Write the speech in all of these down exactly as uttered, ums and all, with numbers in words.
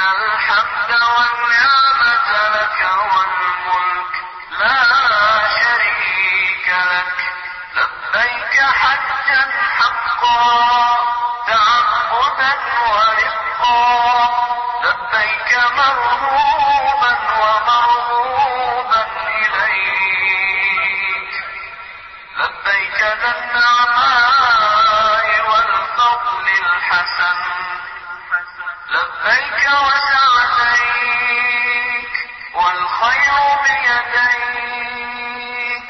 الحمد والنعمة لك والملك لا شريك لك لبيك حجا حقا تعبدا ورقا لبيك مرغوبا ومرغوبا إليك لبيك ذا النعماء والفضل الحسن لبيك وسعديك والخير بيديك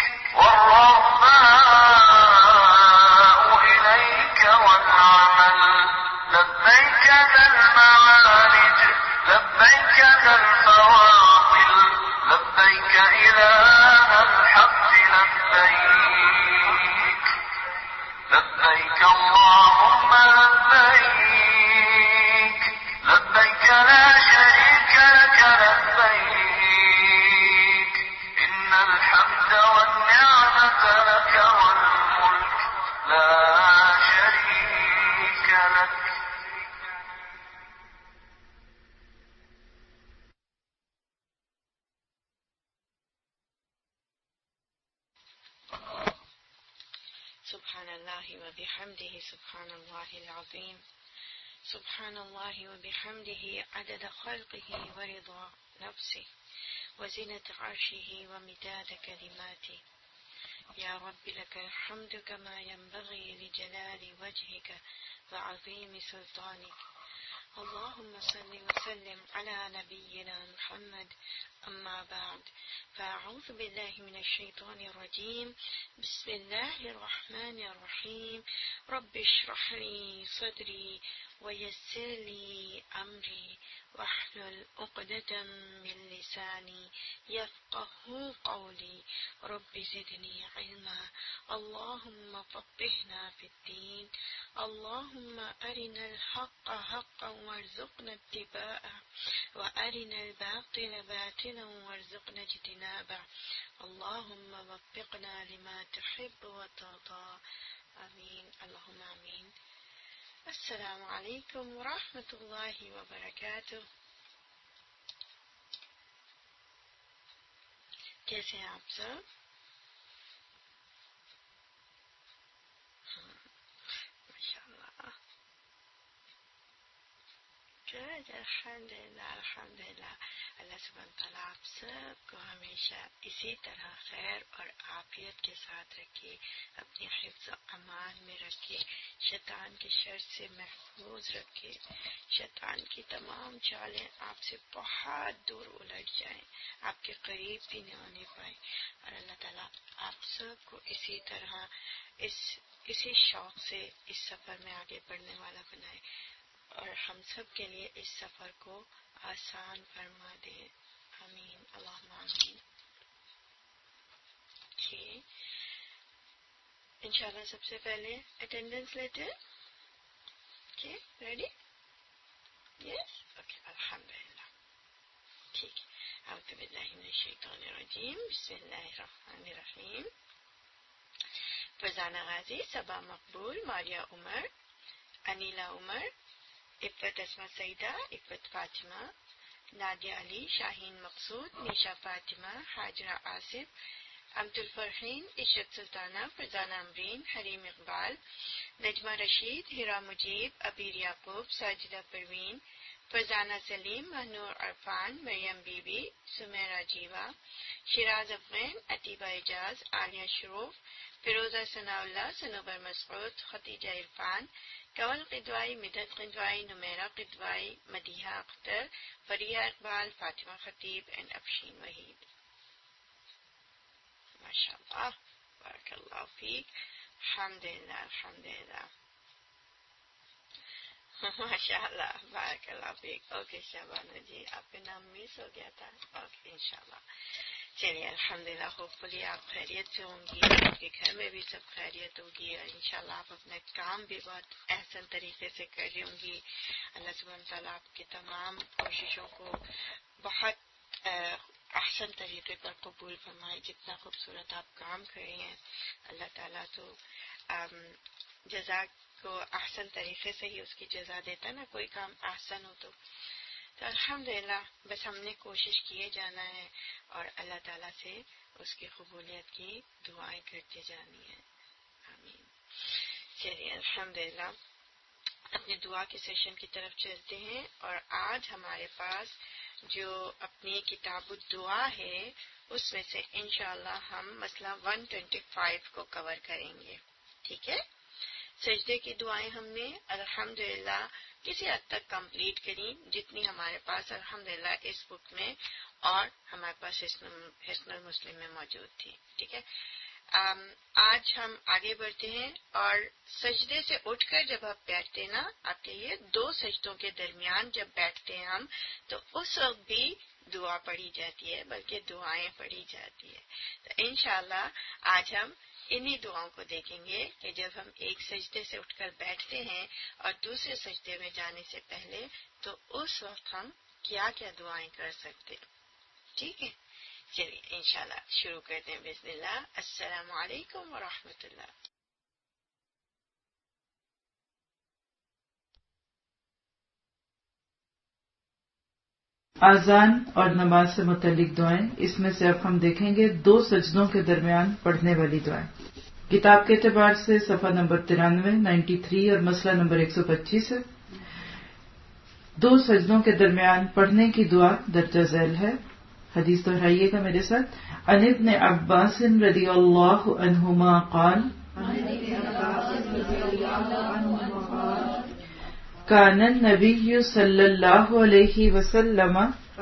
والرغباء إليك والعمل لبيك ذا المعارج لبيك ذا الفواضل لبيك إله الحق لبيك لبيك اللهم لبيك لبيك لا شريك لك لبيك إن الحمد والنعمة لك والملك لا شريك لك. سبحان الله وبحمده سبحان الله العظيم سبحان الله وبحمده عدد خلقه ورضا نفسه وزنة عرشه ومداد كلماته. يا رب لك الحمد كما ينبغي لجلال وجهك وعظيم سلطانك. اللهم صل وسلم على نبينا محمد. أما بعد فأعوذ بالله من الشيطان الرجيم. بسم الله الرحمن الرحيم. رب اشرح لي صدري ويسر لي أمري واحلل عقدة من لساني يفقه قولي. رب زدني علما. اللهم فقهنا في الدين. اللهم أرنا الحق حقا وارزقنا اتباعه وأرنا الباطل باطلا وارزقنا اجتنابه. اللهم وفقنا لما تحب وترضى. آمين اللهم آمين. السلام علیکم ورحمۃ اللہ وبرکاتہ. کیسے ہیں آپ سب؟ ماشاء اللہ. الحمد للہ الحمد للہ. اللہ سبحانہ تعالیٰ آپ سب کو ہمیشہ اسی طرح خیر اور عافیت کے ساتھ رکھے، اپنی حفظ و امان میں رکھے، شیطان کے شر سے محفوظ رکھے، شیطان کی تمام چالیں آپ سے بہت دور الٹ جائیں، آپ کے قریب بھی نہ ہونے پائے. اور اللہ تعالیٰ آپ سب کو اسی طرح اس اسی شوق سے اس سفر میں آگے بڑھنے والا بنائے اور ہم سب کے لیے اس سفر کو آسان فرما دے. آمین اللہم آمین. جی انشاءاللہ سب سے پہلے اٹینڈنس لیتے ہیں. Okay ready? یس اوکے الحمدللہ. ٹھیک ہے. اعوذ باللہ من الشیطان الرجیم. بسم اللہ الرحمن الرحیم. فرزانہ غازی، صبا مقبول، ماریہ عمر، انیلا عمر، عفت اسما سعیدہ، عفت فاطمہ، نادیہ علی، شاہین مقصود، نیشا فاطمہ، حاجرہ آصف، امت الفرحین، عشرت سلطانہ، فرزانہ امرین، حریم اقبال، نجمہ رشید، ہیرا مجیب، عبیر یعقوب، ساجدہ پروین، فرزانہ سلیم، مہنور عرفان، مریم بی بی، سمیرہ جیوا، شیراز افغان، عتیبہ اعجاز، عالیہ شروف، فیروزہ ثناء اللہ، صنوبر مسعود، ختیجہ عرفان، کول قدوائی، مدت قدوائی، نمیرہ قدوائی، مدیحہ اختر، فریہ اقبال، فاطمہ خطیب اینڈ افشین وحید. ماشاء اللہ بارک اللہ فیک. الحمدللہ الحمدللہ. ماشاء اللہ بارک اللہ فیک. اوکے شہبانہ جی آپ کا نام مس ہو گیا تھا. اوکے انشاءاللہ. چلیے الحمدللہ. ہوپ فلی آپ خیریت سے ہوں گی، آپ کے گھر میں بھی سب خیریت ہوگی اور انشاءاللہ آپ اپنا کام بھی بہت احسن طریقے سے کر رہی ہوں گی. اللہ سبحانہ تعالیٰ آپ کی تمام کوششوں کو بہت احسن طریقے پر قبول فرمائے. جتنا خوبصورت آپ کام کر رہی ہیں اللہ تعالیٰ تو جزا کو احسن طریقے سے ہی اس کی جزا دیتا نا. کوئی کام احسن ہو تو تو الحمدللہ بس ہم نے کوشش کیے جانا ہے اور اللہ تعالیٰ سے اس کی قبولیت کی دعائیں کرتے جانی ہے. آمین. چلیے الحمدللہ اپنے دعا کے سیشن کی طرف چلتے ہیں، اور آج ہمارے پاس جو اپنی کتاب الدعا ہے اس میں سے انشاءاللہ ہم مسئلہ ایک سو پچیس کو کور کریں گے. ٹھیک ہے. سجدے کی دعائیں ہم نے الحمدللہ کسی حد تک کمپلیٹ کری جتنی ہمارے پاس الحمدللہ اس بک میں اور ہمارے پاس حسن المسلم میں موجود تھی. ٹھیک ہے. آج ہم آگے بڑھتے ہیں، اور سجدے سے اٹھ کر جب آپ بیٹھتے ہیں نا، آپ کہیے دو سجدوں کے درمیان جب بیٹھتے ہیں ہم، تو اس وقت بھی دعا پڑھی جاتی ہے، بلکہ دعائیں پڑھی جاتی ہے. تو انشاءاللہ آج ہم انہی دعاؤں کو دیکھیں گے کہ جب ہم ایک سجدے سے اٹھ کر بیٹھتے ہیں اور دوسرے سجدے میں جانے سے پہلے تو اس وقت ہم کیا کیا دعائیں کر سکتے ہیں. ٹھیک ہے. چلیے انشاءاللہ شروع کرتے ہیں بسم اللہ. السلام علیکم ورحمۃ اللہ. آذان اور نماز سے متعلق دعائیں، اس میں سے اب ہم دیکھیں گے دو سجدوں کے درمیان پڑھنے والی دعائیں. کتاب کے اعتبار سے صفحہ نمبر ترانوے نائنٹی تھری اور مسئلہ نمبر ایک سو پچیس ہے. دو سجدوں کے درمیان پڑھنے کی دعا درجہ ذیل ہے. حدیث دہرائیے گا میرے ساتھ. عن ابن عباس رضی اللہ عنہما قال کان النبی صلی اللہ علیہ وسلم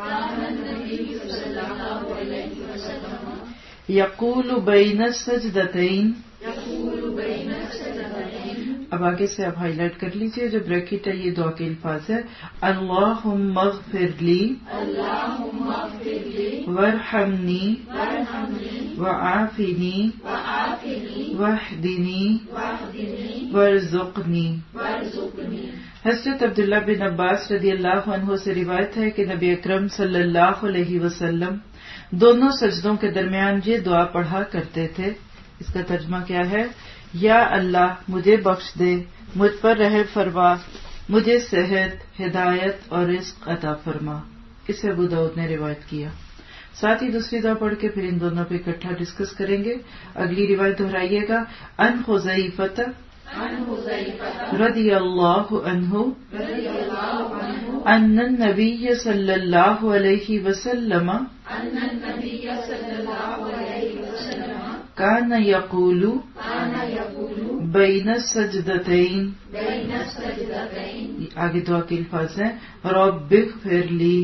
یقول بین السجدتین. اب آگے سے آپ ہائی لائٹ کر لیجئے، جو بریکٹ ہے یہ دعا کے الفاظ ہے. اللہم اغفر لی وارحمنی وعافنی واہدنی وارزقنی. حضرت عبداللہ بن عباس رضی اللہ عنہ سے روایت ہے کہ نبی اکرم صلی اللہ علیہ وسلم دونوں سجدوں کے درمیان یہ دعا پڑھا کرتے تھے. اس کا ترجمہ کیا ہے؟ یا اللہ مجھے بخش دے، مجھ پر رحم فرما، مجھے صحت، ہدایت اور رزق عطا فرما. اسے ابو داؤد نے روایت کیا. ساتھ ہی دوسری دعا پڑھ کے پھر ان دونوں پہ اکٹھا ڈسکس کریں گے. اگلی روایت دہرائیے گا. ان حذیفہ رضی اللہ عنہ ان النبی صلی اللہ علیہ وسلم کان یقول بین السجدتین. آگے دعا کے الفاظ ہیں رب اغفر لی.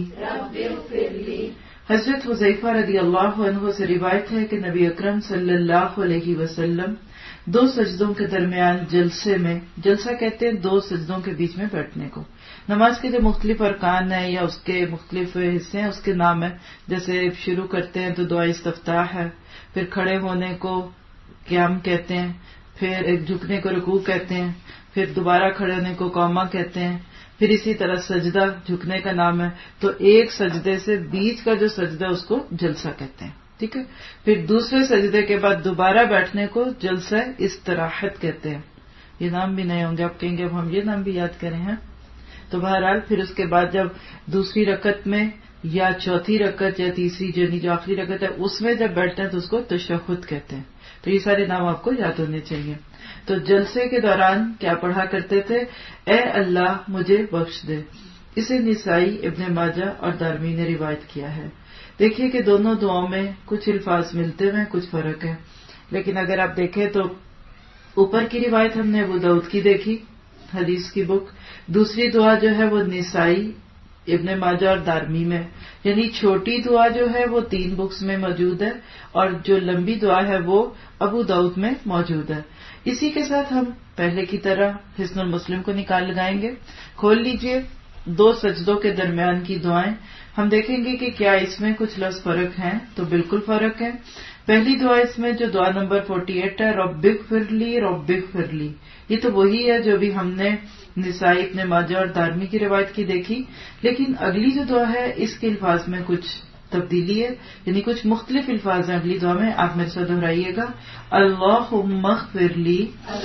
حضرت حذیفہ رضی اللہ عنہ سے روایت ہے کہ نبی اکرم صلی اللہ علیہ وسلم دو سجدوں کے درمیان جلسے میں، جلسہ کہتے ہیں دو سجدوں کے بیچ میں بیٹھنے کو. نماز کے جو مختلف ارکان ہیں یا اس کے مختلف حصے ہیں اس کے نام ہیں. جیسے شروع کرتے ہیں تو دعا استفتاح ہے، پھر کھڑے ہونے کو قیام کہتے ہیں، پھر ایک جھکنے کو رکوع کہتے ہیں، پھر دوبارہ کھڑے ہونے کو قوما کہتے ہیں، پھر اسی طرح سجدہ جھکنے کا نام ہے. تو ایک سجدے سے بیچ کا جو سجدہ اس کو جلسہ کہتے ہیں. ٹھیک ہے. پھر دوسرے سجدے کے بعد دوبارہ بیٹھنے کو جلسہ استراحت کہتے ہیں. یہ نام بھی نئے ہوں گے، آپ کہیں گے اب ہم یہ نام بھی یاد کریں ہیں. تو بہرحال پھر اس کے بعد جب دوسری رکعت میں یا چوتھی رکعت یا تیسری یعنی جو آخری رکعت ہے اس میں جب بیٹھتے ہیں تو اس کو تشہد کہتے ہیں. تو یہ سارے نام آپ کو یاد ہونے چاہیے. تو جلسے کے دوران کیا پڑھا کرتے تھے؟ اے اللہ مجھے بخش دے. اسے نسائی، ابن ماجہ اور دارمی نے روایت کیا ہے. دیکھیے کہ دونوں دعاؤں میں کچھ الفاظ ملتے ہیں، کچھ فرق ہے. لیکن اگر آپ دیکھیں تو اوپر کی روایت ہم نے ابو داؤد کی دیکھی، حدیث کی بک. دوسری دعا جو ہے وہ نسائی، ابن ماجہ اور دارمی میں، یعنی چھوٹی دعا جو ہے وہ تین بکس میں موجود ہے اور جو لمبی دعا ہے وہ ابو داؤد میں موجود ہے. اسی کے ساتھ ہم پہلے کی طرح حسن المسلم کو نکال لگائیں گے. کھول لیجئے دو سجدوں کے درمیان کی دعائیں. ہم دیکھیں گے کہ کیا اس میں کچھ لفظ فرق ہیں، تو بالکل فرق ہے. پہلی دعا اس میں جو دعا نمبر اڑتالیس ہے رب اغفر لی رب اغفر لی، یہ تو وہی ہے جو بھی ہم نے نسائی، ابن ماجہ اور دارمی کی روایت کی دیکھی. لیکن اگلی جو دعا ہے اس کے الفاظ میں کچھ تبدیلی ہے، یعنی کچھ مختلف الفاظ ہیں اگلی دعا میں. آپ میرے ساتھ دہرائیے گا. اللہم اغفر لی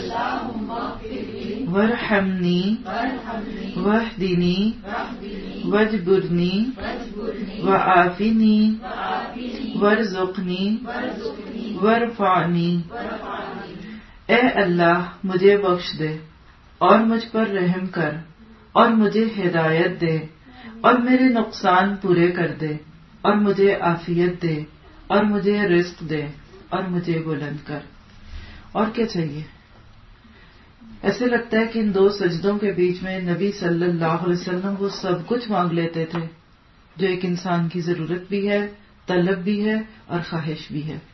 وارحمنی واہدنی واجبرنی وعافنی وارزقنی وارفعنی. اے اللہ مجھے بخش دے اور مجھ پر رحم کر اور مجھے ہدایت دے اور میرے نقصان پورے کر دے اور مجھے عافیت دے اور مجھے رزق دے اور مجھے بلند کر. اور کیا چاہیے؟ ایسے لگتا ہے کہ ان دو سجدوں کے بیچ میں نبی صلی اللہ علیہ وسلم وہ سب کچھ مانگ لیتے تھے جو ایک انسان کی ضرورت بھی ہے، طلب بھی ہے اور خواہش بھی ہے.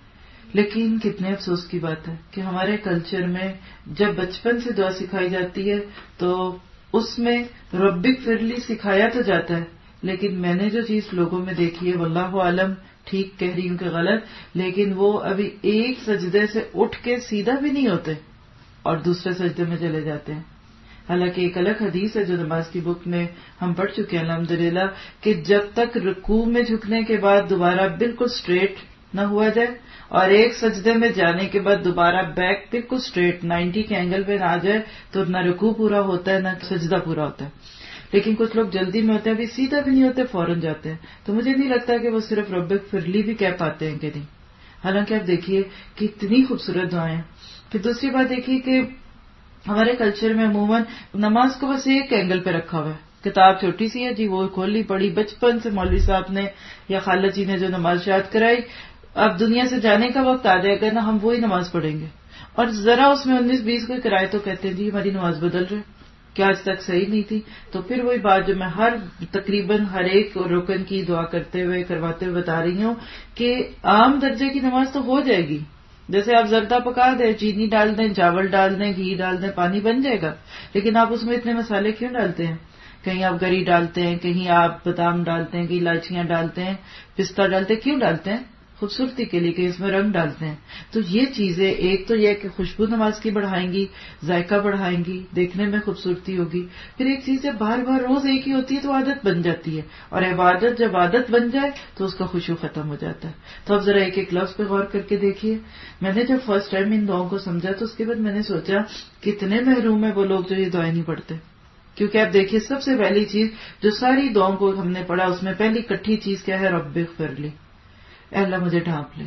لیکن کتنے افسوس کی بات ہے کہ ہمارے کلچر میں جب بچپن سے دعا سکھائی جاتی ہے تو اس میں ربک فرلی سکھایا تو جاتا ہے، لیکن میں نے جو چیز لوگوں میں دیکھی ہے واللہ عالم ٹھیک کہہ رہی ہوں کہ غلط، لیکن وہ ابھی ایک سجدے سے اٹھ کے سیدھا بھی نہیں ہوتے اور دوسرے سجدے میں چلے جاتے ہیں. حالانکہ ایک الگ حدیث ہے جو نماز کی بک میں ہم پڑھ چکے ہیں الحمدللہ، کہ جب تک رکوع میں جھکنے کے بعد دوبارہ بالکل سٹریٹ نہ ہوا جائے اور ایک سجدے میں جانے کے بعد دوبارہ بیک بالکل سٹریٹ نائنٹی کے اینگل پہ نہ آ جائے تو نہ رکوع پورا ہوتا ہے نہ سجدہ پورا ہوتا ہے. لیکن کچھ لوگ جلدی میں ہوتے ہیں، ابھی سیدھا بھی نہیں ہوتے، فوراً جاتے ہیں. تو مجھے نہیں لگتا کہ وہ صرف ربک فرلی بھی کہہ پاتے ہیں کہ نہیں. حالانکہ آپ دیکھیے کتنی خوبصورت دعائیں. پھر دوسری بات دیکھیے کہ ہمارے کلچر میں عموماً نماز کو بس ایک اینگل پہ رکھا ہوا ہے. کتاب چھوٹی سی ہے جی، وہ کھولی پڑھی بچپن سے مولوی صاحب نے یا خالہ جی نے جو نماز یاد کرائی، اب دنیا سے جانے کا وقت آ جائے گا نا ہم وہی نماز پڑھیں گے، اور ذرا اس میں انیس بیس کوئی کرائے تو کہتے ہیں جی ہماری نماز بدل رہے، کیا آج تک صحیح نہیں تھی. تو پھر وہی بات جو میں ہر تقریباً ہر ایک رکن کی دعا کرتے ہوئے کرواتے ہوئے بتا رہی ہوں کہ عام درجے کی نماز تو ہو جائے گی. جیسے آپ زردہ پکا دیں، چینی ڈال دیں، چاول ڈال دیں، گھی ڈال دیں، پانی بن جائے گا. لیکن آپ اس میں اتنے مسالے کیوں ڈالتے ہیں؟ کہیں آپ گری ڈالتے ہیں، کہیں آپ بادام ڈالتے ہیں، کہیں الائچیاں ڈالتے ہیں، پستہ ڈالتے ہیں. کیوں ڈالتے ہیں؟ خوبصورتی کے لیے کہ اس میں رنگ ڈالتے ہیں. تو یہ چیزیں ایک تو یہ کہ خوشبو نماز کی بڑھائیں گی، ذائقہ بڑھائیں گی، دیکھنے میں خوبصورتی ہوگی. پھر ایک چیز ہے بار بار روز ایک ہی ہوتی ہے تو عادت بن جاتی ہے، اور عبادت جب عادت بن جائے تو اس کا خشوع ختم ہو جاتا ہے. تو اب ذرا ایک ایک لفظ پہ غور کر کے دیکھیے. میں نے جب فرسٹ ٹائم ان دعاؤں کو سمجھا تو اس کے بعد میں نے سوچا کتنے محروم ہیں وہ لوگ جو یہ دعائیں نہیں پڑھتے. کیونکہ آپ دیکھیے سب سے پہلی چیز جو ساری دعاؤں کو ہم نے پڑھا اس میں پہلی کٹھی چیز کیا ہے؟ رب اغفر لی. اے اللہ مجھے ڈھانپ لے.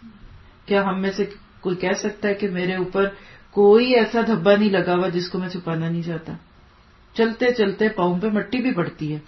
کیا ہم میں سے کوئی کہہ سکتا ہے کہ میرے اوپر کوئی ایسا دھبا نہیں لگا ہوا جس کو میں چھپانا نہیں چاہتا؟ چلتے چلتے پاؤں پہ مٹی بھی پڑتی ہے.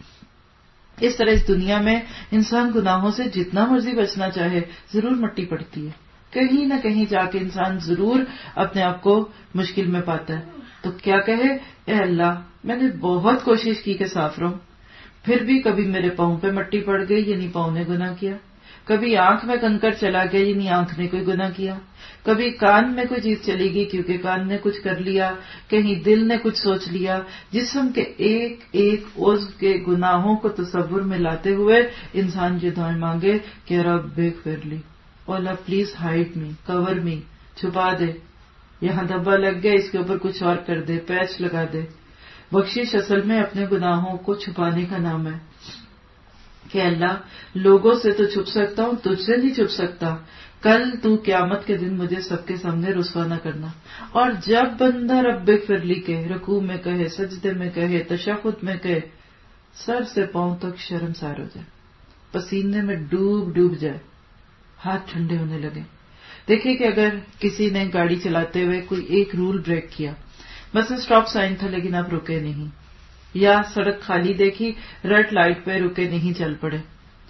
اس طرح اس دنیا میں انسان گناہوں سے جتنا مرضی بچنا چاہے ضرور مٹی پڑتی ہے. کہیں نہ کہیں جا کے انسان ضرور اپنے آپ کو مشکل میں پاتا ہے. تو کیا کہے؟ اے اللہ میں نے بہت کوشش کی کہ صاف رہوں، پھر بھی کبھی میرے پاؤں پہ مٹی پڑ گئی یعنی پاؤں نے گناہ کیا، کبھی آنکھ میں کنکر چلا گیا یعنی آنکھ نے کوئی گناہ کیا، کبھی کان میں کوئی چیز چلی گئی کیونکہ کان نے کچھ کر لیا، کہیں دل نے کچھ سوچ لیا. جسم کے ایک ایک عضو کے گناہوں کو تصور میں لاتے ہوئے انسان یہ دعائیں مانگے کہ رب اغفر لی، اور اللہ پلیز ہائڈ می، کور می، چھپا دے، یہاں دھبا لگ گیا اس کے اوپر کچھ اور کر دے، پیچ لگا دے. بخشش اصل میں اپنے گناہوں کو چھپانے کا نام ہے کہ اللہ لوگوں سے تو چھپ سکتا ہوں، تجھ سے نہیں چھپ سکتا. کل تو قیامت کے دن مجھے سب کے سامنے رسوا نہ کرنا. اور جب بندہ رب اغفر لی کہ رکوع میں کہے، سجدے میں کہے، تشہد میں کہے، سر سے پاؤں تک شرمسار ہو جائے، پسینے میں ڈوب ڈوب جائے، ہاتھ ٹھنڈے ہونے لگے. دیکھیے کہ اگر کسی نے گاڑی چلاتے ہوئے کوئی ایک رول بریک کیا، مثلا اسٹاپ سائن تھا لیکن آپ رکے نہیں، یا سڑک خالی دیکھی ریڈ لائٹ پہ رکے نہیں، چل پڑے،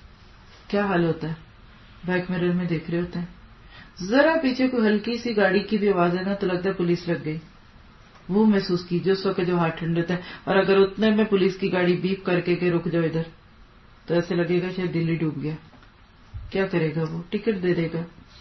کیا حال ہوتا ہے؟ بیک میرر میں دیکھ رہے ہوتے ہیں، ذرا پیچھے کوئی ہلکی سی گاڑی کی بھی آواز ہے نا تو لگتا ہے پولیس لگ گئی. وہ محسوس کیجیے اس وقت جو ہاتھ ٹھنڈے ہوتا ہے. اور اگر اتنے میں پولیس کی گاڑی بیپ کر کے کہ رک جاؤ ادھر، تو ایسے لگے گا شاید دلی ڈوب گیا. کیا کرے گا وہ؟ ٹکٹ دے دے گا،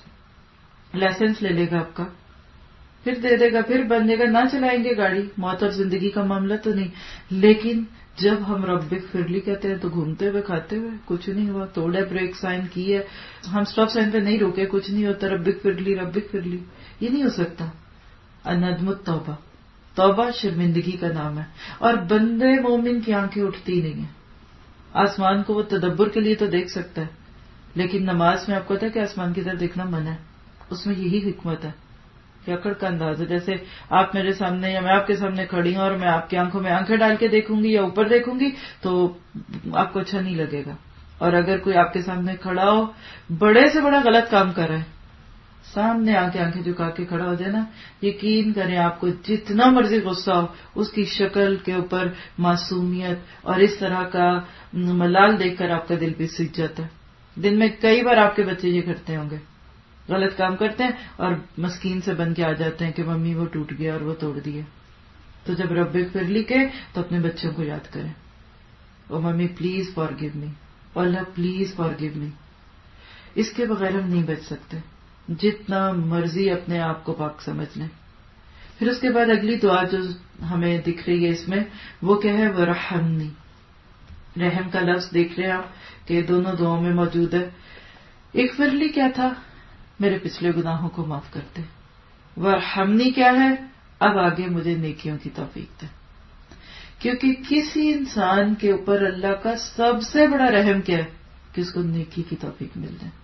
لائسنس لے لے گا آپ کا، پھر دے دے گا، پھر بن جائے گا، نہ چلائیں گے گاڑی. موت اور زندگی کا معاملہ تو نہیں. لیکن جب ہم رب اغفر لی کہتے ہیں تو گھومتے ہوئے کھاتے ہوئے کچھ نہیں ہوا، توڑے بریک سائن کی ہے، ہم اسٹاپ سائن پہ نہیں روکے، کچھ نہیں ہوتا، رب اغفر لی رب اغفر لی. یہ نہیں ہو سکتا. الندم التوبہ، توبہ شرمندگی کا نام ہے. اور بندے مومن کی آنکھیں اٹھتی نہیں ہیں. آسمان کو وہ تدبر کے لیے تو دیکھ سکتا ہے لیکن نماز میں آپ کو پتا ہے کہ آسمان کی طرف دیکھنا منع ہے. اس میں یہی حکمت ہے کہ اکڑ کا انداز ہے. جیسے آپ میرے سامنے یا میں آپ کے سامنے کھڑی ہوں اور میں آپ کی آنکھوں میں آنکھیں ڈال کے دیکھوں گی یا اوپر دیکھوں گی تو آپ کو اچھا نہیں لگے گا. اور اگر کوئی آپ کے سامنے کھڑا ہو بڑے سے بڑا غلط کام کر رہا ہے, سامنے آ کے آنکھیں جھکا کے کھڑا ہو جائے نا, یقین کریں آپ کو جتنا مرضی غصہ ہو اس کی شکل کے اوپر معصومیت اور اس طرح کا ملال دیکھ کر آپ کا دل بھی سیکھ جاتا ہے. دن میں کئی بار آپ کے بچے یہ کرتے ہوں گے, غلط کام کرتے ہیں اور مسکین سے بن کے آ جاتے ہیں کہ ممی وہ ٹوٹ گیا اور وہ توڑ دیا. تو جب رب اغفر لی کہ تو اپنے بچوں کو یاد کریں, oh mummy please forgive me, Allah please forgive me. اس کے بغیر ہم نہیں بچ سکتے, جتنا مرضی اپنے آپ کو پاک سمجھ لیں. پھر اس کے بعد اگلی دعا جو ہمیں دکھ رہی ہے اس میں وہ کیا ہے, ورحمنی. رحم کا لفظ دیکھ رہے ہیں آپ کہ دونوں دعاؤں میں موجود ہے. اغفر لی کیا تھا, میرے پچھلے گناہوں کو معاف کرتے. ورحمنی کیا ہے, اب آگے مجھے نیکیوں کی توفیق دے. کیونکہ کسی انسان کے اوپر اللہ کا سب سے بڑا رحم کیا ہے کہ اس کو نیکی کی توفیق مل جائے.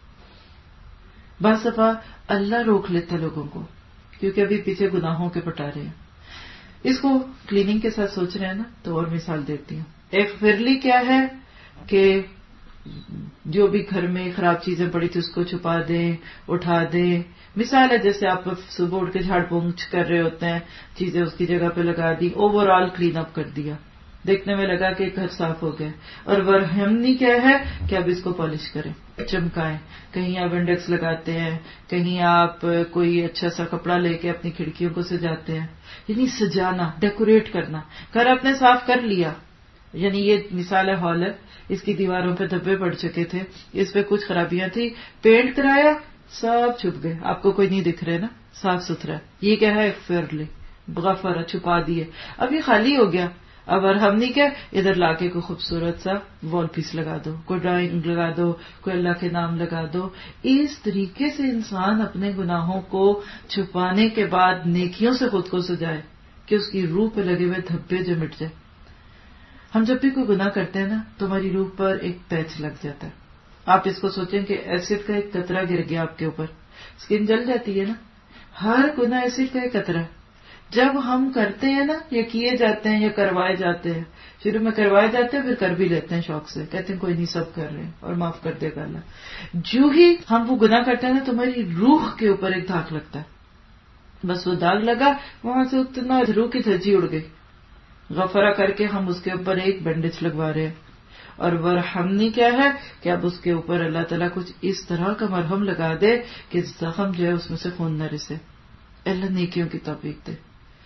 بعض دفعہ اللہ روک لیتا لوگوں کو کیونکہ ابھی پیچھے گناہوں کے پٹارے ہیں. اس کو کلیننگ کے ساتھ سوچ رہے ہیں نا, تو اور مثال دیتی ہوں. اغفر لی کیا ہے کہ جو بھی گھر میں خراب چیزیں پڑی تھی اس کو چھپا دیں, اٹھا دیں. مثال ہے جیسے آپ صبح اٹھ کے جھاڑ پونچھ کر رہے ہوتے ہیں, چیزیں اس کی جگہ پہ لگا دی, اوور آل کلین اپ کر دیا, دیکھنے میں لگا کہ گھر صاف ہو گئے. اور ورحمنی کیا ہے کہ اب اس کو پالش کریں, چمکائیں. کہیں آپ انڈیکس لگاتے ہیں, کہیں آپ کوئی اچھا سا کپڑا لے کے اپنی کھڑکیوں کو سجاتے ہیں, یعنی سجانا, ڈیکوریٹ کرنا. گھر آپ نے صاف کر لیا, یعنی یہ مثال ہے ہال ہے, اس کی دیواروں پہ دھبے پڑ چکے تھے, اس پہ کچھ خرابیاں تھی, پینٹ کرایا, سب چھپ گئے, آپ کو کوئی نہیں دکھ رہے نا, صاف ستھرا. یہ کیا ہے, اغفر لی, غفر, چھپا دیے, اب یہ خالی ہو گیا. اب ہم نہیں کیا, ادھر لا کے کوئی خوبصورت سا وال پیس لگا دو, کوئی ڈرائنگ لگا دو, کوئی اللہ کے نام لگا دو. اس طریقے سے انسان اپنے گناہوں کو چھپانے کے بعد نیکیوں سے خود کو سجائے کہ اس کی روح پہ لگے ہوئے دھبے جو مٹ جائے. ہم جب بھی کوئی گناہ کرتے ہیں نا تو ہماری روح پر ایک پیچ لگ جاتا ہے. آپ اس کو سوچیں کہ ایسڈ کا ایک قطرہ گر گیا آپ کے اوپر, اسکن جل جاتی ہے نا. ہر گناہ ایسڈ کا ایک قطرہ. جب ہم کرتے ہیں نا, یا کیے جاتے ہیں یا کروائے جاتے ہیں, شروع میں کروائے جاتے ہیں پھر کر بھی لیتے ہیں شوق سے, کہتے ہیں کوئی نہیں سب کر رہے ہیں اور معاف کر دے گا اللہ. جو ہی ہم وہ گناہ کرتے ہیں نا تو ہماری روح کے اوپر ایک داغ لگتا ہے. بس وہ داغ لگا, وہاں سے اتنا روح کی دھجی اڑ گئی. غفرہ کر کے ہم اس کے اوپر ایک بینڈیج لگوا رہے ہیں. اور ورحمنی کیا ہے کہ اب اس کے اوپر اللہ تعالیٰ کچھ اس طرح کا مرہم لگا دے کہ زخم جو ہے اس میں سے خون نہ رسے. اللہ نیکیوں کی توفیق دے.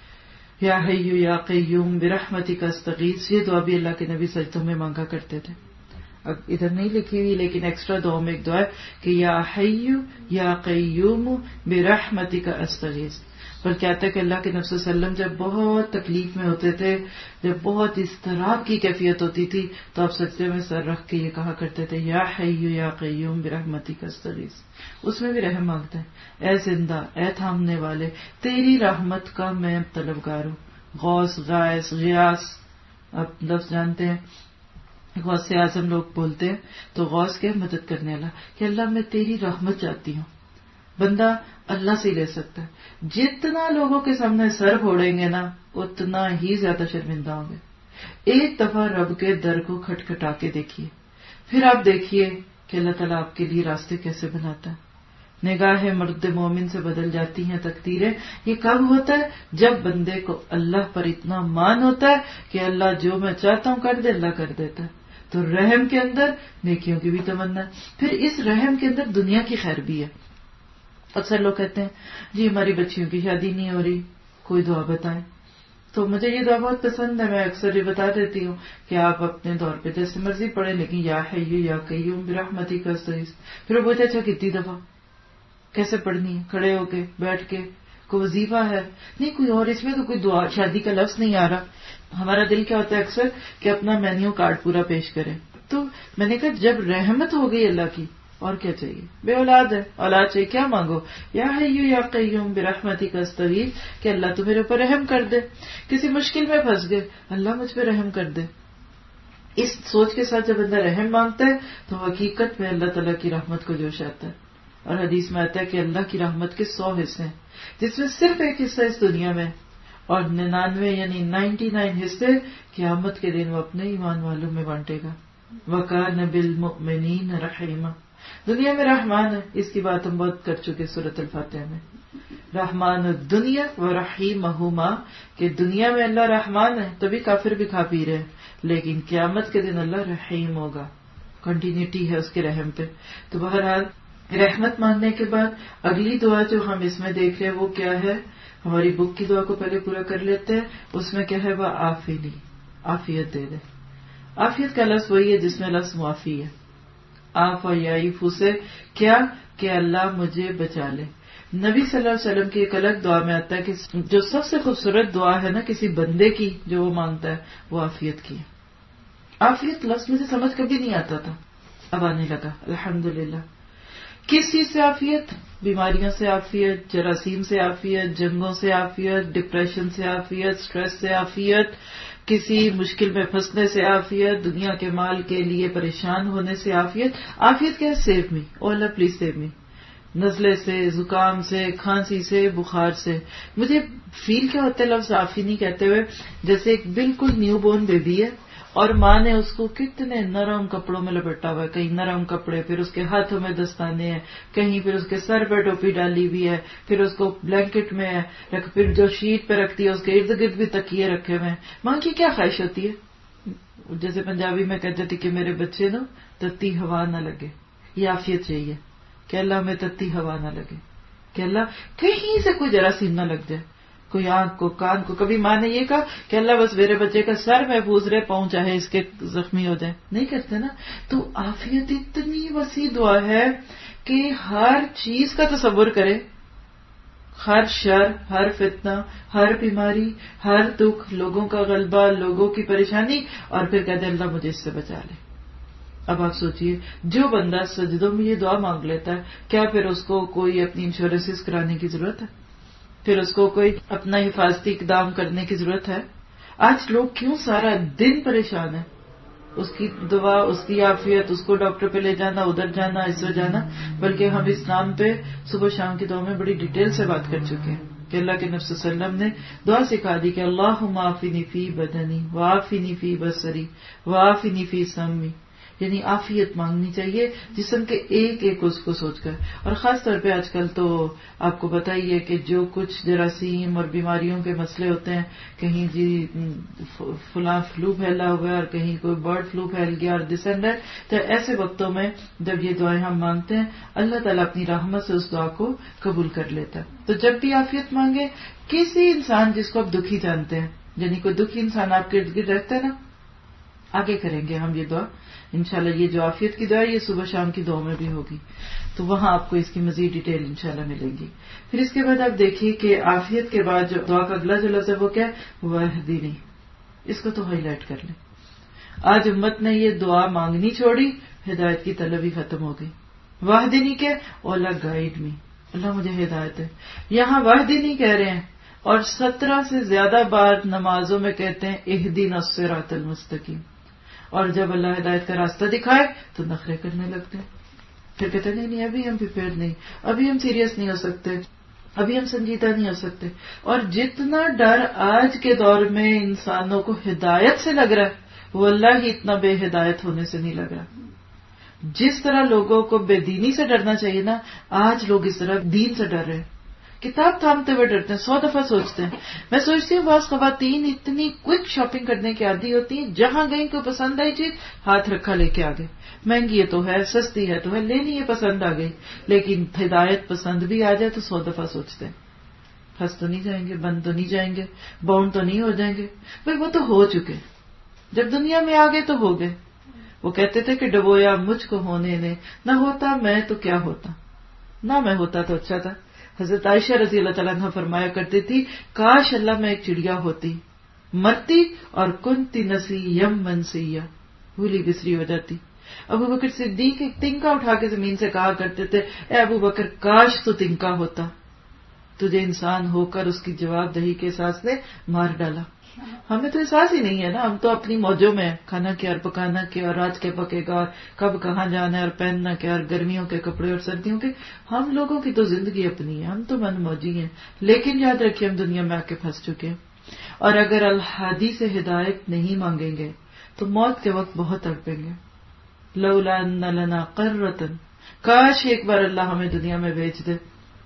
یا حی یا قیوم برحمتک استغیث, یہ دعا بھی اللہ کے نبی سجدوں میں مانگا کرتے تھے. اب ادھر نہیں لکھی ہوئی لیکن ایکسٹرا دعا میں ایک دعا ہے کہ یا حی یا قیوم برحمتک استغیث. پر کیا تھا کہ اللہ کے نبی صلی اللہ علیہ وسلم جب بہت تکلیف میں ہوتے تھے, جب بہت اضطراب کی کیفیت ہوتی تھی, تو آپ سجدے میں سر رکھ کے یہ کہا کرتے تھے یا حی یا قیوم برحمتک استغیث. اس میں بھی رحم مانگتے ہیں, اے زندہ, اے تھامنے والے, تیری رحمت کا میں طلبگار ہوں. غوث, غائث, غیاث, آپ لفظ جانتے ہیں, غوث سے اعظم لوگ بولتے ہیں تو غوث کے مدد کرنے والا, کہ اللہ میں تیری رحمت چاہتی ہوں. بندہ اللہ سے لے سکتا ہے. جتنا لوگوں کے سامنے سر پھوڑیں گے نا اتنا ہی زیادہ شرمندہ ہوں گے. ایک دفعہ رب کے در کو کھٹکھٹا کے دیکھیے, پھر آپ دیکھیے کہ اللہ تعالیٰ آپ کے لیے راستے کیسے بناتا ہے. نگاہ مرد مومن سے بدل جاتی ہیں تقدیریں. یہ کب ہوتا ہے؟ جب بندے کو اللہ پر اتنا مان ہوتا ہے کہ اللہ جو میں چاہتا ہوں کر دے, اللہ کر دیتا ہے. تو رحم کے اندر نیکیوں کی بھی تمنا ہے. پھر اس رحم کے اندر دنیا کی خیر بھی ہے. اکثر لوگ کہتے ہیں جی ہماری بچیوں کی شادی نہیں ہو رہی, کوئی دعا بتائیں. تو مجھے یہ دعا بہت پسند ہے, میں اکثر یہ بتا دیتی ہوں کہ آپ اپنے دور پہ جیسے مرضی پڑھیں, لیکن یا حی یا قیوم برحمتک استغیث. پھر وہ بولتے اچھا کتنی دفعہ, کیسے پڑھنی ہے, کھڑے ہو کے, بیٹھ کے, کوئی وظیفہ ہے نہیں, کوئی اور اس میں تو کوئی دعا شادی کا لفظ نہیں آ رہا. ہمارا دل کیا ہوتا ہے اکثر کہ اپنا مینیو کارڈ پورا پیش کریں. تو میں نے کہا جب رحمت ہو گئی اللہ کی, اور کیا چاہیے؟ بے اولاد ہے, اولاد چاہیے, کیا مانگو؟ یا حی یا قیوم برحمتک استغیث, کہ اللہ تو میرے اوپر رحم کر دے. کسی مشکل میں پھنس گئے, اللہ مجھ پہ رحم کر دے. اس سوچ کے ساتھ جب بندہ رحم مانگتا ہے تو حقیقت میں اللہ تعالیٰ کی رحمت کو جوش آتا ہے. اور حدیث میں آتا ہے کہ اللہ کی رحمت کے سو حصے ہیں جس میں صرف ایک حصہ اس دنیا میں اور ننانوے یعنی نائنٹی نائن حصے قیامت کے دن وہ اپنے ایمان والوں میں بانٹے گا. وَكَانَ بِالْمُؤْمِنِينَ رَحِيمًا. دنیا میں رحمان ہے، اس کی بات ہم بہت کر چکے سورۃ الفاتحہ میں. رحمان الدنیا و رحیمہما، کہ دنیا میں اللہ رحمان ہے تبھی کافر بھی کھا پی رہے ہیں، لیکن قیامت کے دن اللہ رحیم ہوگا. کنٹینیوٹی ہے اس کے رحم پہ. تو بہرحال رحمت مانگنے کے بعد اگلی دعا جو ہم اس میں دیکھ رہے ہیں وہ کیا ہے؟ ہماری بک کی دعا کو پہلے پورا کر لیتے ہیں. اس میں کیا ہے؟ وہ عافینی، عافیت دے دے. عافیت کا لفظ وہی ہے جس میں لفظ معافی ہے. آف اور یعیفو سے کیا کہ اللہ مجھے بچا لے. نبی صلی اللہ علیہ وسلم کی ایک الگ دعا میں آتا ہے کہ جو سب سے خوبصورت دعا ہے نا کسی بندے کی جو وہ مانگتا ہے وہ عافیت کی ہے. عافیت لفظ مجھے سمجھ کبھی نہیں آتا تھا، اب آنے لگا الحمدللہ. کس چیز سے عافیت؟ بیماریوں سے عافیت، جراثیم سے عافیت، جنگوں سے عافیت، ڈپریشن سے عافیت، سٹریس سے عافیت، کسی مشکل میں پھنسنے سے عافیت، دنیا کے مال کے لیے پریشان ہونے سے عافیت. عافیت کیا ہے؟ Save me, oh Allah please save me. نزلے سے، زکام سے، کھانسی سے، بخار سے. مجھے فیل کیا ہوتا ہے لفظ عافی نہیں کہتے ہوئے، جیسے ایک بالکل نیو بورن بیبی ہے اور ماں نے اس کو کتنے نرم کپڑوں میں لپٹا ہوا ہے، کہیں نرم کپڑے، پھر اس کے ہاتھوں میں دستانے ہیں، کہیں پھر اس کے سر پہ ٹوپی ڈالی ہوئی ہے، پھر اس کو بلینکٹ میں ہے، پھر جو شیٹ پہ رکھتی ہے اس کے ارد گرد بھی تکیے رکھے ہوئے ہیں. ماں کی کیا خواہش ہوتی ہے؟ جیسے پنجابی میں کہتے تھے کہ میرے بچے نا تتی ہوا نہ لگے. یہ عافیت چاہیے کہ اللہ ہمیں تتی ہوا نہ لگے، کہ اللہ کہیں سے کوئی جراثیم نہ لگ جائے، کوئی آنکھ کو، کان کو. کبھی ماں نے یہ کہا کہ اللہ بس میرے بچے کا سر محفوظ رہے، پاؤں چاہے اس کے زخمی ہو جائے، نہیں کرتے نا. تو عافیت اتنی وسیع دعا ہے کہ ہر چیز کا تصور کرے، ہر شر، ہر فتنہ، ہر بیماری، ہر دکھ، لوگوں کا غلبہ، لوگوں کی پریشانی، اور پھر کہتے اللہ مجھے اس سے بچا لے. اب آپ سوچئے جو بندہ سجدوں میں یہ دعا مانگ لیتا ہے، کیا پھر اس کو کوئی اپنی انشورنس کرانے کی ضرورت ہے؟ پھر اس کو کوئی اپنا حفاظتی اقدام کرنے کی ضرورت ہے؟ آج لوگ کیوں سارا دن پریشان ہیں؟ اس کی دعا، اس کی عافیت، اس کو ڈاکٹر پہ لے جانا، ادھر جانا، اس سے جانا. بلکہ ہم اس نام پہ صبح شام کی دعا میں بڑی ڈیٹیل سے بات کر چکے ہیں کہ اللہ کے نبی صلی اللہ علیہ وسلم نے دعا سکھا دی کہ اللہم عافنی فی بدنی وعافنی فی بصری وعافنی فی سمعی. یعنی عافیت مانگنی چاہیے جسم کے ایک ایک اس کو سوچ کر. اور خاص طور پہ آج کل تو آپ کو بتائیے کہ جو کچھ جراثیم اور بیماریوں کے مسئلے ہوتے ہیں، کہیں جی فلاں فلو پھیلا ہوا ہے اور کہیں کوئی برڈ فلو پھیل گیا اور دس اینڈ دیٹ. تو ایسے وقتوں میں جب یہ دعائیں ہم مانگتے ہیں اللہ تعالیٰ اپنی رحمت سے اس دعا کو قبول کر لیتا ہے. تو جب بھی عافیت مانگے، کسی انسان جس کو آپ دکھی جانتے ہیں، یعنی کوئی دکھی انسان آپ کے ارد گرد رہتا ہے نا، آگے کریں گے ہم یہ دعا انشاءاللہ. یہ جو عافیت کی دعا یہ صبح شام کی دعا میں بھی ہوگی، تو وہاں آپ کو اس کی مزید ڈیٹیل انشاءاللہ ملے گی. پھر اس کے بعد آپ دیکھیے کہ عافیت کے بعد جو دعا کا اگلا جو لفظ ہے وہ کیا ہے؟ واہدنی. اس کو تو ہائی لائٹ کر لیں. آج امت نے یہ دعا مانگنی چھوڑی، ہدایت کی طلب ہی ختم ہو گئی. واہدنی کے اللہ گائیڈ می، اللہ مجھے ہدایت ہے. یہاں واہدنی کہہ رہے ہیں اور سترہ سے زیادہ بار نمازوں میں کہتے ہیں اہدنا الصراط المستقیم. اور جب اللہ ہدایت کا راستہ دکھائے تو نخرے کرنے لگتے ہیں، پھر کہتے نہیں نہیں ابھی ہم پریپیئر نہیں، ابھی ہم سیریس نہیں ہو سکتے، ابھی ہم سنجیدہ نہیں ہو سکتے. اور جتنا ڈر آج کے دور میں انسانوں کو ہدایت سے لگ رہا ہے وہ اللہ ہی اتنا بے ہدایت ہونے سے نہیں لگ رہا. جس طرح لوگوں کو بے دینی سے ڈرنا چاہیے نا، آج لوگ اس طرح دین سے ڈر رہے ہیں. کتاب تھامتے ہوئے ڈرتے ہیں، سو دفعہ سوچتے ہیں. میں سوچتی ہوں بعض خواتین اتنی کوئک شاپنگ کرنے کی عادی ہوتی ہیں، جہاں گئی کوئی پسند آئی چیز ہاتھ رکھا لے کے آگے، مہنگی ہے تو ہے، سستی ہے تو ہے، لینی ہے، پسند آ گئی. لیکن ہدایت پسند بھی آ جائے تو سو دفعہ سوچتے ہیں پھنس تو نہیں جائیں گے، بند تو نہیں جائیں گے، باؤنڈ تو نہیں ہو جائیں گے. بھائی وہ تو ہو چکے، جب دنیا میں آ گئے تو ہو گئے. وہ کہتے تھے کہ ڈبویا مجھ کو ہونے نے، نہ ہوتا میں تو کیا ہوتا، نہ میں ہوتا تو اچھا تھا. حضرت عائشہ رضی اللہ تعالیٰ عنہ فرمایا کرتی تھی کاش اللہ میں ایک چڑیا ہوتی، مرتی اور کنتی نسیم منسیہ، بھولی بسری ہو جاتی. ابو بکر صدیق ایک تنکا اٹھا کے زمین سے کہا کرتے تھے اے ابو بکر کاش تو تنکا ہوتا، تجھے انسان ہو کر اس کی جواب دہی کے احساس نے مار ڈالا. ہمیں تو احساس ہی نہیں ہے نا، ہم تو اپنی موجوں میں کھانا کیا اور پکانا کیا اور آج کے پکے گا اور کب کہاں جانا ہے اور پہننا کیا اور گرمیوں کے کپڑے اور سردیوں کے. ہم لوگوں کی تو زندگی اپنی ہے، ہم تو من موجی ہیں. لیکن یاد رکھیے ہم دنیا میں آ کے پھنس چکے ہیں، اور اگر الہادی سے ہدایت نہیں مانگیں گے تو موت کے وقت بہت تڑپیں گے. لولا ان لنا قرۃ، کاش ایک بار اللہ ہمیں دنیا میں بھیج دے.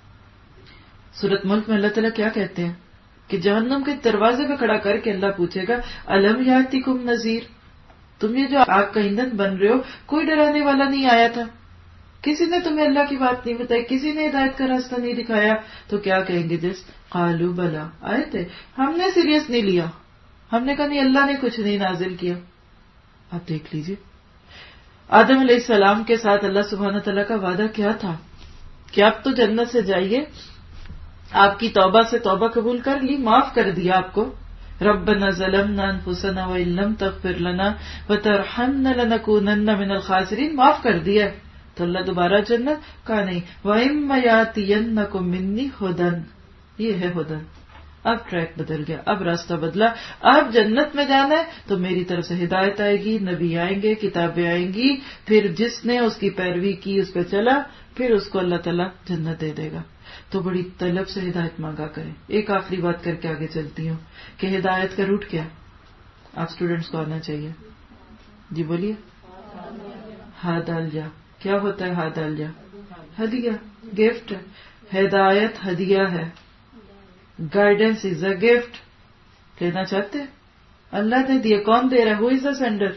سورۃ ملک میں اللہ تعالیٰ کیا کہتے ہیں کہ جہنم کے دروازے پہ کھڑا کر کے اللہ پوچھے گا الم یاتکم نذیر، تم یہ جو آگ کا ایندھن بن رہے ہو کوئی ڈرانے والا نہیں آیا تھا؟ کسی نے تمہیں اللہ کی بات نہیں بتائی، کسی نے ہدایت کا راستہ نہیں دکھایا؟ تو کیا کہیں گے؟ جس قالوا بلا، آئے تھے، ہم نے سیریس نہیں لیا، ہم نے کہا نہیں اللہ نے کچھ نہیں نازل کیا. آپ دیکھ لیجئے آدم علیہ السلام کے ساتھ اللہ سبحانہ تعالیٰ کا وعدہ کیا تھا کہ اب تو جنت سے جائیے، آپ کی توبہ سے توبہ قبول کر لی، معاف کر دیا آپ کو. ربنا ظلمنا انفسنا وان لم تغفر لنا وترحمنا لنکونن من الخاسرین، معاف کر دیا. تو اللہ دوبارہ جنت کہا نہیں. وَإِمَّ يَأْتِيَنَّكُم مِّنِّي هُدًى، یہ ہے ہدن. اب ٹریک بدل گیا، اب راستہ بدلا. اب جنت میں جانا ہے تو میری طرف سے ہدایت آئے گی، نبی آئیں گے، کتابیں آئیں گی، پھر جس نے اس کی پیروی کی اس پہ چلا پھر اس کو اللہ تعالیٰ جنت دے دے گا. تو بڑی طلب سے ہدایت مانگا کریں. ایک آخری بات کر کے آگے چلتی ہوں کہ ہدایت کا روٹ کیا آپ اسٹوڈینٹس کو آنا چاہیے. جی بولیے. ہدایہ کیا ہوتا ہے؟ ہدایہ ہدیہ، گفٹ. ہدایت ہدیہ ہے، گائیڈنس از اے گفٹ. لینا چاہتے ہیں؟ اللہ نے دیا. کون دے رہا ہے؟ ہو از دا سینڈر؟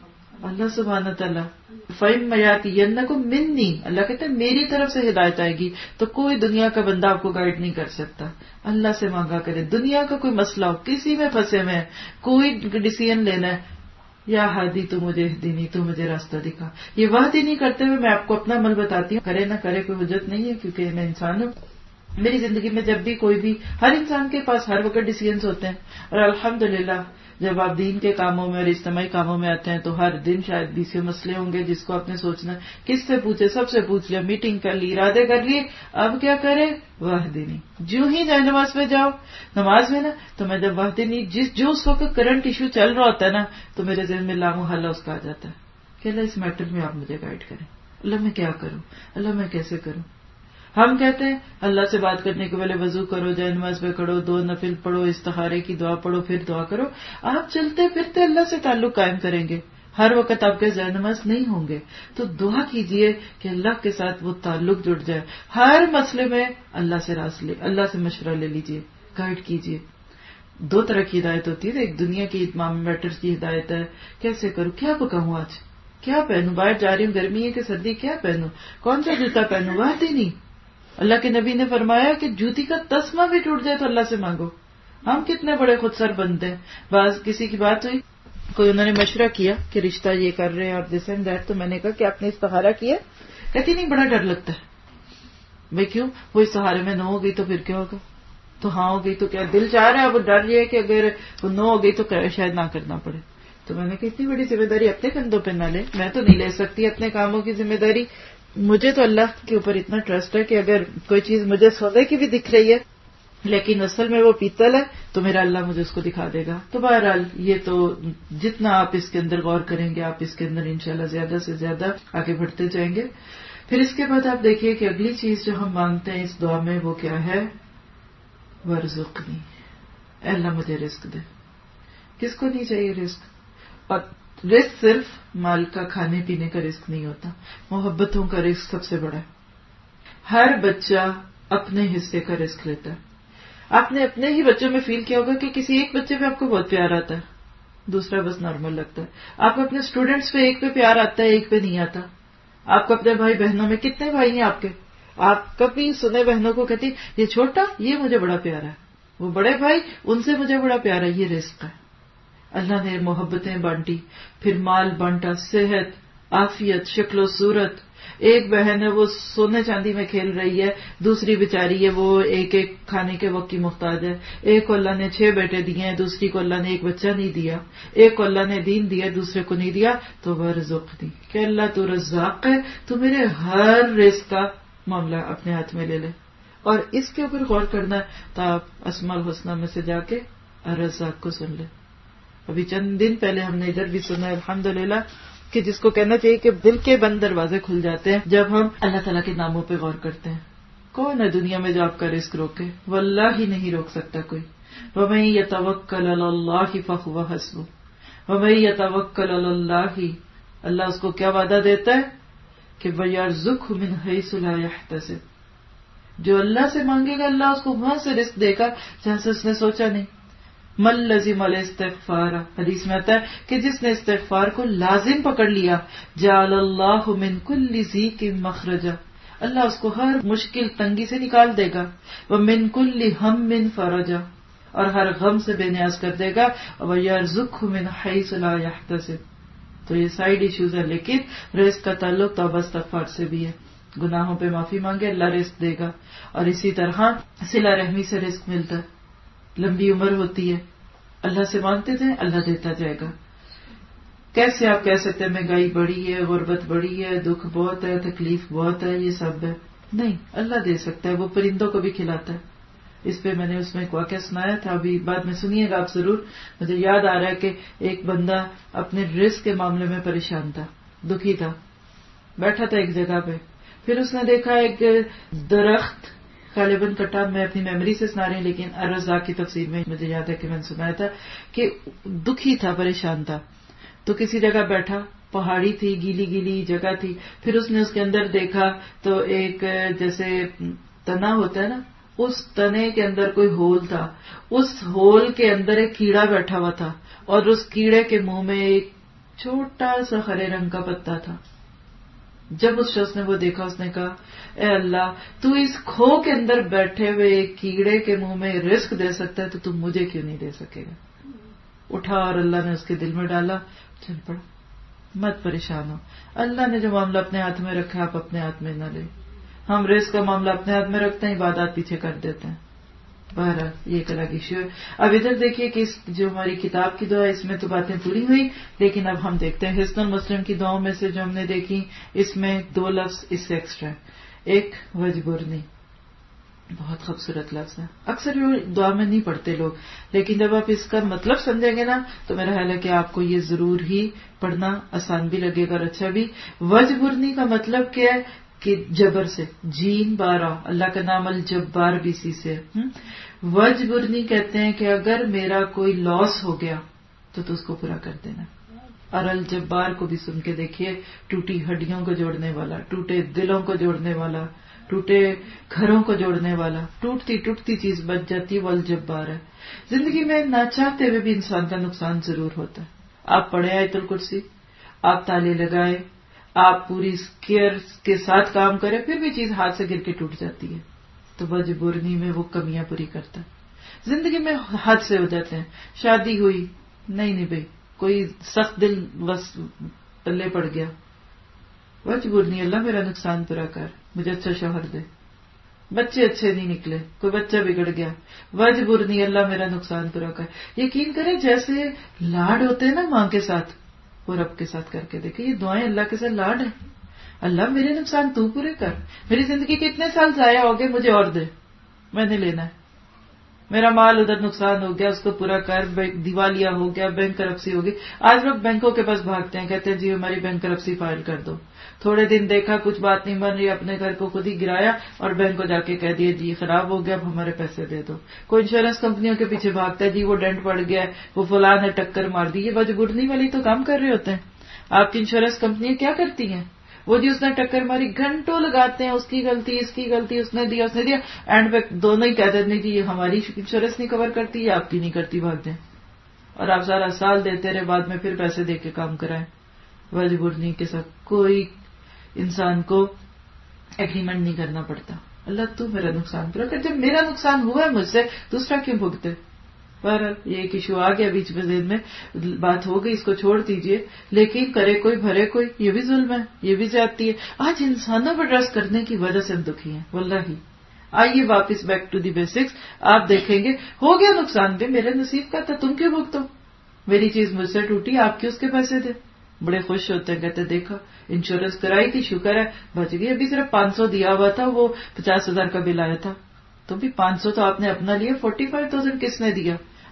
اللہ سبحانہ تعالیٰ. فَإِمَّ يَأْتِيَنَّكُم مِّنِّي، اللہ کہتے ہیں میری طرف سے ہدایت آئے گی. تو کوئی دنیا کا بندہ آپ کو گائیڈ نہیں کر سکتا. اللہ سے مانگا کرے. دنیا کا کوئی مسئلہ ہو، کسی میں پھنسے میں کوئی ڈیسیژن لینا ہے، یا ہادی تو مجھے ہدینی، تو مجھے راستہ دکھا. یہ وعدے نہیں کرتے ہوئے میں آپ کو اپنا عمل بتاتی ہوں، کرے نہ کرے کوئی حجت نہیں ہے کیونکہ میں انسان ہوں. میری زندگی میں جب بھی کوئی بھی، ہر انسان کے پاس ہر وقت ڈیسیژنز ہوتے ہیں، اور الحمدللہ جب آپ دین کے کاموں میں اور اجتماعی کاموں میں آتے ہیں تو ہر دن شاید بیس مسئلے ہوں گے جس کو آپ نے سوچنا ہے. کس سے پوچھے؟ سب سے پوچھ لیا، میٹنگ کر لی، ارادے کر لیے، اب کیا کرے؟ واہدینی. جو ہی جائے نماز میں جاؤ، نماز میں نا تو میں جب واہدینی جس جو اس وقت کرنٹ ایشو چل رہا ہوتا ہے نا تو میرے ذہن میں لامحالہ اس کا آ جاتا ہے کہ اللہ اس میٹر میں آپ مجھے گائیڈ کریں. اللہ میں کیا کروں؟ اللہ میں کیسے کروں؟ ہم کہتے ہیں اللہ سے بات کرنے کے پہلے وضو کرو، جائے نماز میں کھڑو، دو نفل پڑھو، استخارے کی دعا پڑھو، پھر دعا کرو. آپ چلتے پھرتے اللہ سے تعلق قائم کریں گے. ہر وقت آپ کے جائے نماز نہیں ہوں گے تو دعا کیجئے کہ اللہ کے ساتھ وہ تعلق جڑ جائے. ہر مسئلے میں اللہ سے راز لے، اللہ سے مشورہ لے لیجئے، گائیڈ کیجئے. دو طرح کی ہدایت ہوتی ہے. ایک دنیا کی تمام میٹرز کی ہدایت ہے، کیسے کروں، کیا پکاؤں، آج کیا پہنوں، باہر جا رہی ہوں گرمی ہے کہ سردی، کیا پہنوں، کون سا جوتا پہنوں. بات ہی نہیں. اللہ کے نبی نے فرمایا کہ جوتی کا تسمہ بھی ٹوٹ جائے تو اللہ سے مانگو. ہم کتنے بڑے خود سر بنتے ہیں. بعض کسی کی بات ہوئی، کوئی انہوں نے مشورہ کیا کہ رشتہ یہ کر رہے ہیں اور دس اینڈ دیٹ، تو میں نے کہا کہ آپ نے استخارہ کیا؟ کہتی نہیں، بڑا ڈر لگتا ہے. بھائی کیوں؟ وہ استخارے میں نو ہو گئی تو پھر کیا ہوگا؟ تو ہاں ہو گئی تو کیا؟ دل چاہ رہا ہے، وہ ڈر یہ ہے کہ اگر وہ نو ہو گئی تو شاید نہ کرنا پڑے. تو میں نے کہا اتنی بڑی ذمہ داری اپنے کندھوں پہ نہ لے، میں تو نہیں لے سکتی اپنے کاموں کی ذمہ داری. مجھے تو اللہ کے اوپر اتنا ٹرسٹ ہے کہ اگر کوئی چیز مجھے سونے کی بھی دکھ رہی ہے لیکن اصل میں وہ پیتل ہے تو میرا اللہ مجھے اس کو دکھا دے گا. تو بہرحال یہ تو جتنا آپ اس کے اندر غور کریں گے آپ اس کے اندر انشاءاللہ زیادہ سے زیادہ آگے بڑھتے جائیں گے. پھر اس کے بعد آپ دیکھیے کہ اگلی چیز جو ہم مانگتے ہیں اس دعا میں وہ کیا ہے؟ ورزقنی، اے اللہ مجھے رزق دے. کس کو نہیں چاہیے رزق؟ اور رزق صرف مال کا، کھانے پینے کا رزق نہیں ہوتا، محبتوں کا رزق سب سے بڑا ہے. ہر بچہ اپنے حصے کا رزق لیتا ہے. آپ نے اپنے ہی بچوں میں فیل کیا ہوگا کہ کسی ایک بچے پہ آپ کو بہت پیار آتا ہے، دوسرا بس نارمل لگتا ہے. آپ کو اپنے اسٹوڈینٹس پہ ایک پہ پیار آتا ہے، ایک پہ نہیں آتا. آپ کو اپنے بھائی بہنوں میں، کتنے بھائی ہیں آپ کے؟ آپ کبھی سنے بہنوں کو کہتی یہ چھوٹا، یہ مجھے بڑا پیارا ہے، وہ بڑے بھائی ان سے مجھے بڑا پیارا ہے. یہ رزق ہے. اللہ نے محبتیں بانٹی، پھر مال بانٹا، صحت، عافیت، شکل و صورت. ایک بہن ہے وہ سونے چاندی میں کھیل رہی ہے، دوسری بیچاری ہے وہ ایک ایک کھانے کے وقت کی محتاج ہے. ایک کو اللہ نے چھ بیٹے دیے ہیں، دوسری کو اللہ نے ایک بچہ نہیں دیا. ایک کو اللہ نے دین دیا، دوسرے کو نہیں دیا. تو ورزقنی، کہ اللہ تو رزاق ہے، تو میرے ہر رزق کا معاملہ اپنے ہاتھ میں لے لے. اور اس کے اوپر غور کرنا ہے تو آپ اسماء الحسنی میں سے جا کے الرزاق کو سن لے. ابھی چند دن پہلے ہم نے ادھر بھی سنا الحمدللہ کہ جس کو کہنا چاہیے کہ دل کے بند دروازے کھل جاتے ہیں جب ہم اللہ تعالیٰ کے ناموں پہ غور کرتے ہیں. کون ہے دنیا میں جو آپ کا رزق روکے؟ واللہ ہی نہیں روک سکتا کوئی. وَمَن يَتَوَكَّلْ عَلَى اللَّهِ فَهُوَ حَسْبُهُ وَمَن يَتَوَكَّلْ عَلَى اللَّهِ. اللہ اس کو کیا وعدہ دیتا ہے کہ وَيَرْزُقْهُ مِنْ حَيْثُ لَا يَحْتَسِبُ. جو اللہ سے مانگے گا اللہ اس کو وہاں سے رزق دے گا جہاں سے اس نے سوچا نہیں. مَن لَزِمَ الْاِسْتِغْفَارَ. حدیث میں آتا ہے کہ جس نے استغفار کو لازم پکڑ لیا جَعَلَ اللَّهُ مِنْ كُلِّ ضِيقٍ مَخْرَجًا. اللہ اس کو ہر مشکل تنگی سے نکال دے گا. وَمِنْ كُلِّ هَمٍّ فَرَجًا. اور ہر غم سے بے نیاز کر دے گا. وَيَرْزُقْهُ مِنْ حَيْثُ لَا يَحْتَسِبُ. تو یہ سائیڈ ایشوز ہے لیکن رزق کا تعلق توبہ استغفار سے بھی ہے. گناہوں پہ معافی مانگے اللہ رزق دے گا. اور اسی طرح صلہ رحمی سے رزق ملتا ہے. لمبی عمر ہوتی ہے اللہ سے مانگتے تھے اللہ دیتا جائے گا. کیسے آپ کہہ سکتے ہیں مہنگائی بڑی ہے غربت بڑی ہے دکھ بہت ہے تکلیف بہت ہے یہ سب ہے؟ نہیں, اللہ دے سکتا ہے. وہ پرندوں کو بھی کھلاتا ہے. اس پہ میں نے اس میں ایک واقعہ سنایا تھا ابھی بعد میں سنیے گا آپ ضرور. مجھے یاد آ رہا ہے کہ ایک بندہ اپنے رزق کے معاملے میں پریشان تھا دکھی تھا بیٹھا تھا ایک جگہ پہ. پھر اس نے دیکھا ایک درخت غالباً کٹا میں اپنی میموری سے سنا رہی ہوں لیکن الرزاق کی تفسیر میں مجھے یاد ہے کہ میں نے سنایا تھا کہ دکھی تھا پریشان تھا تو کسی جگہ بیٹھا پہاڑی تھی گیلی گیلی جگہ تھی. پھر اس نے اس کے اندر دیکھا تو ایک جیسے تنا ہوتا ہے نا اس تنے کے اندر کوئی ہول تھا. اس ہول کے اندر ایک کیڑا بیٹھا ہوا تھا اور اس کیڑے کے منہ میں ایک چھوٹا سا ہرے رنگ کا پتا تھا. جب اس شخص نے وہ دیکھا اس نے کہا اے اللہ تو اس کھو کے اندر بیٹھے ہوئے ایک کیڑے کے منہ میں رزق دے سکتا ہے تو تم مجھے کیوں نہیں دے سکے گا. اٹھا اور اللہ نے اس کے دل میں ڈالا چل پڑا مت پریشان ہو. اللہ نے جو معاملہ اپنے ہاتھ میں رکھا آپ اپنے ہاتھ میں نہ لے. ہم رزق کا معاملہ اپنے ہاتھ میں رکھتے ہیں عبادات پیچھے کر دیتے ہیں. بہرحال یہ ایک الگ ایشو ہے. اب ادھر دیکھیے کہ اس جو ہماری کتاب کی دعا ہے اس میں تو باتیں پوری ہوئی لیکن اب ہم دیکھتے ہیں حسن المسلم کی دعاؤں میں سے جو ہم نے دیکھی اس میں دو لفظ اس سے ایکسٹرا. ایک وجبرنی بہت خوبصورت لفظ ہے. اکثر یہ دعا میں نہیں پڑھتے لوگ لیکن جب آپ اس کا مطلب سمجھیں گے نا تو میرا خیال ہے کہ آپ کو یہ ضرور ہی پڑھنا آسان بھی لگے گا اور اچھا بھی. وجبرنی کا مطلب کیا ہے کہ جبر سے جین بارہ اللہ کا نام الجبار بھی اسی سے. وجبرنی کہتے ہیں کہ اگر میرا کوئی لاس ہو گیا تو تو اس کو پورا کر دینا. اور الجبار کو بھی سن کے دیکھیے ٹوٹی ہڈیوں کو جوڑنے والا ٹوٹے دلوں کو جوڑنے والا ٹوٹے گھروں کو جوڑنے والا ٹوٹتی ٹوٹتی چیز بچ جاتی ہے وہ الجبار ہے. زندگی میں نہ چاہتے ہوئے بھی انسان کا نقصان ضرور ہوتا ہے. آپ پڑھے آیت الکرسی آپ تالے لگائے آپ پوری کیئر کے ساتھ کام کریں پھر بھی چیز ہاتھ سے گر کے ٹوٹ جاتی ہے تو وجبرنی میں وہ کمیاں پوری کرتا ہے. زندگی میں حادثے ہو جاتے ہیں. شادی ہوئی نہیں نہیں بھائی کوئی سخت دل بس پلے پڑ گیا وجبرنی اللہ میرا نقصان پورا کر مجھے اچھا شوہر دے. بچے اچھے نہیں نکلے کوئی بچہ بگڑ گیا وجبرنی اللہ میرا نقصان پورا کر. یقین کریں جیسے لاڈ ہوتے ہیں نا ماں کے ساتھ وہ رب کے ساتھ کر کے دیکھیں یہ دعائیں اللہ کے ساتھ لاڈ ہیں. اللہ میرے نقصان تو پورے کر میری زندگی کے اتنے سال ضائع ہو گئے مجھے اور دے میں نے لینا ہے. میرا مال ادھر نقصان ہو گیا اس کو پورا کر. دیوالیہ ہو گیا بینک کرپسی ہو گئی. آج لوگ بینکوں کے پاس بھاگتے ہیں کہتے ہیں جی ہماری بینک کرپسی فائل کر دو. تھوڑے دن دیکھا کچھ بات نہیں بن رہی اپنے گھر کو خود ہی گرایا اور بینک کو جا کے کہہ دیا جی خراب ہو گیا اب ہمارے پیسے دے دو. کوئی انشورنس کمپنیوں کے پیچھے بھاگتا ہے جی وہ ڈنٹ پڑ گیا وہ فلاں نے ٹکر مار دی. یہ وجبرنی والی تو کام کر رہے ہوتے ہیں. آپ کی انشورنس کمپنیاں کیا کرتی ہیں وہ جی اس نے ٹکر ماری گھنٹوں لگاتے ہیں اس کی غلطی اس کی غلطی اس نے دیا اس نے دیا اینڈ پہ دونوں ہی کہتے ہیں جی یہ ہماری انشورنس نہیں کور کرتی یہ آپ کی نہیں کرتی بھاگ دیں اور آپ سارا سال دیتے رہے بعد میں پھر پیسے دے کے کام کرائیں. وجبرنی کے ساتھ کوئی انسان کو ایگریمنٹ نہیں کرنا پڑتا. اللہ تو میرا نقصان پورا کر. جب میرا نقصان ہوا ہے مجھ سے دوسرا کیوں بھگتے. بہرحال یہ ایک ایشو آ گیا بیچ میں ذہن میں بات ہو گئی اس کو چھوڑ دیجئے لیکن کرے کوئی بھرے کوئی یہ بھی ظلم ہے یہ بھی زیادتی ہے. آج انسانوں پر ٹرسٹ کرنے کی وجہ سے ہم دکھی ہیں واللہ. آئیے واپس بیک ٹو دی بیسکس. آپ دیکھیں گے ہو گیا نقصان بھی میرے نصیب کا تھا تم کیوں بھگتو. میری چیز مجھ سے ٹوٹی آپ کیوں اس کے پیسے دے. بڑے خوش ہوتے ہیں کہتے دیکھا انشورنس کرائی تھی شکر ہے بچ گئی. ابھی صرف پانچ سو دیا ہوا تھا وہ پچاس ہزار کا بل آیا تھا تو بھی پانچ سو تو آپ نے اپنا لیا فورٹی فائیو تھاؤزینڈ کس نے دیا.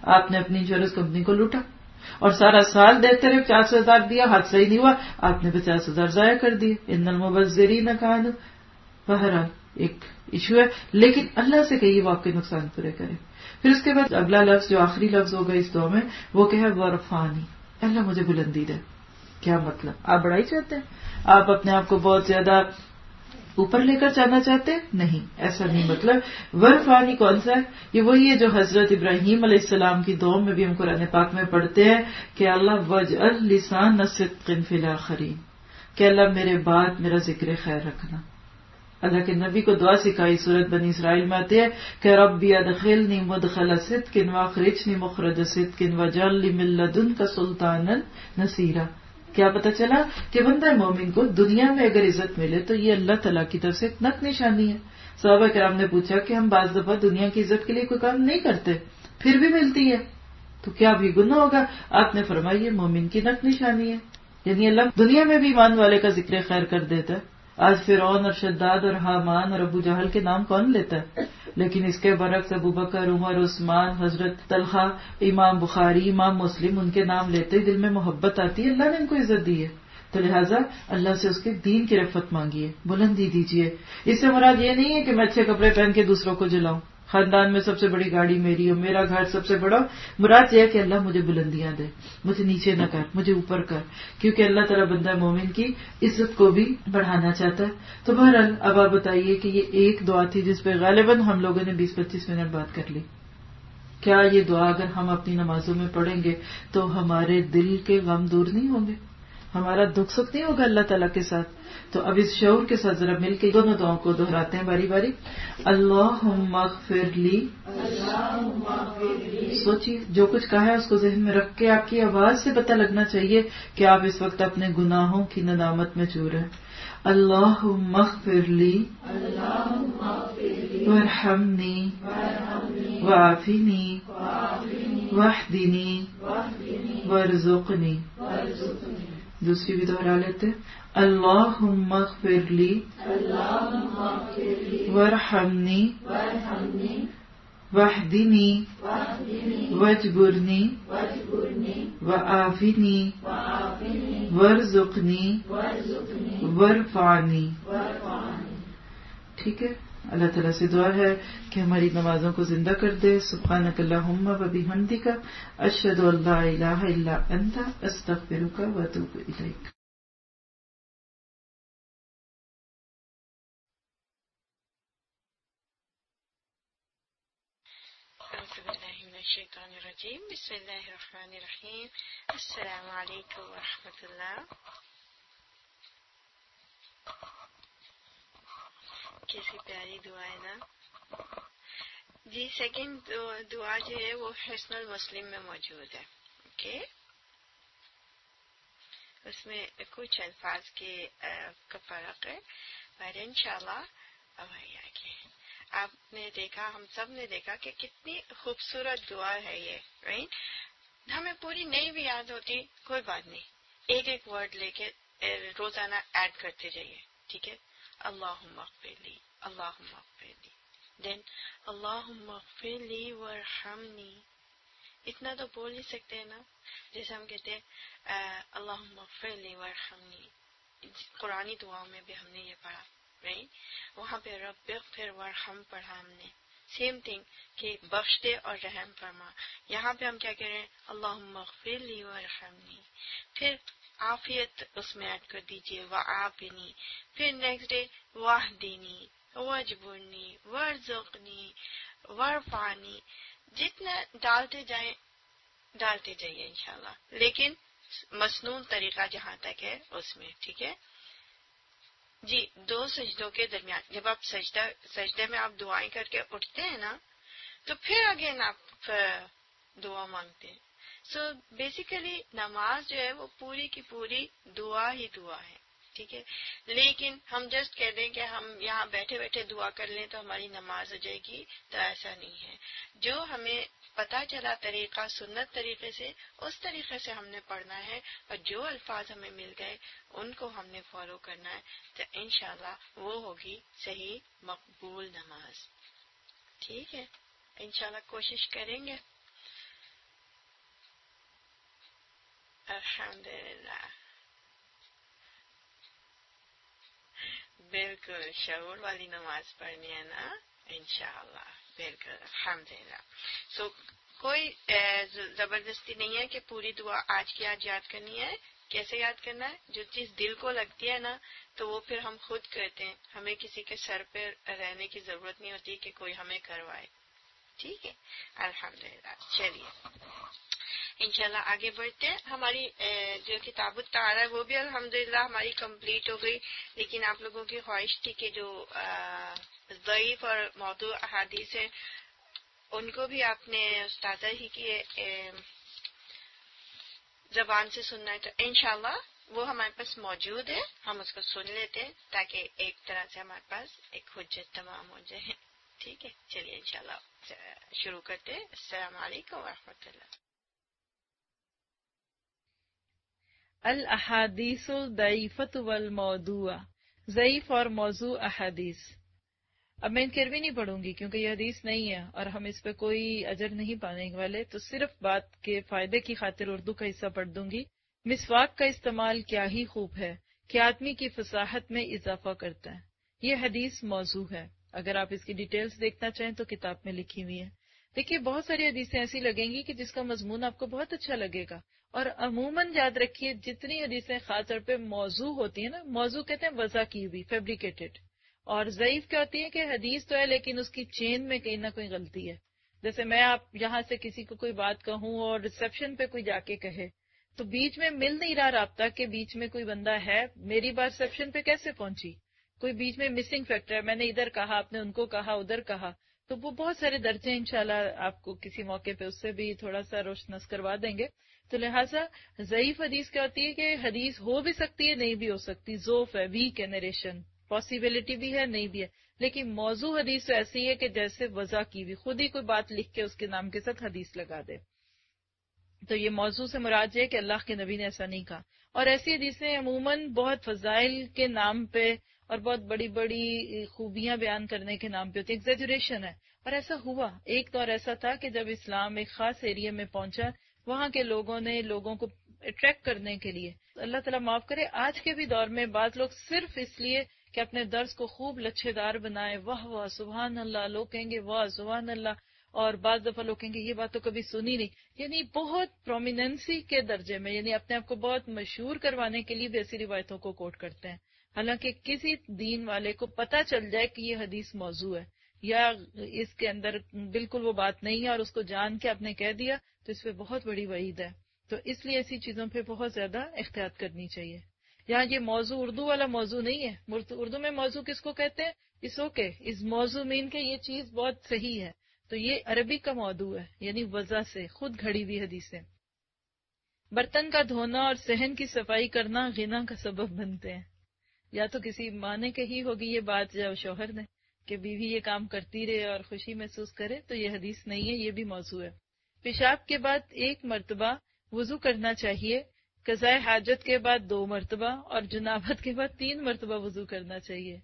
آپ نے اپنی انشورنس کمپنی کو لوٹا اور سارا سال دیتے رہے، پچاس ہزار دیا، حادثہ ہی نہیں ہوا، آپ نے پچاس ہزار ضائع کر دیے. ان المبذرین کانوا. بہرحال ایک ایشو ہے، لیکن اللہ سے کہیے وہ آپ کے نقصان پورے کرے. پھر اس کے بعد اگلا لفظ جو آخری لفظ ہوگا اس دعا میں وہ کہ ہے ورفانی، اللہ مجھے بلندی دے. کیا مطلب؟ آپ بڑائی چاہتے ہیں؟ آپ اپنے آپ کو بہت زیادہ اوپر لے کر جانا چاہتے ہیں؟ نہیں، ایسا نہیں. مطلب ورفانی کون سا ہے؟ یہ وہی ہے جو حضرت ابراہیم علیہ السلام کی دعا میں بھی ہم قرآن پاک میں پڑھتے ہیں کہ اللہ وجعل لسان صدق فی الاخرین، کہ اللہ میرے بعد میرا ذکر خیر رکھنا. اللہ کے نبی کو دعا سکھائی، سورۃ بنی اسرائیل میں آتے ہیں کہ ربی ادخلنی مدخل صدق واخرجنی مخرج صدق واجعل لی من لدنک سلطانا نصیرا. کیا پتہ چلا کہ بندہ مومن کو دنیا میں اگر عزت ملے تو یہ اللہ تعالیٰ کی طرف سے ایک نق نشانی ہے. صحابہ کرام نے پوچھا کہ ہم بعض دفعہ دنیا کی عزت کے لیے کوئی کام نہیں کرتے پھر بھی ملتی ہے تو کیا بھی گناہ ہوگا؟ آپ نے فرمایا یہ مومن کی نق نشانی ہے. یعنی اللہ دنیا میں بھی ایمان والے کا ذکر خیر کر دیتا ہے. آج فرعون اور شداد اور حامان اور ابو جہل کے نام کون لیتا ہے؟ لیکن اس کے برعکس ابو بکر، عمر، عثمان، حضرت طلحہ، امام بخاری، امام مسلم، ان کے نام لیتے ہی دل میں محبت آتی ہے. اللہ نے ان کو عزت دی ہے تو لہٰذا اللہ سے اس کے دین کی رفعت مانگیے، بلندی دیجیے. اس سے مراد یہ نہیں ہے کہ میں اچھے کپڑے پہن کے دوسروں کو جلاؤں، خاندان میں سب سے بڑی گاڑی میری ہو، میرا گھر سب سے بڑا. مراد یہ ہے کہ اللہ مجھے بلندیاں دے، مجھے نیچے نہ کر، مجھے اوپر کر، کیونکہ اللہ تعالیٰ بندہ مومن کی عزت کو بھی بڑھانا چاہتا ہے. تو بہرحال اب آپ بتائیے کہ یہ ایک دعا تھی جس پہ غالباً ہم لوگوں نے بیس پچیس منٹ بات کر لی. کیا یہ دعا اگر ہم اپنی نمازوں میں پڑھیں گے تو ہمارے دل کے غم دور نہیں ہوں گے؟ ہمارا دکھ سکھ نہیں ہوگا اللہ تعالیٰ کے ساتھ؟ تو اب اس شعور کے ساتھ ذرا مل کے دونوں دعاؤں کو دہراتے ہیں باری باری. اللہم اغفر لی. سوچیے جو کچھ کہا ہے اس کو ذہن میں رکھ کے آپ کی آواز سے پتہ لگنا چاہیے کہ آپ اس وقت اپنے گناہوں کی ندامت میں چور ہیں. اللہم اغفر لی وارحمنی وعافنی واہدنی وارزقنی. دوسری بھی دہرا لیتے ہیں. اللہم اغفر لی وارحمنی واہدنی واجبرنی وعافنی وارزقنی وارفعنی. ٹھیک ہے. اللہ تعالیٰ سے دعا ہے کہ ہماری نمازوں کو زندہ کر دے. سبحانک اللہم وبحمدک اشہد ان لا الہ الا انت استغفرک واتوب الیک. الشیطان الرجیم. بسم اللہ الرحمن الرحیم. السلام علیکم ورحمۃ اللہ. کیسی پیاری دعا ہے نا جی. سیکنڈ دعا جو ہے وہ حسن المسلم میں موجود ہے. اوکے, اس میں کچھ الفاظ کے کا فرق ہے پر انشاءاللہ اب آئیے آگے. آپ نے دیکھا, ہم سب نے دیکھا کہ کتنی خوبصورت دعا ہے یہ. رائٹ, ہمیں پوری نہیں بھی یاد ہوتی کوئی بات نہیں, ایک ایک ورڈ لے کے روزانہ ایڈ کرتے جائیے. ٹھیک ہے. اللہم اغفر لی, اللہم اغفر لی, دین اللہم اغفر لی وارحمنی. اتنا تو بول ہی سکتے ہیں نا, جیسے ہم کہتے ہیں اللہم اغفر لی وارحمنی. قرآنی دعاؤں میں بھی ہم نے یہ پڑھا. رائٹ, وہاں پہ رب اغفر وارحم پڑھا ہم نے, سیم تھنگ کہ بخش دے اور رحم فرما. یہاں پہ ہم کیا کہہ رہے ہیں, اللہم اغفر لی وارحمنی. پھر عافیت اس میں ایڈ کر دیجئے, وعافنی. پھر نیکسٹ ڈے واہدینی واجبرنی وارزقنی وارفعنی. جتنا ڈالتے جائیں ڈالتے جائیے انشاءاللہ, لیکن مسنون طریقہ جہاں تک ہے اس میں. ٹھیک ہے جی. دو سجدوں کے درمیان جب آپ سجدہ سجدے میں آپ دعائیں کر کے اٹھتے ہیں نا تو پھر اگین آپ دعا مانگتے ہیں. سو بیسیکلی نماز جو ہے وہ پوری کی پوری دعا ہی دعا ہے. ٹھیک ہے, لیکن ہم جسٹ کہہ دیں کہ ہم یہاں بیٹھے بیٹھے دعا کر لیں تو ہماری نماز ہو جائے گی, تو ایسا نہیں ہے. جو ہمیں پتہ چلا طریقہ سنت طریقے سے, اس طریقے سے ہم نے پڑھنا ہے, اور جو الفاظ ہمیں مل گئے ان کو ہم نے فالو کرنا ہے, تو انشاءاللہ وہ ہوگی صحیح مقبول نماز. ٹھیک ہے, انشاءاللہ کوشش کریں گے. الحمدللہ، بالکل شعور والی نماز پڑھنی ہے نا انشاءاللہ، بالکل الحمدللہ. سو کوئی زبردستی نہیں ہے کہ پوری دعا آج کی آج یاد کرنی ہے. کیسے یاد کرنا ہے؟ جو چیز دل کو لگتی ہے نا تو وہ پھر ہم خود کرتے ہیں، ہمیں کسی کے سر پہ رہنے کی ضرورت نہیں ہوتی کہ کوئی ہمیں کروائے. ٹھیک ہے الحمدللہ. چلیے انشاءاللہ آگے بڑھتے ہیں. ہماری جو کتاب الطہارہ ہے وہ بھی الحمدللہ ہماری کمپلیٹ ہو گئی، لیکن آپ لوگوں کی خواہش تھی کہ جو ضعیف اور موضوع احادیث ہیں ان کو بھی آپ نے استاذہ ہی کی زبان سے سننا ہے، تو انشاءاللہ وہ ہمارے پاس موجود ہے، ہم اس کو سن لیتے ہیں تاکہ ایک طرح سے ہمارے پاس ایک حجت تمام ہو جائے. ٹھیک ہے چلیے انشاءاللہ شروع کرتے ہیں. السلام علیکم ورحمۃ اللہ. الاحادیث الضعیفۃ والموضوع، ضعیف اور موضوع احادیث. اب میں کروی نہیں پڑھوں گی کیونکہ یہ حدیث نہیں ہے اور ہم اس پہ کوئی اجر نہیں پانے والے، تو صرف بات کے فائدے کی خاطر اردو کا حصہ پڑھ دوں گی. مسواک کا استعمال کیا ہی خوب ہے کہ آدمی کی فصاحت میں اضافہ کرتا ہے. یہ حدیث موضوع ہے، اگر آپ اس کی ڈیٹیلز دیکھنا چاہیں تو کتاب میں لکھی ہوئی ہے. دیکھیے بہت ساری حدیثیں ایسی لگیں گی کہ جس کا مضمون آپ کو بہت اچھا لگے گا، اور عموماً یاد رکھیے جتنی حدیثیں خاص طور پہ موضوع ہوتی ہیں نا، موضوع کہتے ہیں وضع کی ہوئی، فیبریکیٹڈ. اور ضعیف کیا ہوتی ہے کہ حدیث تو ہے لیکن اس کی چین میں کہیں نہ کوئی غلطی ہے. جیسے میں آپ یہاں سے کسی کو کوئی بات کہوں اور ریسیپشن پہ کوئی جا کے کہے تو بیچ میں مل نہیں رہا رابطہ کہ بیچ میں کوئی بندہ ہے، میری بات ریسیپشن پہ کیسے پہنچی، کوئی بیچ میں مسنگ فیکٹر ہے، میں نے ادھر کہا، آپ نے ان کو کہا، ادھر کہا. تو وہ بہت سارے درجے انشاءاللہ آپ کو کسی موقع پہ اس سے بھی تھوڑا سا روشنس کروا دیں گے. تو لہٰذا ضعیف حدیث کیا ہوتی ہے کہ حدیث ہو بھی سکتی ہے نہیں بھی ہو سکتی، ضعف ہے، ویک ہے نریشن، پاسبلٹی بھی ہے نہیں بھی ہے. لیکن موضوع حدیث ایسی ہے کہ جیسے وضع کی بھی، خود ہی کوئی بات لکھ کے اس کے نام کے ساتھ حدیث لگا دے. تو یہ موضوع سے مراد ہے کہ اللہ کے نبی نے ایسا نہیں کہا. اور ایسی حدیثیں عموماً بہت فضائل کے نام پہ اور بہت بڑی بڑی خوبیاں بیان کرنے کے نام پہ ہوتی ہے، ایگزیجریشن ہے. اور ایسا ہوا، ایک دور ایسا تھا کہ جب اسلام ایک خاص ایریا میں پہنچا، وہاں کے لوگوں نے لوگوں کو اٹریکٹ کرنے کے لیے، اللہ تعالیٰ معاف کرے آج کے بھی دور میں بعض لوگ صرف اس لیے کہ اپنے درس کو خوب لچھے دار بنائے، واہ واہ سبحان اللہ، لوگ کہیں گے واہ سبحان اللہ، اور بعض دفعہ لوگ کہیں گے یہ بات تو کبھی سنی نہیں، یعنی بہت پرومیننسی کے درجے میں، یعنی اپنے آپ کو بہت مشہور کروانے کے لیے بھی ایسی روایتوں کو کوٹ کرتے ہیں. حالانکہ کسی دین والے کو پتہ چل جائے کہ یہ حدیث موضوع ہے یا اس کے اندر بالکل وہ بات نہیں ہے اور اس کو جان کے آپ نے کہہ دیا تو اس پہ بہت بڑی وعید ہے. تو اس لیے ایسی چیزوں پہ بہت زیادہ احتیاط کرنی چاہیے. یہاں یہ موضوع اردو والا موضوع نہیں ہے. اردو میں موضوع کس کو کہتے ہیں؟ اس اوکے اس موضوع مین کے یہ چیز بہت صحیح ہے. تو یہ عربی کا موضوع ہے، یعنی وضع سے خود گھڑی ہوئی حدیثیں. برتن کا دھونا اور صحن کی صفائی کرنا غنا کا سبب بنتے ہیں. یا تو کسی ماں نے کہی ہوگی یہ بات یا شوہر نے کہ بیوی یہ کام کرتی رہے اور خوشی محسوس کرے، تو یہ حدیث نہیں ہے، یہ بھی موضوع ہے. پیشاب کے بعد ایک مرتبہ وضو کرنا چاہیے، قضائے حاجت کے بعد دو مرتبہ اور جنابت کے بعد تین مرتبہ وضو کرنا چاہیے.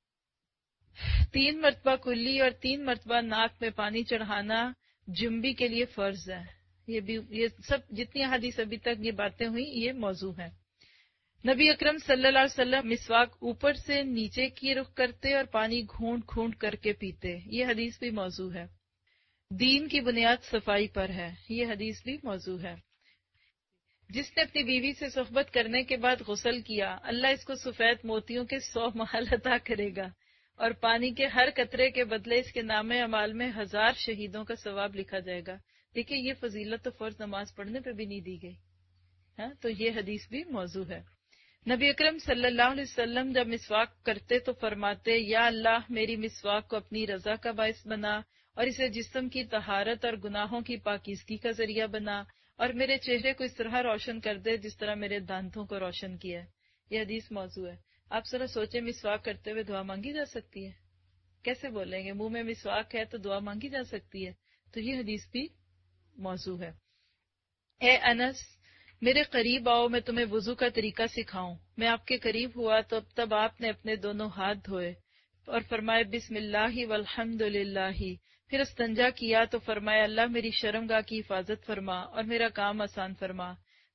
تین مرتبہ کلی اور تین مرتبہ ناک میں پانی چڑھانا جنبی کے لیے فرض ہے. یہ بھی یہ سب جتنی حدیث ابھی تک یہ باتیں ہوئی یہ موضوع ہیں. نبی اکرم صلی اللہ علیہ وسلم مسواک اوپر سے نیچے کی رخ کرتے اور پانی گھونٹ گھونٹ کر کے پیتے، یہ حدیث بھی موضوع ہے. دین کی بنیاد صفائی پر ہے، یہ حدیث بھی موضوع ہے. جس نے اپنی بیوی سے صحبت کرنے کے بعد غسل کیا، اللہ اس کو سفید موتیوں کے سو محل عطا کرے گا اور پانی کے ہر قطرے کے بدلے اس کے نام اعمال میں ہزار شہیدوں کا ثواب لکھا جائے گا. دیکھیے یہ فضیلت تو فرض نماز پڑھنے پہ بھی نہیں دی گئی، ہاں تو یہ حدیث بھی موضوع ہے. نبی اکرم صلی اللہ علیہ وسلم جب مسواک کرتے تو فرماتے، یا اللہ میری مسواک کو اپنی رضا کا باعث بنا اور اسے جسم کی طہارت اور گناہوں کی پاکیزگی کا ذریعہ بنا اور میرے چہرے کو اس طرح روشن کر دے جس طرح میرے دانتوں کو روشن کیا. یہ حدیث موضوع ہے. آپ ذرا سوچیں مسواک کرتے ہوئے دعا مانگی جا سکتی ہے؟ کیسے بولیں گے؟ منہ میں مسواک ہے تو دعا مانگی جا سکتی ہے. تو یہ حدیث بھی موضوع ہے. اے انس میرے قریب آؤ، میں تمہیں وضو کا طریقہ سکھاؤں. میں آپ کے قریب ہوا تو تب آپ نے اپنے دونوں ہاتھ دھوئے اور فرمائے بسم اللہ والحمد للہ. پھر استنجا کیا تو فرمایا اللہ میری شرمگاہ کی حفاظت فرما اور میرا کام آسان فرما.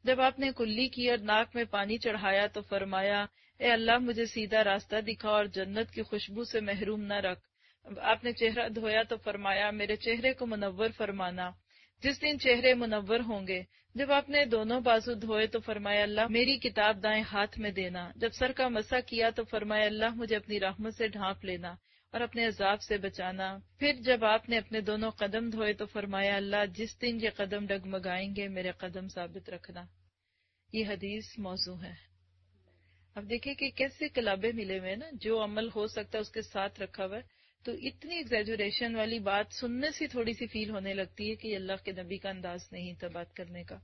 جب آپ نے کلی کی اور ناک میں پانی چڑھایا تو فرمایا اے اللہ مجھے سیدھا راستہ دکھا اور جنت کی خوشبو سے محروم نہ رکھ۔ آپ نے چہرہ دھویا تو فرمایا میرے چہرے کو منور فرمانا، جس دن چہرے منور ہوں گے۔ جب آپ نے دونوں بازو دھوئے تو فرمایا اللہ میری کتاب دائیں ہاتھ میں دینا۔ جب سر کا مسح کیا تو فرمایا اللہ مجھے اپنی رحمت سے ڈھانپ لینا اور اپنے عذاب سے بچانا۔ پھر جب آپ نے اپنے دونوں قدم دھوئے تو فرمایا اللہ جس دن یہ قدم ڈگمگائیں گے میرے قدم ثابت رکھنا۔ یہ حدیث موضوع ہے۔ اب دیکھیں کہ کیسے کلابے ملے ہوئے نا، جو عمل ہو سکتا ہے اس کے ساتھ رکھا ہوا ہے، تو اتنی ایگزیجوریشن والی بات سننے سے تھوڑی سی فیل ہونے لگتی ہے کہ یہ اللہ کے نبی کا انداز نہیں تھا بات کرنے کا۔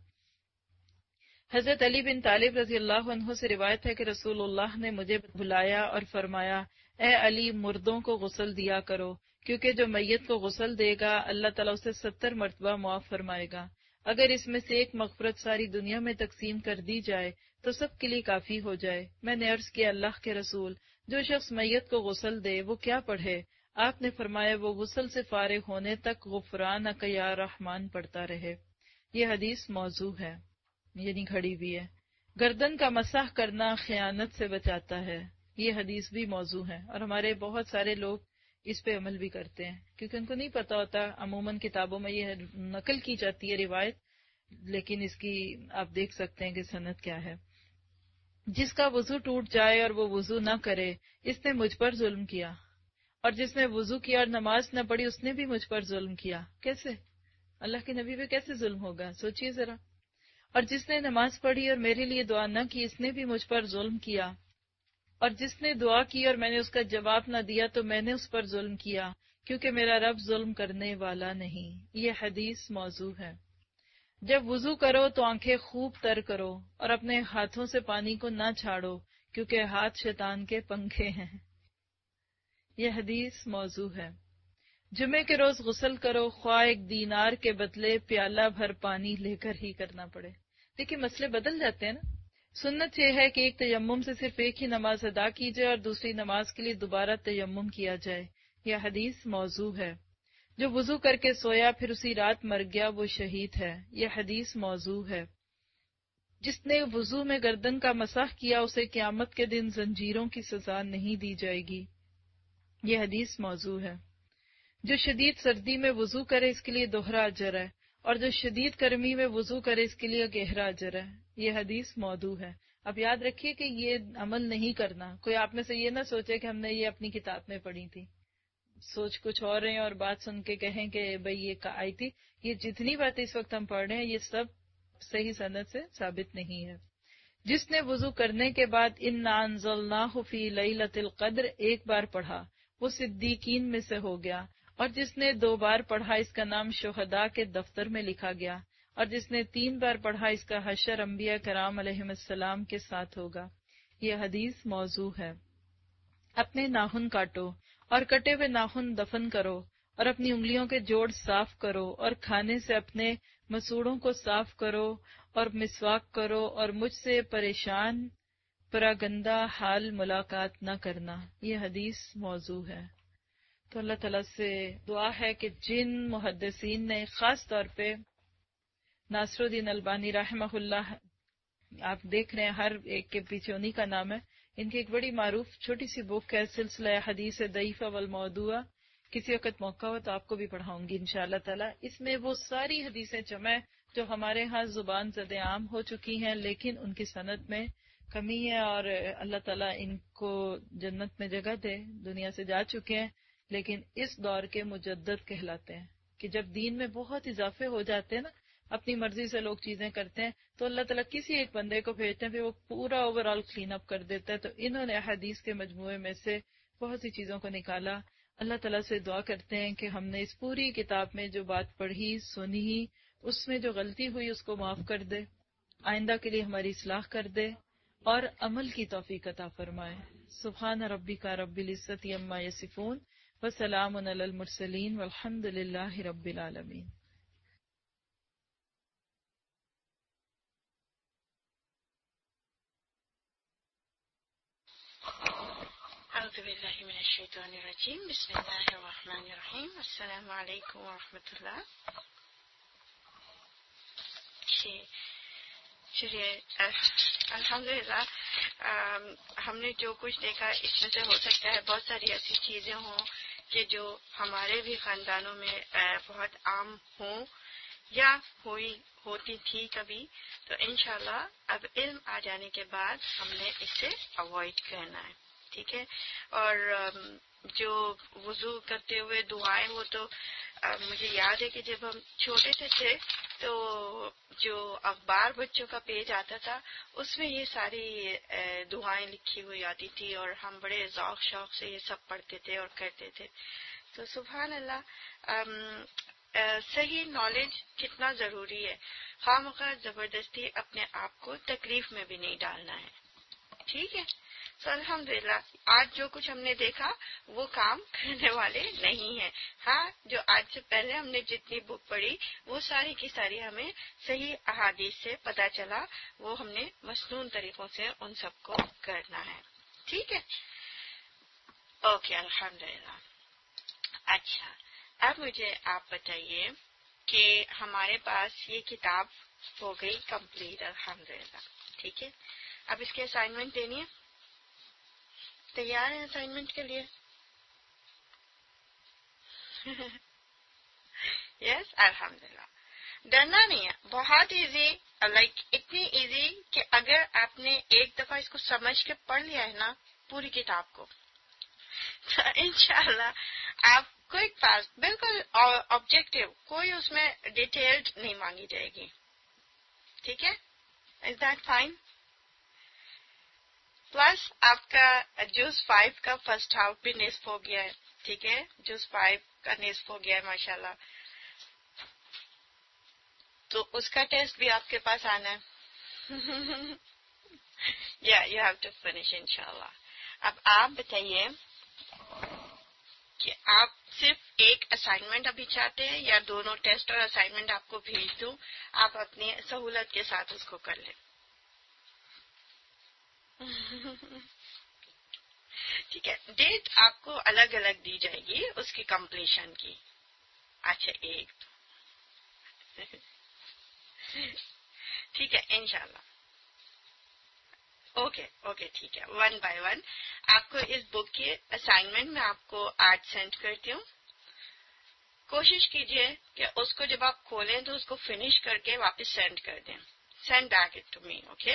حضرت علی بن طالب رضی اللہ عنہ سے روایت ہے کہ رسول اللہ نے مجھے بلایا اور فرمایا اے علی مردوں کو غسل دیا کرو، کیونکہ جو میت کو غسل دے گا اللہ تعالیٰ اسے ستر مرتبہ معاف فرمائے گا۔ اگر اس میں سے ایک مغفرت ساری دنیا میں تقسیم کر دی جائے تو سب کے لیے کافی ہو جائے۔ میں نے عرض کیا اللہ کے رسول جو شخص میت کو غسل دے وہ کیا پڑھے؟ آپ نے فرمایا وہ غسل سے فارغ ہونے تک غفرانک یا رحمان پڑھتا رہے۔ یہ حدیث موضوع ہے، یعنی گھڑی بھی ہے۔ گردن کا مسح کرنا خیانت سے بچاتا ہے، یہ حدیث بھی موضوع ہے، اور ہمارے بہت سارے لوگ اس پہ عمل بھی کرتے ہیں کیونکہ ان کو نہیں پتا ہوتا۔ عموماً کتابوں میں یہ نقل کی جاتی ہے روایت، لیکن اس کی آپ دیکھ سکتے ہیں کہ سند کیا ہے۔ جس کا وضو ٹوٹ جائے اور وہ وضو نہ کرے اس نے مجھ پر ظلم کیا، اور جس نے وضو کیا اور نماز نہ پڑھی اس نے بھی مجھ پر ظلم کیا۔ کیسے؟ اللہ کے نبی پہ کیسے ظلم ہوگا؟ سوچئے ذرا۔ اور جس نے نماز پڑھی اور میرے لیے دعا نہ کی اس نے بھی مجھ پر ظلم کیا، اور جس نے دعا کی اور میں نے اس کا جواب نہ دیا تو میں نے اس پر ظلم کیا، کیونکہ میرا رب ظلم کرنے والا نہیں۔ یہ حدیث موضوع ہے۔ جب وضو کرو تو آنکھیں خوب تر کرو اور اپنے ہاتھوں سے پانی کو نہ چھاڑو، کیونکہ ہاتھ شیطان کے پنکھے ہیں۔ یہ حدیث موضوع ہے۔ جمعے کے روز غسل کرو، خواہ ایک دینار کے بدلے پیالہ بھر پانی لے کر ہی کرنا پڑے۔ دیکھیں مسئلے بدل جاتے ہیں نا۔ سنت یہ ہے کہ ایک تیمم سے صرف ایک ہی نماز ادا کی جائے اور دوسری نماز کے لیے دوبارہ تیمم کیا جائے۔ یہ حدیث موضوع ہے۔ جو وضو کر کے سویا پھر اسی رات مر گیا وہ شہید ہے۔ یہ حدیث موضوع ہے۔ جس نے وضو میں گردن کا مسح کیا اسے قیامت کے دن زنجیروں کی سزا نہیں دی جائے گی۔ یہ حدیث موضوع ہے۔ جو شدید سردی میں وضو کرے اس کے لیے دوہرا اجر ہے، اور جو شدید گرمی میں وضو کرے اس کے لیے گہرا اجر ہے۔ یہ حدیث موضوع ہے۔ اب یاد رکھیے کہ یہ عمل نہیں کرنا۔ کوئی آپ میں سے یہ نہ سوچے کہ ہم نے یہ اپنی کتاب میں پڑھی تھی، سوچ کچھ اور رہے ہیں اور بات سن کے کہیں کہ بھئی یہ آئی تھی۔ یہ جتنی باتیں اس وقت ہم پڑھ رہے ہیں یہ سب صحیح سند سے ثابت نہیں ہے۔ جس نے وضو کرنے کے بعد انا انزلناہ فی لیلۃ القدر ایک بار پڑھا وہ صدیقین میں سے ہو گیا، اور جس نے دو بار پڑھا اس کا نام شہداء کے دفتر میں لکھا گیا، اور جس نے تین بار پڑھا اس کا حشر انبیاء کرام علیہم السلام کے ساتھ ہوگا۔ یہ حدیث موضوع ہے۔ اپنے ناخن کاٹو اور کٹے ہوئے ناخن دفن کرو، اور اپنی انگلیوں کے جوڑ صاف کرو، اور کھانے سے اپنے مسوڑوں کو صاف کرو اور مسواک کرو، اور مجھ سے پریشان پراگندہ حال ملاقات نہ کرنا۔ یہ حدیث موضوع ہے۔ تو اللہ تعالیٰ سے دعا ہے کہ جن محدثین نے خاص طور پہ ناصر الدین البانی رحمہ اللہ، آپ دیکھ رہے ہیں ہر ایک کے پیچھے انہی کا نام ہے، ان کی ایک بڑی معروف چھوٹی سی بک ہے سلسلہ حدیث ضعیفہ والموضوعہ، کسی وقت موقع ہو تو آپ کو بھی پڑھاؤں گی انشاءاللہ تعالیٰ۔ اس میں وہ ساری حدیثیں جمع جو ہمارے ہاں زبان زد عام ہو چکی ہیں لیکن ان کی سند میں کمی ہے، اور اللہ تعالیٰ ان کو جنت میں جگہ دے، دنیا سے جا چکے ہیں لیکن اس دور کے مجدد کہلاتے ہیں کہ جب دین میں بہت اضافے ہو جاتے ہیں نا، اپنی مرضی سے لوگ چیزیں کرتے ہیں تو اللہ تعالیٰ کسی ایک بندے کو بھیجتے ہیں پھر وہ پورا اوور آل کلین اپ کر دیتا ہے۔ تو انہوں نے حدیث کے مجموعے میں سے بہت سی چیزوں کو نکالا۔ اللہ تعالیٰ سے دعا کرتے ہیں کہ ہم نے اس پوری کتاب میں جو بات پڑھی سنی اس میں جو غلطی ہوئی اس کو معاف کر دے، آئندہ کے لیے ہماری اصلاح کر دے اور عمل کی توفیق عطا فرمائے۔ سبحان ربک رب العزت عما یصفون وسلام علی المرسلین والحمد للہ رب العالمین۔ اعوذ باللہ من الشیطان الرجیم، بسم اللہ الرحمن الرحیم۔ السلام علیکم ورحمۃ اللہ۔ چلیے الحمدللہ ہم نے جو کچھ دیکھا اس میں سے ہو سکتا ہے بہت ساری ایسی چیزیں ہوں کہ جو ہمارے بھی خاندانوں میں بہت عام ہوں یا ہوئی ہوتی تھی کبھی، تو انشاءاللہ اب علم آ جانے کے بعد ہم نے اس سے اوائڈ کرنا ہے، ٹھیک ہے۔ اور جو وضو کرتے ہوئے دعائیں، وہ تو مجھے یاد ہے کہ جب ہم چھوٹے سے تھے تو جو اخبار بچوں کا پیج آتا تھا اس میں یہ ساری دعائیں لکھی ہوئی آتی تھی اور ہم بڑے ذوق شوق سے یہ سب پڑھتے تھے اور کرتے تھے۔ تو سبحان اللہ، صحیح نالج کتنا ضروری ہے، خواہ مخواہ زبردستی اپنے آپ کو تکلیف میں بھی نہیں ڈالنا ہے، ٹھیک ہے۔ تو الحمدللہ آج جو کچھ ہم نے دیکھا وہ کام کرنے والے نہیں ہیں۔ ہاں، جو آج سے پہلے ہم نے جتنی بک پڑھی وہ ساری کی ساری ہمیں صحیح احادیث سے پتہ چلا، وہ ہم نے مسنون طریقوں سے ان سب کو کرنا ہے، ٹھیک ہے۔ اوکے، الحمدللہ۔ اچھا، اب مجھے آپ بتائیے کہ ہمارے پاس یہ کتاب ہو گئی کمپلیٹ، الحمدللہ، ٹھیک ہے۔ اب اس کی اسائنمنٹ دینی ہے، تیار ہیں اسائنمنٹ کے لیے؟ یس، الحمدللہ۔ ڈرنا نہیں ہے، بہت ایزی، لائک اتنی ایزی کہ اگر آپ نے ایک دفعہ اس کو سمجھ کے پڑھ لیا ہے نا پوری کتاب کو، تو انشاءاللہ آپ کوئی پاس بالکل آبجیکٹو، کوئی اس میں ڈیٹیلڈ نہیں مانگی جائے گی، ٹھیک ہے۔ Is that fine? پلس آپ کا جوز فائیو کا فرسٹ ہاف بھی نصف ہو گیا ہے، ٹھیک ہے، جوز فائیو کا نصف ہو گیا ہے ماشاءاللہ، تو اس کا ٹیسٹ بھی آپ کے پاس آنا ہے۔ یا یو ہیو ٹو فنش انشاءاللہ۔ اب آپ بتائیے کہ آپ صرف ایک اسائنمنٹ ابھی چاہتے ہیں یا دونوں ٹیسٹ اور اسائنمنٹ آپ کو بھیج دوں، آپ اپنی سہولت کے ساتھ اس کو کر لیں، ٹھیک ہے۔ ڈیٹ آپ کو الگ الگ دی جائے گی اس کی کمپلیشن کی۔ اچھا، ایک ٹھیک ہے انشاءاللہ۔ اوکے اوکے ٹھیک ہے، ون بائی ون آپ کو اس بک کی اسائنمنٹ میں آپ کو آج سینڈ کرتی ہوں۔ کوشش کیجئے کہ اس کو جب آپ کھولیں تو اس کو فنش کر کے واپس سینڈ کر دیں، send back it to me, okay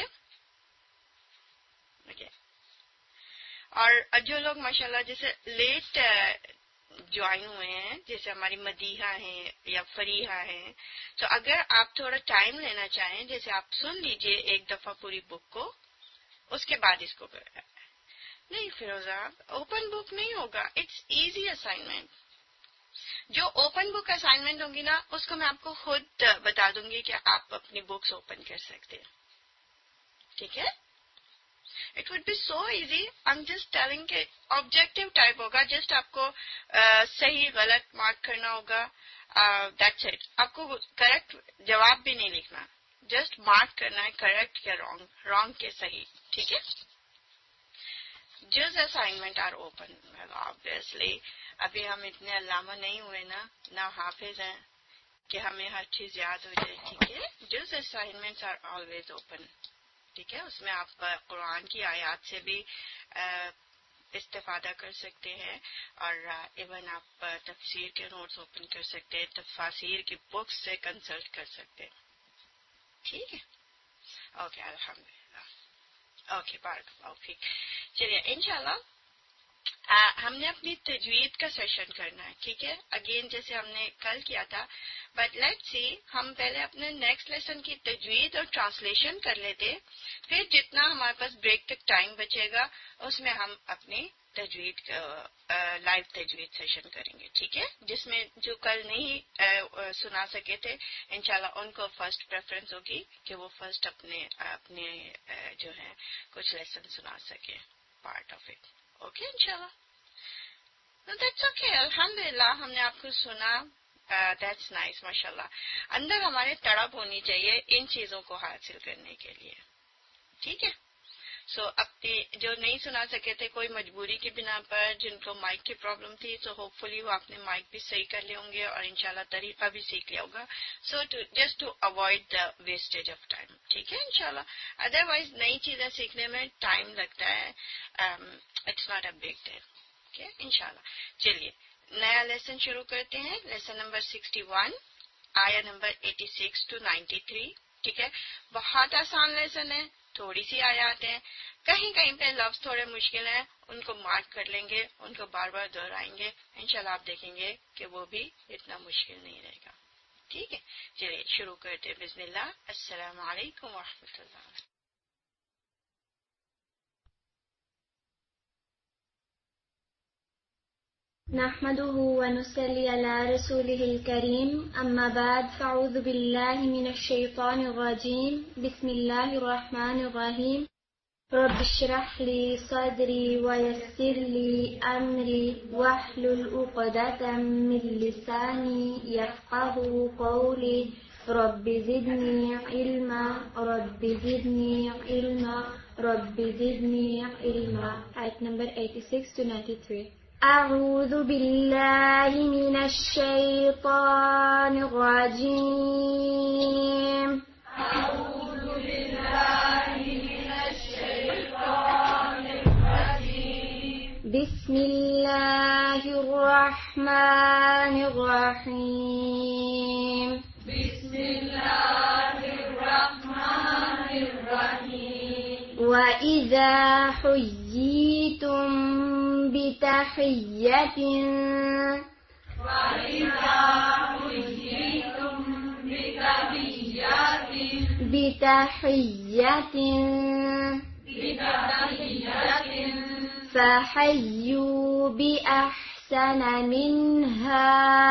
okay. اور جو لوگ ماشاءاللہ جیسے لیٹ جوائن ہوئے ہیں، جیسے ہماری مدیحہ ہیں یا فریحہ ہیں، تو اگر آپ تھوڑا ٹائم لینا چاہیں، جیسے آپ سن لیجئے ایک دفعہ پوری بک کو، اس کے بعد اس کو کرنا ہے۔ نہیں فیروزہ، اوپن بک نہیں ہوگا، اٹس ایزی اسائنمنٹ۔ جو اوپن بک اسائنمنٹ ہوگی نا اس کو میں آپ کو خود بتا دوں گی کہ آپ اپنی بکس اوپن کر سکتے ہیں، ٹھیک ہے۔ It would be so easy, I am just telling کہ آبجیکٹو ٹائپ ہوگا، جسٹ آپ کو صحیح غلط مارک کرنا ہوگا، دیٹس اٹ۔ آپ کو کریکٹ جواب بھی نہیں لکھنا، جسٹ مارک کرنا ہے کریکٹ یا رانگ، رانگ کے صحیح، ٹھیک ہے۔ جز اسائنمنٹ آر اوپن، آبویسلی ابھی ہم اتنے علامہ نہیں ہوئے نا، نہ حافظ ہیں کہ ہمیں ہر چیز یاد ہو جائے، ٹھیک ہے۔ جز اسائنمنٹس آر آلویز اوپن، ٹھیک ہے۔ اس میں آپ قرآن کی آیات سے بھی استفادہ کر سکتے ہیں، اور ایون آپ تفسیر کے نوٹس اوپن کر سکتے ہیں، تفاسیر کی بکس سے کنسلٹ کر سکتے ہیں، ٹھیک ہے۔ اوکے الحمدللہ، اوکے بارک اللہ فیک۔ چلیے انشاءاللہ ہم نے اپنی تجوید کا سیشن کرنا ہے، ٹھیک ہے، اگین جیسے ہم نے کل کیا تھا، بٹ لیٹ سی ہم پہلے اپنے نیکسٹ لیسن کی تجوید اور ٹرانسلیشن کر لیتے، پھر جتنا ہمارے پاس بریک تک ٹائم بچے گا اس میں ہم اپنی تجوید لائیو تجوید سیشن کریں گے، ٹھیک ہے، جس میں جو کل نہیں سنا سکے تھے انشاءاللہ ان کو فرسٹ پریفرنس ہوگی کہ وہ فرسٹ اپنے اپنے جو ہے کچھ لیسن سنا سکے، پارٹ آف اٹ، اوکے انشاءاللہ۔ دیٹس اوکے، الحمدللہ ہم نے آپ کو سنا، دیٹس نائس، ماشاءاللہ۔ اندر ہمارے تڑپ ہونی چاہیے ان چیزوں کو حاصل کرنے کے لیے، ٹھیک ہے۔ सो so, अपनी जो नहीं सुना सके थे कोई मजबूरी की बिना पर, जिनको माइक की प्रॉब्लम थी, तो होपफुली वो आपने माइक भी सही कर लिए होंगे और इंशाल्लाह तरीका भी सीख लिया होगा. So to just to avoid the wastage of time. ठीक है इंशाल्लाह. अदरवाइज नई चीजें सीखने में टाइम लगता है. It's not a big deal. Okay इंशाल्लाह. चलिए नया लेसन शुरू करते हैं. लेसन नंबर सिक्सटी वन, आया number eighty six to ninety three. ठीक है, बहुत आसान लेसन है. थोड़ी सी आयात है, कहीं कहीं पे लफ्ज थोड़े मुश्किल हैं, उनको मार्क कर लेंगे, उनको बार बार दोहराएंगे. इंशाल्लाह आप देखेंगे कि वो भी इतना मुश्किल नहीं रहेगा. ठीक है, चलिए शुरू करते हैं. बिस्मिल्लाह. अस्सलामु अलैकुम व रहमतुल्लाह. नहमदुहु व नुसल्ली अला रसूलिहिल करीम. अम्मा बाद फ़अऊज़ु बिल्लाहि मिनश शैतानिर रजीम. बिस्मिल्लाहिर रहमानिर रहीम. रब्बि इश्रह ली सदरी व यस्सिर ली अमरी वहलुल उक़दतम मिन लिसानी यफ़क़हू क़ौली. रब्बि ज़िदनी इल्मा रब्बि ज़िदनी इल्मा रब्बि ज़िदनी इल्मा. आयत number eighty six to ninety three. أعوذ بالله من الشيطان الرجيم. أعوذ بالله من الشيطان الرجيم. بسم الله الرحمن الرحيم. بسم الله الرحمن الرحيم. وإذا حييتم بتحية وإذا حييتم بتحية بتحية بتحية فحيوا بأحسن منها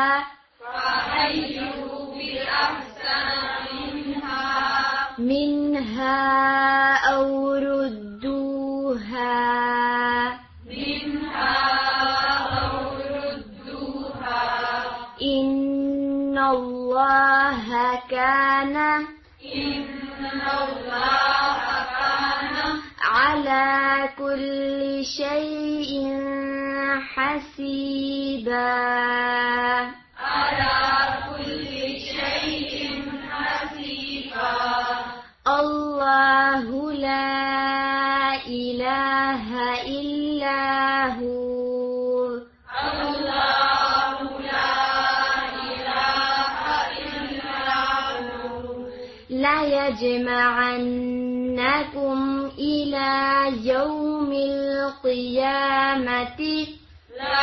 فحيوا بأحسن منها منها أو ردوها إن الله كان إن الله كان على كل شيء حسيبا. على كل شيء حسيبا. الله لا إله إلا هو. لا يجمعنكم إلى يوم القيامة لا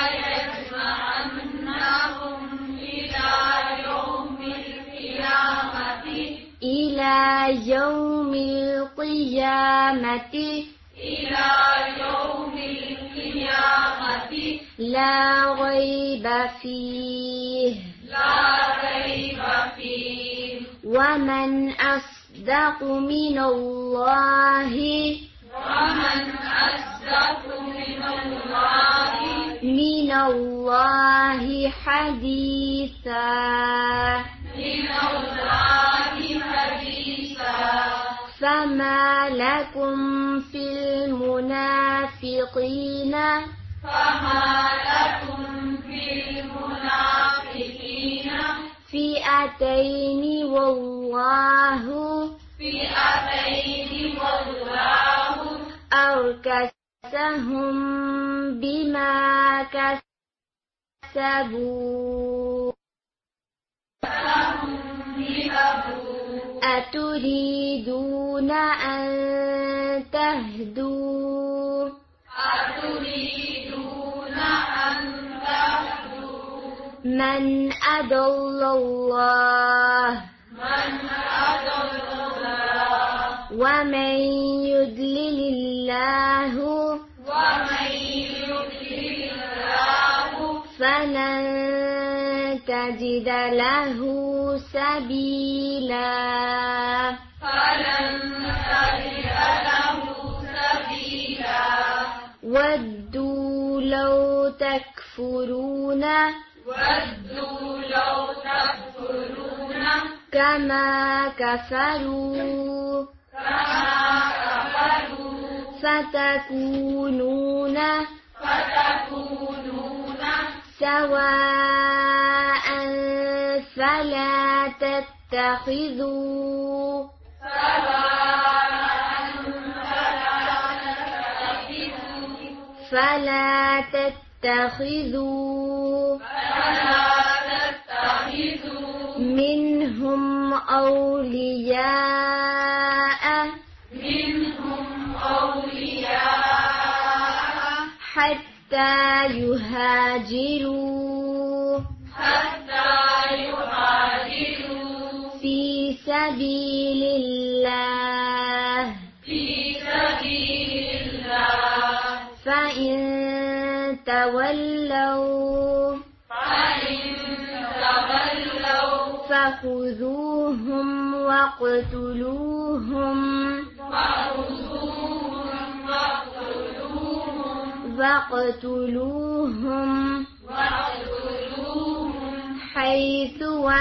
يجمعنكم إلى يوم القيامة إلى يوم القيامة إلى يوم القيامة لا ريب فيه لا ريب فيه. ومن أصدق من الله ومن أصدق من الله من الله حديثا من الله حديثا. فما لكم في المنافقين فما لكم في المنافقين فئتين والله فئتين والله أركسهم بما كسبوا أتريدون أن تهدوا أتريدون أن تهدوا من أضل الله من أضل الله ومن يضلل الله ومن يضلل الله فلن تجد له سبيلا فلن تجد له سبيلا. ودوا لو تكفرون ودوا لو تكفرون كما كفروا كما كفروا فتكونون سواء فلا تتخذوا فلا تتخذوا منهم أولياء حتى يهاجروا في سبيل الله فإن تولوا فخذوهم واقتلوهم واقتلوهم حيث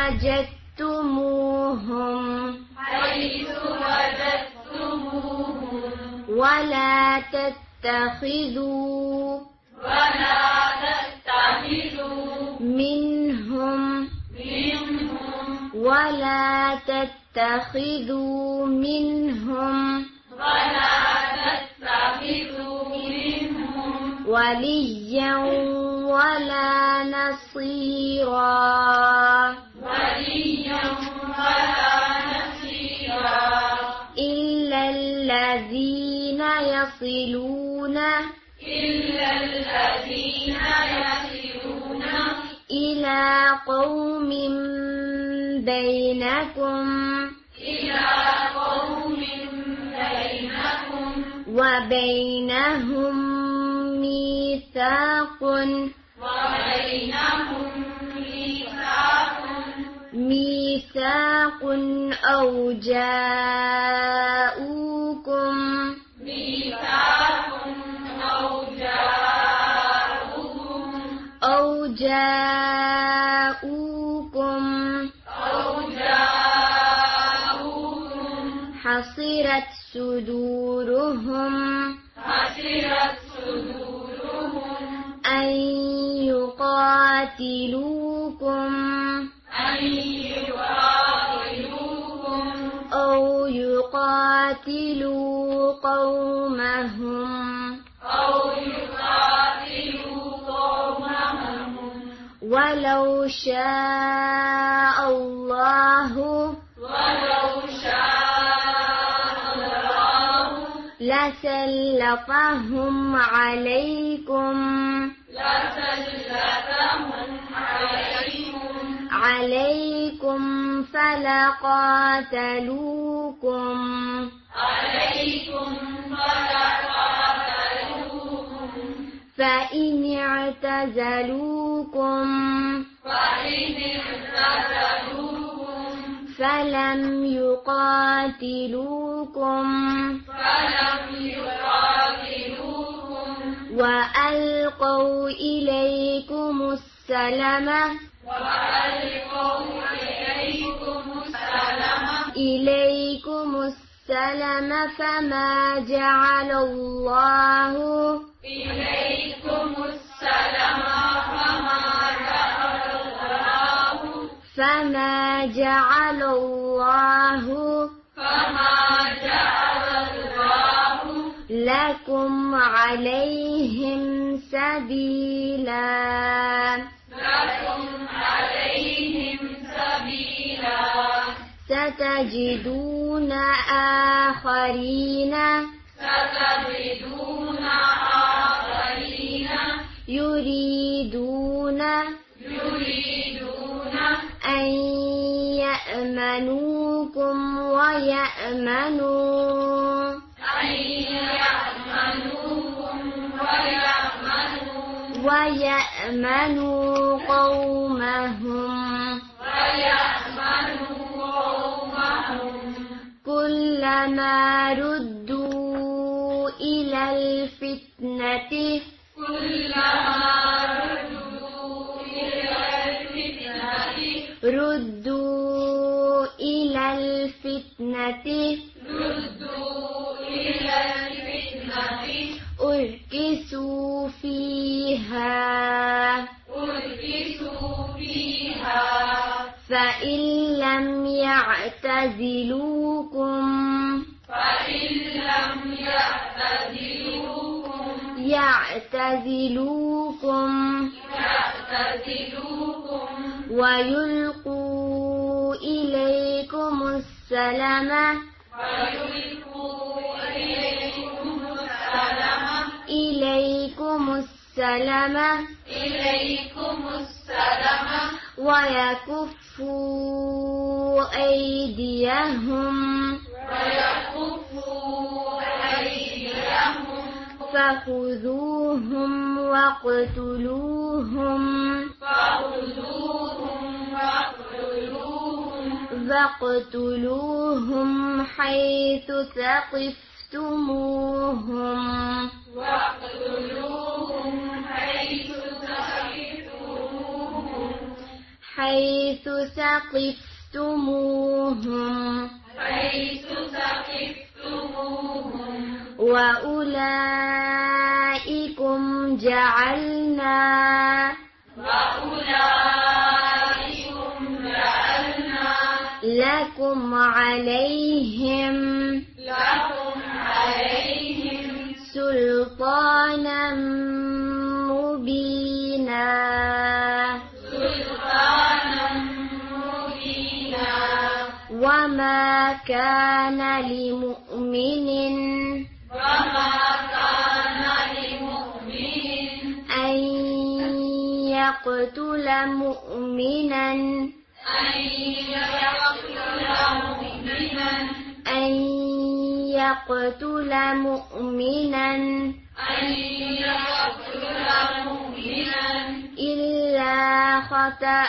وجدتموهم ولا تتخذوا منهم ولا تتخذوا منهم وليا ولا نصيرا إلا الذين يصلون إلى قوم بينكم وبينهم ميثاق ميثاق أو جاءوكم أو جاءوكم حصرت صدورهم أن يقاتلوكم أو يقاتلوا قومهم ولو شاء الله لسلطهم عليكم عليكم فلقاتلوكم فإن اعتزلوكم فلم يقاتلوكم وألقوا إليكم السلم إليكم السلم فما جعل الله فما جعل الله لكم عليهم سبيلا ستجدون آخرين يريدون أن يأمنوكم ويأمنوا ويأمنوا قومهم كلما ردوا إلى الفتنة ردوا إلى الفتنة فيها أركسوا فيها فإن لم يعتزلوكم فإن لم يعتزلوكم يعتزلوكم يعتزلوكم ويلقوا إليكم السلام ويلقوا إليكم السلام إليكم السلام إليكم السلام ويكفوا أيديهم ويكفوا أيديهم فخذوهم واقتلوهم فخذوهم واقتلوهم واقتلوهم حيث ثقفتموهم واقتلوهم حيث ثقفتموهم حيث ثقفتموهم حيث ثقفتموهم وأولئكم جعلنا وأولئكم جعلنا لكم عليهم لكم عليهم سلطانا مبينا سلطانا مبينا وما كان لمؤمن وما كان لمؤمن أن يقتل مؤمنا أن يقتل مؤمنا أن يقتل مؤمنا أن يقتل مؤمنا إلا خطأ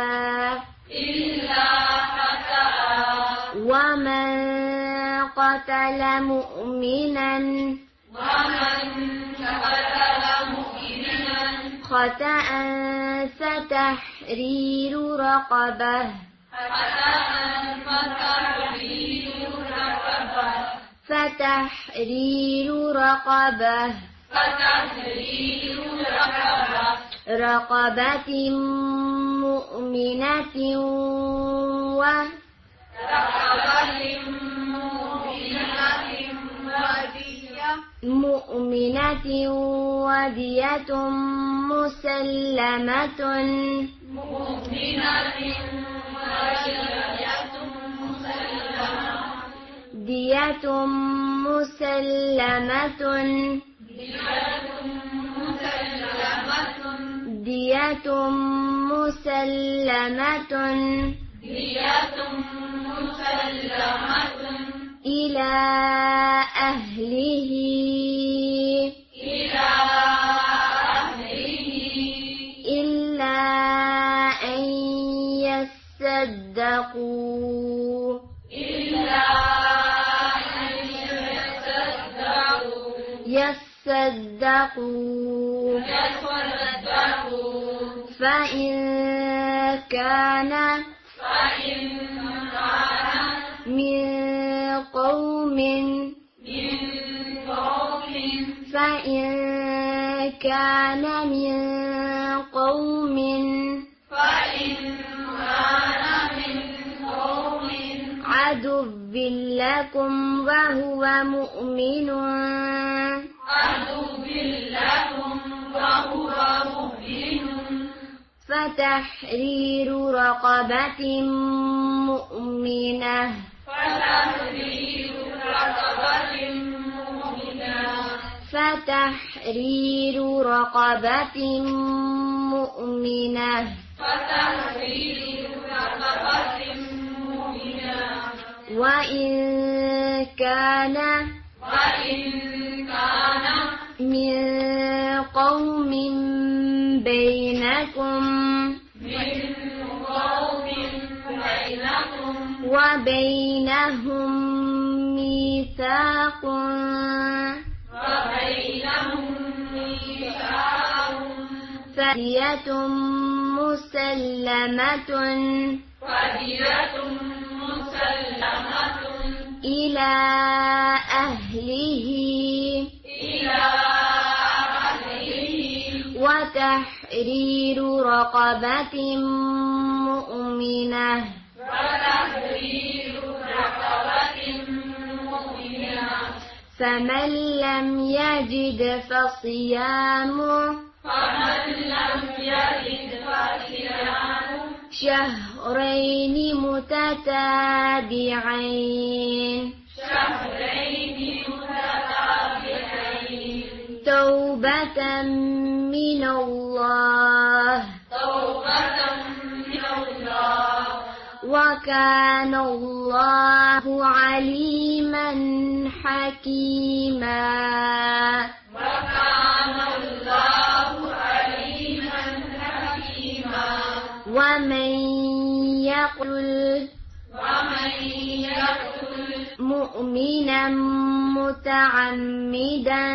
إلا خطأ ومن قتل مؤمنا ومن قتل مؤمنا خطأ فتحرير رقبة فتحرير رقبة فتحرير رقبة فتحرير رقبة رقبة مؤمنة و رقبة مؤمنة ودية مؤمنة ودية مسلمة مؤمنة ودية مسلمة دية مسلمة دية مسلمة دية مسلمة دية مسلمة إلى أهله إلى أهله إلا أن يصدقوا إلا أن يصدقوا يصدقوا يصدقوا فإن كان فإن كان من قوم من قوم فإن كان من قوم فإن كان من قوم عدو لكم وهو مؤمن عدو لكم وهو مؤمن فتحرير رقبة مؤمنة فتحرير رقبة مؤمنة فتحرير رقبة مؤمنة فتحرير رقبة مؤمنة وإن كان وإن كان من قوم بينكم من قوم بينكم وبينهم ميثاق وبينهم ميثاق فدية مسلمة فدية مسلمة إلى أهله إلى أهله وتحرير رقبة مؤمنة وتحرير رقبة مؤمنة فمن لم يجد فصيام فمن لم يجد فصيام شهرين متتابعين شهرين متتابعين توبة من الله توبة من الله وكان الله عليما حكيما وكان الله عليما حكيما ومن يقتل ومن يقتل مؤمنا متعمدا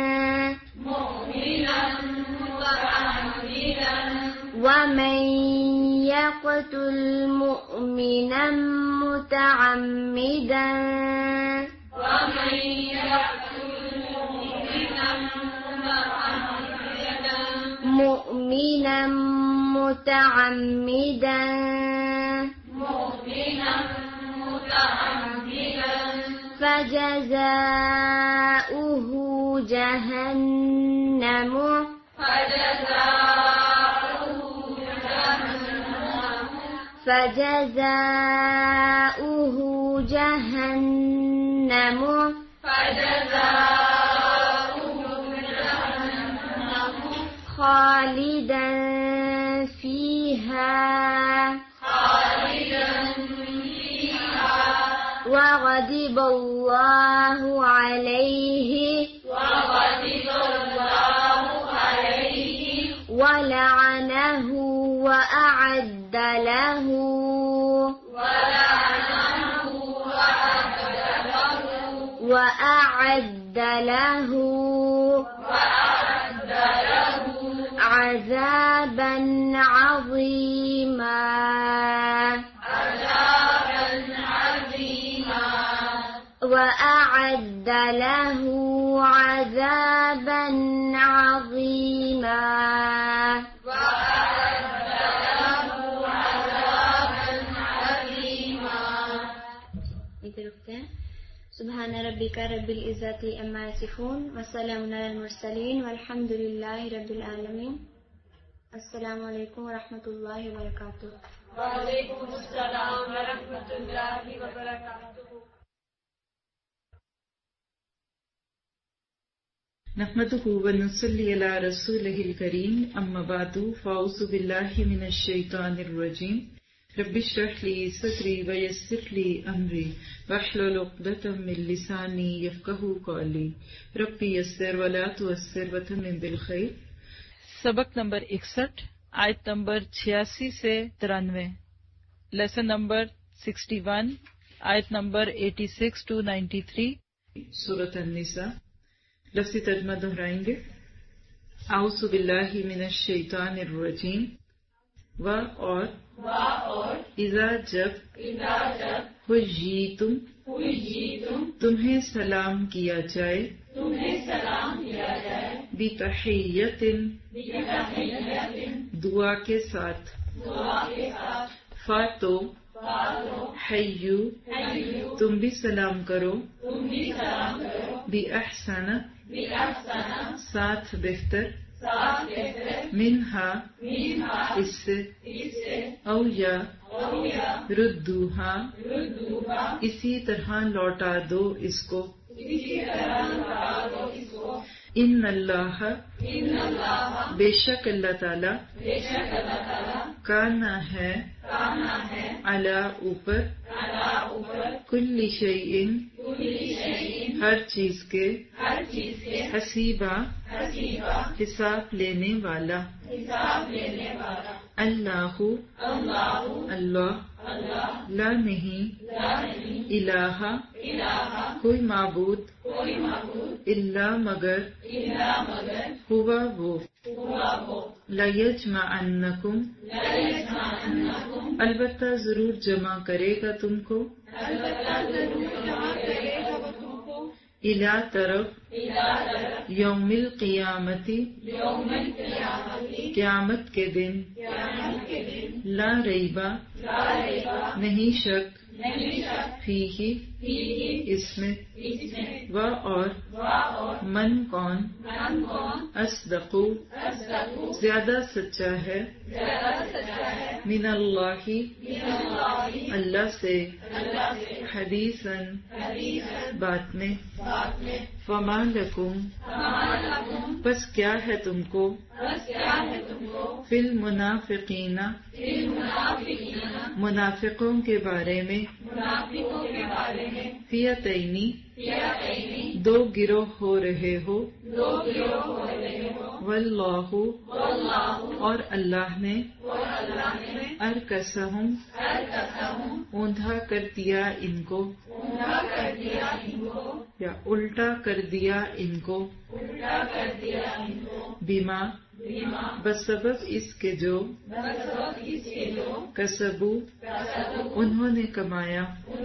مؤمنا متعمدا ومن يقتل مؤمنا متعمدا ومن يقتل مؤمنا متعمدا مؤمنا متعمدا مؤمنا متعمدا فجزاؤه جهنم فجزاؤه جهنم فجزاؤه جهنم فجزاؤه جهنم خالدا فيها خالدا فيها وغضب الله عليه وغضب الله عليه ولعنه وأعد له ولعنه وأعد له وأعد له وأعد له عذابا عظيما عذابا عظيما وأعد له عذابا عظيما وأعد له عذابا عظيما. ادھر رکتے ہیں. سبحان ربک رب العزت عما یصفون وسلام علی المرسلین والحمد للہ رب العالمین. السلام علیکم ورحمۃ اللہ وبرکاتہ. وعلیکم السلام ورحمۃ اللہ وبرکاتہ. نحمده ونصلي على رسوله الكريم اما بعد فاعوذ بالله من الشيطان الرجيم رب اشرح لي صدري ويسر لي امري واحلل عقدة من لساني يفقهوا قولي رب يسر ولا تعسر وتمم بالخير. سبق نمبر اکسٹھ آیت نمبر چھیاسی سے ترانوے. لیسن نمبر سکسٹی ون آیت number eighty six to ninety three. سورۃ النساء. لفظی ترجمہ دہرائیں گے. اعوذ باللہ من الشیطان الرجیم. و اور اذا جب حییتم تمہیں سلام کیا جائے بتحیۃ دعا کے ساتھ فاتو حیو تم بھی سلام کرو بِأَحْسَنَ ساتھ بہتر منہا اس سے او یا ردوہا اسی طرح لوٹا دو اس کو. ان اللہ بے شک اللہ تعالی کانا ہے علی اوپر کل شیء ہر چیز کے حسیبہ حساب لینے والا. اللہ اللہ لا نہیں الہ کوئی معبود الا مگر ہوا وہ لیجمعنکم البتہ ضرور جمع کرے گا تم کو الی طرف یوم القیامتی قیامت کے دن لا ریبا نہیں شک فیہ اس میں و اور من کون اصدق زیادہ سچا ہے من اللہ اللہ سے حدیثاً بات میں فما لکم پس کیا ہے تم کو فی المنافقین منافقوں کے بارے میں فیتینی دو گروہ ہو رہے ہو واللہ اور اللہ نے ارکسہم اوندھا کر دیا ان کو یا الٹا کر دیا ان کو بما بسبب اس کے جو کسبو انہوں نے کمایا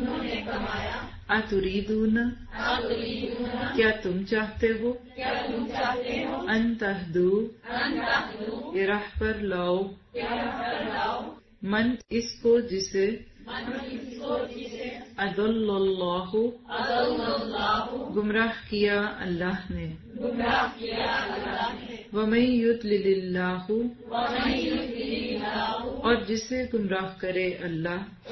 اتریدون کیا تم چاہتے ہو ان تہدو یہ راہ پر لاؤ من اس کو جسے اضل اللہ گمراہ کیا اللہ نے ومن یضلل اللہ اور جسے گمراہ کرے اللہ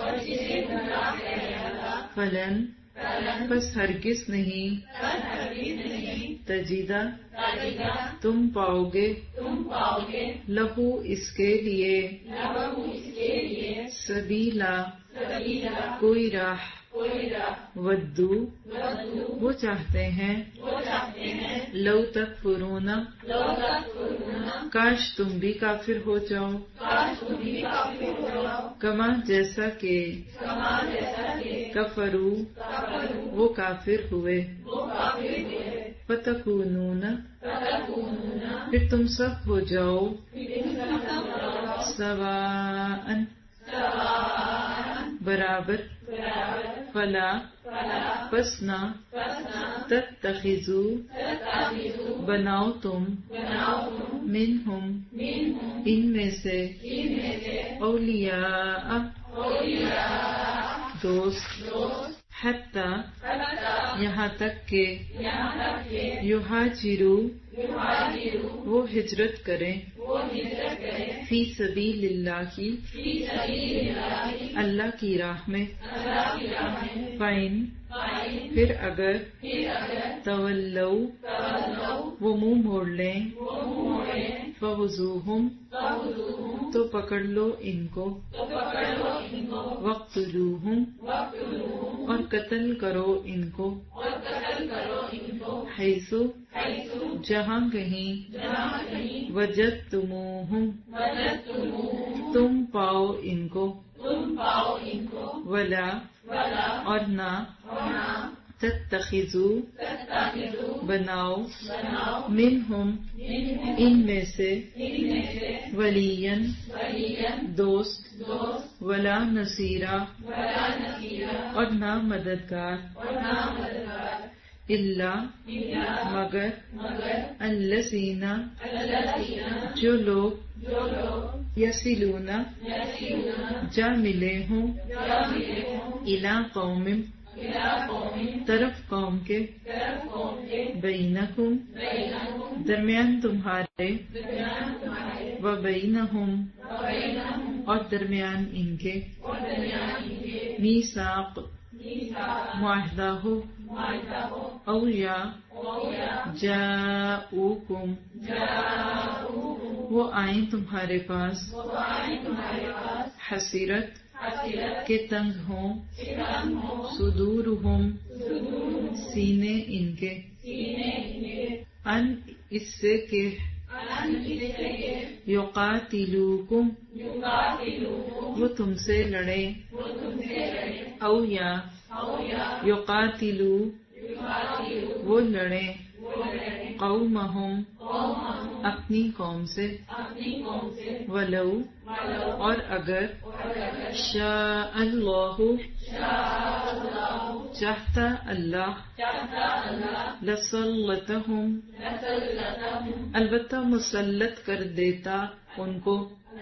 فلن بس ہرگز نہیں تجیدہ تم پاؤ گے لہو اس کے لیے سبیلا کوئی راہ ودو وہ چاہتے ہیں لو تکفرون کاش تم بھی کافر ہو جاؤ کما جیسا کہ کفرو وہ کافر ہوئے فتکونون پھر تم سب ہو جاؤ سواء برابر فلا پس نہ تتخذو بناؤ تم منہم ان میں سے اولیاء دوست حتی یہاں تک کہ یہاجرو وہ ہجرت کریں فی سبیل اللہ اللہ کی راہ میں فَإِن پھر اگر تولو وہ منہ موڑ لیں فَخُذُوهُمْ تو پکڑ لو ان کو وَاقْتُلُوهُمْ اور قتل کرو ان کو حیث جہاں کہیں وجدتموہم تم پاؤ ان کو ولا اور نہ تتخذو بناؤ منہم ان میں سے ولین دوست ولا نصیرا اور نہ مددگار اللہ مگر الذین جو لوگ یصلون جا ملے ہوں الی قوم طرف قوم کے بینکم درمیان تمہارے و بینہم اور درمیان ان کے میثاق معاہدہ ہو او یا جاؤکم وہ آئیں تمہارے پاس حسیرت کے تنگ ہوں صدورہم سینے ان کے ان اس سے کہ یقاتلوکم وہ تم سے لڑے او یا یقاتلو وہ لڑے قومہم اپنی قوم سے ولو اور اگر شاء اللہ چاہتا اللہ لسلطہم البتہ مسلط کر دیتا ان کو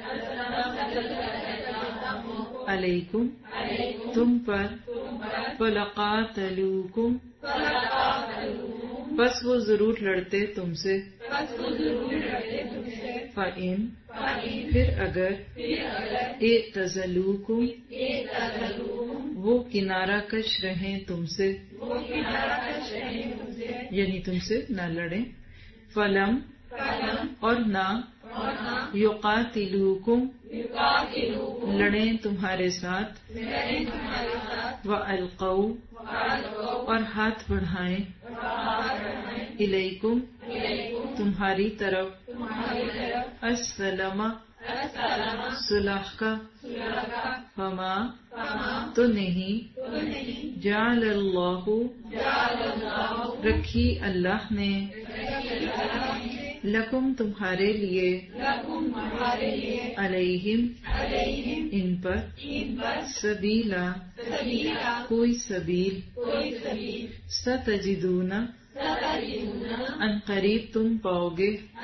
علیکم تم پر فلقاتلوکم بس وہ ضرور لڑتے تم سے فَإِن پھر اگر اعتزلوکم وہ کنارہ کش رہیں تم سے یعنی تم سے نہ لڑیں فلم اور نہ یقاتلوکم لڑیں تمہارے ساتھ وَأَلْقَوْا اور ہاتھ بڑھائیں الیکم تمہاری طرف السلام صلح کا فما تو نہیں جعل اللہ رکھی اللہ نے لکم تمہارے لیے علیہم ان پر سبیلا کوئی سبیل ستجدون ان قریب تم پاؤ گے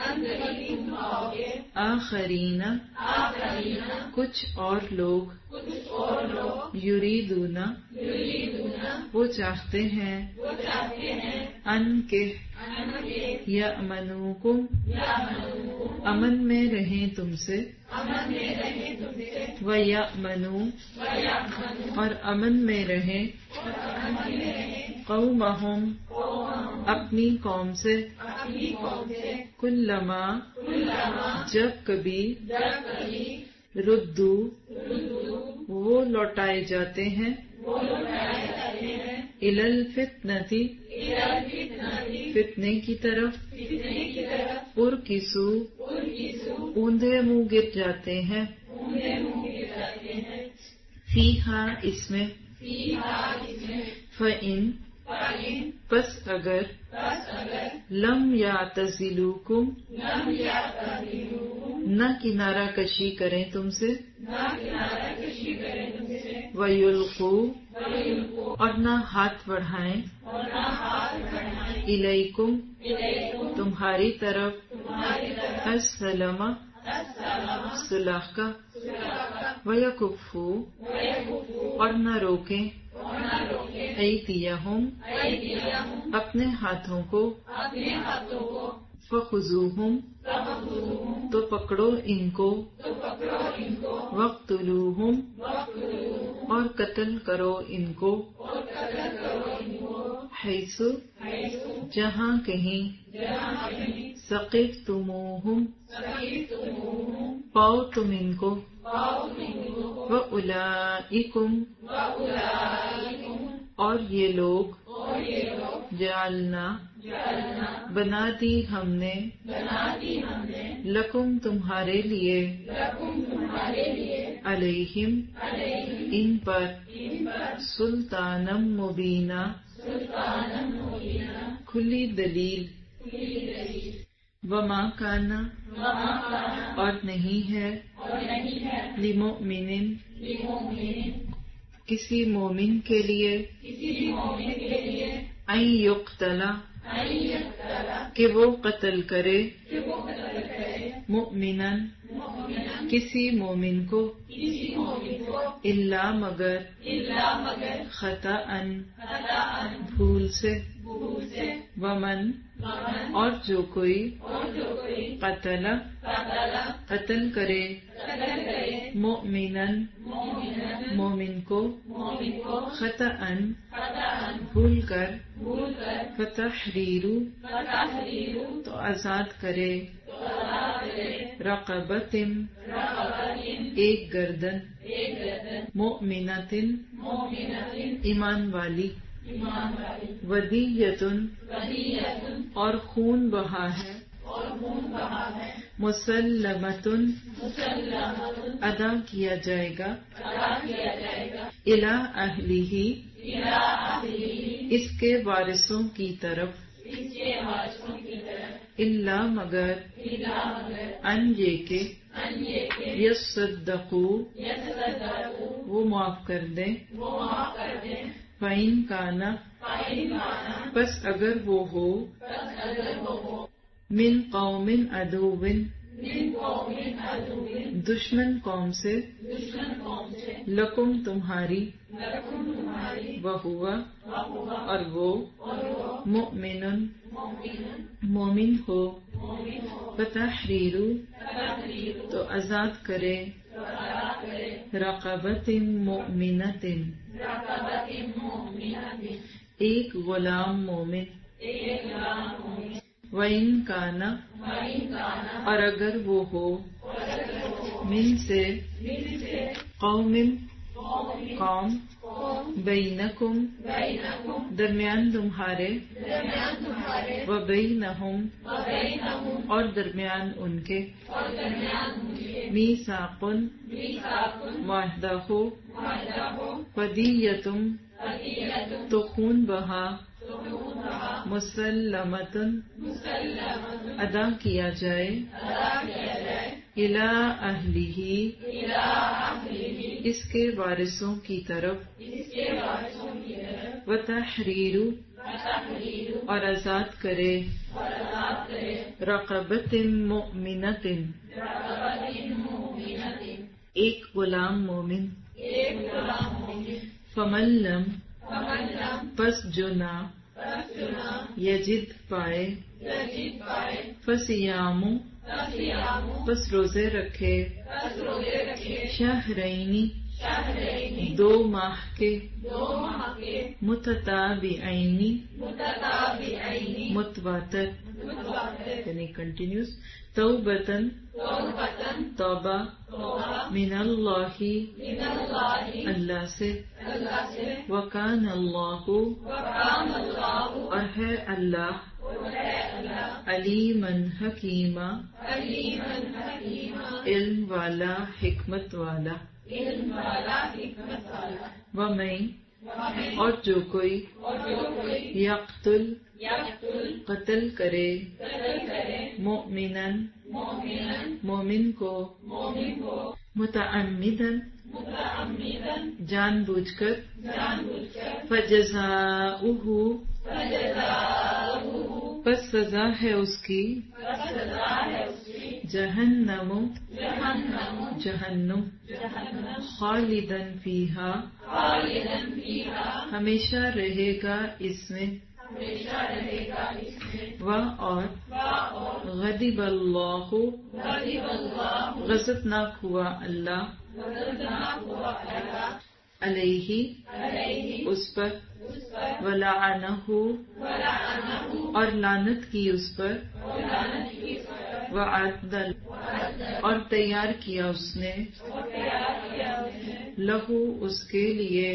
آخرین کچھ اور لوگ یریدون وہ چاہتے ہیں ان کے یأمنوکم امن میں رہیں تم سے وَيَأْمَنُوا اور امن میں رہیں قومہم اپنی قوم سے کلما جب کبھی ردو وہ لوٹائے جاتے ہیں الی الفتنتی فتنے کی طرف ارکسو اوندھے منہ گر جاتے ہیں فیہا اس میں فَإِن پس اگر لم یعتزلوکم نہ کنارہ کشی کریں تم سے وَيُلْقُوا اور نہ ہاتھ بڑھائیں الیکم تمہاری طرف السلام صلح کا وَيَكُفُّوا اور نہ روکیں ایدیہم اپنے ہاتھوں کو فخذوہم تو پکڑو ان کو وقتلوہم اور قتل کرو ان کو حیث جہاں کہیں ثقفتموہم پاؤ تم ان کو وَأُولَئِكُمْ اور یہ لوگ جعلنا بنا دی ہم نے لکم تمہارے لیے علیہم ان پر سلطانم مبینہ کھلی دلیل وما کانا اور نہیں ہے لمؤمن کسی مومن کے لیے ان یقتلا کہ وہ قتل کرے مؤمنا کسی مومن کو الا مگر خطأ بھول سے ومن اور جو کوئی قتل قتل کرے مؤمنا مومن کو خطأ بھول کر فتحریر تو آزاد کرے رقبت ایک گردن مؤمنۃ ایمان والی ودیۃ اور خون بہا ہے مسلمۃ ادا کیا جائے گا الی اہلہ اس کے وارثوں کی طرف الا مگر ان یہ کہ یصدقوا وہ معاف کر دیں فَإِن كَانَ پس اگر وہ ہو من قوم عدو دشمن قوم سے لکم تمہاری وہوا اور وہ مؤمن مومن ہو فتحریر تو آزاد کرے رقبت مؤمنۃ ایک غلام مومن وَإِن كَانَ اور اگر وہ ہو من سے قوم قوم بینکم درمیان تمہارے وبینہم اور درمیان ان کے میثاق معاہدہ ہو فدیۃ تو خون بہا مسلمۃ ادا کیا جائے الی اہلہ اس کے وارثوں کی طرف وتحریر اور آزاد کرے رقبۃ مؤمنۃ ایک غلام مومن فمن لم پس جو نہ یجد پائے فصیام پس روزے رکھے شہرین دو ماہ کے متتابعین متواتر یعنی کنٹینیوس توبتن توبہ من اللہ اللہ سے وکان اللہ اور ہے اللہ علیمن حکیمہ علم والا حکمت والا ومن اور جو کوئی یقتل قتل کرے مؤمنن مومن کو متعمدن جان بوجھ کر فجزاؤہ پس سزا ہے اس کی جہنم جہنم خالدن فیہا ہمیشہ رہے گا اس میں و اور غضب اللہ غضبناک ہوا اللہ علیہ اس پر ولعنہ اور لعنت کی اس پر وعد اور تیار کیا اس نے لہو اس کے لیے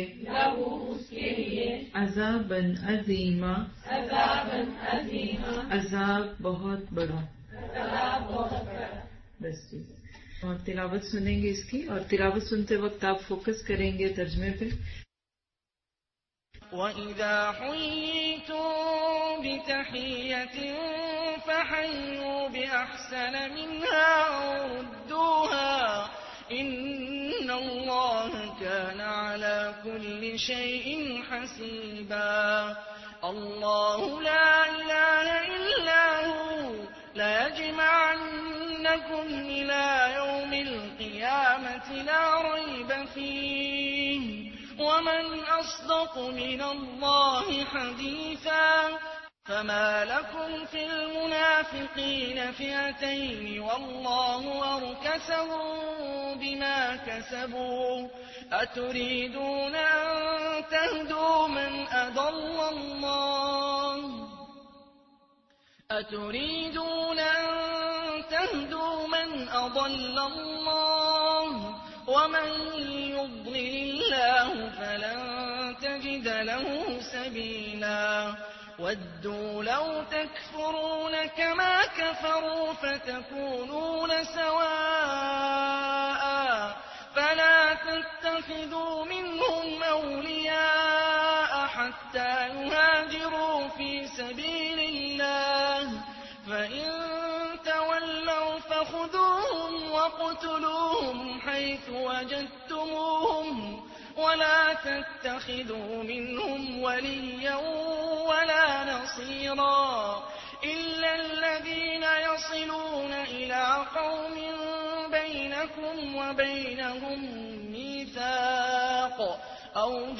عذاباً عظیما عذاب بہت بڑا. بس جی اور تلاوت سنیں گے اس کی، اور تلاوت سنتے وقت آپ فوکس کریں گے ترجمے پہ. وَإِذَا حُيِّيتُم بِتَحِيَّةٍ فَحَيُّوا بِأَحْسَنَ مِنْهَا أَوْ رُدُّوهَا إِنَّ اللَّهَ كَانَ عَلَى كُلِّ شَيْءٍ حَسِيبًا. اللَّهُ لَا إِلَٰهَ إِلَّا هُوَ لَيَجْمَعَنَّكُمْ إِلَىٰ يَوْمِ الْقِيَامَةِ لَا رَيْبَ فِيهِ ومن أصدق من الله حديثا. فما لكم في المنافقين فئتين والله أركسهم بما كسبوا. أتريدون أن تهدوا من أضل الله أتريدون أن تهدوا من أضل الله ومن يضلل الله فلن تجد له سبيلا. ودوا لو تكفرون كما كفروا فتكونون سواء فلا تتخذوا منهم أولياء حتى يهاجروا في سبيل الله. فإن فخذوهم واقتلوهم حيث وجدتموهم ولا تتخذوا منهم وليا ولا نصيرا إلا الذين يصلون إلى قوم بينكم وبينهم ميثاق أو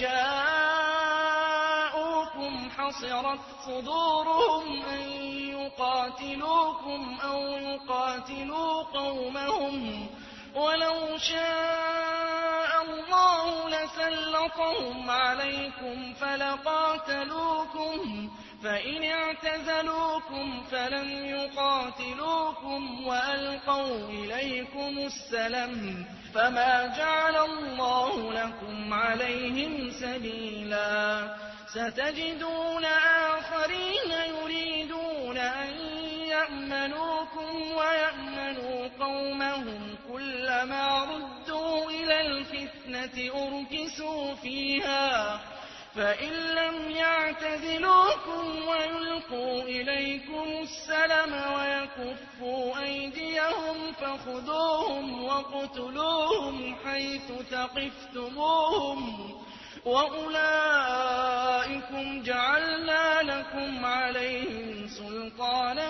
جاءوكم حصرت صدورهم أن يقاتلوكم أو يقاتلوا قومهم ولو شاء الله لسلطهم عليكم فلقاتلوكم فإن اعتزلوكم فلم يقاتلوكم وألقوا إليكم السلم فما جعل الله لكم عليهم سبيلا ستجدون آخرين يريدون أن يأمنوكم ويأمنوا قومهم كلما ردوا إلى الفتنة أركسوا فيها فإن لم يعتزلوكم ويلقوا إليكم السلم ويكفوا أيديهم فخذوهم واقتلوهم حيث ثقفتموهم وأولئكم جعلنا لكم عليهم سلطانا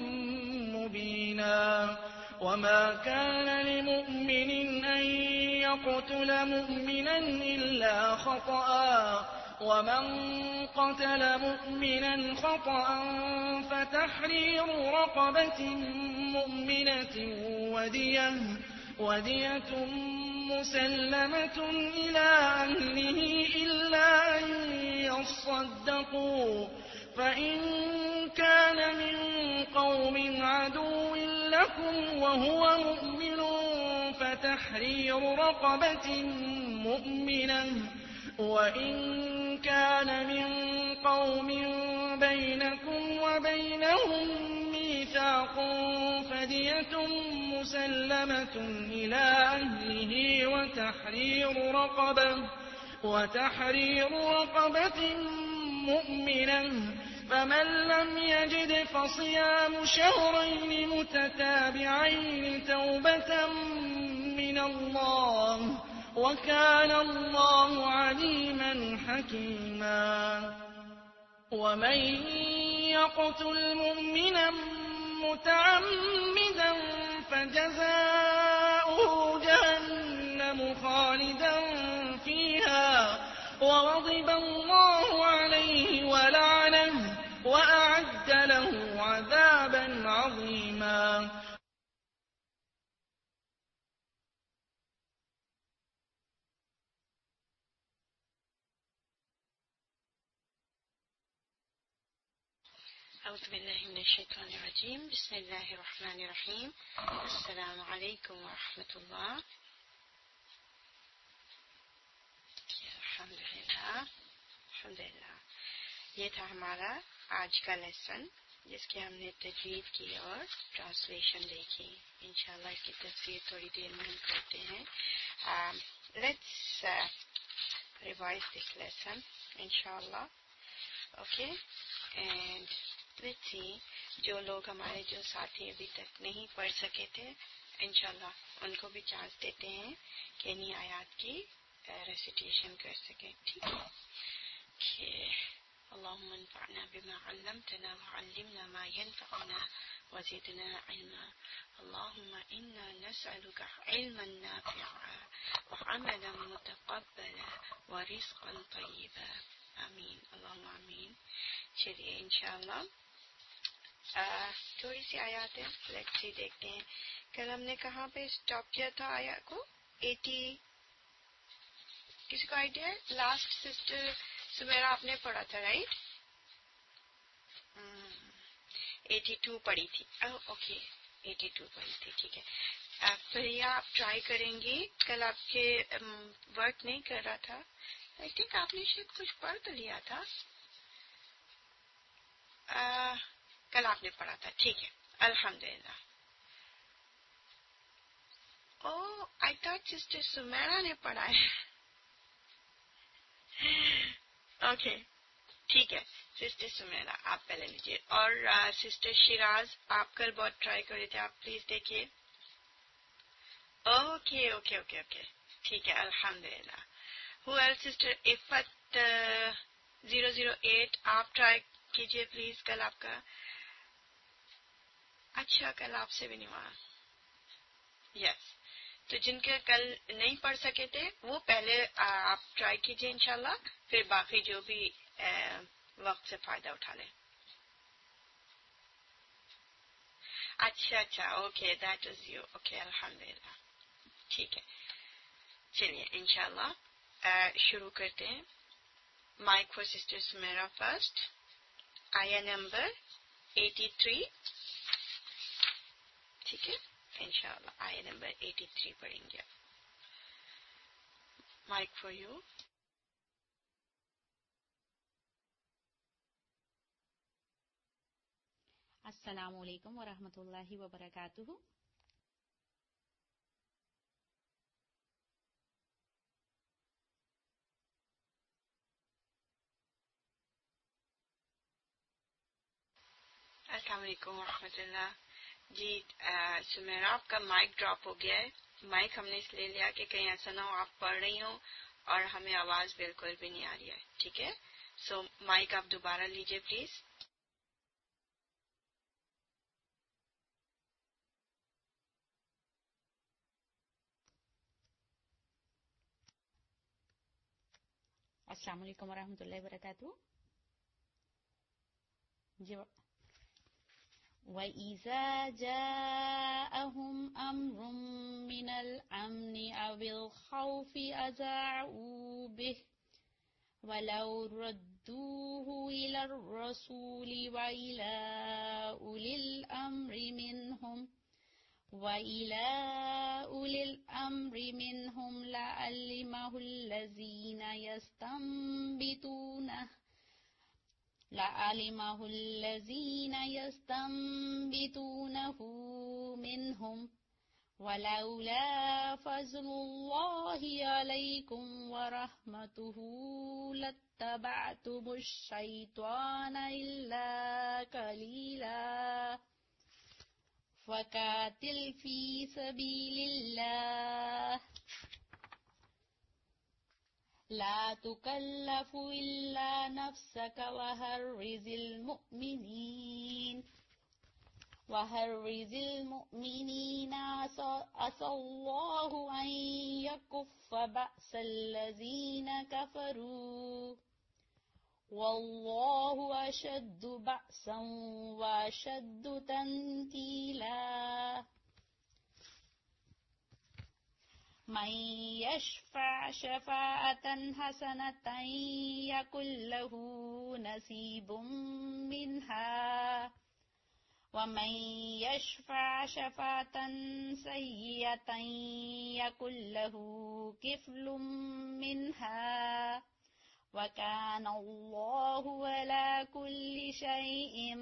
مبينا وما كان لمؤمن أن يقتل مؤمنا إلا خطأ ومن قتل مؤمنا خطأ فتحرير رقبة مؤمنة ودية, ودية مسلمة إلى أهله إلا أن يصدقوا فإن كان من قوم عدو لكم وهو مؤمن فتحرير رقبة مؤمنة وإن كان من قوم بينكم وبينهم ميثاق فدية مسلمة إلى أهله وتحرير رقبة وتحرير رقبة مؤمنة فمن لم يجد فصيام شهرين متتابعين توبة من الله وكان الله عليما حكيما ومن يقتل مؤمنا متعمدا فجزاؤه جهنم خالدا فيها وغضب الله عليه ولعنه وأعد له عذابا عظيما أعوذ بالله من الشيطان الرجيم بسم الله الرحمن الرحيم السلام عليكم ورحمة الله अल्हम्दुलिल्लाह अल्हम्दुलिल्लाह ये था हमारा आज का लेसन जिसके हमने तजवीज़ की और ट्रांसलेशन देखी इंशाल्लाह इसकी तफसीर थोड़ी देर में हम करते हैं लेट्स रिवाइज दिस लेसन इंशाल्लाह ओके एंड लेट्स सी जो लोग हमारे जो साथी अभी तक नहीं पढ़ सके थे इंशाल्लाह उनको भी चांस देते हैं कि इन्हीं आयात की रेसिटेशन कर सके ठीक है اللهم انفعنا بما علمتنا وعلمنا ما ينفعنا وزدنا علما اللهم إنا نسألك علما نافعا وعملا متقبلا ورزقا طيبا آمين اللهم آمين चलिए इंशाल्लाह थोड़ी सी आयतें लेट्स सी देखते हैं कल हमने कहाँ पे स्टॉप किया था आयत को अस्सी किसी को आइडिया है लास्ट सिस्टर सुमेरा आपने पढ़ा था राइट बयासी पढ़ी थी ओके बयासी पढ़ी थी ठीक है फिर ये आप ट्राई करेंगी कल आपके वर्क नहीं कर रहा था आई थिंक आपने शायद कुछ पढ़ तो लिया था आ, कल आपने पढ़ा था ठीक है अल्हम्दुलिल्लाह oh I thought sister Sumera ने पढ़ा है ओके ठीक है सिस्टर सुमेरा आप पहले लीजिए और सिस्टर शिराज आप कल बहुत ट्राई कर रहे थे आप प्लीज देखिए اوکے اوکے اوکے اوکے ٹھیک ہے الحمدللہ. Hello sister Iffat zero zero eight آپ ٹرائی کیجیے پلیز. کل آپ کا اچھا کل آپ سے بھی نہیں ہوا. یس تو جن کے کل نہیں پڑھ سکے تھے وہ پہلے آپ ٹرائی کیجیے انشاءاللہ, پھر باقی جو بھی وقت سے فائدہ اٹھا لیں. اچھا اچھا okay that is you. Okay الحمدللہ ٹھیک ہے. چلیے انشاءاللہ شروع کرتے ہیں. Mic for sister Sameera first, آیا نمبر ایٹی تھری. ٹھیک ہے انشاءاللہ آیا نمبر ایٹی تھری پڑھیں گے. Mic for you. السلام علیکم ورحمۃ اللہ وبرکاتہ. السلام علیکم ورحمۃ اللہ. جی سمیرا آپ کا مائک ڈراپ ہو گیا ہے. مائک ہم نے اس لیے لیا کہ کہیں ایسا نہ ہو آپ پڑھ رہی ہوں اور ہمیں آواز بالکل بھی نہیں آ رہی ہے. ٹھیک ہے سو مائک آپ دوبارہ لیجیے پلیز. السلام علیکم ورحمۃ اللہ وبرکاتہ. جی وَإِذَا جَاءَهُمْ أَمْرٌ مِّنَ الْأَمْنِ أَوِ الْخَوْفِ أَذَاعُوا بِهِ وَلَوْ رَدُّوهُ إِلَى الرَّسُولِ وَإِلَى أُولِي الْأَمْرِ مِنْهُمْ وَإِلَى أُولِي الْأَمْرِ مِنْهُمْ لَعَلِمَهُ الَّذِينَ يَسْتَنبِطُونَهُ لَعَلِمَهُ الَّذِينَ يَسْتَنبِطُونَهُ مِنْهُمْ وَلَوْلَا فَضْلُ اللَّهِ عَلَيْكُمْ وَرَحْمَتُهُ لَاتَّبَعْتُمُ الشَّيْطَانَ إِلَّا قَلِيلًا. فَقَاتِلْ فِي سَبِيلِ اللَّهِ لا تكلف إلا نفسك وحرز المؤمنين وحرز المؤمنين عسى الله أن يكف بأس الذين كفروا والله أشد بأسا وأشد تنكيلا. من يشفع شفاعة حسنة يكن له نصيب منها ومن يشفع شفاعة سيئة يكن له كفل منها وكان الله على كل شيء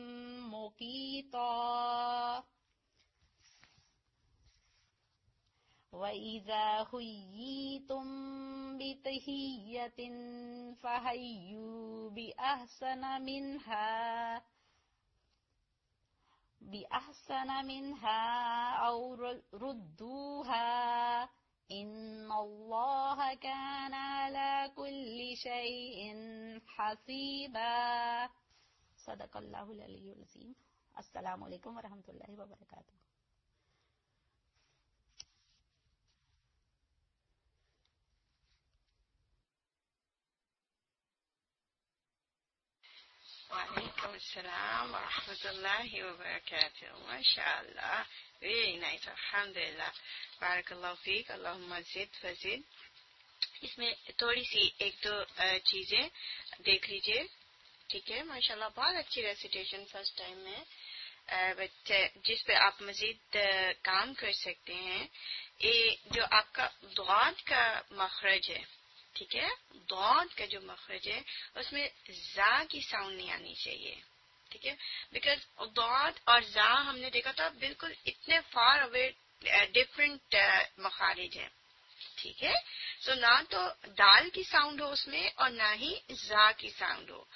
مقيتا. وَإِذَا حُيِّيتُم بِتَحِيَّةٍ فَحَيُّوا بِأَحْسَنَ مِنْهَا بِأَحْسَنَ مِنْهَا أَوْ رُدُّوهَا إِنَّ اللَّهَ كَانَ عَلَى كُلِّ شَيْءٍ حَسِيبًا. صدق اللہ العلی العظیم. السلام علیکم ورحمۃ اللہ وبرکاتہ. وعلیکم السلام ورحمۃ اللہ وبرکاتہ. ماشاء اللہ ویری نائس الحمدللہ بارک اللہ فیک. اللہم زد فزد. اس میں تھوڑی سی ایک دو چیزیں دیکھ لیجیے. ٹھیک ہے ماشاء اللہ بہت اچھی ریسیٹیشن فرسٹ ٹائم میں بٹ جس پہ آپ مزید کام کر سکتے ہیں. یہ جو آپ کا ضاد کا مخرج ہے ٹھیک ہے ضاد کا جو مخرج ہے اس میں زا کی ساؤنڈ نہیں آنی چاہیے. ٹھیک ہے بیکاز ضاد اور زا ہم نے دیکھا تھا بالکل اتنے فار اوے ڈفرینٹ مخارج ہیں. ٹھیک ہے سو نہ تو دال کی ساؤنڈ ہو اس میں اور نہ ہی زا کی ساؤنڈ ہو.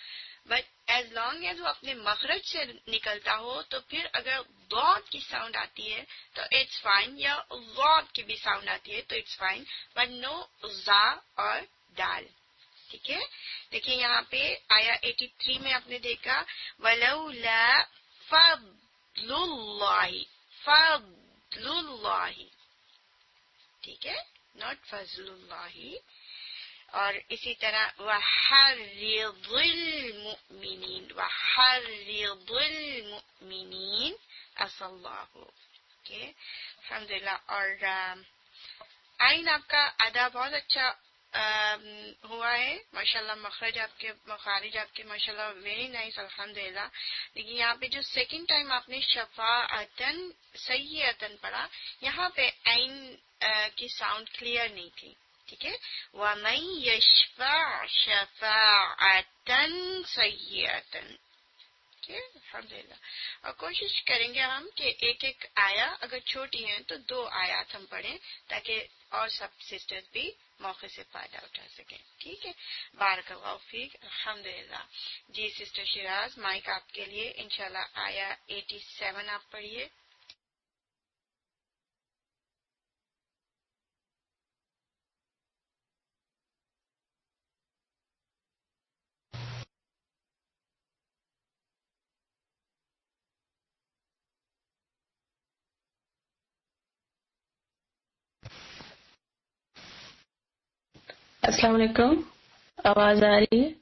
بٹ ایز لانگ ایز وہ اپنے مخرج سے نکلتا ہو تو پھر اگر ضاد کی ساؤنڈ آتی ہے تو اٹس فائن، یا ضاد کی بھی ساؤنڈ آتی ہے تو اٹس فائن، بٹ نو زا اور دال. ٹھیک ہے. دیکھیے یہاں پہ آیا ایٹی تھری میں آپ نے دیکھا وَلَوْلَا فَضْلُ اللَّهِ، فَضْلُ اللَّهِ، ٹھیک ہے، ناٹ فضل اللہ. اور اسی طرح وَحَرِّضِ الْمُؤْمِنِينَ، وَحَرِّضِ الْمُؤْمِنِينَ عَسَى اللَّهُ. الحمدللہ. اور آئین آپ کا ادا بہت اچھا ہوا ہے ماشاءاللہ، مخرج آپ کے مخارج آپ کے ماشاءاللہ ویری نائس الحمدللہ. لیکن یہاں پہ جو سیکنڈ ٹائم آپ نے شفاعتن سیئتن پڑھا، یہاں پہ عین کی ساؤنڈ کلیئر نہیں تھی. ٹھیک ہے. وَمَن يَشْفَعْ شَفَاعَةً سَيِّئَةً. الحمدللہ. اور کوشش کریں گے ہم کہ ایک ایک آیا اگر چھوٹی ہیں تو دو آیات ہم پڑھیں تاکہ اور سب سسٹرز بھی موقع سے فائدہ اٹھا سکیں. ٹھیک ہے. بارک اللہ فیک. الحمدللہ. جی سسٹر شیراز، مائک آپ کے لیے. انشاءاللہ آیا ایٹی سیون آپ پڑھیے. السلام علیکم، آواز آ رہی ہے؟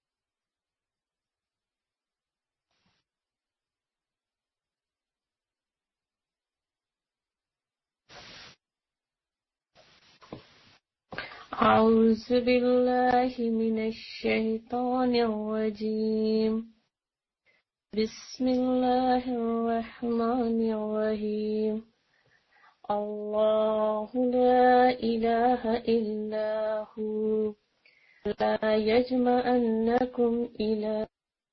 اعوذ باللہ من الشیطان الرجیم، بسم اللہ الرحمن الرحیم. اللہ لا الہ الا ہو لا یجمعنکم الی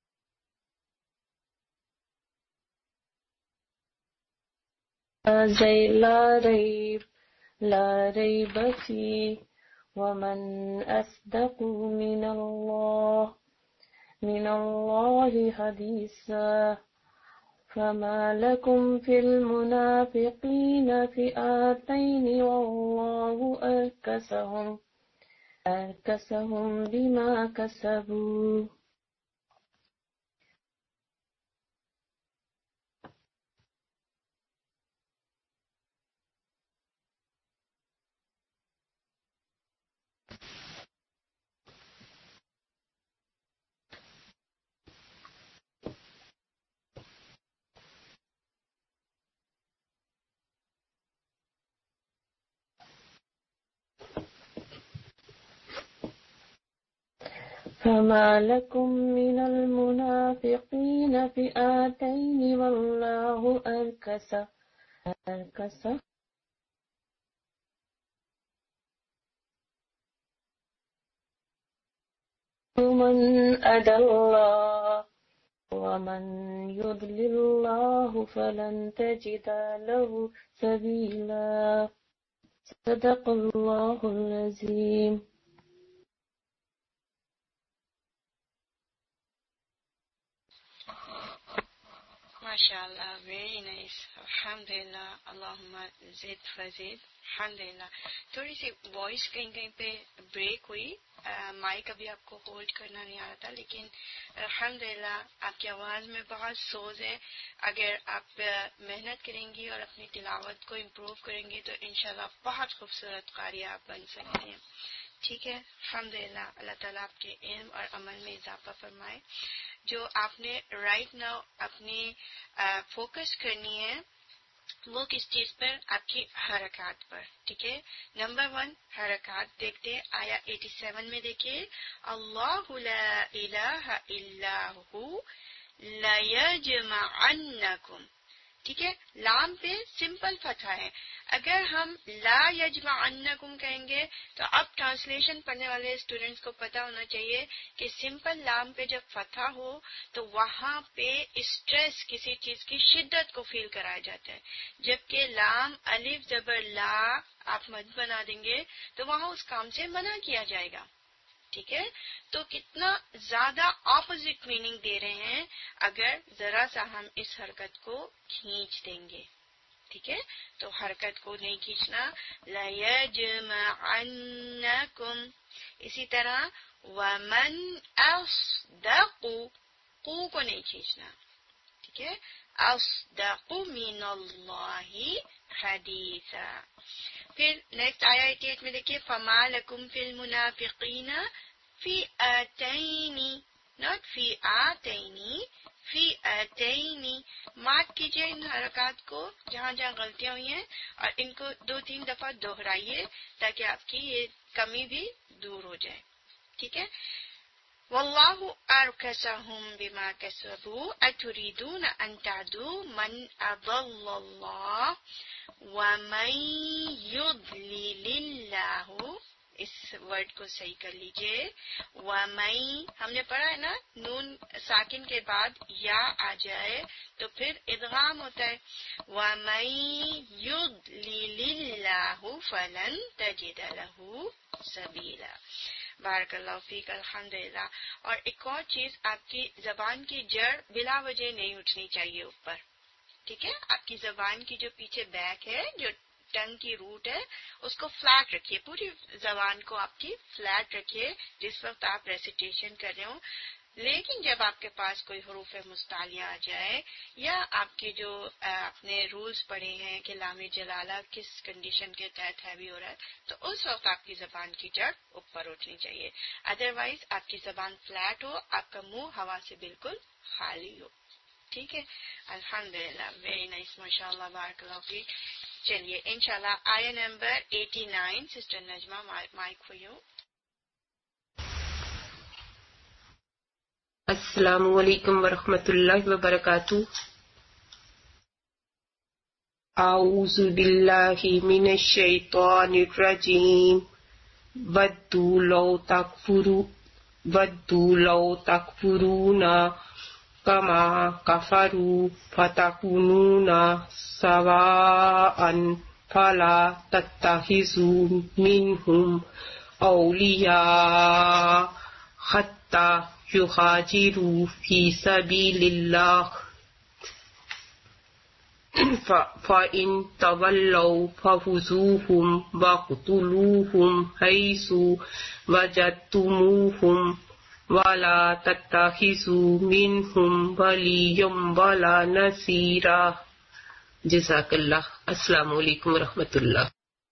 لا ریب لا ریب فیہ ومن اصدق من اللہ من اللہ حدیثا. فما لكم في المنافقين فئتين والله أركسهم أركسهم بما كسبوا. فما لكم من المنافقين فئتين والله أركس أركس من أضل الله ومن يضلل الله فلن تجد له سبيلا. صدق الله العظيم. ماشاء اللہ ویری نائس الحمدللہ. اللہم زد فزد. الحمدللہ. تھوڑی سی وائس کہیں کہیں پہ بریک ہوئی، مائک ابھی آپ کو ہولڈ کرنا نہیں آ رہا تھا، لیکن الحمدللہ آپ کی آواز میں بہت سوز ہے. اگر آپ محنت کریں گی اور اپنی تلاوت کو امپروو کریں گی تو انشاءاللہ بہت خوبصورت قاری آپ بن سکتے ہیں. ٹھیک ہے. الحمدللہ. اللہ تعالیٰ آپ کے علم اور عمل میں اضافہ فرمائے. جو آپ نے رائٹ ناؤ اپنی فوکس کرنی ہے وہ کس چیز پر؟ آپ کی حرکات پر. ٹھیک ہے. نمبر ون حرکات دیکھتے ہیں. آیا ایٹی سیون میں دیکھیے اللہ لا الہ الا ہو لیجمعنکم. ٹھیک ہے. لام پہ سمپل فتحہ ہے. اگر ہم لا یجمعنکم کہیں گے تو اب ٹرانسلیشن پڑھنے والے اسٹوڈینٹس کو پتا ہونا چاہیے کہ سمپل لام پہ جب فتحہ ہو تو وہاں پہ اسٹریس کسی چیز کی شدت کو فیل کرایا جاتا ہے، جبکہ لام الف زبر لا آپ مد بنا دیں گے تو وہاں اس کام سے منع کیا جائے گا. ٹھیک ہے، تو کتنا زیادہ اپوزٹ میننگ دے رہے ہیں اگر ذرا سا ہم اس حرکت کو کھینچ دیں گے. ٹھیک ہے، تو حرکت کو نہیں کھینچنا. لَيَجْمَعَنَّكُمْ. اسی طرح وَمَنْ أَصْدَقُ، قو کو نہیں کھینچنا. ٹھیک ہے، أَصْدَقُ مِنَ اللَّهِ حَدِيثًا. پھر نیکسٹ آیا اٹھائیس میں دیکھیے، فَمَا لَكُمْ فِي الْمُنَافِقِينَ فِئَتَيْنِ، ناٹ فی آتینی، فی آتینی. مات کیجیے ان حرکات کو جہاں جہاں غلطیاں ہوئی ہیں اور ان کو دو تین دفعہ دہرائیے تاکہ آپ کی یہ کمی بھی دور ہو جائے. ٹھیک ہے، واللہ ارکسہم بما کسبوا اتریدون ان تعدوا من اضل اللہ ومن یضلل اللہ. اس ورڈ کو صحیح کر لیجئے. وَمَن، ہم نے پڑھا ہے نا، نون ساکن کے بعد یا آ جائے تو پھر ادغام ہوتا ہے. وَمَن يُضْلِلِ اللَّهُ فَلَن تَجِدَ لَهُ سَبِيلًا. بارک اللہ فیک. الحمدللہ. اور ایک اور چیز، آپ کی زبان کی جڑ بلا وجہ نہیں اٹھنی چاہیے اوپر. ٹھیک ہے، آپ کی زبان کی جو پیچھے بیک ہے، جو ٹنگ کی روٹ ہے، اس کو فلیٹ رکھیے. پوری زبان کو آپ کی فلیٹ رکھیے جس وقت آپ ریسیٹیشن کر رہے ہوں. لیکن جب آپ کے پاس کوئی حروف مستعلیہ آ جائے یا آپ کے جو آپ نے رولز پڑھے ہیں کہ لام جلالہ کس کنڈیشن کے تحت ہیوی ہو رہا ہے، تو اس وقت آپ کی زبان کی جڑ اوپر اٹھنی چاہیے. ادروائز آپ کی زبان فلیٹ ہو، آپ کا منہ ہوا سے بالکل خالی ہو. ٹھیک ہے، الحمدللہ. ویری نائس، ماشاء اللہ، بارک اللہ فیک. چلیے انشاءاللہ آیا number eighty nine, sister Najma, mic for you. السلام علیکم ورحمۃ اللہ وبرکاتہ. اعوذ باللہ من الشیطان الرجیم. ودوا لو تکفروا ودوا لو تکفرون کما کفروا فتکونون سواء فلا تتخذوا منهم اولیاء حتی یہاجروا فی سبیل اللہ فَإِن تَوَلَّوْا فَخُذُوهُمْ وَاقْتُلُوهُمْ حَيْثُ وَجَدتُّمُوهُمْ وَلَا تَتَّخِذُوا مِنْهُمْ وَلِيًّا وَلَا نَصِيرًا. جزاک اللہ. السلام علیکم ورحمۃ اللہ.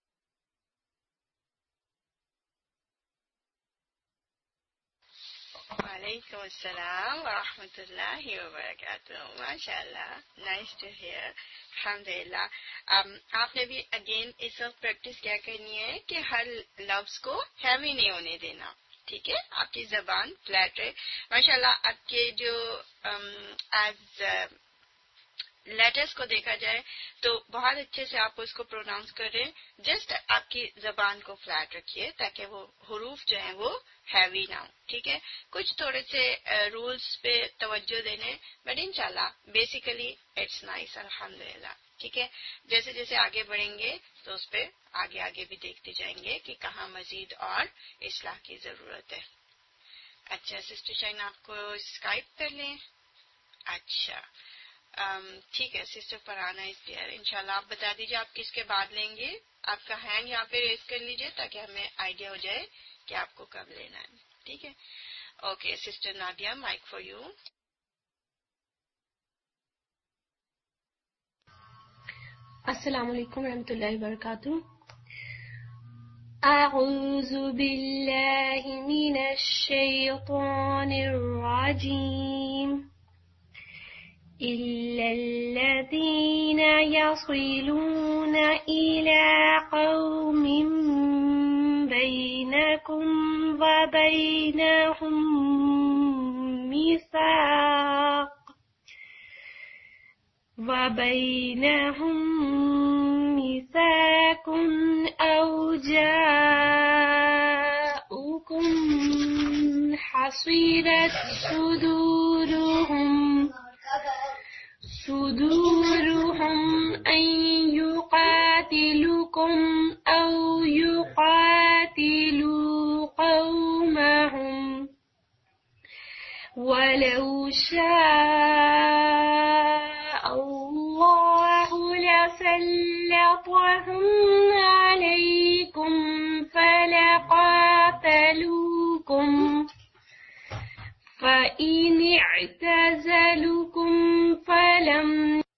وعلیکم السلام ورحمۃ اللہ وبرکاتہ. ماشاء اللہ، نائس ٹو ہیئر. الحمدللہ. آپ نے بھی اگین اس وقت پریکٹس کیا کرنی ہے کہ ہر لفظ کو ہیوی نہیں ہونے دینا. ٹھیک ہے، آپ کی زبان فلیٹ ہے. ماشاء اللہ، آپ کے جو ایز لیٹرز کو دیکھا جائے تو بہت اچھے سے آپ اس کو پروناؤنس کر رہے ہیں. جسٹ آپ کی زبان کو فلیٹ رکھیے تاکہ وہ حروف جو ہیں وہ ہیوی نہ ہو. ٹھیک ہے، کچھ تھوڑے سے رولز پہ توجہ دینے، بٹ انشاءاللہ بیسیکلی اٹس نائس. الحمدللہ. ٹھیک ہے، جیسے جیسے آگے بڑھیں گے تو اس پہ آگے آگے بھی دیکھتے جائیں گے کہ کہاں مزید اور اصلاح کی ضرورت ہے. اچھا سسٹر شائن، آپ کو اسکائپ کر لیں. اچھا ٹھیک ہے، سسٹر فرحانہ از دیئر. انشاءاللہ آپ بتا دیجیے آپ کس کے بعد لیں گے. آپ کا ہینڈ یہاں پہ ریز کر لیجیے تاکہ ہمیں آئیڈیا ہو جائے کہ آپ کو کب لینا ہے. ٹھیک ہے، okay. Sister Nadia, mic for you. السلام علیکم ورحمۃ اللہ وبرکاتہ. اعوذ باللہ من الشیطان الرجیم. إلا الذين يصلون إلى قوم بينكم وبينهم ميثاق وبينهم ميثاق أو جاءوكم حصيرت صدورهم صدورهم أن يقاتلوكم أو يقاتلوا قومهم ولو شاء الله لسلطهم عليكم فلقاتلوكم فإن اعتزلوكم فلم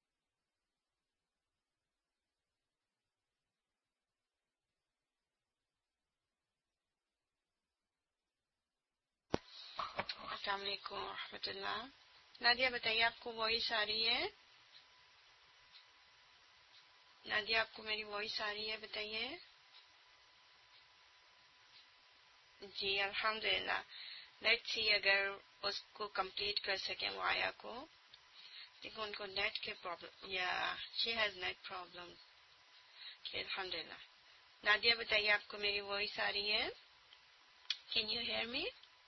السلام علیکم ورحمۃ اللہ. نادیہ بتائیے آپ کو وائس آ رہی ہے؟ نادیہ آپ کو میری وائس آ رہی ہے؟ بتائیے. جی الحمدللہ. لیٹ سی اگر اس کو کمپلیٹ کر سکیں وہ آیا کو. دیکھو ان کو نیٹ کے پرابلم یا شی ہیز نیٹ پرابلم. الحمدللہ. نادیہ بتائیے آپ کو میری وائس آ رہی ہے؟ Can you hear me?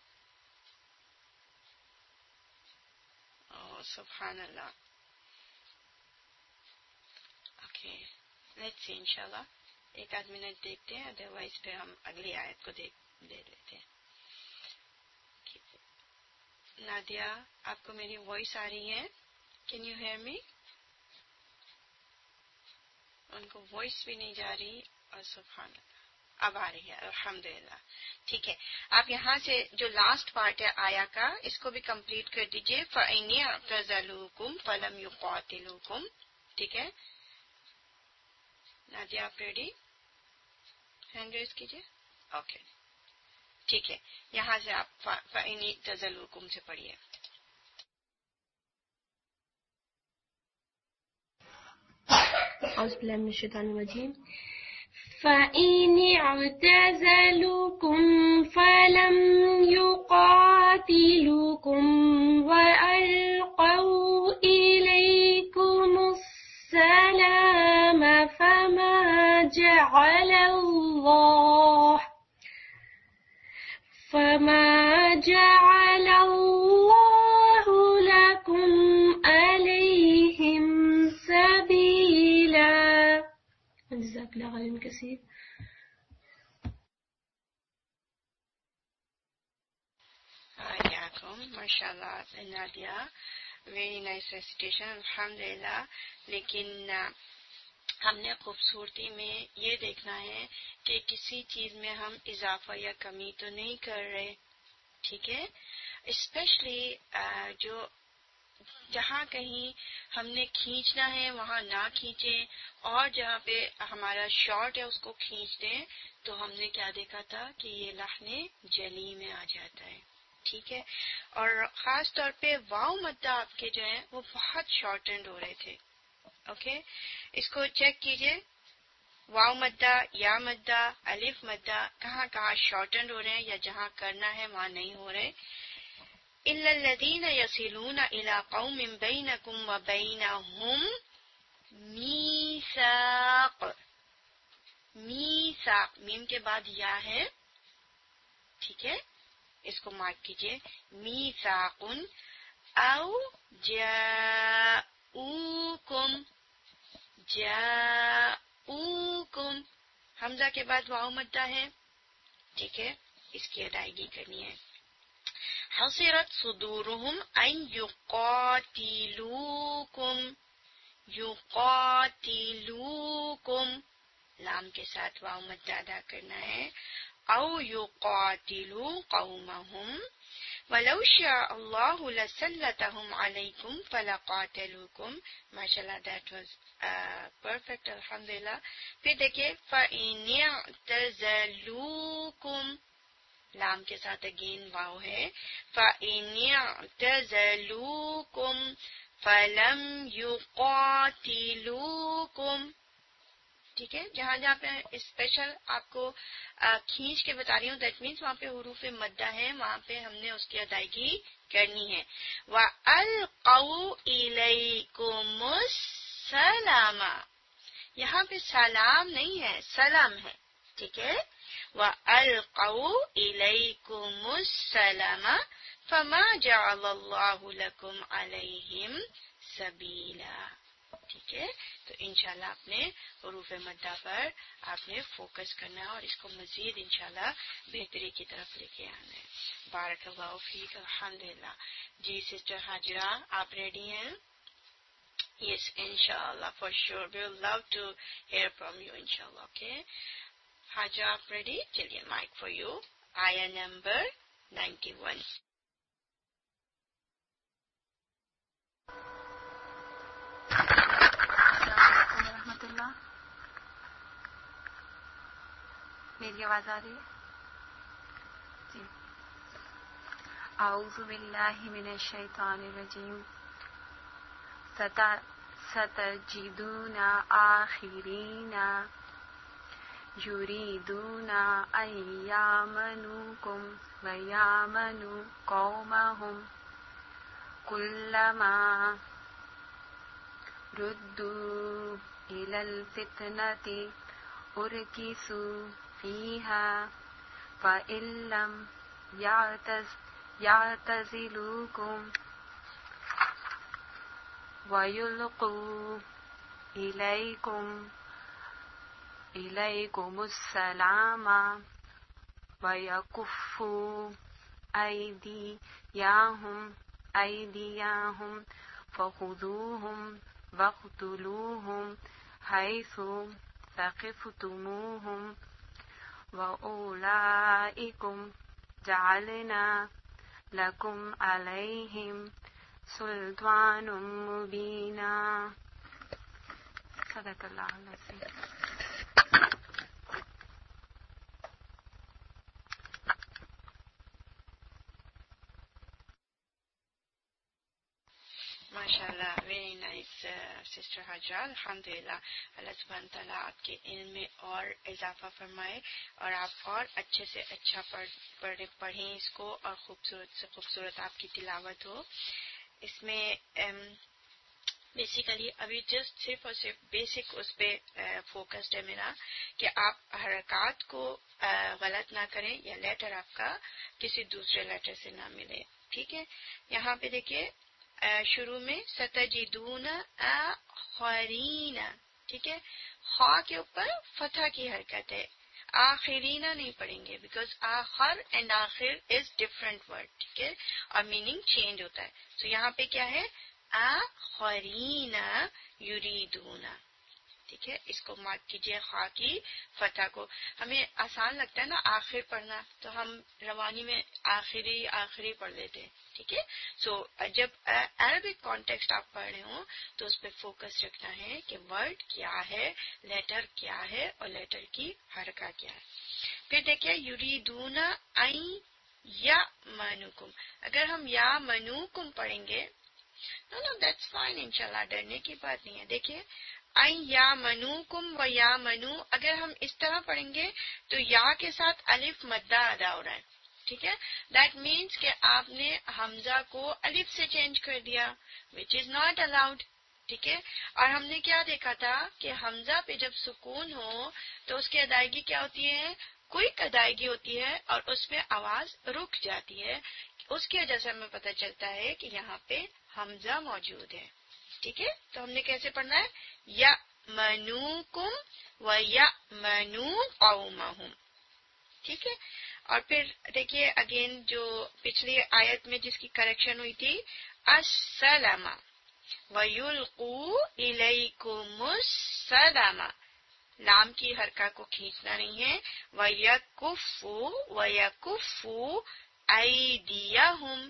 سبحان اللہ. اوکے لیٹس سی انشاءاللہ ایک آدھ منٹ دیکھتے ہیں, ادر وائز پھر ہم اگلی آیت کو دیکھ دے لیتے ہیں. نادیہ آپ کو میری وائس آ رہی ہے؟ Can you hear me? ان کو وائس بھی نہیں جا رہی اور سبحان اللہ اب آ رہی ہے الحمدللہ. ٹھیک ہے, آپ یہاں سے جو لاسٹ پارٹ ہے آیا کا اس کو بھی کمپلیٹ کر دیجئے. فَإِنْ اعْتَزَلُوكُمْ فَلَمْ يُقَاتِلُوكُمْ. ٹھیک ہے نادیہ آپ ریڈی؟ ہینڈ ریز کیجئے. اوکے ٹھیک ہے, یہاں سے آپ فَإِنْ اعْتَزَلُوكُمْ سے پڑھیے. أعوذ بالله من الشيطان الرجيم. فإن اعتزلوكم فلم يقاتلوكم وألقوا إليكم السلام فما جعل الله فما جعل الله لكم عليهم سبيلا. جزاك الله خيرا كثير. ماشاء اللہ نادیہ, ویری نائس ریسیٹیشن الحمدللہ. لیکن ہم نے خوبصورتی میں یہ دیکھنا ہے کہ کسی چیز میں ہم اضافہ یا کمی تو نہیں کر رہے. ٹھیک ہے, اسپیشلی جو جہاں کہیں ہم نے کھینچنا ہے وہاں نہ کھینچیں, اور جہاں پہ ہمارا شارٹ ہے اس کو کھینچ دیں. تو ہم نے کیا دیکھا تھا کہ یہ لحن جلی میں آ جاتا ہے. ٹھیک ہے, اور خاص طور پہ واؤ مدہ آپ کے جو ہیں وہ بہت شارٹ اینڈ ہو رہے تھے. اوکے اس کو چیک کیجئے, واؤ مدہ, یا مدہ, الف مدہ کہاں کہاں شارٹ اینڈ ہو رہے ہیں, یا جہاں کرنا ہے وہاں نہیں ہو رہے. إِلَّا الَّذِينَ يَصِلُونَ إِلَىٰ قَوْمٍ بَيْنَكُمْ وَبَيْنَهُمْ مِيثَاقٌ. میثاق میم کے بعد یا ہے. ٹھیک ہے, اس کو مارک کیجئے. میثاق او جاؤکم, جاؤکم حمزہ کے بعد واؤ مدہ ہے. ٹھیک ہے, اس کی ادائیگی کرنی ہے. حصرت صدورهم ان يقاتلوكم, يقاتلوكم لام کے ساتھ واؤ مدہ ادا کرنا ہے. او يقاتلوا قومهم ولو شاء الله لسلطهم عليكم فلقاتلوكم. ماشاءاللہ that was uh, perfect الحمدللہ. پھر دیکھیے فَإِنِ اعْتَزَلُوكُمْ لام کے ساتھ اگین واؤ ہے. فَإِنِ اعْتَزَلُوكُمْ فَلَمْ يُقَاتِلُوكُمْ. ٹھیک ہے, جہاں جہاں پہ اسپیشل آپ کو کھینچ کے بتا رہی ہوں دیٹ مینس وہاں پہ حروف مدہ ہے, وہاں پہ ہم نے اس کی ادائیگی کرنی ہے. وَأَلْقَوْا إِلَيْكُمُ السَّلَامَ, یہاں پہ سلام نہیں ہے سلام ہے. ٹھیک ہے, وَأَلْقَوْا إِلَيْكُمُ السَّلَامَ فَمَا جَعَلَ اللَّهُ لَكُمْ عَلَيْهِمْ سَبِيلًا. ٹھیک ہے. تو انشاءاللہ آپ نے حروف مدہ پر آپ نے فوکس کرنا ہے اور اس کو مزید انشاءاللہ بہتری کی طرف لے کے آنا ہے. بارک اللہ فیک. الحمدللہ. جی سسٹر حاجرہ آپ ریڈی ہیں؟ Yes, inshallah, for sure. We would love to hear from you, inshallah, okay? Haja, آپ ready? چلیے mic for you. Ayah number ninety-one. السلام علیکم ورحمۃ اللہ. میری آواز آ رہی ہے؟ جی. اعوذ باللہ من الشیطان الرجیم. ستجدون آخرین یریدون ان یامنوکم ویامنوا قومهم کلما ردوا الی الفتنة ارکسوا فیہا فإن لم یعتزلوکم وَيُلْقُوا إِلَيْكُمْ إِلَيْكُمُ السَّلَامَ وَيَكُفُّوا أَيْدِيَهُمْ أَيْدِيَهُمْ فَخُذُوهُمْ وَاقْتُلُوهُمْ حَيْثُ ثَقِفْتُمُوهُمْ وَأُولَئِكُمْ جَعَلْنَا لَكُمْ عَلَيْهِمْ سلطان مبینہ. صدق اللہ العظیم. ماشاءاللہ, ویری نائس سسٹر حاجرہ. الحمدللہ. اللہ سبحانہ تعالیٰ آپ کے علم میں اور اضافہ فرمائے اور آپ اور اچھے سے اچھا پڑھ پڑھیں اس کو اور خوبصورت سے خوبصورت آپ کی تلاوت ہو. اس میں بیسیکلی ابھی جسٹ صرف اور صرف بیسک اس پہ فوکسڈ ہے میرا کہ آپ حرکات کو غلط نہ کریں یا لیٹر آپ کا کسی دوسرے لیٹر سے نہ ملے. ٹھیک ہے. یہاں پہ دیکھیے شروع میں ستجدون آخرین. ٹھیک ہے. خا کے اوپر فتح کی حرکت ہے. آخرین نہیں پڑھیں گے بیکاز آخر اینڈ آخر از ڈفرنٹ ورڈ. ٹھیک ہے. اور میننگ چینج ہوتا ہے. تو یہاں پہ کیا ہے آخرین یریدون. ٹھیک ہے. اس کو مارک کیجئے خا کی فتح کو. ہمیں آسان لگتا ہے نا آخر پڑھنا, تو ہم روانی میں آخری آخری پڑھ لیتے ہیں. ٹھیک ہے. سو جب عربک کانٹیکسٹ آپ پڑھ رہے ہوں تو اس پہ فوکس رکھنا ہے کہ ورڈ کیا ہے, لیٹر کیا ہے اور لیٹر کی حرکت کیا ہے. پھر دیکھیے یریدون این یا منوکم. اگر ہم یا منوکم پڑھیں گے نو نو دیٹس فائن انشاءاللہ, ڈرنے کی بات نہیں ہے. دیکھیے این یا منوکم و یا منو, اگر ہم اس طرح پڑھیں گے تو یا کے ساتھ الف مدہ ادا ہو رہا ہے. ٹھیک ہے. دیٹ مینس کہ آپ نے حمزہ کو الف سے چینج کر دیا وچ از ناٹ الاؤڈ. ٹھیک ہے. اور ہم نے کیا دیکھا تھا کہ حمزہ پہ جب سکون ہو تو اس کی ادائیگی کیا ہوتی ہے, کوئک ادائیگی ہوتی ہے اور اس میں آواز رک جاتی ہے. اس کی وجہ سے ہمیں پتہ چلتا ہے کہ یہاں پہ حمزہ موجود ہے. ٹھیک ہے. تو ہم نے کیسے پڑھنا ہے یا منوکم و یا منو قومہم. ٹھیک ہے. اور پھر دیکھیے اگین جو پچھلی آیت میں جس کی کریکشن ہوئی تھی السلام وَيُلْقُوا إِلَيْكُمُ السَّلَامَ, لام کی حرکت کو کھینچنا نہیں ہے. وَيَكُفُّوا وَيَكُفُّوا أَيْدِيَهُمْ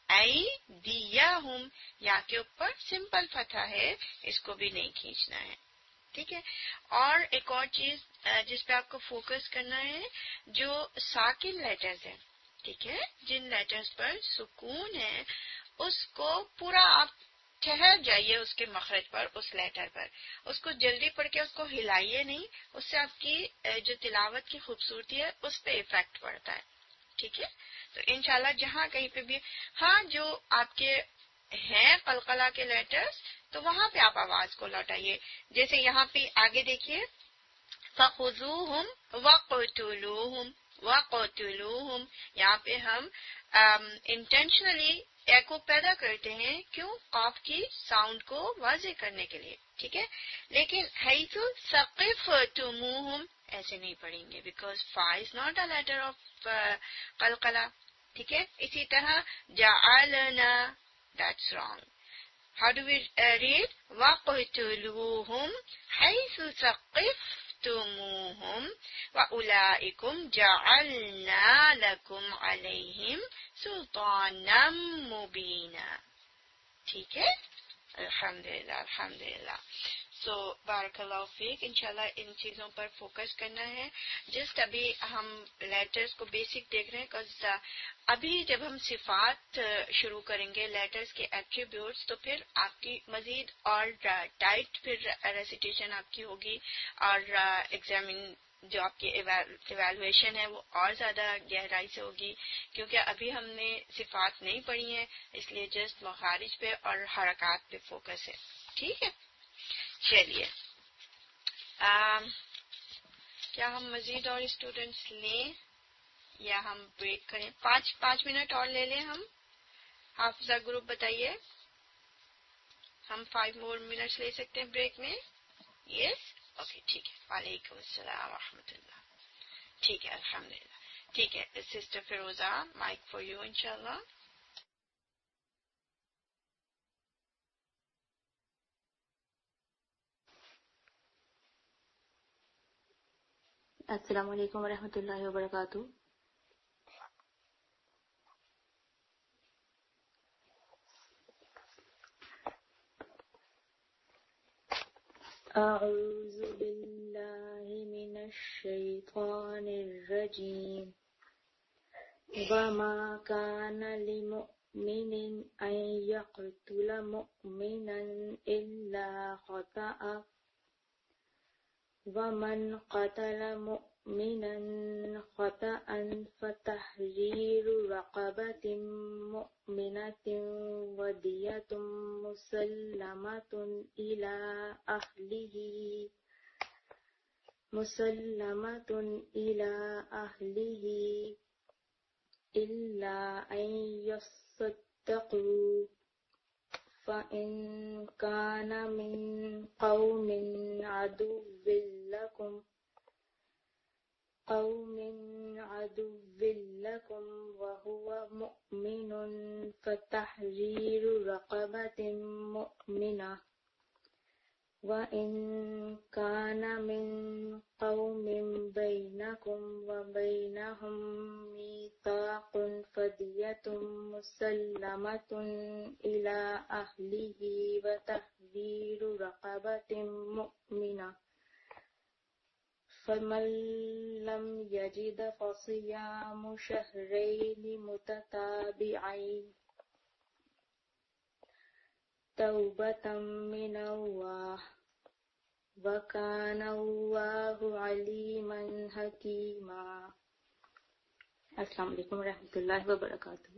أَيْدِيَهُمْ, یا کے اوپر سمپل فتح ہے, اس کو بھی نہیں کھینچنا ہے. ٹھیک ہے. اور ایک اور چیز جس پہ آپ کو فوکس کرنا ہے جو ساکن لیٹرز ہیں. ٹھیک ہے. جن لیٹرز پر سکون ہے اس کو پورا آپ ٹھہر جائیے اس کے مخرج پر, اس لیٹر پر, اس کو جلدی پڑھ کے اس کو ہلائیے نہیں, اس سے آپ کی جو تلاوت کی خوبصورتی ہے اس پہ ایفیکٹ پڑتا ہے. ٹھیک ہے. تو انشاءاللہ جہاں کہیں پہ بھی ہاں جو آپ کے ہیں قلقلہ کے لیٹرز تو وہاں پہ آپ آواز کو لوٹائیے. جیسے یہاں پہ آگے دیکھیے فَخُذُوهُمْ وَاقْتُلُوهُمْ, وَقَتُلُوهُمْ یہاں پہ ہم انٹینشنلی ایکو پیدا کرتے ہیں، کیوں؟ قاف کی ساؤنڈ کو واضح کرنے کے لیے، ٹھیک ہے. لیکن حیث ثقفتموہم ایسے نہیں پڑھیں گے، بیکاز فا is not a letter of قلقلہ، ٹھیک ہے. اسی طرح جعلنا، that's wrong. How do we uh, read? وَقْتُلُوهُمْ حَيْثُ ثَقِفْتُمُوهُمْ وَأُولَئِكُمْ جَعَلْنَا لَكُمْ عَلَيْهِمْ سُلْطَانًا مُبِينًا. ٹھیک ہے، الحمدللہ الحمدللہ. سو بارک اللہ فیک. انشاءاللہ ان چیزوں پر فوکس کرنا ہے. جسٹ ابھی ہم لیٹرز کو بیسک دیکھ رہے ہیں، کز ابھی جب ہم صفات شروع کریں گے لیٹرز کے ایٹریبیوٹس، تو پھر آپ کی مزید اور ٹائٹ پھر ریسیٹیشن آپ کی ہوگی، اور ایگزامن جو آپ کی ایویلویشن ہے وہ اور زیادہ گہرائی سے ہوگی، کیونکہ ابھی ہم نے صفات نہیں پڑھی ہیں، اس لیے جسٹ مخارج پہ اور حرکات پہ فوکس ہے. ٹھیک ہے، چلیے. کیا ہم مزید اور اسٹوڈنٹس لیں یا ہم بریک کریں؟ پانچ پانچ منٹ اور لے لیں ہم. حافظہ گروپ بتائیے، ہم فائیو مور منٹس لے سکتے ہیں بریک میں؟ یس، اوکے ٹھیک ہے. وعلیکم السلام ورحمۃ اللہ. ٹھیک ہے الحمدللہ. ٹھیک ہے sister Feroza, mic for you انشاءاللہ. السلام علیکم ورحمۃ اللہ وبرکاتہ. اعوذ باللہ من الشیطان الرجیم. وما كان لمؤمن ان يقتل مؤمنا الا خطأ ومن قتل مؤمنا خطأ فتحرير رقبة مؤمنة ودية مسلمة إلى أهله مسلمة إلى أهله إلا أن يصدقوا فإن كان من قوم عدو لكم قوم عدو لكم وهو مؤمن فتحرير رقبة مؤمنة وإن كان من قوم بينكم وبينهم ميثاق فدية مسلمة إلى أهله وتحرير رقبة مؤمنة فمن لم يجد فصيام شهرين متتابعين توبة من الله وكان الله عليما حكيما. السلام علیکم ورحمۃ اللہ وبرکاتہ.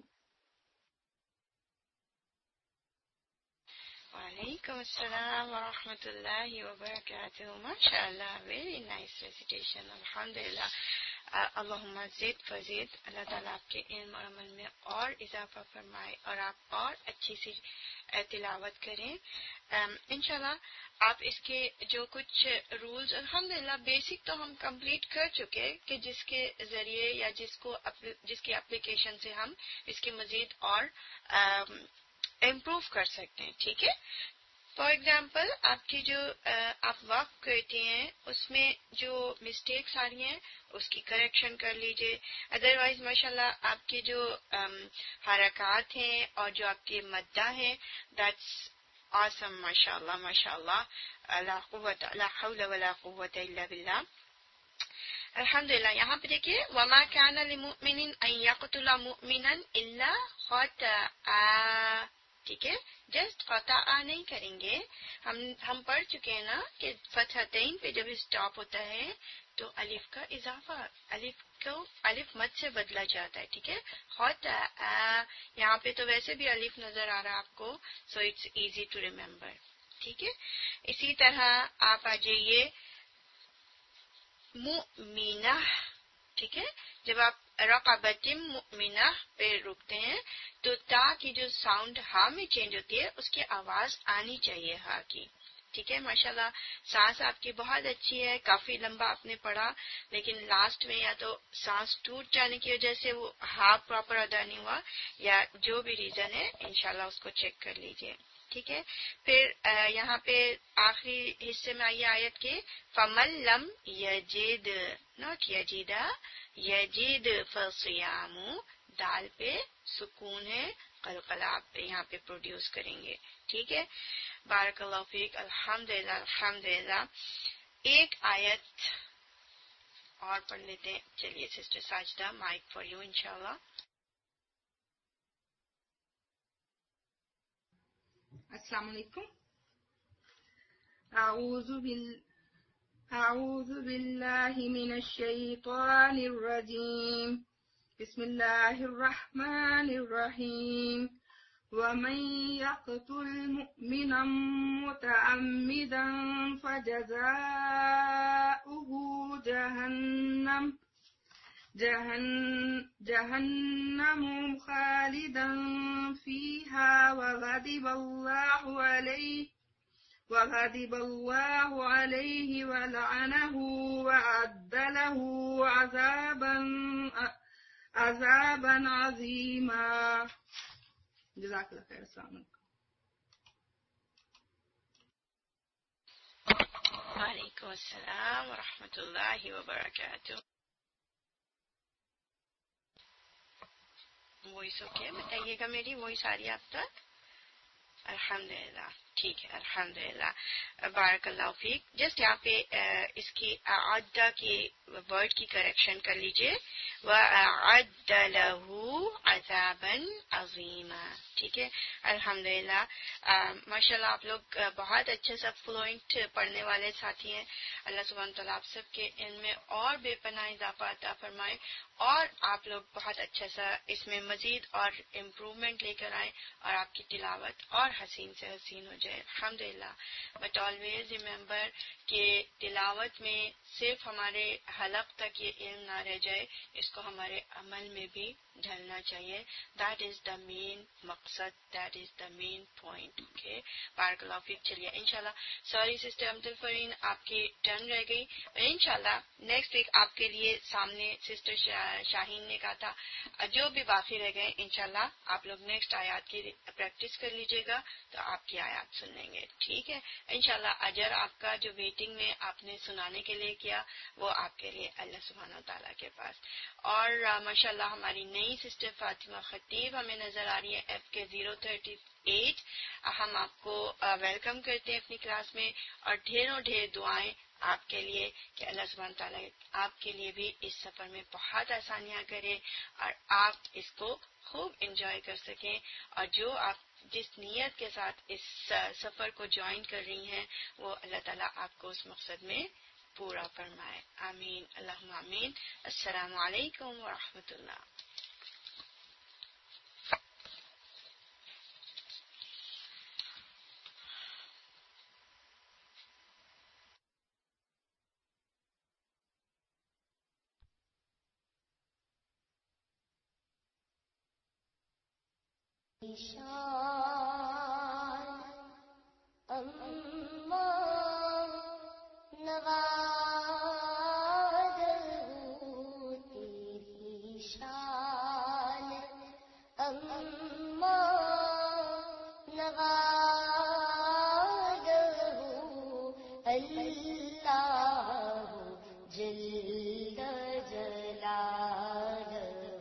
وعلیکم السلام ورحمۃ اللہ وبرکاتہ. ماشاء اللہ، ویری نائس ریسیٹیشن. الحمدللہ. اللہم زد فزد. اللہ تعالیٰ آپ کے علم اور عمل میں اور اضافہ فرمائے اور آپ اور اچھی سی تلاوت کریں انشاءاللہ. آپ اس کے جو کچھ رولز الحمدللہ بیسک تو ہم کمپلیٹ کر چکے کہ جس کے ذریعے یا جس کو جس کی اپلیکیشن سے ہم اس کی مزید اور امپروو کر سکتے ہیں. ٹھیک ہے. فار ایگزامپل آپ کی جو آپ وقف کرتے ہیں اس میں جو مسٹیکس آ رہی ہیں اس کی کریکشن کر لیجئے. ادروائز ماشاءاللہ آپ کے جو حرکات ہیں اور جو آپ کے مدہ ہیں دیٹس آسم. ماشاءاللہ ماشاءاللہ. لا قوت لا حول ولا قوت الا باللہ. الحمدللہ. یہاں پہ دیکھیے وما كان لمؤمن ان يقتل مؤمنا الا خطأ. ٹھیک ہے، جسٹ قطع نہیں کریں گے. ہم ہم پڑھ چکے ہیں نا کہ فتحتین پہ جب اسٹاپ ہوتا ہے تو الف کا اضافہ الف کو الف مد سے بدلا جاتا ہے. ٹھیک ہے. خطأ یہاں پہ تو ویسے بھی الف نظر آ رہا ہے آپ کو، so it's easy to remember. ٹھیک ہے. اسی طرح آپ آ جائیے مؤمنہ. ٹھیک ہے. جب آپ رقبۃ مؤمنہ پہ رکتے ہیں تو تا کی جو ساؤنڈ ہا میں چینج ہوتی ہے اس کی آواز آنی چاہیے ہا کی. ٹھیک ہے. ماشاءاللہ سانس آپ کی بہت اچھی ہے، کافی لمبا آپ نے پڑھا، لیکن لاسٹ میں یا تو سانس ٹوٹ جانے کی وجہ سے وہ ہا پراپر ادا نہیں ہوا یا جو بھی ریزن ہے انشاءاللہ اس کو چیک کر لیجئے. ٹھیک ہے. پھر یہاں پہ آخری حصے میں آئیے آیت کے فمن لم یجد، نوٹ یجیدہ، یجید فصیام، دال پہ سکون ہے، قلقلہ آپ پہ یہاں پہ پروڈیوس کریں گے. ٹھیک ہے. بارک اللہ فیک. الحمدللہ الحمدللہ. ایک آیت اور پڑھ لیتے ہیں. چلیے sister Sajida mic for you انشاءاللہ. السلام علیکم. اعوذ بال اعوذ باللہ من الشیطان الرجیم. بسم اللہ الرحمن الرحیم. ومن يقتل مؤمنا متعمدا فجزاؤه جهنم جهنم خالدا فيها وغضب الله عليه وغضب الله عليه ولعنه وأعد له عذابا عذابا عظيما. جزاک اللہ خیر. السلام علیکم. وعلیکم السلام ورحمۃ اللہ وبرکاتہ. وائس اوکے بتائیے گا میری وائس آ رہی ہے آپ تک؟ الحمدللہ. ٹھیک ہے. الحمدللہ. بارک اللہ فیک. جسٹ یہاں پہ اس کی اعدہ کی ورڈ کی کریکشن کر لیجئے. وَأَعَدَّ لَهُ عَذَابًا عَظِيمًا. ٹھیک ہے. الحمدللہ. ماشاء اللہ آپ لوگ بہت اچھے سب فلوئنٹ پڑھنے والے ساتھی ہیں. اللہ سبحانہ تعالیٰ آپ سب کے علم میں اور بے پناہ اضافہ عطا فرمائے اور آپ لوگ بہت اچھا سا اس میں مزید اور امپروومنٹ لے کر آئیں اور آپ کی تلاوت اور حسین سے حسین ہو جائے. الحمدللہ. بٹ آلویز ریممبر کہ تلاوت میں صرف ہمارے حلق تک یہ علم نہ رہ جائے، اس کو ہمارے عمل میں بھی ڈھلنا چاہیے. دیٹ از دا مین مقصد، that is the main point. Okay. بارک اللہ فیک. چلیے انشاءاللہ. سوری سسٹر امت الفرین آپ کی ٹرن رہ گئی. انشاءاللہ نیکسٹ ویک آپ کے لیے سامنے سسٹر شاہین نے کہا تھا جو بھی باقی رہ گئے انشاءاللہ آپ لوگ نیکسٹ آیات کی پریکٹس کر لیجیے گا تو آپ کی آیات سن لیں گے. ٹھیک ہے. انشاءاللہ اجر آپ کا جو ویٹنگ میں آپ نے سنانے کے لیے کیا وہ آپ کے لیے اللہ سبحانہ تعالیٰ کے پاس. اور ماشاءاللہ ہماری نئی سسٹر فاطمہ خطیب ہمیں نظر آ رہی ہے ایف کے زیرو تھرٹی ایٹ. ہم آپ کو ویلکم کرتے ہیں اپنی کلاس میں اور ڈھیروں ڈھیر دعائیں آپ کے لیے کہ اللہ سبحانہ تعالیٰ آپ کے لیے بھی اس سفر میں بہت آسانیاں کرے اور آپ اس کو خوب انجوائے کر سکیں اور جو آپ جس نیت کے ساتھ اس سفر کو جوائن کر رہی ہیں وہ اللہ تعالیٰ آپ کو اس مقصد میں پورا فرمائے. آمین. اللہم آمین. السلام علیکم ورحمۃ اللہ. شان اما نواز تیری شان اما نواز اللہ جل جلالہ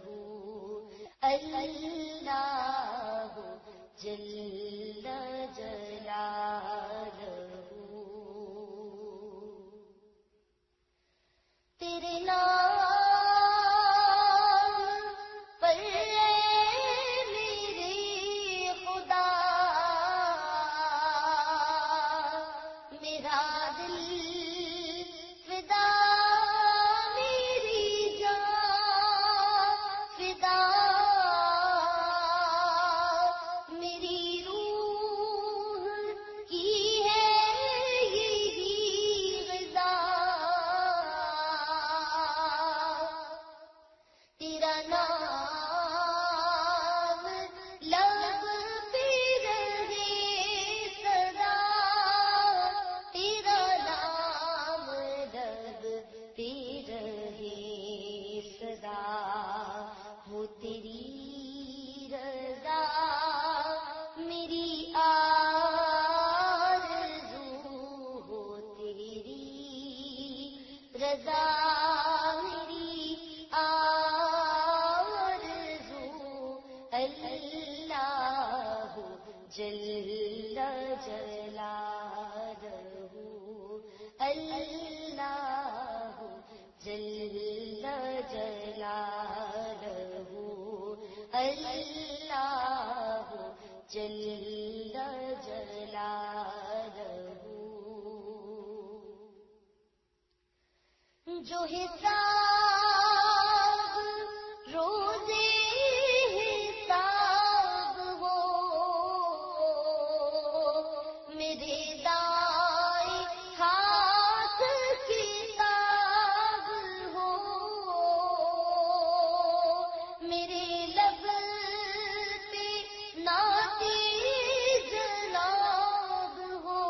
اللہ جل جلالہ. تیرے نام پر میرے خدا میرا دل فدا میری جان فدا میری روح اللہ جل جلالہ جو حساب روزے حساب ہو میرے دائیں ہاتھ کتاب ہو میرے لب پہ ناطے جناب ہو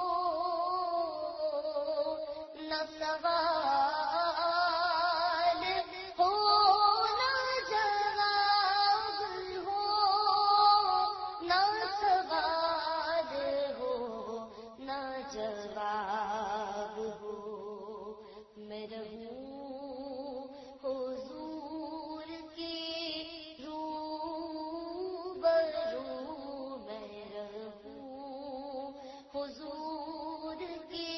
نہ سوال ہو نہ جواب ہو نہ سوال ہو نہ جواب ہو میں رہوں حضور کی روبرو میں رہوں حضور کی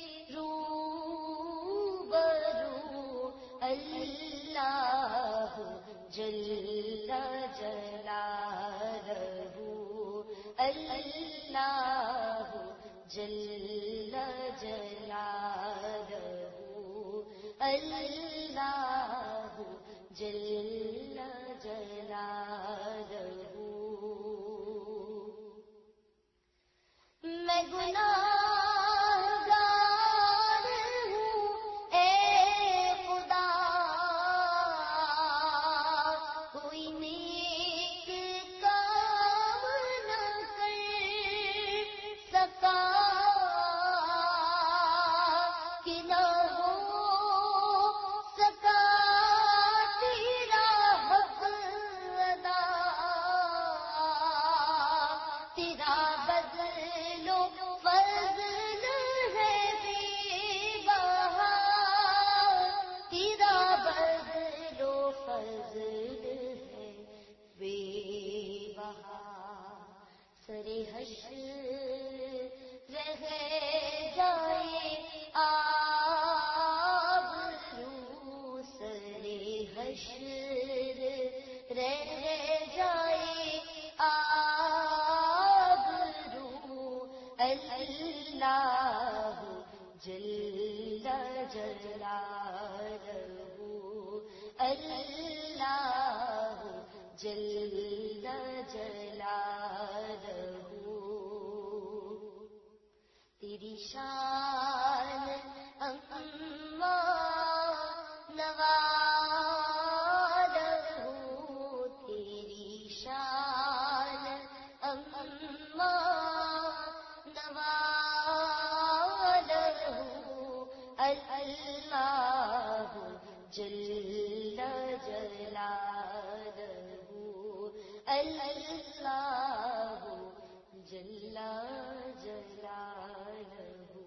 روبرو اللہ جل جلالہ اللہ جل جلالہ اللہ جل جلالہ میں گناہگار ہوں اے خدا کوئی نیک کام نہ کر سکا کہ نہ ہو سکا تیرا حق ادا تیرا بدل و فضل ہے بے بہا تیرا بدل و فضل ہے بے بہا سرے حشر رہ جائے آبرو سرے حشر رہ جائے آبرو اللہ جل جلالہ اللہ جل جلالہ تیری شان اما نوالہ تیری شان اما نوالہ اللہ جل جلالہ اللہ جل جلالہ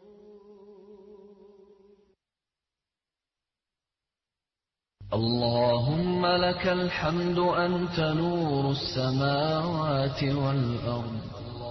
اللهم لك الحمد أنت نور السماوات والأرض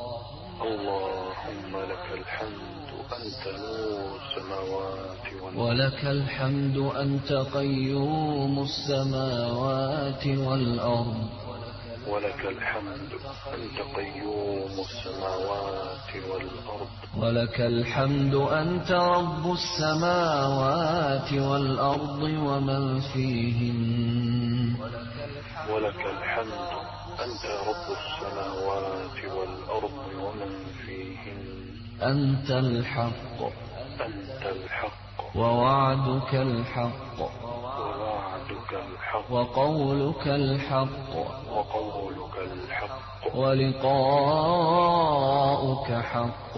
اللهم لك الحمد أنت نور السماوات والأرض ولك الحمد أنت قيوم السماوات والأرض ولك الحمد أنت قيوم السماوات والأرض ولك الحمد أنت رب السماوات والأرض ومن فيهن ولك الحمد أنت رب السماوات والأرض ومن فيهن أنت الحق أنت الحق ووعدك الحق ووعدك الحق وقولك الحق وقولك الحق ولقاؤك حق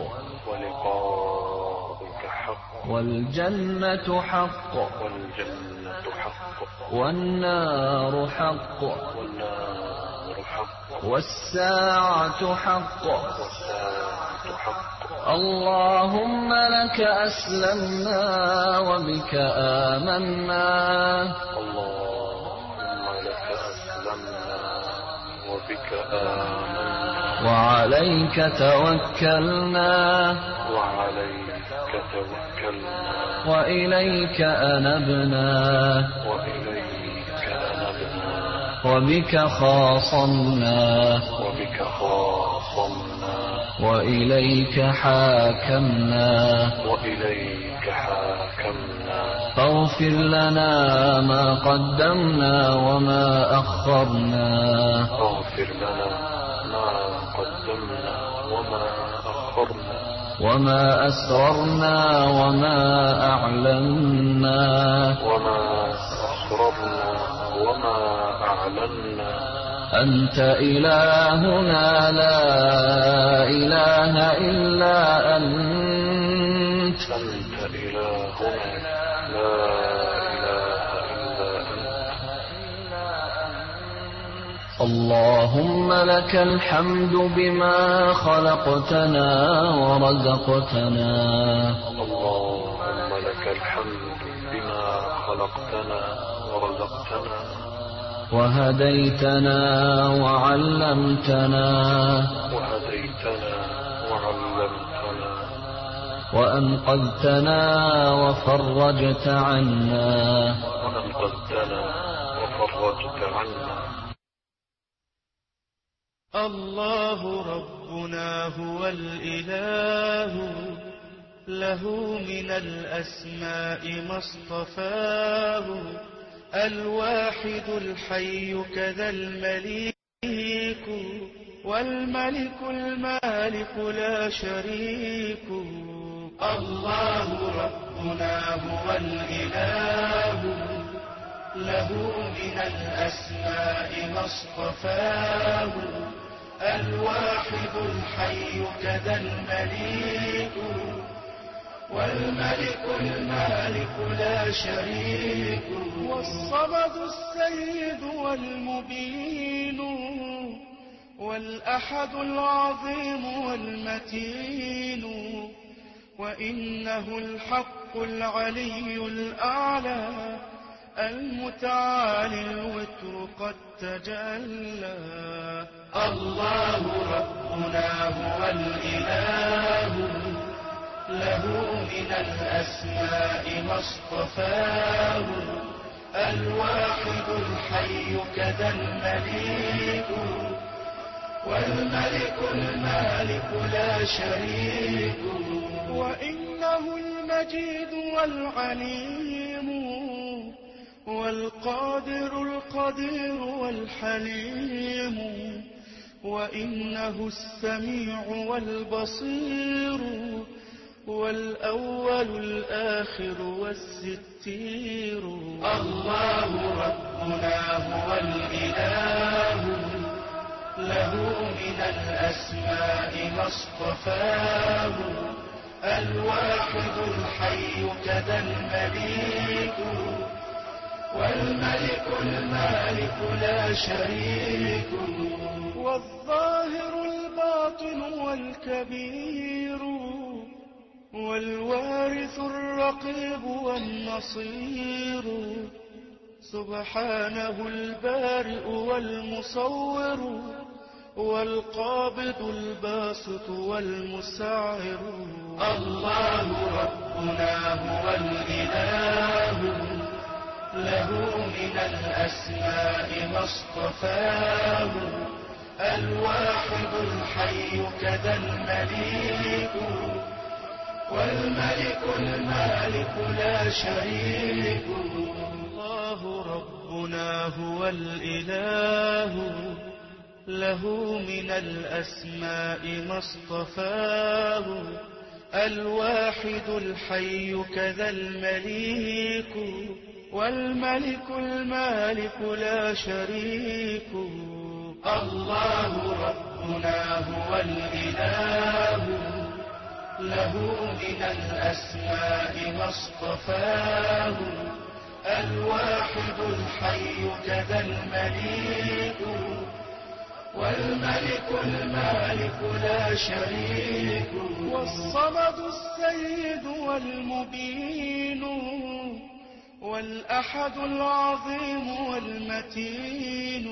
ولقاؤك حق والجنة حق والجنة حق والنار حق والنار حق والساعة حق والساعة حق اللهم لك أسلمنا وبك آمنا اللهم لك أسلمنا وبك آمنا وعليك توكلنا وعليك توكلنا وإليك أنبنا وإليك أنبنا وبك خاصمنا وبك خاصمنا وإليك حاكمنا وإليك حاكمنا فاغفر لنا ما قدمنا وما أخرنا فاغفر لنا ما قدمنا وما أخرنا وما أسررنا وما أعلنا وما أسررنا وما أعلنا أنت إلهنا لا إله إلا أنت أنت إلهنا لا إله إلا أنت اللهم لك الحمد بما خلقتنا ورزقتنا اللهم لك الحمد بما خلقتنا ورزقتنا وهديتنا وعلمتنا وهديتنا وعلمتنا وأنقذتنا وفرجت عنا وأنقذتنا وفرجت عنا الله ربنا هو الإله له من الأسماء ما اصطفاه الواحد الحي كذا المليك والملك المالك لا شريك الله ربنا هو الإله له من الأسماء ما اصطفاه الواحد الحي كذا المليك والملك المالك لا شريك والصمد السيد والمبين والأحد العظيم والمتين وإنه الحق العلي الأعلى المتعالي الوتر قد تجلى الله ربنا هو الإله له من الأسماء ما اصطفاه الواحد الحي كذا المليك والملك المالك لا شريك وإنه المجيد والعليم والقادر القدير والحليم وإنه السميع والبصير والأول الآخر والستير الله ربنا هو الإله له من الأسماء ما اصطفاه الواحد الحي كذا المليك والملك المالك لا شريك والظاهر الباطن والكبير والوارث الرقيب والنصير سبحانه البارئ والمصور والقابض الباسط والمسعر الله ربنا هو الإله له من الأسماء ما اصطفاه الواحد الحي كذا المليك والملك المالك لا شريك الله ربنا هو الإله له من الأسماء ما اصطفاه الواحد الحي كذا المليك والملك المالك لا شريك الله ربنا هو الإله له من الأسماء ما اصطفاه الواحد الحي كذا المليك والملك المالك لا شريك والصمد السيد والمبين والأحد العظيم والمتين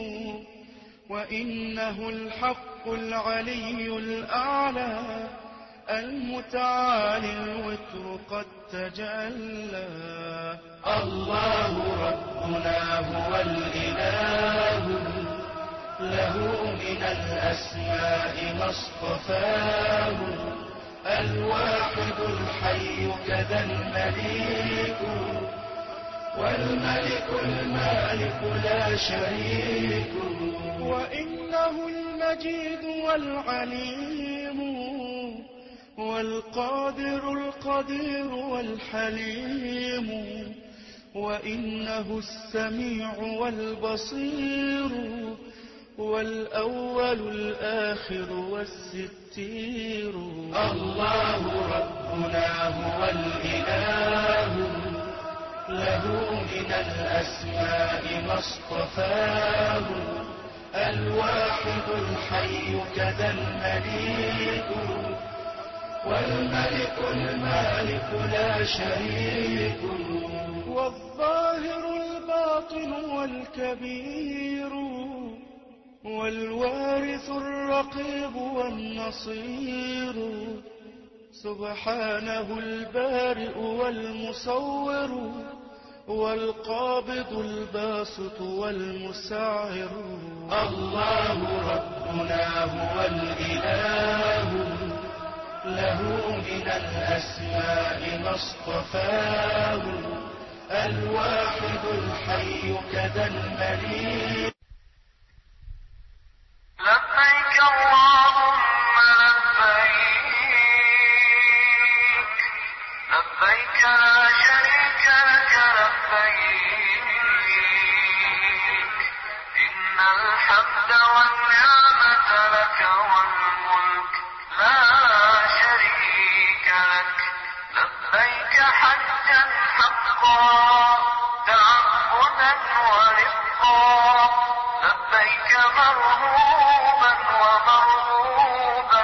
وإنه الحق العلي الأعلى المتعالي الوتر قد تجلى الله ربنا هو الإله الأسماء ما اصطفاه الواحد الحي كذا المليك والملك المالك لا شريك وإنه المجيد والعليم والقادر القدير والحليم وإنه السميع والبصير والأول الآخر والستير الله ربنا هو الإله له من الأسماء ما اصطفاه الواحد الحي كذا المليك والملك المالك لا شريك والظاهر الباطن والكبير والوارث الرقيب والنصير سبحانه البارئ والمصور والقابض الباسط والمسعر الله ربنا هو الإله له من الأسماء ما اصطفاه الواحد الحي كذا المليك لبيك اللهم لبيك لبيك لا شريك لك لبيك إن الحمد والنعمة لك والملك لا شريك لك لبيك حجا حقا تعبدا ورفقا لبيك مرهوبا ومرهوبا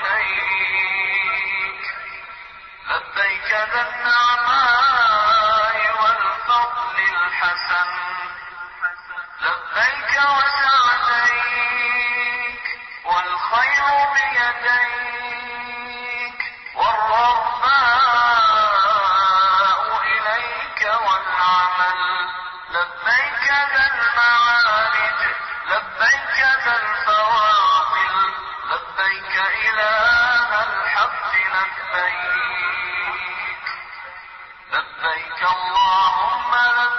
إليك لبيك ذا النعماء والفضل الحسن لبيك وسعديك والخير بيديك والرغباء إليك والعمل لبيك ذا المعارج لبيك ذا الفواضل لبيك إله الحق لبيك لبيك اللهم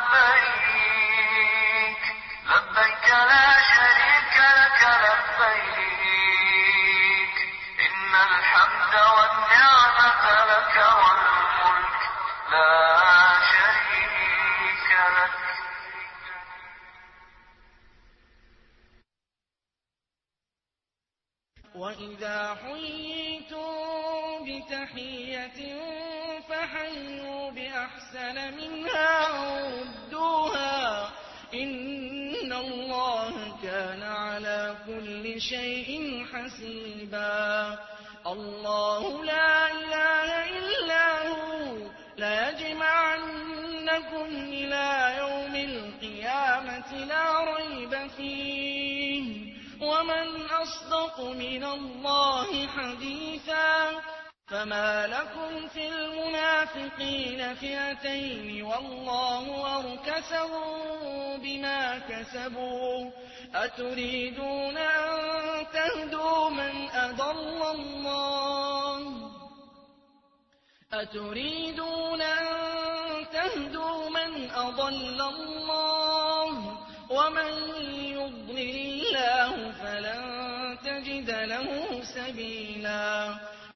لبيك لبيك لا شريك لك لبيك إن الحمد والنعمة لك والملك لا شريك لك وإذا حييتم بتحية فحيوا بأحسن منها أو ردوها إن الله كان على كل شيء حسيبا الله لا إله إلا هو ليجمعنكم إلى يوم القيامة لا ريب فيه ومن أصدق من الله حديثا فما لكم في المنافقين فئتين والله أركسهم بما كسبوا أتريدون أن تهدوا من أضل الله أتريدون أن تهدوا من أضل الله ومن يضلل الله فلن تجد له سبيلا.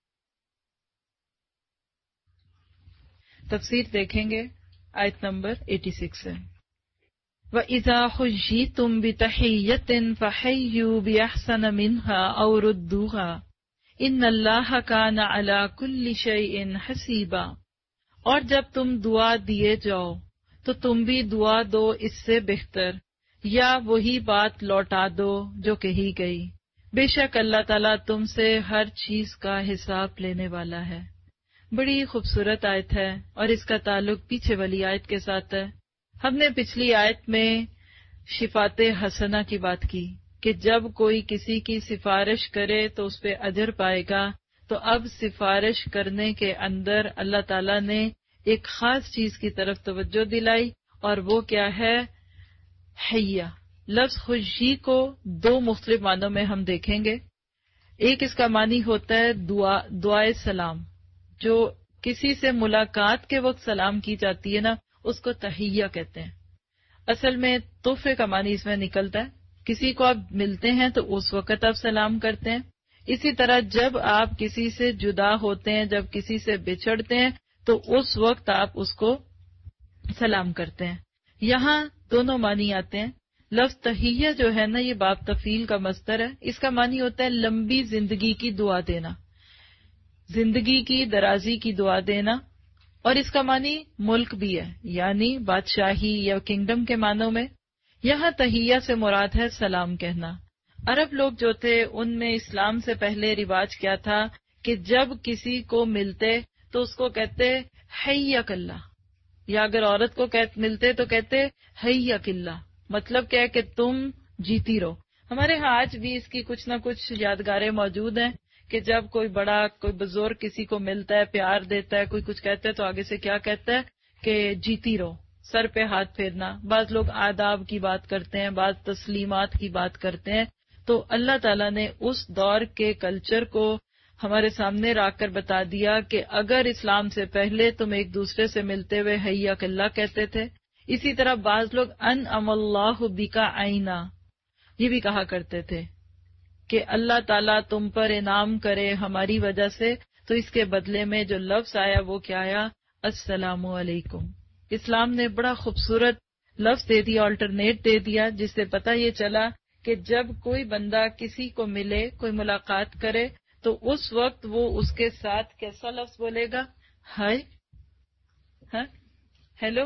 तफसीर देखेंगे आयत नंबर छियासी से वइज़ा हुय्यितुम बितहिय्यतिन फहय्यू बिअहसन मिन्हा औ रुद्दूहा इन्नल्लाह कान अला कुल्लि शैइन हसीबा। और जब तुम दुआ दिए जाओ तो तुम भी दुआ दो इससे बेहतर या वही बात लौटा दो जो कही गई। बेशक अल्लाह ताला तुमसे हर चीज का हिसाब लेने वाला है। बड़ी खूबसूरत आयत है और इसका ताल्लुक पीछे वाली आयत के साथ है। हमने पिछली आयत में शिफाते हसना की बात की कि जब कोई किसी की सिफारिश करे तो उस पे अजर पाएगा। तो अब सिफारिश करने के अंदर अल्लाह ताला ने एक खास चीज की तरफ तवज्जो दिलाई और वो क्या है? हय्या, لفظ خوشی کو دو مختلف معنوں میں ہم دیکھیں گے. ایک اس کا معنی ہوتا ہے دعا دعائے سلام، جو کسی سے ملاقات کے وقت سلام کی جاتی ہے نا، اس کو تحیہ کہتے ہیں. اصل میں تحفے کا معنی اس میں نکلتا ہے. کسی کو آپ ملتے ہیں تو اس وقت آپ سلام کرتے ہیں. اسی طرح جب آپ کسی سے جدا ہوتے ہیں، جب کسی سے بچھڑتے ہیں، تو اس وقت آپ اس کو سلام کرتے ہیں. یہاں دونوں معنی آتے ہیں. لفظ تحیہ جو ہے نا، یہ باب تفعیل کا مصدر ہے. اس کا معنی ہوتا ہے لمبی زندگی کی دعا دینا، زندگی کی درازی کی دعا دینا. اور اس کا معنی ملک بھی ہے، یعنی بادشاہی یا کنگڈم کے معنوں میں. یہاں تحیہ سے مراد ہے سلام کہنا. عرب لوگ جو تھے ان میں اسلام سے پہلے رواج کیا تھا کہ جب کسی کو ملتے تو اس کو کہتے حیک اللہ، یا اگر عورت کو ملتے تو کہتے حیک اللہ. مطلب کیا ہے کہ تم جیتی رہو. ہمارے ہاں آج بھی اس کی کچھ نہ کچھ یادگاریں موجود ہیں کہ جب کوئی بڑا کوئی بزرگ کسی کو ملتا ہے، پیار دیتا ہے، کوئی کچھ کہتا ہے تو آگے سے کیا کہتا ہے کہ جیتی رہو، سر پہ ہاتھ پھیرنا. بعض لوگ آداب کی بات کرتے ہیں، بعض تسلیمات کی بات کرتے ہیں. تو اللہ تعالیٰ نے اس دور کے کلچر کو ہمارے سامنے رکھ کر بتا دیا کہ اگر اسلام سے پہلے تم ایک دوسرے سے ملتے ہوئے حیاک اللہ کہتے تھے. اسی طرح بعض لوگ انعم اللہ بکا عینا یہ بھی کہا کرتے تھے کہ اللہ تعالیٰ تم پر انعام کرے ہماری وجہ سے. تو اس کے بدلے میں جو لفظ آیا وہ کیا آیا؟ السلام علیکم. اسلام نے بڑا خوبصورت لفظ دے دیا، آلٹرنیٹ دے دیا، جس سے پتہ یہ چلا کہ جب کوئی بندہ کسی کو ملے، کوئی ملاقات کرے، تو اس وقت وہ اس کے ساتھ کیسا لفظ بولے گا؟ ہائے، ہاں، ہیلو.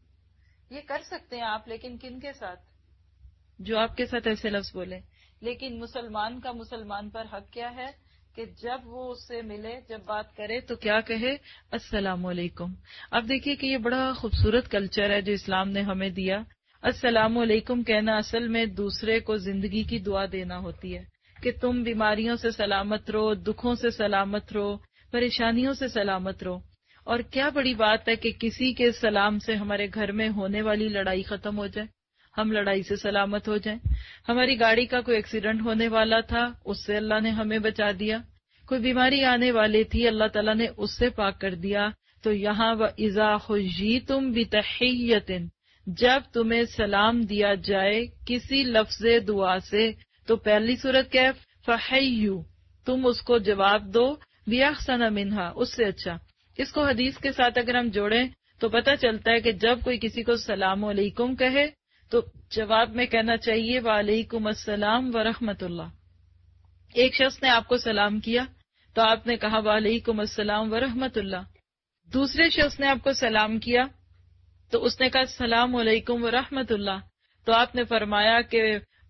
یہ کر سکتے ہیں آپ، لیکن کن کے ساتھ؟ جو آپ کے ساتھ ایسے لفظ بولے. لیکن مسلمان کا مسلمان پر حق کیا ہے کہ جب وہ اس سے ملے، جب بات کرے تو کیا کہے؟ السلام علیکم. اب دیکھیے کہ یہ بڑا خوبصورت کلچر ہے جو اسلام نے ہمیں دیا. السلام علیکم کہنا اصل میں دوسرے کو زندگی کی دعا دینا ہوتی ہے کہ تم بیماریوں سے سلامت رہو، دکھوں سے سلامت رہو، پریشانیوں سے سلامت رہو. اور کیا بڑی بات ہے کہ کسی کے سلام سے ہمارے گھر میں ہونے والی لڑائی ختم ہو جائے، ہم لڑائی سے سلامت ہو جائیں. ہماری گاڑی کا کوئی ایکسیڈنٹ ہونے والا تھا، اس سے اللہ نے ہمیں بچا دیا. کوئی بیماری آنے والی تھی، اللہ تعالیٰ نے اس سے پاک کر دیا. تو یہاں وَإِذَا حُيِّيتُم بِتَحِيَّةٍ، جب تمہیں سلام دیا جائے کسی لفظ دعا سے، تو پہلی صورت کیا ہے؟ فَحَيُّوا، تم اس کو جواب دو، بِأَحْسَنَ مِنْهَا، اس سے اچھا. اس کو حدیث کے ساتھ اگر ہم جوڑیں تو پتہ چلتا ہے کہ جب کوئی کسی کو السلام علیکم کہے تو جواب میں کہنا چاہیے وعلیکم السلام ورحمۃ اللہ. ایک شخص نے آپ کو سلام کیا تو آپ نے کہا وعلیکم السلام ورحمۃ اللہ. دوسرے شخص نے آپ کو سلام کیا تو اس نے کہا السلام علیکم ورحمۃ اللہ، تو آپ نے فرمایا کہ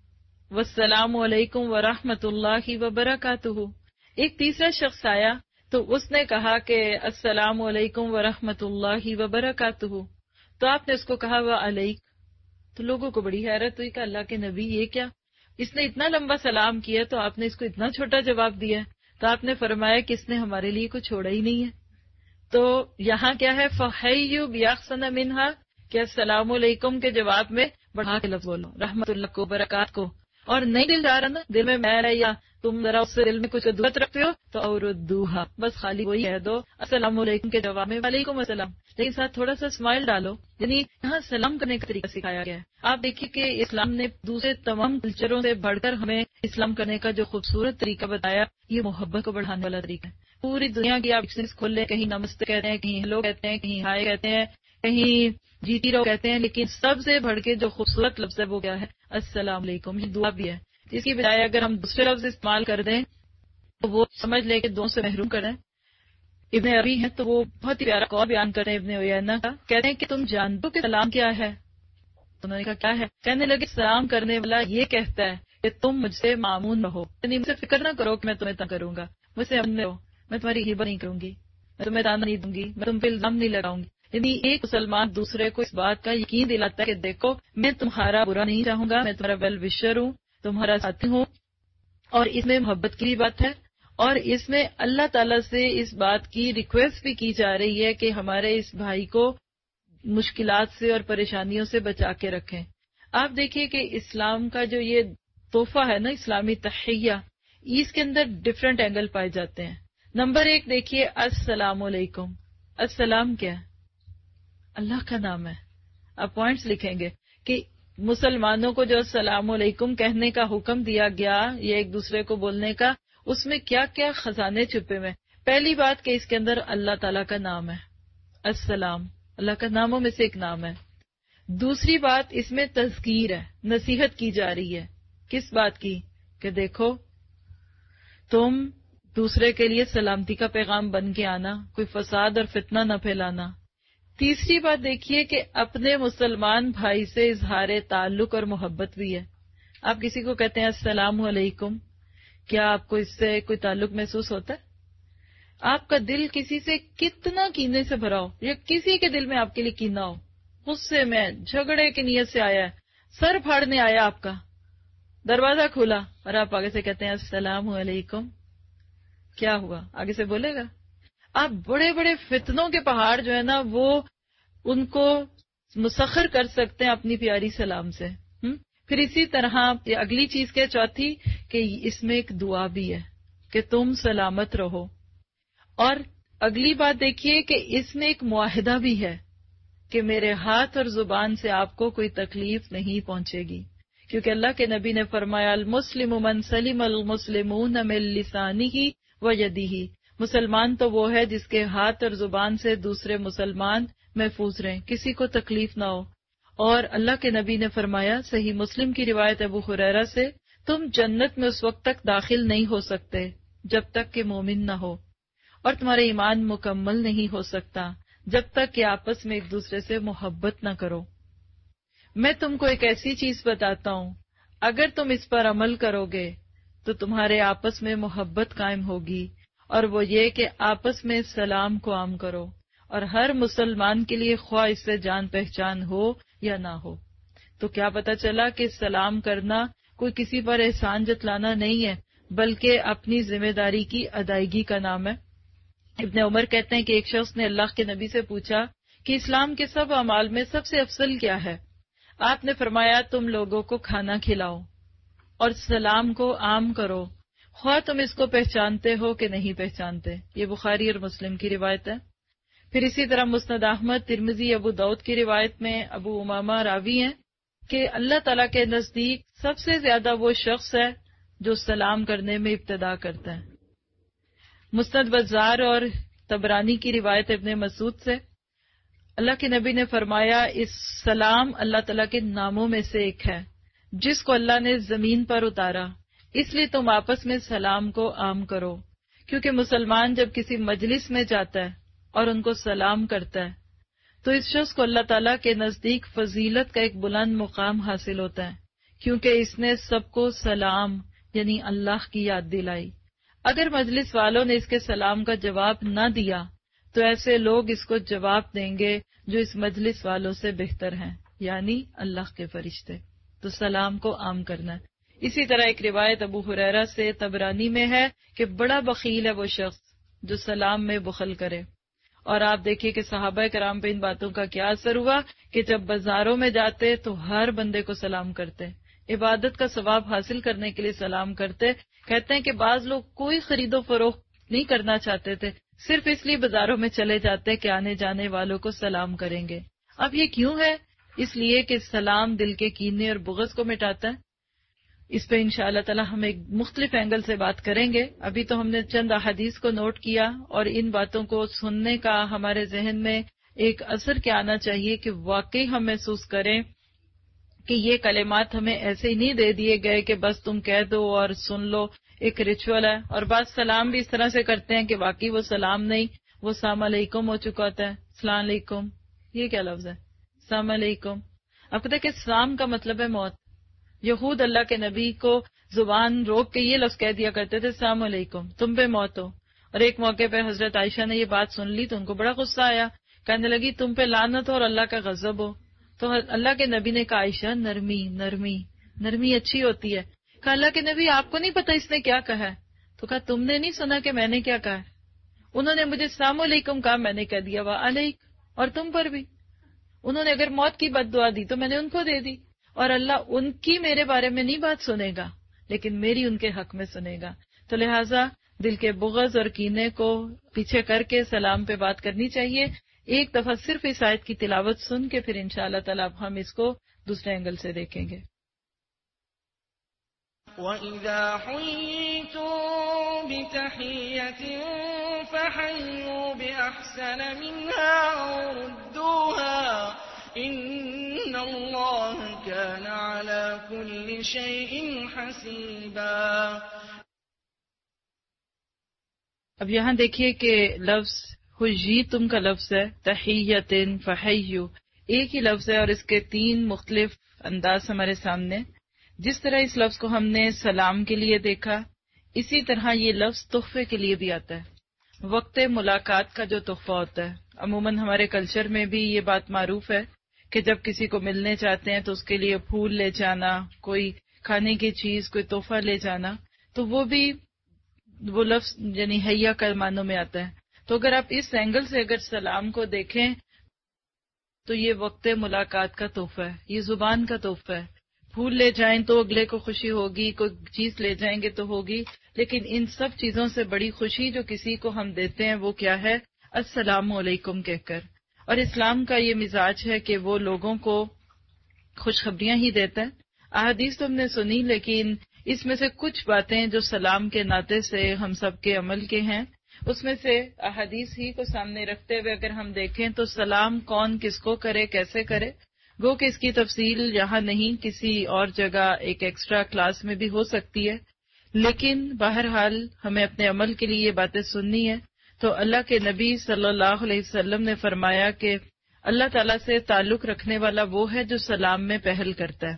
والسلام علیکم ورحمۃ اللہ وبرکاتہ. ایک تیسرا شخص آیا تو اس نے کہا کہ السلام علیکم ورحمۃ اللہ وبرکاتہ، تو آپ نے اس کو کہا وعلیک. تو لوگوں کو بڑی حیرت ہوئی کہ اللہ کے نبی یہ کیا، اس نے اتنا لمبا سلام کیا تو آپ نے اس کو اتنا چھوٹا جواب دیا. تو آپ نے فرمایا کہ اس نے ہمارے لیے کچھ چھوڑا ہی نہیں ہے. تو یہاں کیا ہے؟ فَحَيُّوا بِأَحْسَنَ مِنْهَا، کہ السلام علیکم کے جواب میں بڑھا کے لفظ بولو، رحمت اللہ کو، برکات کو. اور نہیں دل جا رہا نا، دل میں میل ہے یا تم ذرا اس سے دل میں کچھ عدوت رکھتے ہو تو اردوہا، بس خالی وہی کہہ دو السلام علیکم کے جواب میں وعلیکم السلام، لیکن ساتھ تھوڑا سا اسمائل ڈالو. یعنی یہاں سلام کرنے کا طریقہ سکھایا گیا ہے. آپ دیکھیے کہ اسلام نے دوسرے تمام کلچروں سے بڑھ کر ہمیں اسلام کرنے کا جو خوبصورت طریقہ بتایا، یہ محبت کو بڑھانے والا طریقہ ہے. پوری دنیا کی آپ بزنس کھول لیں، کہیں نمستے کہتے ہیں، کہیں ہیلو کہتے ہیں، کہیں ہائے کہتے ہیں، کہیں جیتی رہو کہتے ہیں، لیکن سب سے بڑھ کے جو خوبصورت لفظ ہے وہ کیا ہے؟ السلام علیکم. یہ دعا بھی ہے. اس کی بجائے اگر ہم دوسرے لفظ استعمال کر دیں تو وہ سمجھ لے کہ دو سے محروم کریں. ابن عربی ہیں تو وہ بہت ہی پیارا قول بیان کرتے ہیں ابن عیینہ کا. کہتے ہیں کہ تم جانتے ہو کہ سلام کیا ہے؟ تو میں نے کہا کیا ہے؟ کہنے لگے سلام کرنے والا یہ کہتا ہے کہ تم مجھ سے معمون رہو، یعنی مجھ سے فکر نہ کرو کہ میں تمہیں تنگ کروں گا، مجھ سے امن رہو، میں تمہاری غیبت نہیں کروں گی، میں تمہیں تانا نہیں دوں گی، میں تم پہ الزام نہیں لگاؤں گی. یعنی ایک مسلمان دوسرے کو اس بات کا یقین دلاتا ہے کہ دیکھو میں تمہارا برا نہیں چاہوں گا، میں تمہارا ویل وشر ہوں، تمہارا ساتھی ہوں. اور اس میں محبت کی بھی بات ہے، اور اس میں اللہ تعالیٰ سے اس بات کی ریکویسٹ بھی کی جا رہی ہے کہ ہمارے اس بھائی کو مشکلات سے اور پریشانیوں سے بچا کے رکھیں. آپ دیکھیے کہ اسلام کا جو یہ تحفہ ہے نا، اسلامی تحیہ، اس کے اندر ڈفرینٹ اینگل پائے جاتے ہیں. نمبر ایک دیکھیے، السلام علیکم. السلام کیا ہے؟ اللہ کا نام ہے. آپ پوائنٹس لکھیں گے کہ مسلمانوں کو جو السلام علیکم کہنے کا حکم دیا گیا، یہ ایک دوسرے کو بولنے کا، اس میں کیا کیا خزانے چھپے ہوئے. پہلی بات کہ اس کے اندر اللہ تعالیٰ کا نام ہے. السلام اللہ کا ناموں میں سے ایک نام ہے. دوسری بات، اس میں تذکیر ہے، نصیحت کی جا رہی ہے. کس بات کی؟ کہ دیکھو تم دوسرے کے لیے سلامتی کا پیغام بن کے آنا، کوئی فساد اور فتنہ نہ پھیلانا. تیسری بات دیکھیے کہ اپنے مسلمان بھائی سے اظہار تعلق اور محبت بھی ہے. آپ کسی کو کہتے ہیں السلام علیکم، کیا آپ کو اس سے کوئی تعلق محسوس ہوتا ہے؟ آپ کا دل کسی سے کتنا کینے سے بھرا ہو، یا کسی کے دل میں آپ کے لیے کینا ہو، غصے میں، جھگڑے کی نیت سے آیا ہے، سر پھاڑنے آیا آپ کا، دروازہ کھولا اور آپ آگے سے کہتے ہیں السلام علیکم، کیا ہوا؟ آگے سے بولے گا؟ آپ بڑے بڑے فتنوں کے پہاڑ جو ہے نا، وہ ان کو مسخر کر سکتے ہیں اپنی پیاری سلام سے. پھر اسی طرح یہ اگلی چیز کے چوتھی کہ اس میں ایک دعا بھی ہے کہ تم سلامت رہو. اور اگلی بات دیکھیے کہ اس میں ایک معاہدہ بھی ہے کہ میرے ہاتھ اور زبان سے آپ کو کوئی تکلیف نہیں پہنچے گی، کیونکہ اللہ کے نبی نے فرمایا المسلم من سلم المسلمون من لسانہ و یدہ، مسلمان تو وہ ہے جس کے ہاتھ اور زبان سے دوسرے مسلمان محفوظ رہیں، کسی کو تکلیف نہ ہو. اور اللہ کے نبی نے فرمایا، صحیح مسلم کی روایت ابو ہریرہ سے، تم جنت میں اس وقت تک داخل نہیں ہو سکتے جب تک کہ مومن نہ ہو، اور تمہارا ایمان مکمل نہیں ہو سکتا جب تک کہ آپس میں ایک دوسرے سے محبت نہ کرو. میں تم کو ایک ایسی چیز بتاتا ہوں، اگر تم اس پر عمل کرو گے تو تمہارے آپس میں محبت قائم ہوگی، اور وہ یہ کہ آپس میں سلام کو عام کرو، اور ہر مسلمان کے لیے خواہ اس سے جان پہچان ہو یا نہ ہو. تو کیا پتہ چلا کہ سلام کرنا کوئی کسی پر احسان جتلانا نہیں ہے، بلکہ اپنی ذمہ داری کی ادائیگی کا نام ہے. ابن عمر کہتے ہیں کہ ایک شخص نے اللہ کے نبی سے پوچھا کہ اسلام کے سب اعمال میں سب سے افضل کیا ہے؟ آپ نے فرمایا، تم لوگوں کو کھانا کھلاؤ اور سلام کو عام کرو، خواہ تم اس کو پہچانتے ہو کہ نہیں پہچانتے. یہ بخاری اور مسلم کی روایت ہے. پھر اسی طرح مسند احمد، ترمذی، ابو داؤد کی روایت میں ابو امامہ راوی ہیں کہ اللہ تعالیٰ کے نزدیک سب سے زیادہ وہ شخص ہے جو سلام کرنے میں ابتدا کرتا ہے. مسند بزار اور طبرانی کی روایت ابن مسعود سے اللہ کے نبی نے فرمایا، اس سلام اللہ تعالیٰ کے ناموں میں سے ایک ہے جس کو اللہ نے زمین پر اتارا، اس لیے تم آپس میں سلام کو عام کرو. کیونکہ مسلمان جب کسی مجلس میں جاتا ہے اور ان کو سلام کرتا ہے تو اس شخص کو اللہ تعالیٰ کے نزدیک فضیلت کا ایک بلند مقام حاصل ہوتا ہے، کیونکہ اس نے سب کو سلام یعنی اللہ کی یاد دلائی. اگر مجلس والوں نے اس کے سلام کا جواب نہ دیا تو ایسے لوگ اس کو جواب دیں گے جو اس مجلس والوں سے بہتر ہیں، یعنی اللہ کے فرشتے. تو سلام کو عام کرنا ہے. اسی طرح ایک روایت ابو ہریرہ سے طبرانی میں ہے کہ بڑا بخیل ہے وہ شخص جو سلام میں بخل کرے. اور آپ دیکھیے کہ صحابہ کرام پہ ان باتوں کا کیا اثر ہوا کہ جب بازاروں میں جاتے تو ہر بندے کو سلام کرتے، عبادت کا ثواب حاصل کرنے کے لیے سلام کرتے. کہتے ہیں کہ بعض لوگ کوئی خرید و فروخت نہیں کرنا چاہتے تھے، صرف اس لیے بازاروں میں چلے جاتے کہ آنے جانے والوں کو سلام کریں گے. اب یہ کیوں ہے؟ اس لیے کہ سلام دل کے کینے اور بغض کو مٹاتا ہے. اس پہ انشاءاللہ تعالی ہم ایک مختلف اینگل سے بات کریں گے. ابھی تو ہم نے چند احادیث کو نوٹ کیا، اور ان باتوں کو سننے کا ہمارے ذہن میں ایک اثر کیا آنا چاہیے کہ واقعی ہم محسوس کریں کہ یہ کلمات ہمیں ایسے ہی نہیں دے دیے گئے کہ بس تم کہہ دو اور سن لو، ایک ریچول ہے. اور بعض سلام بھی اس طرح سے کرتے ہیں کہ واقعی وہ سلام نہیں، وہ السلام علیکم ہو چکا ہوتا ہے. السلام علیکم، یہ کیا لفظ ہے؟ السلام علیکم. آپ کو دیکھیں اسلام کا مطلب ہے موت. یہود اللہ کے نبی کو زبان روک کے یہ لفظ کہہ دیا کرتے تھے السلام علیکم، تم پہ موت ہو. اور ایک موقع پہ حضرت عائشہ نے یہ بات سن لی تو ان کو بڑا غصہ آیا، کہنے لگی تم پہ لعنت ہو اور اللہ کا غضب ہو. تو اللہ کے نبی نے کہا عائشہ نرمی نرمی نرمی اچھی ہوتی ہے. کہا اللہ کے نبی آپ کو نہیں پتا اس نے کیا کہا ہے؟ تو کہا تم نے نہیں سنا کہ میں نے کیا کہا ہے؟ انہوں نے مجھے السلام علیکم کہا، میں نے کہہ دیا وعلیک، اور تم پر بھی. انہوں نے اگر موت کی بد دعا دی تو میں نے ان کو دے دی، اور اللہ ان کی میرے بارے میں نہیں بات سنے گا لیکن میری ان کے حق میں سنے گا. تو لہٰذا دل کے بغض اور کینے کو پیچھے کر کے سلام پہ بات کرنی چاہیے. ایک دفعہ صرف اس آیت کی تلاوت سن کے پھر انشاءاللہ تعالی اب ہم اس کو دوسرے اینگل سے دیکھیں گے. وَإِذَا حُيِّيتُم بِتَحِيَّةٍ فَحَيُّوا بِأَحْسَنَ مِنْهَا أَوْ رُدُّوهَا إِنَّ اللَّهَ كَانَ عَلَى كُلِّ شَيْءٍ حَسِيبًا. اب یہاں دیکھیے کہ لفظ حُيِّیتُم کا لفظ ہے، تحیّۃ فحیّوا ایک ہی لفظ ہے اور اس کے تین مختلف انداز ہمارے سامنے. جس طرح اس لفظ کو ہم نے سلام کے لیے دیکھا، اسی طرح یہ لفظ تحفے کے لیے بھی آتا ہے. وقت ملاقات کا جو تحفہ ہوتا ہے، عموماً ہمارے کلچر میں بھی یہ بات معروف ہے کہ جب کسی کو ملنے چاہتے ہیں تو اس کے لیے پھول لے جانا، کوئی کھانے کی چیز، کوئی تحفہ لے جانا، تو وہ بھی وہ لفظ یعنی حیا کا معنوں میں آتا ہے. تو اگر آپ اس اینگل سے اگر سلام کو دیکھیں تو یہ وقت ملاقات کا تحفہ ہے، یہ زبان کا تحفہ ہے. پھول لے جائیں تو اگلے کو خوشی ہوگی، کوئی چیز لے جائیں گے تو ہوگی، لیکن ان سب چیزوں سے بڑی خوشی جو کسی کو ہم دیتے ہیں وہ کیا ہے؟ السلام علیکم کہہ کر. اور اسلام کا یہ مزاج ہے کہ وہ لوگوں کو خوشخبریاں ہی دیتا ہے. احادیث تو ہم نے سنی، لیکن اس میں سے کچھ باتیں جو سلام کے ناطے سے ہم سب کے عمل کے ہیں، اس میں سے احادیث ہی کو سامنے رکھتے ہوئے اگر ہم دیکھیں تو سلام کون کس کو کرے، کیسے کرے، گو کہ اس کی تفصیل یہاں نہیں، کسی اور جگہ ایک ایکسٹرا کلاس میں بھی ہو سکتی ہے. لیکن بہرحال ہمیں اپنے عمل کے لیے یہ باتیں سننی ہے. تو اللہ کے نبی صلی اللہ علیہ وسلم نے فرمایا کہ اللہ تعالیٰ سے تعلق رکھنے والا وہ ہے جو سلام میں پہل کرتا ہے.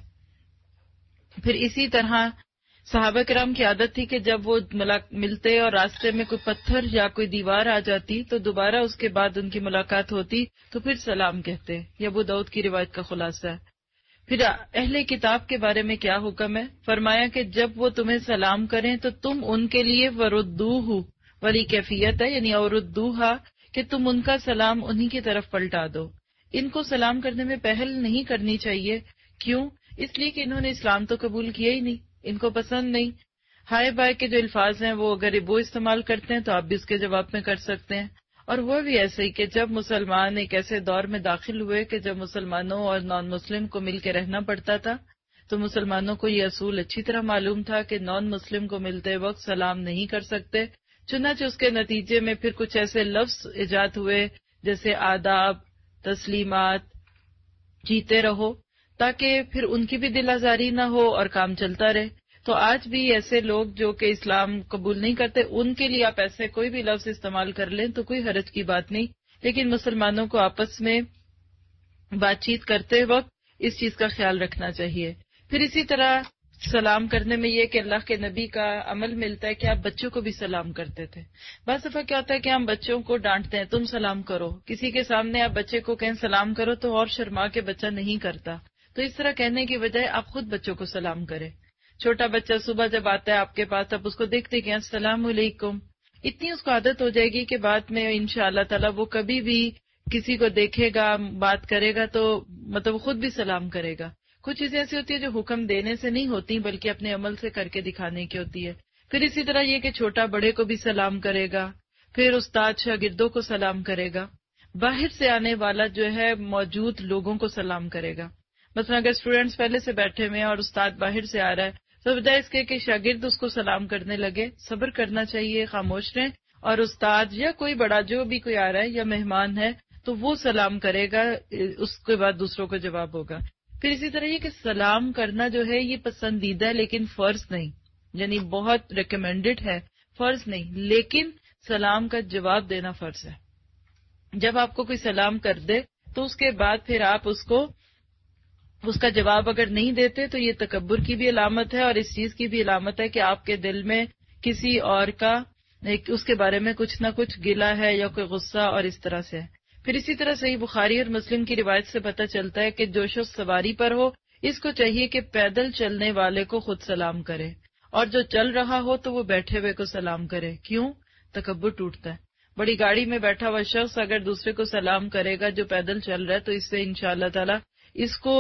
پھر اسی طرح صحابہ کرام کی عادت تھی کہ جب وہ ملتے اور راستے میں کوئی پتھر یا کوئی دیوار آ جاتی تو دوبارہ اس کے بعد ان کی ملاقات ہوتی تو پھر سلام کہتے. یہ ابو داؤد کی روایت کا خلاصہ ہے. پھر اہل کتاب کے بارے میں کیا حکم ہے؟ فرمایا کہ جب وہ تمہیں سلام کریں تو تم ان کے لیے وردوہ والی کیفیت ہے، یعنی اوردوہا کہ تم ان کا سلام انہی کی طرف پلٹا دو. ان کو سلام کرنے میں پہل نہیں کرنی چاہیے. کیوں؟ اس لیے کہ انہوں نے اسلام تو قبول کیا ہی نہیں، ان کو پسند نہیں. ہائے بائے کے جو الفاظ ہیں وہ اگر وہ استعمال کرتے ہیں تو آپ بھی اس کے جواب میں کر سکتے ہیں. اور وہ بھی ایسے ہی کہ جب مسلمان ایک ایسے دور میں داخل ہوئے کہ جب مسلمانوں اور نان مسلم کو مل کے رہنا پڑتا تھا تو مسلمانوں کو یہ اصول اچھی طرح معلوم تھا کہ نان مسلم کو ملتے وقت سلام نہیں کر سکتے. چنانچہ اس کے نتیجے میں پھر کچھ ایسے لفظ ایجاد ہوئے جیسے آداب، تسلیمات، جیتے رہو، تاکہ پھر ان کی بھی دل آزاری نہ ہو اور کام چلتا رہے. تو آج بھی ایسے لوگ جو کہ اسلام قبول نہیں کرتے ان کے لیے آپ ایسے کوئی بھی لفظ استعمال کر لیں تو کوئی حرج کی بات نہیں، لیکن مسلمانوں کو آپس میں بات چیت کرتے وقت اس چیز کا خیال رکھنا چاہیے. پھر اسی طرح سلام کرنے میں یہ کہ اللہ کے نبی کا عمل ملتا ہے کہ آپ بچوں کو بھی سلام کرتے تھے. بعض دفعہ کیا ہوتا ہے کہ ہم بچوں کو ڈانٹتے ہیں تم سلام کرو، کسی کے سامنے آپ بچے کو کہیں سلام کرو تو اور شرما کے بچہ نہیں کرتا. تو اس طرح کہنے کی بجائے آپ خود بچوں کو سلام کریں. چھوٹا بچہ صبح جب آتا ہے آپ کے پاس آپ اس کو دیکھتے کہ السلام علیکم، اتنی اس کو عادت ہو جائے گی کہ بعد میں انشاءاللہ تعالی وہ کبھی بھی کسی کو دیکھے گا، بات کرے گا تو مطلب خود بھی سلام کرے گا. کچھ چیزیں ایسی ہوتی ہے جو حکم دینے سے نہیں ہوتی بلکہ اپنے عمل سے کر کے دکھانے کی ہوتی ہے. پھر اسی طرح یہ کہ چھوٹا بڑے کو بھی سلام کرے گا، پھر استاد شاگردوں کو سلام کرے گا، باہر سے آنے والا جو ہے موجود لوگوں کو سلام کرے گا. مثلا اگر اسٹوڈینٹس پہلے سے بیٹھے ہوئے ہیں اور استاد باہر سے آ رہا ہے تو بجائے اس کے کہ شاگرد اس کو سلام کرنے لگے، صبر کرنا چاہیے، خاموش رہیں، اور استاد یا کوئی بڑا جو بھی کوئی آ رہا ہے یا مہمان ہے تو وہ سلام کرے گا، اس کے بعد دوسروں کو جواب ہوگا. پھر اسی طرح یہ کہ سلام کرنا جو ہے یہ پسندیدہ ہے لیکن فرض نہیں، یعنی بہت ریکمینڈڈ ہے، فرض نہیں، لیکن سلام کا جواب دینا فرض ہے. جب آپ کو کوئی سلام کر دے تو اس کے بعد پھر آپ اس کو اس کا جواب اگر نہیں دیتے تو یہ تکبر کی بھی علامت ہے اور اس چیز کی بھی علامت ہے کہ آپ کے دل میں کسی اور کا اس کے بارے میں کچھ نہ کچھ گلہ ہے یا کوئی غصہ اور اس طرح سے ہے. پھر اسی طرح صحیح بخاری اور مسلم کی روایت سے پتہ چلتا ہے کہ جو شخص سواری پر ہو اس کو چاہیے کہ پیدل چلنے والے کو خود سلام کرے اور جو چل رہا ہو تو وہ بیٹھے ہوئے کو سلام کرے. کیوں؟ تکبر ٹوٹتا ہے. بڑی گاڑی میں بیٹھا ہوا شخص اگر دوسرے کو سلام کرے گا جو پیدل چل رہا ہے تو اس سے انشاءاللہ تعالی اس کو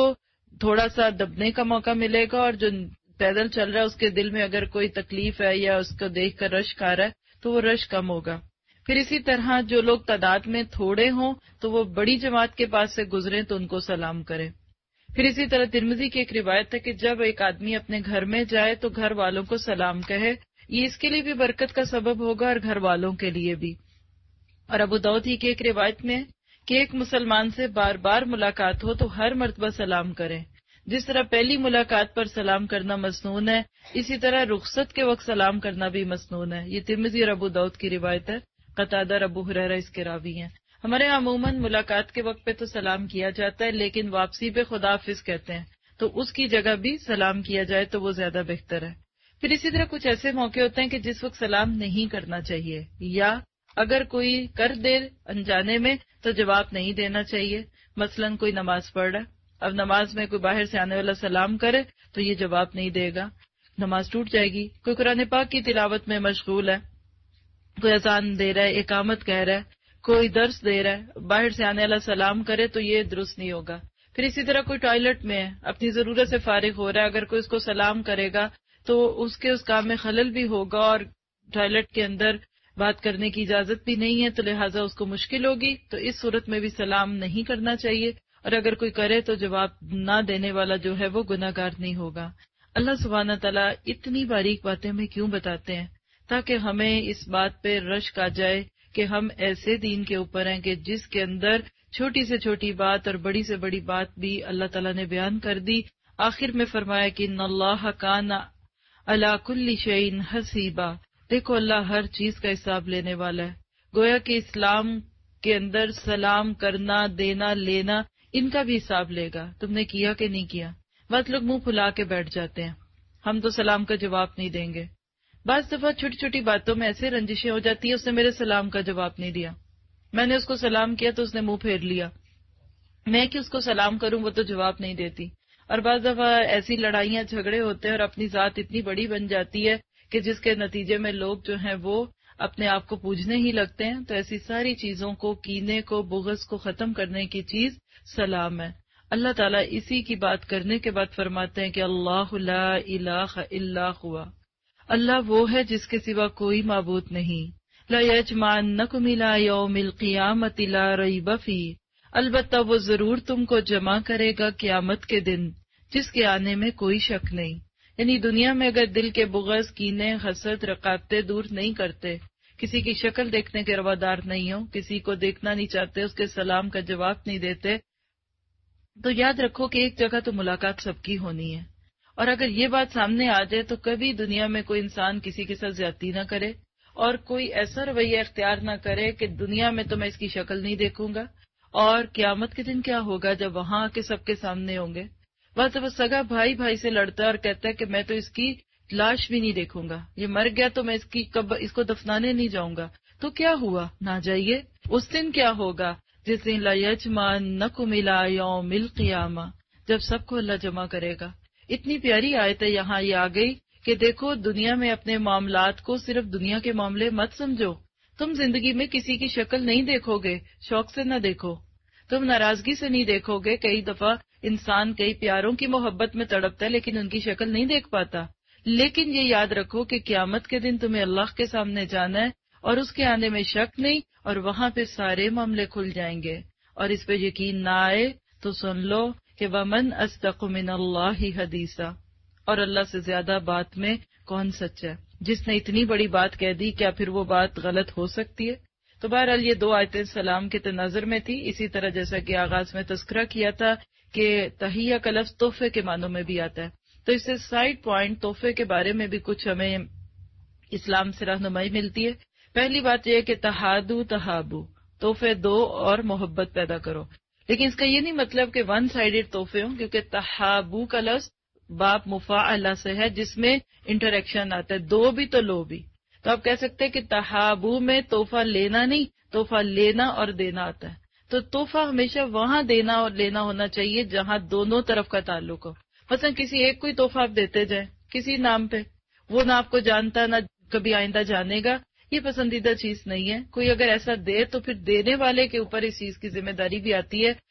تھوڑا سا دبنے کا موقع ملے گا، اور جو پیدل چل رہا ہے اس کے دل میں اگر کوئی تکلیف ہے یا اس کو دیکھ کر رشک آ رہا ہے تو وہ رشک کم ہوگا۔ پھر اسی طرح جو لوگ تعداد میں تھوڑے ہوں تو وہ بڑی جماعت کے پاس سے گزریں تو ان کو سلام کریں۔ پھر اسی طرح ترمذی کی ایک روایت ہے کہ جب ایک آدمی اپنے گھر میں جائے تو گھر والوں کو سلام کہے، یہ اس کے لیے بھی برکت کا سبب ہوگا اور گھر والوں کے لیے بھی۔ اور ابو داؤد ہی کی ایک روایت میں کہ ایک مسلمان سے بار بار ملاقات ہو تو ہر مرتبہ سلام کریں۔ جس طرح پہلی ملاقات پر سلام کرنا مسنون ہے، اسی طرح رخصت کے وقت سلام کرنا بھی مسنون ہے۔ یہ ترمذی اور ابو داؤد کی روایت ہے، قتادہ اور ابو ہریرہ اس کے راوی ہیں۔ ہمارے یہاں عموماً ملاقات کے وقت پہ تو سلام کیا جاتا ہے، لیکن واپسی پہ خدا حافظ کہتے ہیں، تو اس کی جگہ بھی سلام کیا جائے تو وہ زیادہ بہتر ہے۔ پھر اسی طرح کچھ ایسے موقع ہوتے ہیں کہ جس وقت سلام نہیں کرنا چاہیے، یا اگر کوئی کر دے انجانے میں تو جواب نہیں دینا چاہیے۔ مثلاً کوئی نماز پڑھ رہا ہے، اب نماز میں کوئی باہر سے آنے والا سلام کرے تو یہ جواب نہیں دے گا، نماز ٹوٹ جائے گی۔ کوئی قرآن پاک کی تلاوت میں مشغول ہے، کوئی اذان دے رہا ہے، اقامت کہہ رہا ہے، کوئی درس دے رہا ہے، باہر سے آنے والا سلام کرے تو یہ درست نہیں ہوگا۔ پھر اسی طرح کوئی ٹوائلٹ میں ہے، اپنی ضرورت سے فارغ ہو رہا ہے، اگر کوئی اس کو سلام کرے گا تو اس کے اس کام میں خلل بھی ہوگا، اور ٹوائلٹ کے اندر بات کرنے کی اجازت بھی نہیں ہے تو لہٰذا اس کو مشکل ہوگی، تو اس صورت میں بھی سلام نہیں کرنا چاہیے، اور اگر کوئی کرے تو جواب نہ دینے والا جو ہے وہ گناہ گار نہیں ہوگا۔ اللہ سبحانہ تعالیٰ اتنی باریک باتیں ہمیں کیوں بتاتے ہیں؟ تاکہ ہمیں اس بات پہ رشک آ جائے کہ ہم ایسے دین کے اوپر ہیں کہ جس کے اندر چھوٹی سے چھوٹی بات اور بڑی سے بڑی بات بھی اللہ تعالیٰ نے بیان کر دی۔ آخر میں فرمایا کہ ان اللہ کان علی کل شیء حسیبا، دیکھو اللہ ہر چیز کا حساب لینے والا ہے۔ گویا کہ اسلام کے اندر سلام کرنا، دینا، لینا، ان کا بھی حساب لے گا، تم نے کیا کہ نہیں کیا۔ بعض لوگ منہ پھلا کے بیٹھ جاتے ہیں، ہم تو سلام کا جواب نہیں دیں گے۔ بعض دفعہ چھوٹی چھوٹی باتوں میں ایسے رنجشیں ہو جاتی ہیں، اس نے میرے سلام کا جواب نہیں دیا، میں نے اس کو سلام کیا تو اس نے منہ پھیر لیا، میں کہ اس کو سلام کروں وہ تو جواب نہیں دیتی۔ اور بعض دفعہ ایسی لڑائیاں جھگڑے ہوتے ہیں اور اپنی ذات اتنی بڑی بن جاتی ہے کہ جس کے نتیجے میں لوگ جو ہیں وہ اپنے آپ کو پوجنے ہی لگتے ہیں۔ تو ایسی ساری چیزوں کو، کینے کو، بغض کو ختم کرنے کی چیز سلام ہے۔ اللہ تعالیٰ اسی کی بات کرنے کے بعد فرماتے ہیں کہ اللہ لا الہ الا ہوا، اللہ وہ ہے جس کے سوا کوئی معبود نہیں۔ لا یجمعنکم الی یوم القیامۃ لا ریب فیہ، البتہ وہ ضرور تم کو جمع کرے گا قیامت کے دن جس کے آنے میں کوئی شک نہیں۔ یعنی دنیا میں اگر دل کے بغض، کینے، حسد، رقابتیں دور نہیں کرتے، کسی کی شکل دیکھنے کے روادار نہیں ہو، کسی کو دیکھنا نہیں چاہتے، اس کے سلام کا جواب نہیں دیتے، تو یاد رکھو کہ ایک جگہ تو ملاقات سب کی ہونی ہے۔ اور اگر یہ بات سامنے آ جائے تو کبھی دنیا میں کوئی انسان کسی کے ساتھ زیادتی نہ کرے، اور کوئی ایسا رویہ اختیار نہ کرے کہ دنیا میں تو میں اس کی شکل نہیں دیکھوں گا، اور قیامت کے دن کیا ہوگا جب وہاں کے سب کے سامنے ہوں گے۔ بس وہ سگا بھائی بھائی سے لڑتا ہے اور کہتا ہے کہ میں تو اس کی لاش بھی نہیں دیکھوں گا، یہ مر گیا تو میں اس کی کب اس کو دفنانے نہیں جاؤں گا، تو کیا ہوا؟ نہ جائیے۔ اس دن کیا ہوگا؟ جس دن لا یجمعنکم الی یوم القیامہ، جب سب کو اللہ جمع کرے گا۔ اتنی پیاری آیت ہے یہاں یہ آ گئی کہ دیکھو دنیا میں اپنے معاملات کو صرف دنیا کے معاملے مت سمجھو۔ تم زندگی میں کسی کی شکل نہیں دیکھو گے، شوق سے نہ دیکھو، تم ناراضگی سے نہیں دیکھو گے۔ کئی دفعہ انسان کئی پیاروں کی محبت میں تڑپتا ہے لیکن ان کی شکل نہیں دیکھ پاتا، لیکن یہ یاد رکھو کہ قیامت کے دن تمہیں اللہ کے سامنے جانا ہے اور اس کے آنے میں شک نہیں، اور وہاں پہ سارے معاملے کھل جائیں گے۔ اور اس پہ یقین نہ آئے تو سن لو کہ وَمَنْ أَصْدَقُ مِنَ اللَّهِ حَدِيثًا، اور اللہ سے زیادہ بات میں کون سچ ہے؟ جس نے اتنی بڑی بات کہہ دی کیا پھر وہ بات غلط ہو سکتی ہے؟ تو بہرحال یہ دو آیتیں سلام کے تناظر میں تھی۔ اسی طرح جیسا کہ آغاز میں تذکرہ کیا تھا کہ تحیہ کا لفظ تحفے کے معنوں میں بھی آتا ہے، تو اس سے سائڈ پوائنٹ تحفے کے بارے میں بھی کچھ ہمیں اسلام سے رہنمائی ملتی ہے۔ پہلی بات یہ ہے کہ تہادو تہابو، تحفے دو اور محبت پیدا کرو، لیکن اس کا یہ نہیں مطلب کہ ون سائیڈڈ تحفے ہوں، کیونکہ تہابو کا لفظ باب مفاعلہ سے ہے جس میں انٹریکشن آتا ہے، دو بھی تو لو بھی، تو آپ کہہ سکتے ہیں کہ تہابو میں تحفہ لینا نہیں، تحفہ لینا اور دینا آتا ہے۔ تو تحفہ ہمیشہ وہاں دینا اور لینا ہونا چاہیے جہاں دونوں طرف کا تعلق ہو۔ مثلا کسی ایک کو ہی تحفہ آپ دیتے جائیں کسی نام پہ، وہ نہ آپ کو جانتا نہ کبھی آئندہ جانے گا، یہ پسندیدہ چیز نہیں ہے۔ کوئی اگر ایسا دے تو پھر دینے والے کے اوپر اس چیز کی ذمہ داری بھی آتی ہے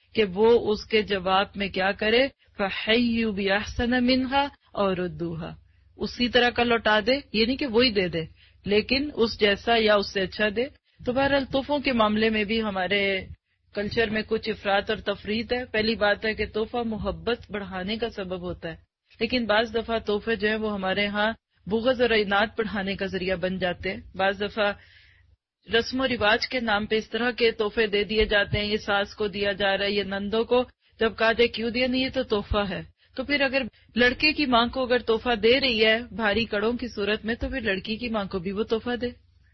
کہ وہ اس کے جواب میں کیا کرے، فَحَيُّ بِأَحْسَنَ مِنْهَا اور رُدُّوهَا، اسی طرح کا لوٹا دے، یہ نہیں کہ وہی دے دے لیکن اس جیسا یا اس سے اچھا دے. تو بہرحال تحفوں کے معاملے میں بھی ہمارے کلچر میں کچھ افراط اور تفریط ہے. پہلی بات ہے کہ تحفہ محبت بڑھانے کا سبب ہوتا ہے، لیکن بعض دفعہ تحفے جو ہیں وہ ہمارے ہاں بغض اور عناد بڑھانے کا ذریعہ بن جاتے ہیں. بعض دفعہ رسم و رواج کے نام پہ اس طرح کے تحفے دے دیے جاتے ہیں، یہ ساس کو دیا جا رہا ہے، یہ نندوں کو، جب کہا جائے کیوں دیا نہیں، یہ تو تحفہ ہے. تو پھر اگر لڑکے کی ماں کو اگر تحفہ دے رہی ہے بھاری کڑوں کی صورت میں، تو پھر لڑکی کی ماں کو بھی وہ تحفہ دے.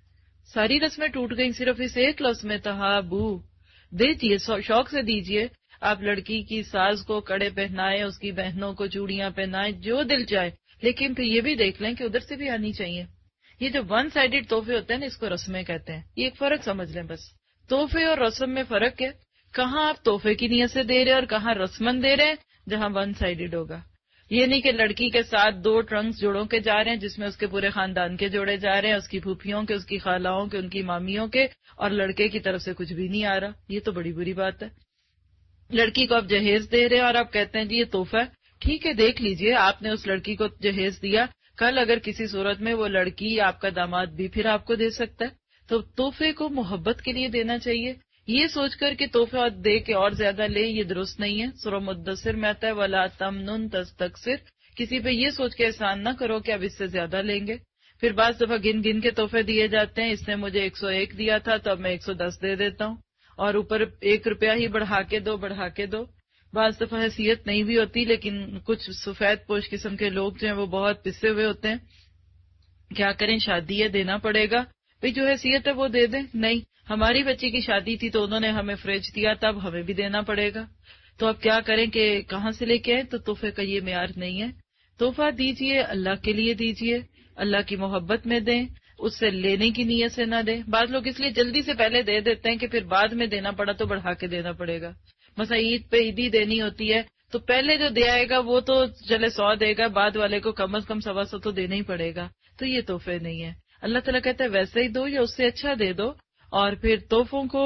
ساری رسمیں ٹوٹ گئیں صرف اس ایک لفظ میں، تہا بو دیجیے، شوق سے دیجیے. آپ لڑکی کی ساز کو کڑے پہنائے، اس کی بہنوں کو چوڑیاں پہنائے، جو دل چاہے، لیکن پھر یہ بھی دیکھ لیں کہ ادھر سے بھی آنی چاہیے. یہ جو ون سائیڈڈ تحفے ہوتے ہیں نا، اس کو رسمیں کہتے ہیں. یہ ایک فرق سمجھ لیں بس. تحفے اور رسم میں فرق ہے، کہاں آپ تحفے کی نیت سے دے رہے ہیں اور کہاں رسمن دے رہے ہیں، جہاں ون سائیڈڈ ہوگا. یہ نہیں کہ لڑکی کے ساتھ دو ٹرنکس جوڑوں کے جا رہے ہیں جس میں اس کے پورے خاندان کے جوڑے جا رہے ہیں، اس کی پھوپھیوں کے، اس کی خالاؤں کے، ان کی مامیوں کے، اور لڑکے کی طرف سے کچھ بھی نہیں آ رہا. یہ تو بڑی بری بات ہے. لڑکی کو آپ جہیز دے رہے ہیں اور آپ کہتے ہیں جی یہ تحفہ ہے. ٹھیک ہے، دیکھ لیجئے، آپ نے اس لڑکی کو جہیز دیا، کل اگر کسی صورت میں وہ لڑکی آپ کا داماد بھی پھر آپ کو دے سکتا ہے. تو تحفے کو محبت کے لیے دینا چاہیے. یہ سوچ کر کہ تحفہ دے کے اور زیادہ لے، یہ درست نہیں ہے. سورہ مدثر میں آتا ہے وَلَا تَمْنُن تَسْتَكْثِرْ، کسی پہ یہ سوچ کے احسان نہ کرو کہ اب اس سے زیادہ لیں گے. پھر بعض دفعہ گن گن کے تحفے دیے جاتے ہیں، اس نے مجھے ایک سو ایک دیا تھا تو اب میں ایک سو دس دے دیتا ہوں، اور اوپر ایک روپیہ ہی بڑھا کے دو بڑھا کے دو. بعض دفعہ حیثیت نہیں بھی ہوتی، لیکن کچھ سفید پوش قسم کے لوگ جو ہیں وہ بہت پسے ہوئے ہوتے ہیں. کیا کریں، شادی ہے، دینا پڑے گا. بھئی جو حیثیت ہے وہ دے دیں. نہیں، ہماری بچی کی شادی تھی تو انہوں نے ہمیں فریج دیا تھا، اب ہمیں بھی دینا پڑے گا. تو اب کیا کریں کہ کہاں سے لے کے آئیں؟ تو تحفے کا یہ معیار نہیں ہے. تحفہ دیجئے، اللہ کے لیے دیجئے، اللہ کی محبت میں دیں، اس سے لینے کی نیت سے نہ دیں. بعض لوگ اس لیے جلدی سے پہلے دے دیتے ہیں کہ پھر بعد میں دینا پڑا تو بڑھا کے دینا پڑے گا. مثلا عید پہ عیدی دینی ہوتی ہے تو پہلے جو دے آئے گا وہ تو چلے سو دے گا، بعد والے کو کم از کم سوا سو تو دینا ہی پڑے گا. تو یہ تحفے نہیں ہے. اللہ تعالیٰ کہتا ہے ویسے ہی دو یا اس سے اچھا دے دو. اور پھر تحفوں کو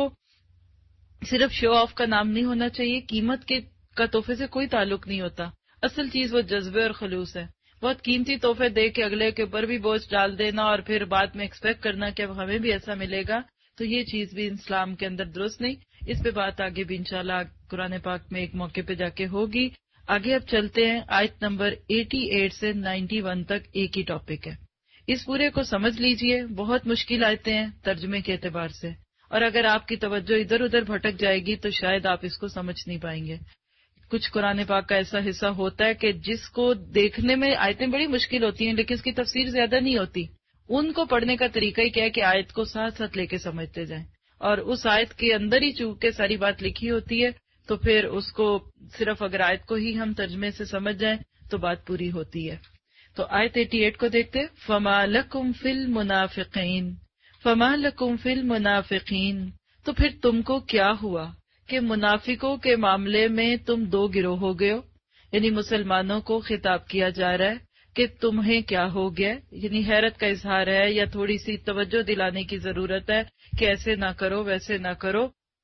صرف شو آف کا نام نہیں ہونا چاہیے. قیمت کے کا تحفے سے کوئی تعلق نہیں ہوتا. اصل چیز وہ جذبے اور خلوص ہے. بہت قیمتی تحفے دے کے اگلے کے اوپر بھی بوجھ ڈال دینا اور پھر بعد میں ایکسپیکٹ کرنا کہ اب ہمیں بھی ایسا ملے گا، تو یہ چیز بھی اسلام کے اندر درست نہیں. اس پہ بات آگے بھی انشاءاللہ قرآن پاک میں ایک موقع پہ جا کے ہوگی. آگے اب چلتے ہیں. آیت نمبر اٹھاسی سے اکیانوے تک ایک ہی ٹاپک ہے. اس پورے کو سمجھ لیجئے. بہت مشکل آیتیں ہیں ترجمے کے اعتبار سے، اور اگر آپ کی توجہ ادھر ادھر بھٹک جائے گی تو شاید آپ اس کو سمجھ نہیں پائیں گے. کچھ قرآن پاک کا ایسا حصہ ہوتا ہے کہ جس کو دیکھنے میں آیتیں بڑی مشکل ہوتی ہیں لیکن اس کی تفسیر زیادہ نہیں ہوتی. ان کو پڑھنے کا طریقہ ہی کیا ہے کہ آیت کو ساتھ ساتھ لے کے سمجھتے جائیں، اور اس آیت کے اندر ہی چونکہ ساری بات لکھی ہوتی ہے تو پھر اس کو صرف اگر آیت کو ہی ہم ترجمے سے سمجھ جائیں تو بات پوری ہوتی ہے. تو آیت اٹھاسی کو دیکھتے. فَمَا لَكُمْ فِي الْمُنَافِقِينَ فَمَا لَكُمْ فِي الْمُنَافِقِينَ تو پھر تم کو کیا ہوا کہ منافقوں کے معاملے میں تم دو گروہ ہو گئے ہو. یعنی مسلمانوں کو خطاب کیا جا رہا ہے کہ تمہیں کیا ہو گیا. یعنی حیرت کا اظہار ہے یا تھوڑی سی توجہ دلانے کی ضرورت ہے کہ ایسے نہ کرو ویسے نہ کرو،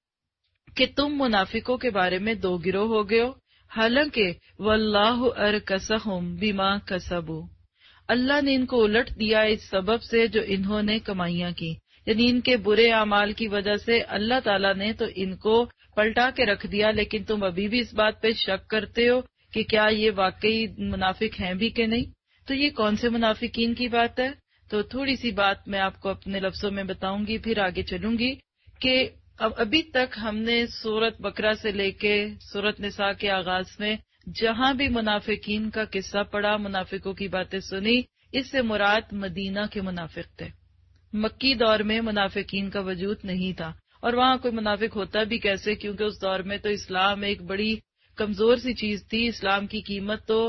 کہ تم منافقوں کے بارے میں دو گروہ ہو گئے ہو. حالانکہ واللہ ارکسہم بما کسبوا، اللہ نے ان کو الٹ دیا اس سبب سے جو انہوں نے کمائیاں کی. یعنی ان کے برے اعمال کی وجہ سے اللہ تعالیٰ نے تو ان کو پلٹا کے رکھ دیا، لیکن تم ابھی بھی اس بات پہ شک کرتے ہو کہ کیا یہ واقعی منافق ہیں بھی کہ نہیں. تو یہ کون سے منافقین کی بات ہے؟ تو تھوڑی سی بات میں آپ کو اپنے لفظوں میں بتاؤں گی، پھر آگے چلوں گی. کہ اب ابھی تک ہم نے سورت بقرہ سے لے کے سورت نساء کے آغاز میں جہاں بھی منافقین کا قصہ پڑا، منافقوں کی باتیں سنی، اس سے مراد مدینہ کے منافق تھے. مکی دور میں منافقین کا وجود نہیں تھا، اور وہاں کوئی منافق ہوتا بھی کیسے، کیونکہ اس دور میں تو اسلام ایک بڑی کمزور سی چیز تھی. اسلام کی قیمت تو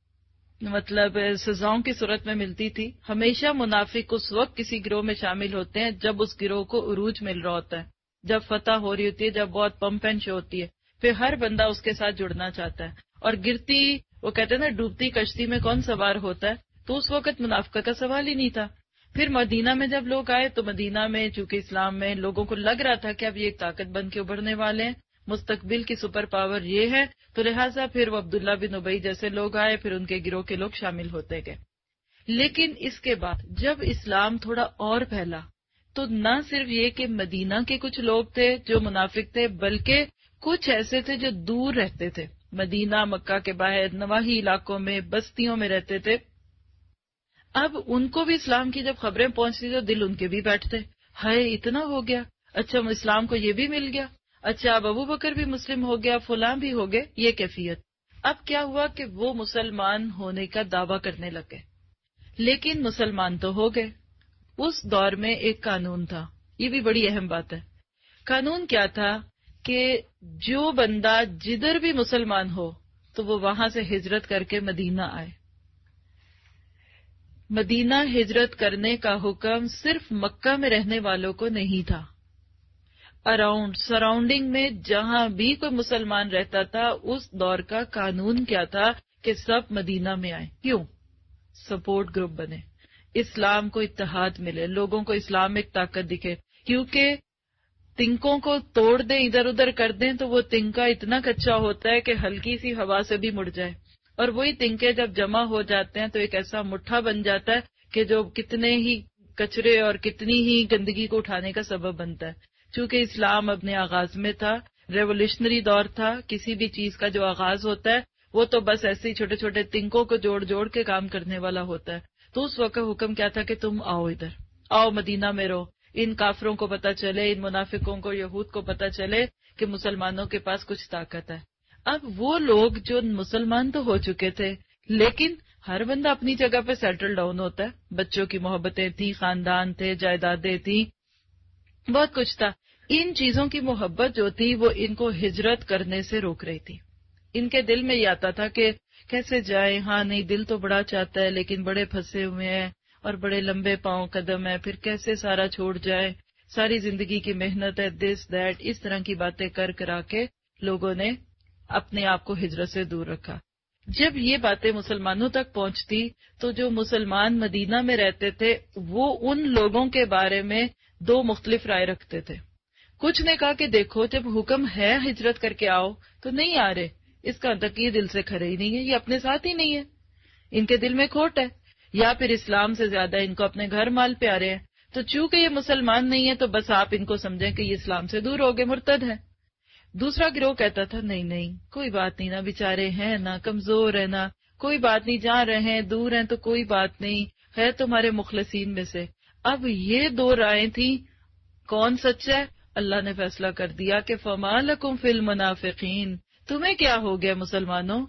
مطلب سزاؤں کی صورت میں ملتی تھی. ہمیشہ منافق اس وقت کسی گروہ میں شامل ہوتے ہیں جب اس گروہ کو عروج مل رہا ہوتا ہے، جب فتح ہو رہی ہوتی ہے، جب بہت پمپ اینڈ شو ہوتی ہے. پھر ہر بندہ اس کے ساتھ جڑنا چاہتا ہے. اور گرتی، وہ کہتے ہیں نا ڈوبتی کشتی میں کون سوار ہوتا ہے، تو اس وقت منافقت کا سوال ہی نہیں تھا. پھر مدینہ میں جب لوگ آئے تو مدینہ میں چونکہ اسلام میں لوگوں کو لگ رہا تھا کہ اب یہ ایک طاقت بن کے ابھرنے والے ہیں، مستقبل کی سپر پاور یہ ہے، تو لہٰذا پھر وہ عبداللہ بن ابی جیسے لوگ آئے، پھر ان کے گروہ کے لوگ شامل ہوتے گئے۔ لیکن اس کے بعد جب اسلام تھوڑا اور پھیلا تو نہ صرف یہ کہ مدینہ کے کچھ لوگ تھے جو منافق تھے، بلکہ کچھ ایسے تھے جو دور رہتے تھے، مدینہ مکہ کے باہر نواحی علاقوں میں بستیوں میں رہتے تھے۔ اب ان کو بھی اسلام کی جب خبریں پہنچتی تو دل ان کے بھی بیٹھتے، ہائے اتنا ہو گیا، اچھا اسلام کو یہ بھی مل گیا، اچھا اب ابو بکر بھی مسلم ہو گیا، فلاں بھی ہو گئے، یہ کیفیت۔ اب کیا ہوا کہ وہ مسلمان ہونے کا دعویٰ کرنے لگے، لیکن مسلمان تو ہو گئے۔ اس دور میں ایک قانون تھا، یہ بھی بڑی اہم بات ہے۔ قانون کیا تھا کہ جو بندہ جدھر بھی مسلمان ہو تو وہ وہاں سے ہجرت کر کے مدینہ آئے۔ مدینہ ہجرت کرنے کا حکم صرف مکہ میں رہنے والوں کو نہیں تھا، اراؤنڈ سراؤنڈنگ میں جہاں بھی کوئی مسلمان رہتا تھا اس دور کا قانون کیا تھا کہ سب مدینہ میں آئیں۔ کیوں؟ سپورٹ گروپ بنے، اسلام کو اتحاد ملے، لوگوں کو اسلام میں ایک طاقت دکھے، کیونکہ تنکوں کو توڑ دیں ادھر ادھر کر دیں تو وہ تنکا اتنا کچا ہوتا ہے کہ ہلکی سی ہوا سے بھی مڑ جائے، اور وہی تنکے جب جمع ہو جاتے ہیں تو ایک ایسا مٹھا بن جاتا ہے کہ جو کتنے ہی کچرے اور کتنی ہی گندگی کو اٹھانے کا سبب بنتا ہے۔ چونکہ اسلام اپنے آغاز میں تھا، ریولیوشنری دور تھا، کسی بھی چیز کا جو آغاز ہوتا ہے وہ تو بس ایسے ہی چھوٹے چھوٹے تنکوں کو جوڑ جوڑ کے کام کرنے والا ہوتا ہے۔ تو اس وقت حکم کیا تھا کہ تم آؤ ادھر، آؤ مدینہ میں رہو، ان کافروں کو پتا چلے، ان منافقوں کو، یہود کو پتا چلے کہ مسلمانوں کے پاس کچھ طاقت ہے۔ اب وہ لوگ جو مسلمان تو ہو چکے تھے، لیکن ہر بندہ اپنی جگہ پہ سیٹل ڈاؤن ہوتا ہے، بچوں کی محبتیں تھیں، خاندان تھے، جائیدادیں تھیں، بہت کچھ تھا۔ ان چیزوں کی محبت جو تھی وہ ان کو ہجرت کرنے سے روک رہی تھی۔ ان کے دل میں یہ آتا تھا کہ کیسے جائیں، ہاں نہیں دل تو بڑا چاہتا ہے لیکن بڑے پھنسے ہوئے ہیں اور بڑے لمبے پاؤں قدم ہے، پھر کیسے سارا چھوڑ جائے، ساری زندگی کی محنت ہے، دس دیٹ، اس طرح کی باتیں کر کرا کے لوگوں نے اپنے آپ کو ہجرت سے دور رکھا۔ جب یہ باتیں مسلمانوں تک پہنچتی تو جو مسلمان مدینہ میں رہتے تھے وہ ان لوگوں کے بارے میں دو مختلف رائے رکھتے تھے۔ کچھ نے کہا کہ دیکھو جب حکم ہے ہجرت کر کے آؤ تو نہیں آ رہے، اس کا تک یہ دل سے کھڑے ہی نہیں ہے، یہ اپنے ساتھ ہی نہیں ہے، ان کے دل میں کھوٹ ہے، یا پھر اسلام سے زیادہ ان کو اپنے گھر مال پیارے ہیں، تو چونکہ یہ مسلمان نہیں ہے تو بس آپ ان کو سمجھیں کہ یہ اسلام سے دور ہو گئے، مرتد ہے۔ دوسرا گروہ کہتا تھا نہیں نہیں کوئی بات نہیں، نہ بیچارے ہیں، نہ کمزور ہے، نہ کوئی بات نہیں، جہاں رہیں دور ہیں تو کوئی بات نہیں، ہے تمہارے مخلصین میں سے۔ اب یہ دو رائے تھیں، کون سچا ہے؟ اللہ نے فیصلہ کر دیا کہ فما لکم فی المنافقین، تمہیں کیا ہو گیا مسلمانوں،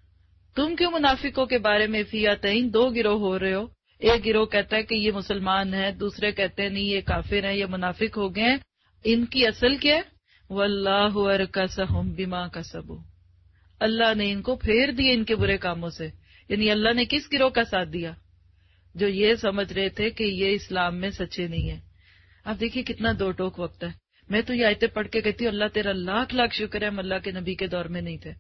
تم کیوں منافقوں کے بارے میں فیاتین دو گروہ ہو رہے ہو؟ ایک گروہ کہتا ہے کہ یہ مسلمان ہے، دوسرے کہتے ہیں نہیں یہ کافر ہیں، یہ منافق ہو گئے ہیں۔ ان کی اصل کیا ہے؟ واللہ ارکسہم بما کسبوا، اللہ نے ان کو پھیر دیے ان کے برے کاموں سے۔ یعنی اللہ نے کس گروہ کا ساتھ دیا؟ جو یہ سمجھ رہے تھے کہ یہ اسلام میں سچے نہیں ہیں۔ اب دیکھیے کتنا دو ٹوک وقت ہے، میں تو یہ آیتیں پڑھ کے کہتی ہوں اللہ تیرا لاکھ لاکھ شکر ہے ہم اللہ کے نبی کے دور میں نہیں تھے۔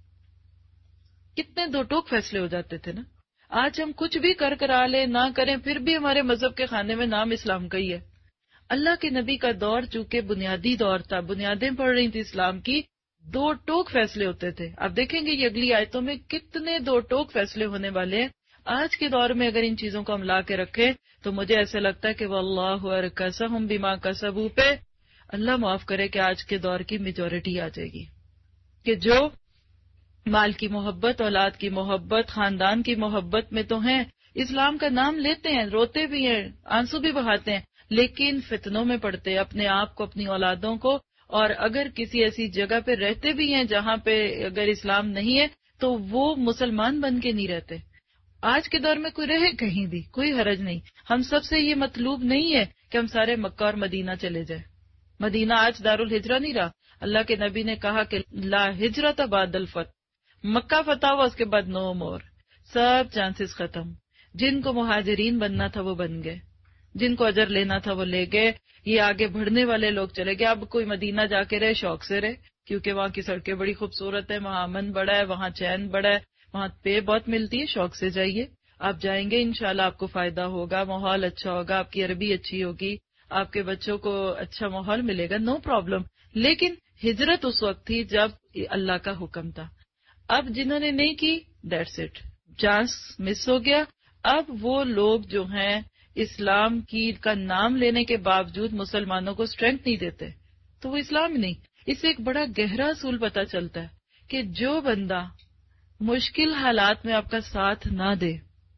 کتنے دو ٹوک فیصلے ہو جاتے تھے نا۔ آج ہم کچھ بھی کر کرا لیں نہ کریں پھر بھی ہمارے مذہب کے خانے میں نام اسلام کا ہی ہے۔ اللہ کے نبی کا دور چونکہ بنیادی دور تھا، بنیادیں پڑ رہی تھی اسلام کی، دو ٹوک فیصلے ہوتے تھے۔ آپ دیکھیں گے یہ اگلی آیتوں میں کتنے دو ٹوک فیصلے ہونے والے ہیں۔ آج کے دور میں اگر ان چیزوں کو ہم لا کے رکھیں تو مجھے ایسا لگتا ہے کہ واللہ ارکسہم بما کسبوا پہ اللہ معاف کرے کہ آج کے دور کی میجورٹی آ جائے گی، کہ جو مال کی محبت، اولاد کی محبت، خاندان کی محبت میں تو ہیں، اسلام کا نام لیتے ہیں، روتے بھی ہیں، آنسو بھی بہاتے ہیں، لیکن فتنوں میں پڑتے ہیں اپنے آپ کو، اپنی اولادوں کو، اور اگر کسی ایسی جگہ پہ رہتے بھی ہیں جہاں پہ اگر اسلام نہیں ہے تو وہ مسلمان بن کے نہیں رہتے۔ آج کے دور میں کوئی رہے کہیں بھی، کوئی حرج نہیں، ہم سب سے یہ مطلوب نہیں ہے کہ ہم سارے مکہ اور مدینہ چلے جائیں۔ مدینہ آج دار الہجرہ نہیں رہا، اللہ کے نبی نے کہا کہ لا ہجرت بعد الفتح، مکہ فتح ہوا اس کے بعد نو مور، سب چانسز ختم۔ جن کو مہاجرین بننا تھا وہ بن گئے، جن کو اجر لینا تھا وہ لے گئے، یہ آگے بڑھنے والے لوگ چلے گئے۔ اب کوئی مدینہ جا کے رہے شوق سے رہے، کیونکہ وہاں کی سڑکیں بڑی خوبصورت ہیں، وہاں امن بڑا ہے، وہاں چین بڑا ہے، وہاں پے بہت ملتی ہے، شوق سے جائیے، آپ جائیں گے انشاءاللہ آپ کو فائدہ ہوگا، ماحول اچھا ہوگا، آپ کی عربی اچھی ہوگی، آپ کے بچوں کو اچھا ماحول ملے گا، نو پرابلم۔ لیکن ہجرت اس وقت تھی جب اللہ کا حکم تھا. اب جنہوں نے نہیں کی دیٹس اٹ، چانس مس ہو گیا. اب وہ لوگ جو ہیں اسلام کی کا نام لینے کے باوجود مسلمانوں کو اسٹرینتھ نہیں دیتے تو وہ اسلام ہی نہیں. اس سے ایک بڑا گہرا اصول پتہ چلتا ہے کہ جو بندہ مشکل حالات میں آپ کا ساتھ نہ دے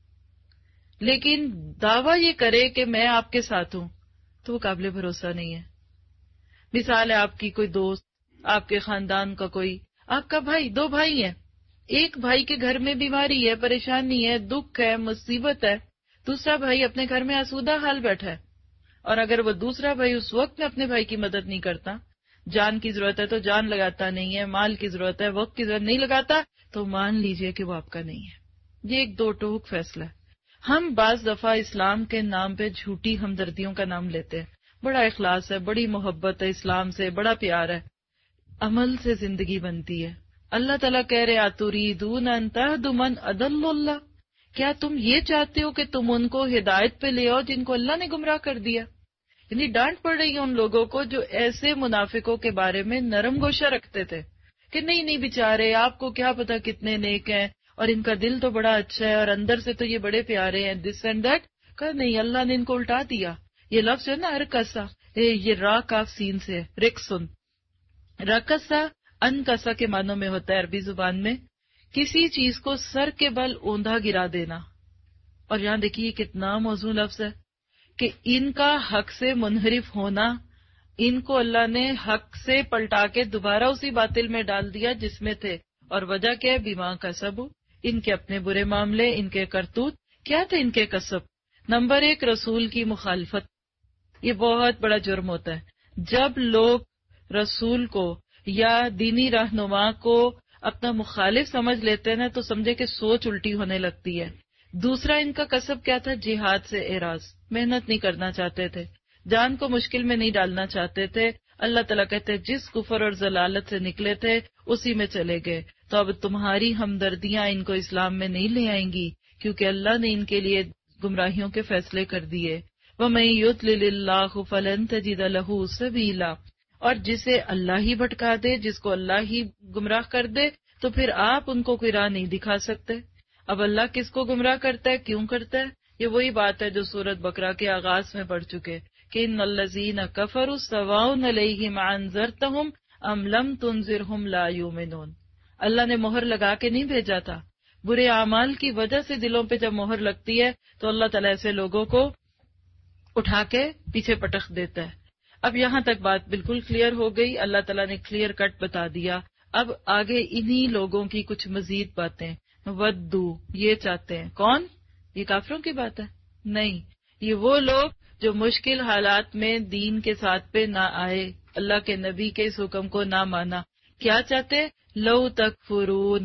لیکن دعویٰ یہ کرے کہ میں آپ کے ساتھ ہوں تو وہ قابل بھروسہ نہیں ہے. مثال ہے آپ کی کوئی دوست، آپ کے خاندان کا کوئی، آپ کا بھائی، دو بھائی ہیں، ایک بھائی کے گھر میں بیماری ہے، پریشانی ہے، دکھ ہے، مصیبت ہے، دوسرا بھائی اپنے گھر میں آسودہ حال بیٹھا ہے. اور اگر وہ دوسرا بھائی اس وقت میں اپنے بھائی کی مدد نہیں کرتا، جان کی ضرورت ہے تو جان لگاتا نہیں ہے، مال کی ضرورت ہے، وقت کی ضرورت نہیں لگاتا، تو مان لیجئے کہ وہ آپ کا نہیں ہے. یہ ایک دو ٹوک فیصلہ ہے. ہم بعض دفعہ اسلام کے نام پہ جھوٹی ہمدردیوں کا نام لیتے ہیں. بڑا اخلاص ہے، بڑی محبت ہے اسلام سے، بڑا پیار ہے. عمل سے زندگی بنتی ہے. اللہ تعالیٰ کہہ رہے اتریدون ان تہدوا من اضل اللہ، کیا تم یہ چاہتے ہو کہ تم ان کو ہدایت پہ لے آؤ جن کو اللہ نے گمراہ کر دیا؟ یعنی ڈانٹ پڑ رہی ہے ان لوگوں کو جو ایسے منافقوں کے بارے میں نرم گوشہ رکھتے تھے کہ نہیں نہیں بیچارے، آپ کو کیا پتا کتنے نیک ہیں اور ان کا دل تو بڑا اچھا ہے اور اندر سے تو یہ بڑے پیارے ہیں، دس اینڈ دیٹ. کہ نہیں، اللہ نے ان کو الٹا دیا. یہ لفظ ہے نا ارکسا، یہ را کاف سین سے رکسن. رکسا ان کسا کے معنوں میں ہوتا ہے عربی زبان میں کسی چیز کو سر کے بل اوندھا گرا دینا. اور یہاں دیکھیے کتنا موزوں لفظ ہے کہ ان کا حق سے منحرف ہونا، ان کو اللہ نے حق سے پلٹا کے دوبارہ اسی باطل میں ڈال دیا جس میں تھے. اور وجہ کیا ہے؟ بیما کسب، ان کے اپنے برے معاملے، ان کے کرتوت. کیا تھے ان کے کسب؟ نمبر ایک، رسول کی مخالفت. یہ بہت بڑا جرم ہوتا ہے جب لوگ رسول کو یا دینی رہنما کو اپنا مخالف سمجھ لیتے ہیں نا تو سمجھے کہ سوچ الٹی ہونے لگتی ہے. دوسرا ان کا کسب کیا تھا؟ جہاد سے اعراض، محنت نہیں کرنا چاہتے تھے، جان کو مشکل میں نہیں ڈالنا چاہتے تھے. اللہ تعالیٰ کہتے ہیں جس کفر اور ضلالت سے نکلے تھے اسی میں چلے گئے. تو اب تمہاری ہمدردیاں ان کو اسلام میں نہیں لے آئیں گی کیونکہ اللہ نے ان کے لیے گمراہیوں کے فیصلے کر دیے. وَمَن يُضْلِلِ اللَّهُ فَلَن تَجِدَ لَهُ سَبِيلًا، اور جسے اللہ ہی بھٹکا دے، جس کو اللہ ہی گمراہ کر دے تو پھر آپ ان کو کوئی راہ نہیں دکھا سکتے. اب اللہ کس کو گمراہ کرتا ہے، کیوں کرتا ہے؟ یہ وہی بات ہے جو سورۃ بقرہ کے آغاز میں پڑھ چکے کہ ان الذین کفروا سواء علیہم انذرتہم ام لم تنذرہم لا یؤمنون. اللہ نے مہر لگا کے نہیں بھیجا تھا. برے اعمال کی وجہ سے دلوں پہ جب مہر لگتی ہے تو اللہ تعالیٰ ایسے لوگوں کو اٹھا کے پیچھے پٹخ دیتا ہے. اب یہاں تک بات بالکل کلیئر ہو گئی، اللہ تعالیٰ نے کلیئر کٹ بتا دیا. اب آگے انہی لوگوں کی کچھ مزید باتیں. ودو، یہ چاہتے ہیں. کون؟ یہ کافروں کی بات ہے؟ نہیں، یہ وہ لوگ جو مشکل حالات میں دین کے ساتھ پہ نہ آئے، اللہ کے نبی کے اس حکم کو نہ مانا. کیا چاہتے؟ لو تکفرون،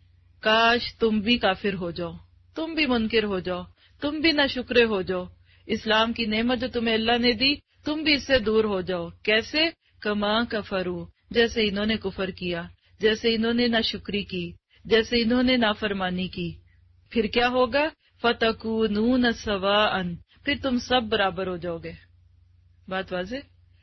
کاش تم بھی کافر ہو جاؤ، تم بھی منکر ہو جاؤ، تم بھی نہ شکرے ہو جاؤ. اسلام کی نعمت جو تمہیں اللہ نے دی تم بھی اس سے دور ہو جاؤ. کیسے؟ کما کفرو، جیسے انہوں نے کفر کیا، جیسے انہوں نے ناشکری کی، جیسے انہوں نے نافرمانی کی. پھر کیا ہوگا؟ فتکونون سواء، پھر تم سب برابر ہو جاؤ گے. بات واضح؟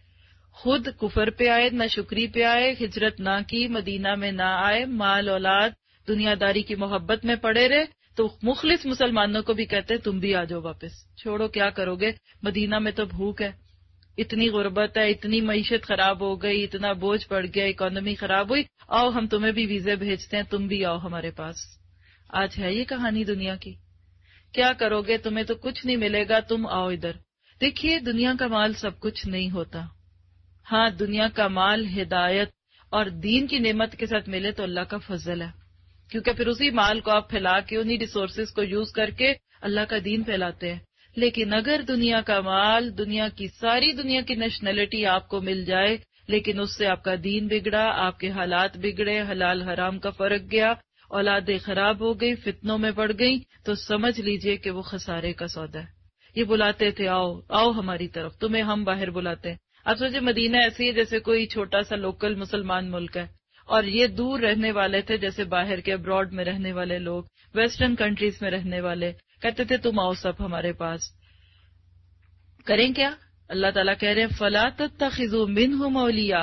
خود کفر پہ آئے، ناشکری پہ آئے، ہجرت نہ کی، مدینہ میں نہ آئے، مال اولاد دنیا داری کی محبت میں پڑے رہے تو مخلص مسلمانوں کو بھی کہتے تم بھی آ جاؤ واپس. چھوڑو، کیا کرو گے؟ مدینہ میں تو بھوک ہے، اتنی غربت ہے، اتنی معیشت خراب ہو گئی، اتنا بوجھ پڑ گیا، اکانومی خراب ہوئی، آؤ ہم تمہیں بھی ویزے بھیجتے ہیں، تم بھی آؤ ہمارے پاس. آج ہے یہ کہانی دنیا کی. کیا کرو گے؟ تمہیں تو کچھ نہیں ملے گا، تم آؤ ادھر. دیکھیے دنیا کا مال سب کچھ نہیں ہوتا. ہاں، دنیا کا مال ہدایت اور دین کی نعمت کے ساتھ ملے تو اللہ کا فضل ہے، کیونکہ پھر اسی مال کو آپ پھیلا کے انہی ریسورسز کو یوز کر کے اللہ کا دین پھیلاتے ہیں. لیکن اگر دنیا کا مال، دنیا کی ساری دنیا کی نیشنلٹی آپ کو مل جائے لیکن اس سے آپ کا دین بگڑا، آپ کے حالات بگڑے، حلال حرام کا فرق گیا، اولادیں خراب ہو گئی، فتنوں میں پڑ گئی، تو سمجھ لیجئے کہ وہ خسارے کا سودا ہے. یہ بلاتے تھے آؤ آؤ ہماری طرف، تمہیں ہم باہر بلاتے ہیں. اب سوچے مدینہ ایسی ہے جیسے کوئی چھوٹا سا لوکل مسلمان ملک ہے اور یہ دور رہنے والے تھے جیسے باہر کے ابراڈ میں رہنے والے لوگ، ویسٹرن کنٹریز میں رہنے والے، کہتے تھے تم آؤ سب ہمارے پاس. کریں کیا؟ اللہ تعالیٰ کہہ رہے ہیں فَلَا تَتَّخِذُوا مِنْهُمْ أَوْلِيَاءَ،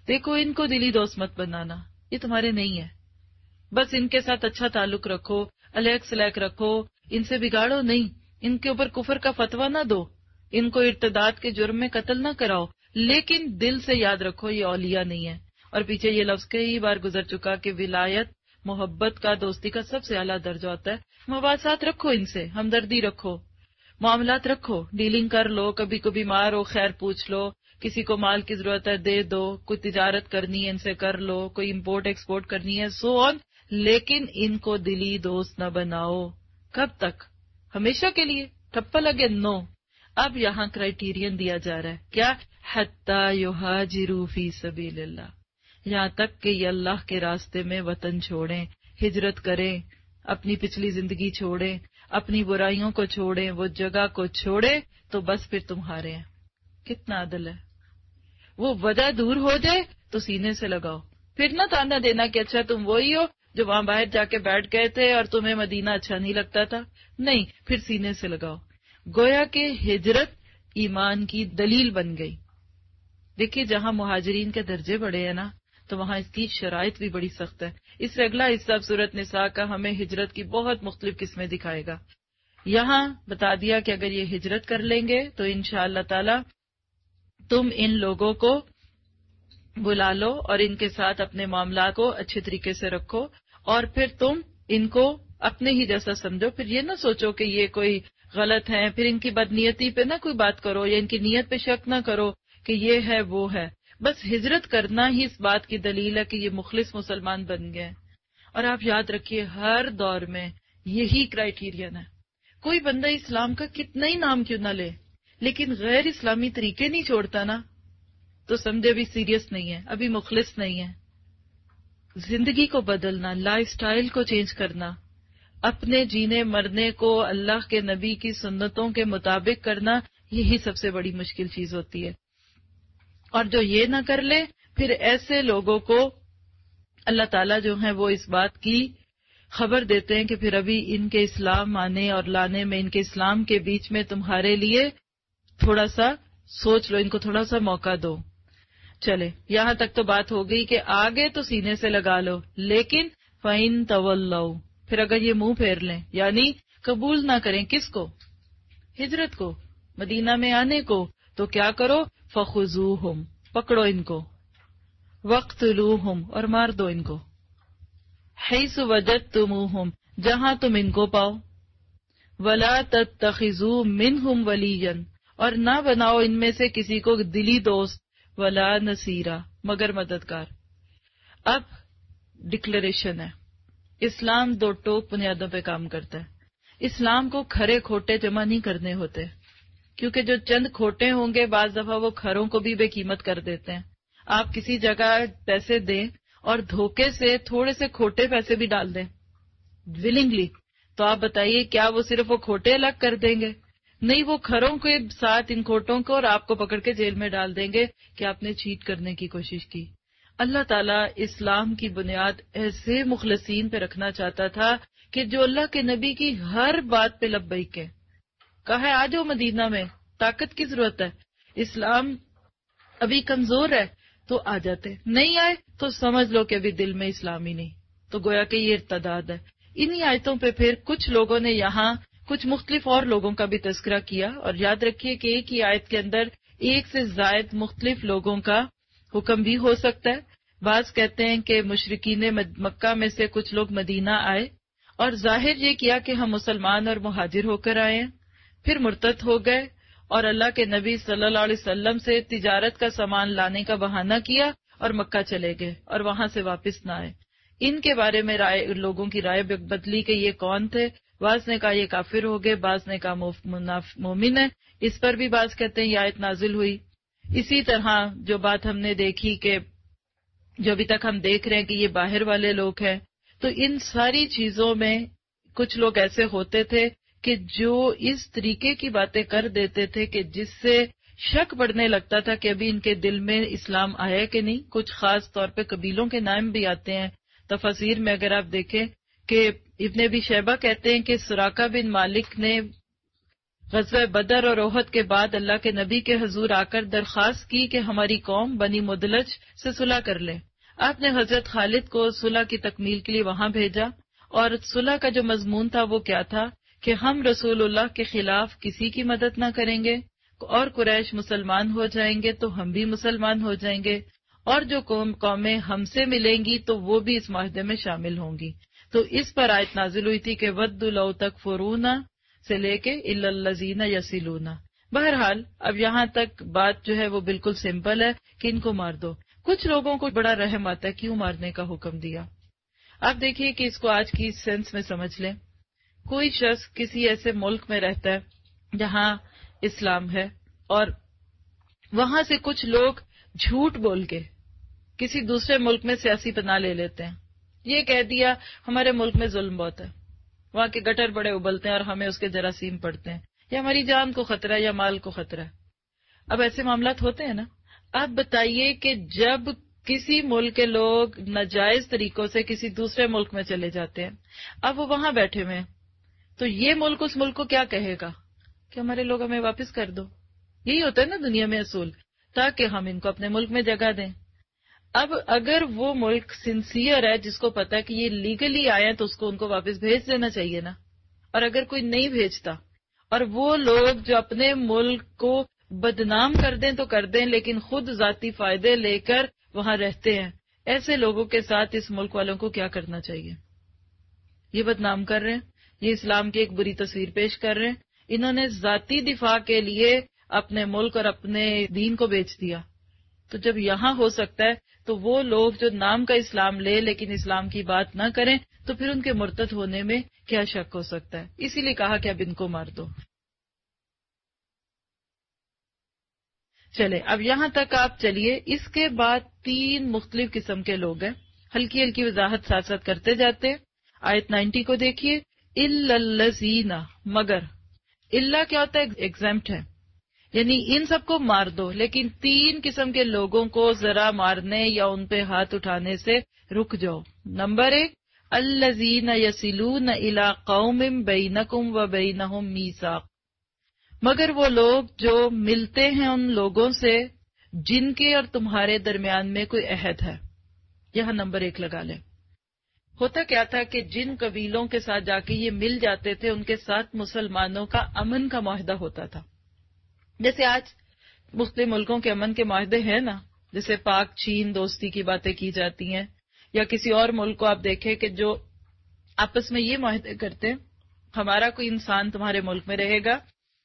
دیکھو ان کو دلی دوست مت بنانا، یہ تمہارے نہیں ہے. بس ان کے ساتھ اچھا تعلق رکھو، الیک سلیک رکھو، ان سے بگاڑو نہیں، ان کے اوپر کفر کا فتویٰ نہ دو، ان کو ارتداد کے جرم میں قتل نہ کراؤ، لیکن دل سے یاد رکھو یہ اولیاء نہیں ہے. اور پیچھے یہ لفظ کئی بار گزر چکا کہ ولایت محبت کا، دوستی کا سب سے اعلیٰ درجہ ہوتا ہے. مواسات رکھو، ان سے ہمدردی رکھو، معاملات رکھو، ڈیلنگ کر لو، کبھی کو بیمار ہو خیر پوچھ لو، کسی کو مال کی ضرورت ہے دے دو، کوئی تجارت کرنی ہے ان سے کر لو، کوئی امپورٹ ایکسپورٹ کرنی ہے، سو آن. لیکن ان کو دلی دوست نہ بناؤ. کب تک؟ ہمیشہ کے لیے؟ ٹھپا لگے؟ نو. اب یہاں کرائیٹیرین دیا جا رہا ہے کیا؟ حتی یہاجروا فی سبیل اللہ، یہاں تک کہ یہ اللہ کے راستے میں وطن چھوڑیں، ہجرت کریں، اپنی پچھلی زندگی چھوڑیں، اپنی برائیوں کو چھوڑیں، وہ جگہ کو چھوڑیں تو بس پھر تمہارے ہیں. کتنا عدل ہے. وہ وجہ دور ہو جائے تو سینے سے لگاؤ، پھر نہ تانا دینا کہ اچھا تم وہی ہو جو وہاں باہر جا کے بیٹھ گئے تھے اور تمہیں مدینہ اچھا نہیں لگتا تھا. نہیں، پھر سینے سے لگاؤ. گویا کہ ہجرت ایمان کی دلیل بن گئی. دیکھیے جہاں مہاجرین کے درجے بڑے ہیں نا تو وہاں اس کی شرائط بھی بڑی سخت ہے. اس سے اگلا حصہ سورۃ نساء کا ہمیں ہجرت کی بہت مختلف قسمیں دکھائے گا. یہاں بتا دیا کہ اگر یہ ہجرت کر لیں گے تو انشاءاللہ تعالی تم ان لوگوں کو بلا لو اور ان کے ساتھ اپنے معاملات کو اچھے طریقے سے رکھو، اور پھر تم ان کو اپنے ہی جیسا سمجھو. پھر یہ نہ سوچو کہ یہ کوئی غلط ہیں، پھر ان کی بدنیتی پہ نہ کوئی بات کرو یا ان کی نیت پہ شک نہ کرو کہ یہ ہے وہ ہے. بس ہجرت کرنا ہی اس بات کی دلیل ہے کہ یہ مخلص مسلمان بن گئے. اور آپ یاد رکھیے ہر دور میں یہی کرائیٹیرین ہے. کوئی بندہ اسلام کا کتنا ہی نام کیوں نہ لے لیکن غیر اسلامی طریقے نہیں چھوڑتا نا تو سمجھے ابھی سیریس نہیں ہے، ابھی مخلص نہیں ہے. زندگی کو بدلنا، لائف سٹائل کو چینج کرنا، اپنے جینے مرنے کو اللہ کے نبی کی سنتوں کے مطابق کرنا، یہی سب سے بڑی مشکل چیز ہوتی ہے. اور جو یہ نہ کر لے پھر ایسے لوگوں کو اللہ تعالیٰ جو ہیں وہ اس بات کی خبر دیتے ہیں کہ پھر ابھی ان کے اسلام آنے اور لانے میں، ان کے اسلام کے بیچ میں تمہارے لیے تھوڑا سا سوچ لو، ان کو تھوڑا سا موقع دو. چلے یہاں تک تو بات ہو گئی کہ آگے تو سینے سے لگا لو، لیکن فَإِن تَوَلَّوْا، پھر اگر یہ منہ پھیر لیں یعنی قبول نہ کریں کس کو؟ ہجرت کو، مدینہ میں آنے کو، تو کیا کرو؟ فَخُذُوهُمْ، پکڑو ان کو، وَاقْتُلُوهُمْ، اور مار دو ان کو، حَيْثُ وَجَدتُّمُوهُمْ، جہاں تم ان کو پاؤ، وَلَا تَتَّخِذُوا مِنْهُمْ وَلِيًّا، اور نہ بناؤ ان میں سے کسی کو دلی دوست، وَلَا نَصِيرًا، مگر مددگار. اب ڈکلیریشن ہے، اسلام دو ٹوک بنیادوں پہ کام کرتا ہے. اسلام کو کھرے کھوٹے جمع نہیں کرنے ہوتے، کیونکہ جو چند کھوٹے ہوں گے بعض دفعہ وہ کھروں کو بھی بے قیمت کر دیتے ہیں. آپ کسی جگہ پیسے دیں اور دھوکے سے تھوڑے سے کھوٹے پیسے بھی ڈال دیں ولنگلی، تو آپ بتائیے کیا وہ صرف وہ کھوٹے الگ کر دیں گے؟ نہیں، وہ کھروں کے ساتھ ان کھوٹوں کو اور آپ کو پکڑ کے جیل میں ڈال دیں گے کہ آپ نے چیٹ کرنے کی کوشش کی. اللہ تعالیٰ اسلام کی بنیاد ایسے مخلصین پہ رکھنا چاہتا تھا کہ جو اللہ کے نبی کی ہر بات پہ لبیک ہے. کہا ہے آ جاؤ مدینہ میں، طاقت کی ضرورت ہے، اسلام ابھی کمزور ہے تو آ جاتے، نہیں آئے تو سمجھ لو کہ ابھی دل میں اسلام ہی نہیں. تو گویا کہ یہ ارتداد ہے. انہی آیتوں پہ پھر کچھ لوگوں نے یہاں کچھ مختلف اور لوگوں کا بھی تذکرہ کیا، اور یاد رکھیے کہ ایک ہی آیت کے اندر ایک سے زائد مختلف لوگوں کا حکم بھی ہو سکتا ہے. بعض کہتے ہیں کہ مشرکین مکہ میں سے کچھ لوگ مدینہ آئے اور ظاہر یہ کیا کہ ہم مسلمان اور مہاجر ہو کر آئے ہیں، پھر مرتد ہو گئے اور اللہ کے نبی صلی اللہ علیہ وسلم سے تجارت کا سامان لانے کا بہانہ کیا اور مکہ چلے گئے اور وہاں سے واپس نہ آئے. ان کے بارے میں رائے لوگوں کی رائے بدلی کہ یہ کون تھے. بعض نے کہا یہ کافر ہو گئے، بعض نے کہا مومن ہے. اس پر بھی بعض کہتے ہیں یہ آیت نازل ہوئی. اسی طرح جو بات ہم نے دیکھی کہ جو ابھی تک ہم دیکھ رہے ہیں کہ یہ باہر والے لوگ ہیں، تو ان ساری چیزوں میں کچھ لوگ ایسے ہوتے تھے کہ جو اس طریقے کی باتیں کر دیتے تھے کہ جس سے شک بڑھنے لگتا تھا کہ ابھی ان کے دل میں اسلام آیا کہ نہیں. کچھ خاص طور پہ قبیلوں کے نام بھی آتے ہیں تفاسیر میں. اگر آپ دیکھیں کہ ابن ابی شیبہ کہتے ہیں کہ سراقہ بن مالک نے غزوہ بدر اور احد کے بعد اللہ کے نبی کے حضور آ کر درخواست کی کہ ہماری قوم بنی مدلج سے صلح کر لے. آپ نے حضرت خالد کو صلح کی تکمیل کے لیے وہاں بھیجا، اور صلح کا جو مضمون تھا وہ کیا تھا کہ ہم رسول اللہ کے خلاف کسی کی مدد نہ کریں گے، اور قریش مسلمان ہو جائیں گے تو ہم بھی مسلمان ہو جائیں گے، اور جو قوم قومیں ہم سے ملیں گی تو وہ بھی اس معاہدے میں شامل ہوں گی. تو اس پر آیت نازل ہوئی تھی کہ ود لو تکفرون سے لے کے الا الذین یصلون. بہرحال اب یہاں تک بات جو ہے وہ بالکل سمپل ہے کہ ان کو مار دو. کچھ لوگوں کو بڑا رحم آتا ہے کیوں مارنے کا حکم دیا. آپ دیکھیے کہ اس کو آج کی سینس میں سمجھ لیں. کوئی شخص کسی ایسے ملک میں رہتا ہے جہاں اسلام ہے، اور وہاں سے کچھ لوگ جھوٹ بول کے کسی دوسرے ملک میں سیاسی پناہ لے لیتے ہیں. یہ کہہ دیا ہمارے ملک میں ظلم بہت ہے، وہاں کے گٹر بڑے ابلتے ہیں اور ہمیں اس کے جراثیم پڑتے ہیں، یا ہماری جان کو خطرہ ہے یا مال کو خطرہ ہے. اب ایسے معاملات ہوتے ہیں نا. اب بتائیے کہ جب کسی ملک کے لوگ ناجائز طریقوں سے کسی دوسرے ملک میں چلے جاتے ہیں، اب وہ وہاں بیٹھے ہوئے ہیں، تو یہ ملک اس ملک کو کیا کہے گا کہ ہمارے لوگ ہمیں واپس کر دو. یہی ہوتا ہے نا دنیا میں اصول، تاکہ ہم ان کو اپنے ملک میں جگہ دیں. اب اگر وہ ملک سنسیئر ہے جس کو پتا ہے کہ یہ لیگلی آئے ہیں تو اس کو ان کو واپس بھیج دینا چاہیے نا. اور اگر کوئی نہیں بھیجتا اور وہ لوگ جو اپنے ملک کو بدنام کر دیں تو کر دیں، لیکن خود ذاتی فائدے لے کر وہاں رہتے ہیں، ایسے لوگوں کے ساتھ اس ملک والوں کو کیا کرنا چاہیے؟ یہ بدنام کر رہے ہیں، یہ اسلام کی ایک بری تصویر پیش کر رہے ہیں. انہوں نے ذاتی دفاع کے لیے اپنے ملک اور اپنے دین کو بیچ دیا. تو جب یہاں ہو سکتا ہے تو وہ لوگ جو نام کا اسلام لے لیکن اسلام کی بات نہ کریں تو پھر ان کے مرتد ہونے میں کیا شک ہو سکتا ہے؟ اسی لیے کہا کہ اب ان کو مار دو. چلے اب یہاں تک آپ چلیے. اس کے بعد تین مختلف قسم کے لوگ ہیں، ہلکی ہلکی وضاحت ساتھ ساتھ کرتے جاتے ہیں. آیت نائنٹی کو دیکھیے. الا الذین، مگر. الا کیا ہوتا ہے؟ ایگزمپٹ ہے، یعنی ان سب کو مار دو، لیکن تین قسم کے لوگوں کو ذرا مارنے یا ان پہ ہاتھ اٹھانے سے رک جاؤ. نمبر ایک، الذین یصلون الی قوم بینکم و بینہم میثاق، مگر وہ لوگ جو ملتے ہیں ان لوگوں سے جن کے اور تمہارے درمیان میں کوئی عہد ہے. یہاں نمبر ایک لگا لیں. ہوتا کیا تھا کہ جن قبیلوں کے ساتھ جا کے یہ مل جاتے تھے ان کے ساتھ مسلمانوں کا امن کا معاہدہ ہوتا تھا. جیسے آج مختلف ملکوں کے امن کے معاہدے ہیں نا، جیسے پاک چین دوستی کی باتیں کی جاتی ہیں، یا کسی اور ملک کو آپ دیکھیں کہ جو آپس میں یہ معاہدے کرتے ہیں ہمارا کوئی انسان تمہارے ملک میں رہے گا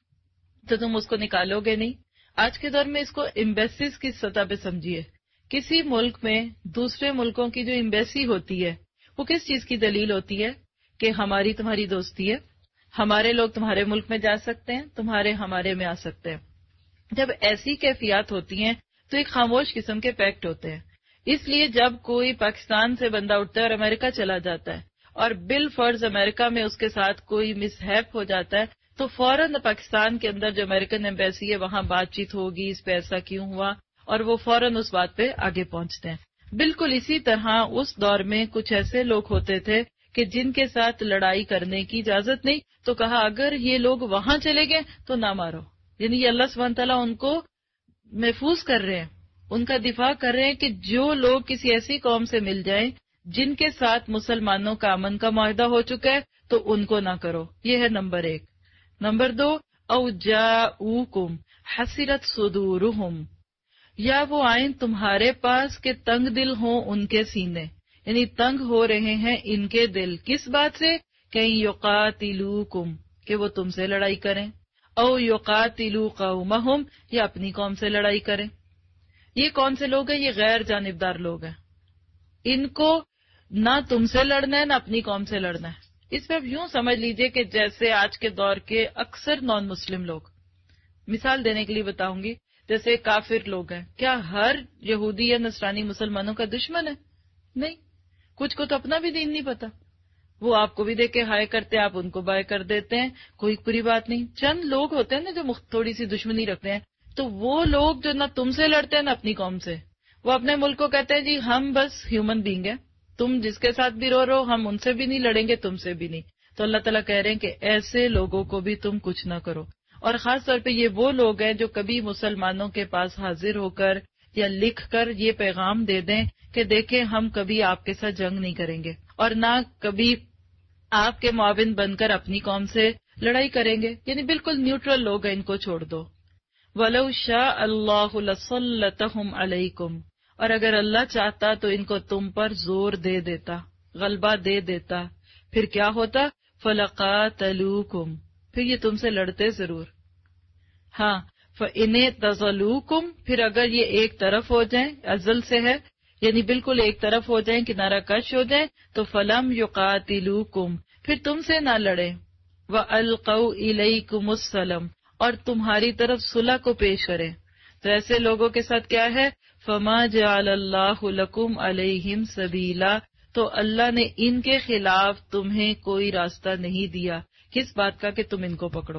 تو تم اس کو نکالو گے نہیں. آج کے دور میں اس کو ایمبیسیز کی سطح پہ سمجھیے. کسی ملک میں دوسرے ملکوں کی جو ایمبیسی ہوتی ہے وہ کس چیز کی دلیل ہوتی ہے؟ کہ ہماری تمہاری دوستی ہے، ہمارے لوگ تمہارے ملک میں جا سکتے ہیں، تمہارے ہمارے میں آ سکتے ہیں. جب ایسی کیفیات ہوتی ہیں تو ایک خاموش قسم کے پیکٹ ہوتے ہیں. اس لیے جب کوئی پاکستان سے بندہ اٹھتا ہے اور امریکہ چلا جاتا ہے اور بال فرض امریکہ میں اس کے ساتھ کوئی مس ہیپ ہو جاتا ہے تو فوراً پاکستان کے اندر جو امریکن ایمبیسی ہے وہاں بات چیت ہوگی اس پہ ایسا کیوں ہوا، اور وہ فوراً اس بات پہ آگے پہنچتے ہیں. بالکل اسی طرح اس دور میں کچھ ایسے لوگ ہوتے تھے کہ جن کے ساتھ لڑائی کرنے کی اجازت نہیں، تو کہا اگر یہ لوگ وہاں چلے گئے تو نہ مارو. یعنی یہ اللہ سبحانہ تعالیٰ ان کو محفوظ کر رہے ہیں، ان کا دفاع کر رہے ہیں کہ جو لوگ کسی ایسی قوم سے مل جائیں جن کے ساتھ مسلمانوں کا امن کا معاہدہ ہو چکا ہے تو ان کو نہ کرو. یہ ہے نمبر ایک. نمبر دو، او جاؤکم حسرت صدورہم، یا وہ آئیں تمہارے پاس کہ تنگ دل ہوں ان کے سینے، یعنی تنگ ہو رہے ہیں ان کے دل. کس بات سے؟ کہ یقاتلوکم، کہ وہ تم سے لڑائی کریں، او یقاتلو قومہم، یا اپنی قوم سے لڑائی کریں. یہ کون سے لوگ ہیں؟ یہ غیر جانبدار لوگ ہیں. ان کو نہ تم سے لڑنا ہے نہ اپنی قوم سے لڑنا ہے. اس میں اب یوں سمجھ لیجئے کہ جیسے آج کے دور کے اکثر نان مسلم لوگ، مثال دینے کے لیے بتاؤں گی، جیسے کافر لوگ ہیں، کیا ہر یہودی یا نصرانی مسلمانوں کا دشمن ہے؟ نہیں. کچھ کو تو اپنا بھی دین نہیں پتا، وہ آپ کو بھی دیکھ کے ہائے کرتے ہیں، آپ ان کو بائے کر دیتے ہیں، کوئی بری بات نہیں. چند لوگ ہوتے ہیں نا جو تھوڑی سی دشمنی رکھتے ہیں، تو وہ لوگ جو نہ تم سے لڑتے ہیں نہ اپنی قوم سے، وہ اپنے ملک کو کہتے ہیں جی ہم بس ہیومن بینگ ہیں، تم جس کے ساتھ بھی رو رہو ہم ان سے بھی نہیں لڑیں گے، تم سے بھی نہیں. تو اللہ تعالیٰ کہہ رہے ہیں کہ ایسے لوگوں کو بھی تم کچھ نہ کرو. اور خاص طور پہ یہ وہ لوگ ہیں جو کبھی مسلمانوں کے پاس حاضر ہو کر یا لکھ کر یہ پیغام دے دیں کہ دیکھیں ہم کبھی آپ کے ساتھ جنگ نہیں کریں گے اور نہ کبھی آپ کے معاون بن کر اپنی قوم سے لڑائی کریں گے، یعنی بالکل نیوٹرل لوگ ہیں، ان کو چھوڑ دو. وَلَوْ شَاءَ اللَّهُ لَسَلَّطَهُمْ عَلَيْكُمْ، اور اگر اللہ چاہتا تو ان کو تم پر زور دے دیتا، غلبہ دے دیتا. پھر کیا ہوتا؟ فَلَقَاتَلُوكُمْ، پھر یہ تم سے لڑتے ضرور. ہاں فَإِنِ تَزَلُوكُمْ، پھر اگر یہ ایک طرف ہو جائیں، ازل سے ہے یعنی بالکل ایک طرف ہو جائیں، کنارہ کش ہو جائیں، تو فَلَمْ يُقَاتِلُوكُمْ، پھر تم سے نہ لڑیں. وَأَلْقَوْا إِلَيْكُمُ السَّلَامَ، اور تمہاری طرف صلح کو پیش کریں. تو ایسے لوگوں کے ساتھ کیا ہے؟ فَمَا جَعَلَ اللَّهُ لَكُمْ عَلَيْهِمْ سَبِيلًا، تو اللہ نے ان کے خلاف تمہیں کوئی راستہ نہیں دیا. کس بات کا؟ کہ تم ان کو پکڑو.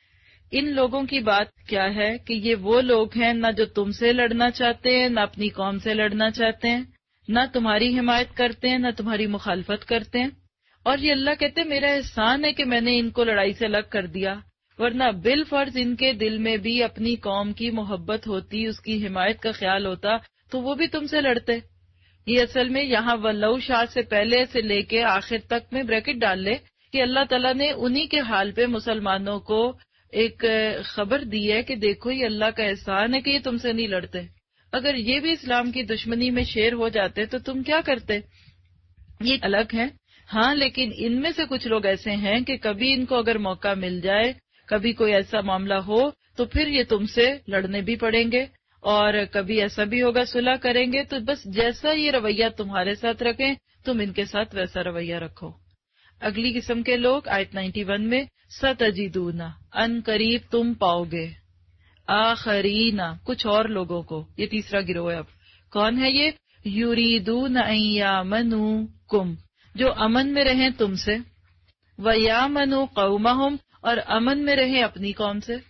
ان لوگوں کی بات کیا ہے کہ یہ وہ لوگ ہیں نہ جو تم سے لڑنا چاہتے ہیں، نہ اپنی قوم سے لڑنا چاہتے ہیں، نہ تمہاری حمایت کرتے ہیں، نہ تمہاری مخالفت کرتے ہیں. اور یہ اللہ کہتے ہیں میرا احسان ہے کہ میں نے ان کو لڑائی سے الگ کر دیا، ورنہ بالفرض ان کے دل میں بھی اپنی قوم کی محبت ہوتی، اس کی حمایت کا خیال ہوتا تو وہ بھی تم سے لڑتے. یہ اصل میں یہاں ولو شاہ سے پہلے سے لے کے آخر تک میں بریکٹ ڈال لے کہ اللہ تعالیٰ نے انہی کے حال پہ مسلمانوں کو ایک خبر دی ہے کہ دیکھو یہ اللہ کا احسان ہے کہ یہ تم سے نہیں لڑتے. اگر یہ بھی اسلام کی دشمنی میں شیر ہو جاتے تو تم کیا کرتے؟ یہ الگ ہے. ہاں لیکن ان میں سے کچھ لوگ ایسے ہیں کہ کبھی ان کو اگر موقع مل جائے، کبھی کوئی ایسا معاملہ ہو تو پھر یہ تم سے لڑنے بھی پڑیں گے، اور کبھی ایسا بھی ہوگا صلح کریں گے. تو بس جیسا یہ رویہ تمہارے ساتھ رکھیں تم ان کے ساتھ ویسا رویہ رکھو. اگلی قسم کے لوگ آیت نائنٹی ون میں ستجدون، ان قریب تم پاؤ گے، آخرین، کچھ اور لوگوں کو. یہ تیسرا گروہ ہے. اب کون ہے یہ؟ یریدون ان یامنوکم، جو امن میں رہیں تم سے، ویامنوا قومہم، اور امن میں رہیں اپنی قوم سے.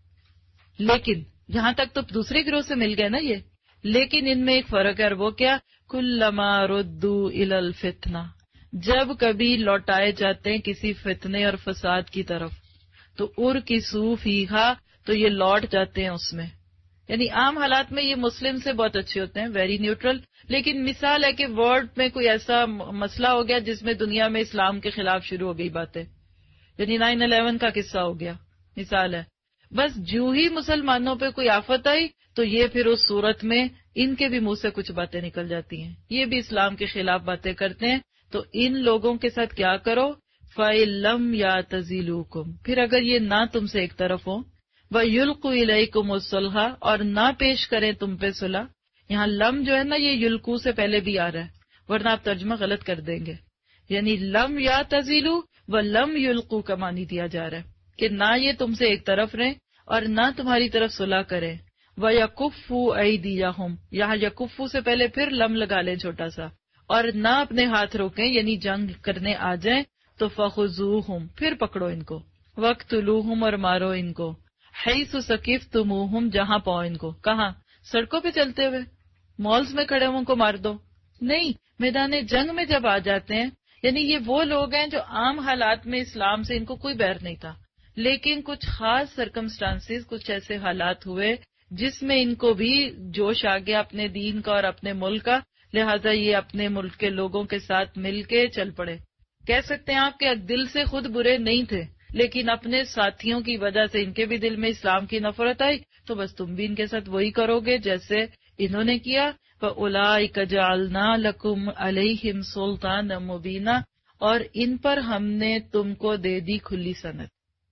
لیکن یہاں تک تو دوسرے گروہ سے مل گئے نا یہ، لیکن ان میں ایک فرق ہے، اور وہ کیا؟ کلما ردوا الی الفتنہ، جب کبھی لوٹائے جاتے ہیں کسی فتنے اور فساد کی طرف، تو ار کی سو فیہا، تو یہ لوٹ جاتے ہیں اس میں. یعنی عام حالات میں یہ مسلم سے بہت اچھے ہوتے ہیں، ویری نیوٹرل. لیکن مثال ہے کہ ورلڈ میں کوئی ایسا مسئلہ ہو گیا جس میں دنیا میں اسلام کے خلاف شروع ہو گئی باتیں، یعنی نائن الیون کا قصہ ہو گیا، مثال ہے. بس جو ہی مسلمانوں پہ کوئی آفت آئی تو یہ پھر اس صورت میں ان کے بھی منہ سے کچھ باتیں نکل جاتی ہیں، یہ بھی اسلام کے خلاف باتیں کرتے ہیں. تو ان لوگوں کے ساتھ کیا کرو؟ فَإِلَّمْ يَعْتَزِلُوكُمْ، پھر اگر یہ نہ تم سے ایک طرف ہو، وَيُلْقُوا إِلَيْكُمُ الصُّلْحَ، اور نہ پیش کریں تم پہ صلح. یہاں لم جو ہے نا یہ یلقو سے پہلے بھی آ رہا ہے، ورنہ آپ ترجمہ غلط کر دیں گے. یعنی لم یعتزلوا و لم یلقوا کا معنی دیا جا رہا ہے کہ نہ یہ تم سے ایک طرف رہیں اور نہ تمہاری طرف صلح کریں. وَيَكُفُّوا أَيْدِيَهُمْ، یہاں یکفو سے پہلے پھر لم لگا لیں چھوٹا سا، اور نہ اپنے ہاتھ روکیں یعنی جنگ کرنے آ جائیں تو فَخُذُوهُمْ، پھر پکڑو ان کو، وَاقْتُلُوهُمْ، اور مارو ان کو، حَيْثُ ثَقِفْتُمُوهُمْ، جہاں پاؤ ان کو. کہاں؟ سڑکوں پہ چلتے ہوئے، مالز میں کھڑے ہوں کو مار دو نہیں، میدان جنگ میں جب آ جاتے ہیں. یعنی یہ وہ لوگ ہیں جو عام حالات میں اسلام سے ان کو کوئی بیر نہیں تھا، لیکن کچھ خاص سرکمسٹانسز، کچھ ایسے حالات ہوئے جس میں ان کو بھی جوش آ گیا اپنے دین کا اور اپنے ملک کا، لہذا یہ اپنے ملک کے لوگوں کے ساتھ مل کے چل پڑے. کہہ سکتے ہیں آپ کہ دل سے خود برے نہیں تھے، لیکن اپنے ساتھیوں کی وجہ سے ان کے بھی دل میں اسلام کی نفرت آئی، تو بس تم بھی ان کے ساتھ وہی کرو گے جیسے انہوں نے کیا. فَأُولَئِكَ جَعَلْنَا لَكُمْ عَلَيْهِمْ سُلْطَانًا مُبِينًا، اور ان پر ہم نے تم کو دے دی کھلی سند.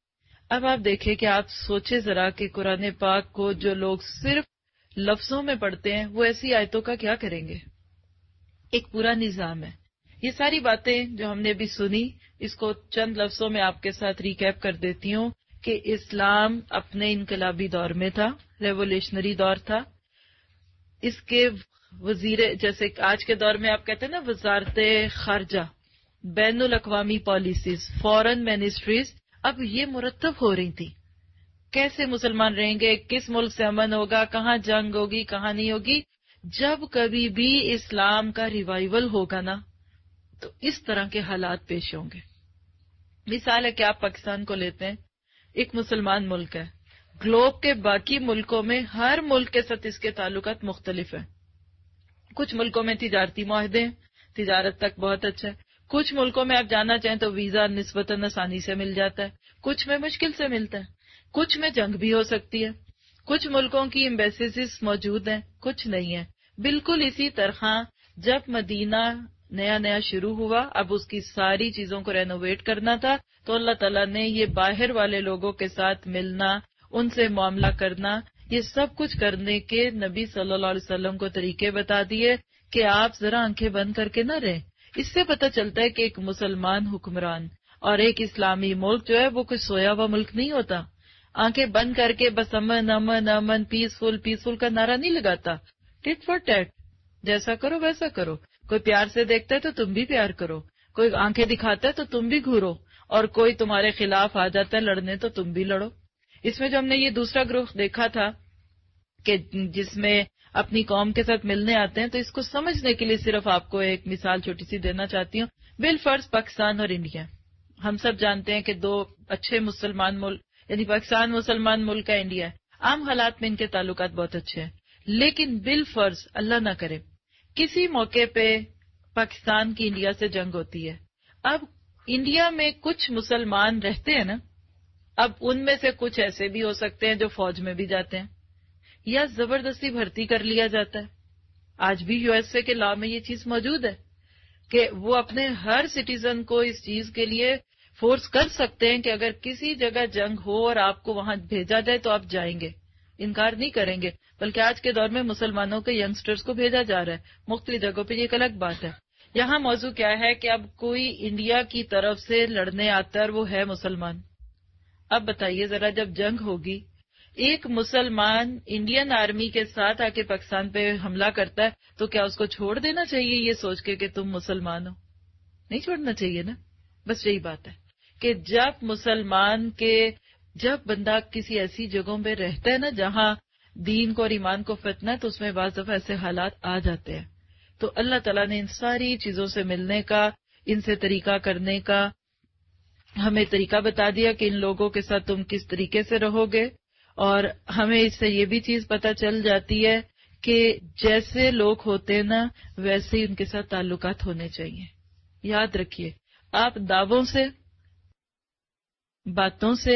اب آپ دیکھیں کہ آپ سوچے ذرا کہ قرآن پاک کو جو لوگ صرف لفظوں میں پڑھتے ہیں وہ ایسی آیتوں کا کیا کریں گے؟ ایک پورا نظام ہے. یہ ساری باتیں جو ہم نے ابھی سنی، اس کو چند لفظوں میں آپ کے ساتھ ریکیپ کر دیتی ہوں کہ اسلام اپنے انقلابی دور میں تھا، ریولیوشنری دور تھا. اس کے وزیر، جیسے آج کے دور میں آپ کہتے ہیں نا وزارت خارجہ، بین الاقوامی پالیسیز، فورن منسٹریز، اب یہ مرتب ہو رہی تھی. کیسے مسلمان رہیں گے، کس ملک سے امن ہوگا، کہاں جنگ ہوگی، کہاں نہیں ہوگی. جب کبھی بھی اسلام کا ریوائول ہوگا نا تو اس طرح کے حالات پیش ہوں گے. مثال ہے کہ آپ پاکستان کو لیتے ہیں، ایک مسلمان ملک ہے. گلوب کے باقی ملکوں میں ہر ملک کے ساتھ اس کے تعلقات مختلف ہیں. کچھ ملکوں میں تجارتی معاہدے ہیں، تجارت تک بہت اچھا ہے. کچھ ملکوں میں آپ جانا چاہیں تو ویزا نسبتاً آسانی سے مل جاتا ہے، کچھ میں مشکل سے ملتا ہے، کچھ میں جنگ بھی ہو سکتی ہے. کچھ ملکوں کی ایمبیسیز موجود ہیں، کچھ نہیں ہے. بالکل اسی طرح جب مدینہ نیا نیا شروع ہوا، اب اس کی ساری چیزوں کو رینوویٹ کرنا تھا، تو اللہ تعالیٰ نے یہ باہر والے لوگوں کے ساتھ ملنا، ان سے معاملہ کرنا، یہ سب کچھ کرنے کے نبی صلی اللہ علیہ وسلم کو طریقے بتا دیے کہ آپ ذرا آنکھیں بند کر کے نہ رہیں. اس سے پتہ چلتا ہے کہ ایک مسلمان حکمران اور ایک اسلامی ملک جو ہے وہ کوئی سویا ہوا ملک نہیں ہوتا. آنکھیں بند کر کے بس امن امن امن پیسفل پیسفل کا نعرہ نہیں لگاتا. ٹٹ فار ٹیٹ، جیسا کرو ویسا کرو. کوئی پیار سے دیکھتا ہے تو تم بھی پیار کرو، کوئی آنکھیں دکھاتا ہے تو تم بھی گھورو، اور کوئی تمہارے خلاف آ جاتا ہے لڑنے تو تم بھی لڑو. اس میں جو ہم نے یہ دوسرا گروہ دیکھا تھا کہ جس میں اپنی قوم کے ساتھ ملنے آتے ہیں، تو اس کو سمجھنے کے لیے صرف آپ کو ایک مثال چھوٹی سی دینا چاہتی ہوں. بالفرض پاکستان اور انڈیا، ہم سب جانتے ہیں کہ دو اچھے مسلمان ملک، یعنی پاکستان مسلمان ملک ہے، انڈیا ہے. عام حالات میں ان کے تعلقات بہت اچھے ہیں، لیکن بالفرض اللہ نہ کرے کسی موقع پہ پاکستان کی انڈیا سے جنگ ہوتی ہے. اب انڈیا میں کچھ مسلمان رہتے ہیں نا، اب ان میں سے کچھ ایسے بھی ہو سکتے ہیں جو فوج میں بھی جاتے ہیں یا زبردستی بھرتی کر لیا جاتا ہے. آج بھی یو ایس اے کے لا میں یہ چیز موجود ہے کہ وہ اپنے ہر سٹیزن کو اس چیز کے لیے فورس کر سکتے ہیں کہ اگر کسی جگہ جنگ ہو اور آپ کو وہاں بھیجا جائے تو آپ جائیں گے، انکار نہیں کریں گے. بلکہ آج کے دور میں مسلمانوں کے ینگسٹرز کو بھیجا جا رہا ہے مختلف جگہوں پہ، یہ ایک الگ بات ہے. یہاں موضوع کیا ہے کہ اب کوئی انڈیا کی طرف سے لڑنے آتا ہے اور وہ ہے مسلمان. اب بتائیے ذرا، جب جنگ ہوگی ایک مسلمان انڈین آرمی کے ساتھ آ کے پاکستان پہ حملہ کرتا ہے تو کیا اس کو چھوڑ دینا چاہیے یہ سوچ کے کہ تم مسلمان ہو؟ نہیں چھوڑنا چاہیے نا. بس یہی بات ہے کہ جب مسلمان کے جب بندہ کسی ایسی جگہوں پہ رہتا ہے نا جہاں دین کو اور ایمان کو فتنہ ہے، تو اس میں بعض دفعہ ایسے حالات آ جاتے ہیں. تو اللہ تعالیٰ نے ان ساری چیزوں سے ملنے کا، ان سے طریقہ کرنے کا ہمیں طریقہ بتا دیا کہ ان لوگوں کے ساتھ تم کس طریقے سے رہو گے. اور ہمیں اس سے یہ بھی چیز پتہ چل جاتی ہے کہ جیسے لوگ ہوتے ہیں نا ویسے ہی ان کے ساتھ تعلقات ہونے چاہیے. یاد رکھیے، آپ دعووں سے، باتوں سے،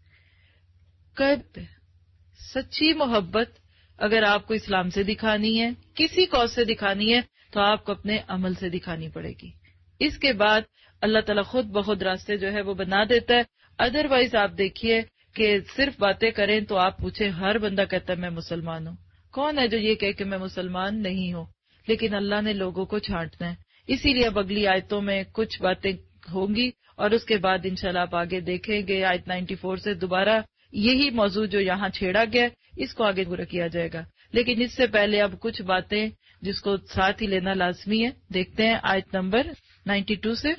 کب سچی محبت اگر آپ کو اسلام سے دکھانی ہے، کسی کاز سے دکھانی ہے، تو آپ کو اپنے عمل سے دکھانی پڑے گی. اس کے بعد اللہ تعالیٰ خود بخود راستے جو ہے وہ بنا دیتا ہے. ادروائز آپ دیکھیے کہ صرف باتیں کریں تو آپ پوچھیں، ہر بندہ کہتا ہے میں مسلمان ہوں. کون ہے جو یہ کہے کہ میں مسلمان نہیں ہوں؟ لیکن اللہ نے لوگوں کو چھانٹنا ہے. اسی لیے اب اگلی آیتوں میں کچھ باتیں ہوں گی اور اس کے بعد انشاءاللہ آپ آگے دیکھیں گے آیت چورانوے سے دوبارہ یہی موضوع جو یہاں چھیڑا گیا اس کو آگے پورا کیا جائے گا. لیکن اس سے پہلے اب کچھ باتیں جس کو ساتھ ہی لینا لازمی ہے. دیکھتے ہیں آیت نمبر بانوے سے.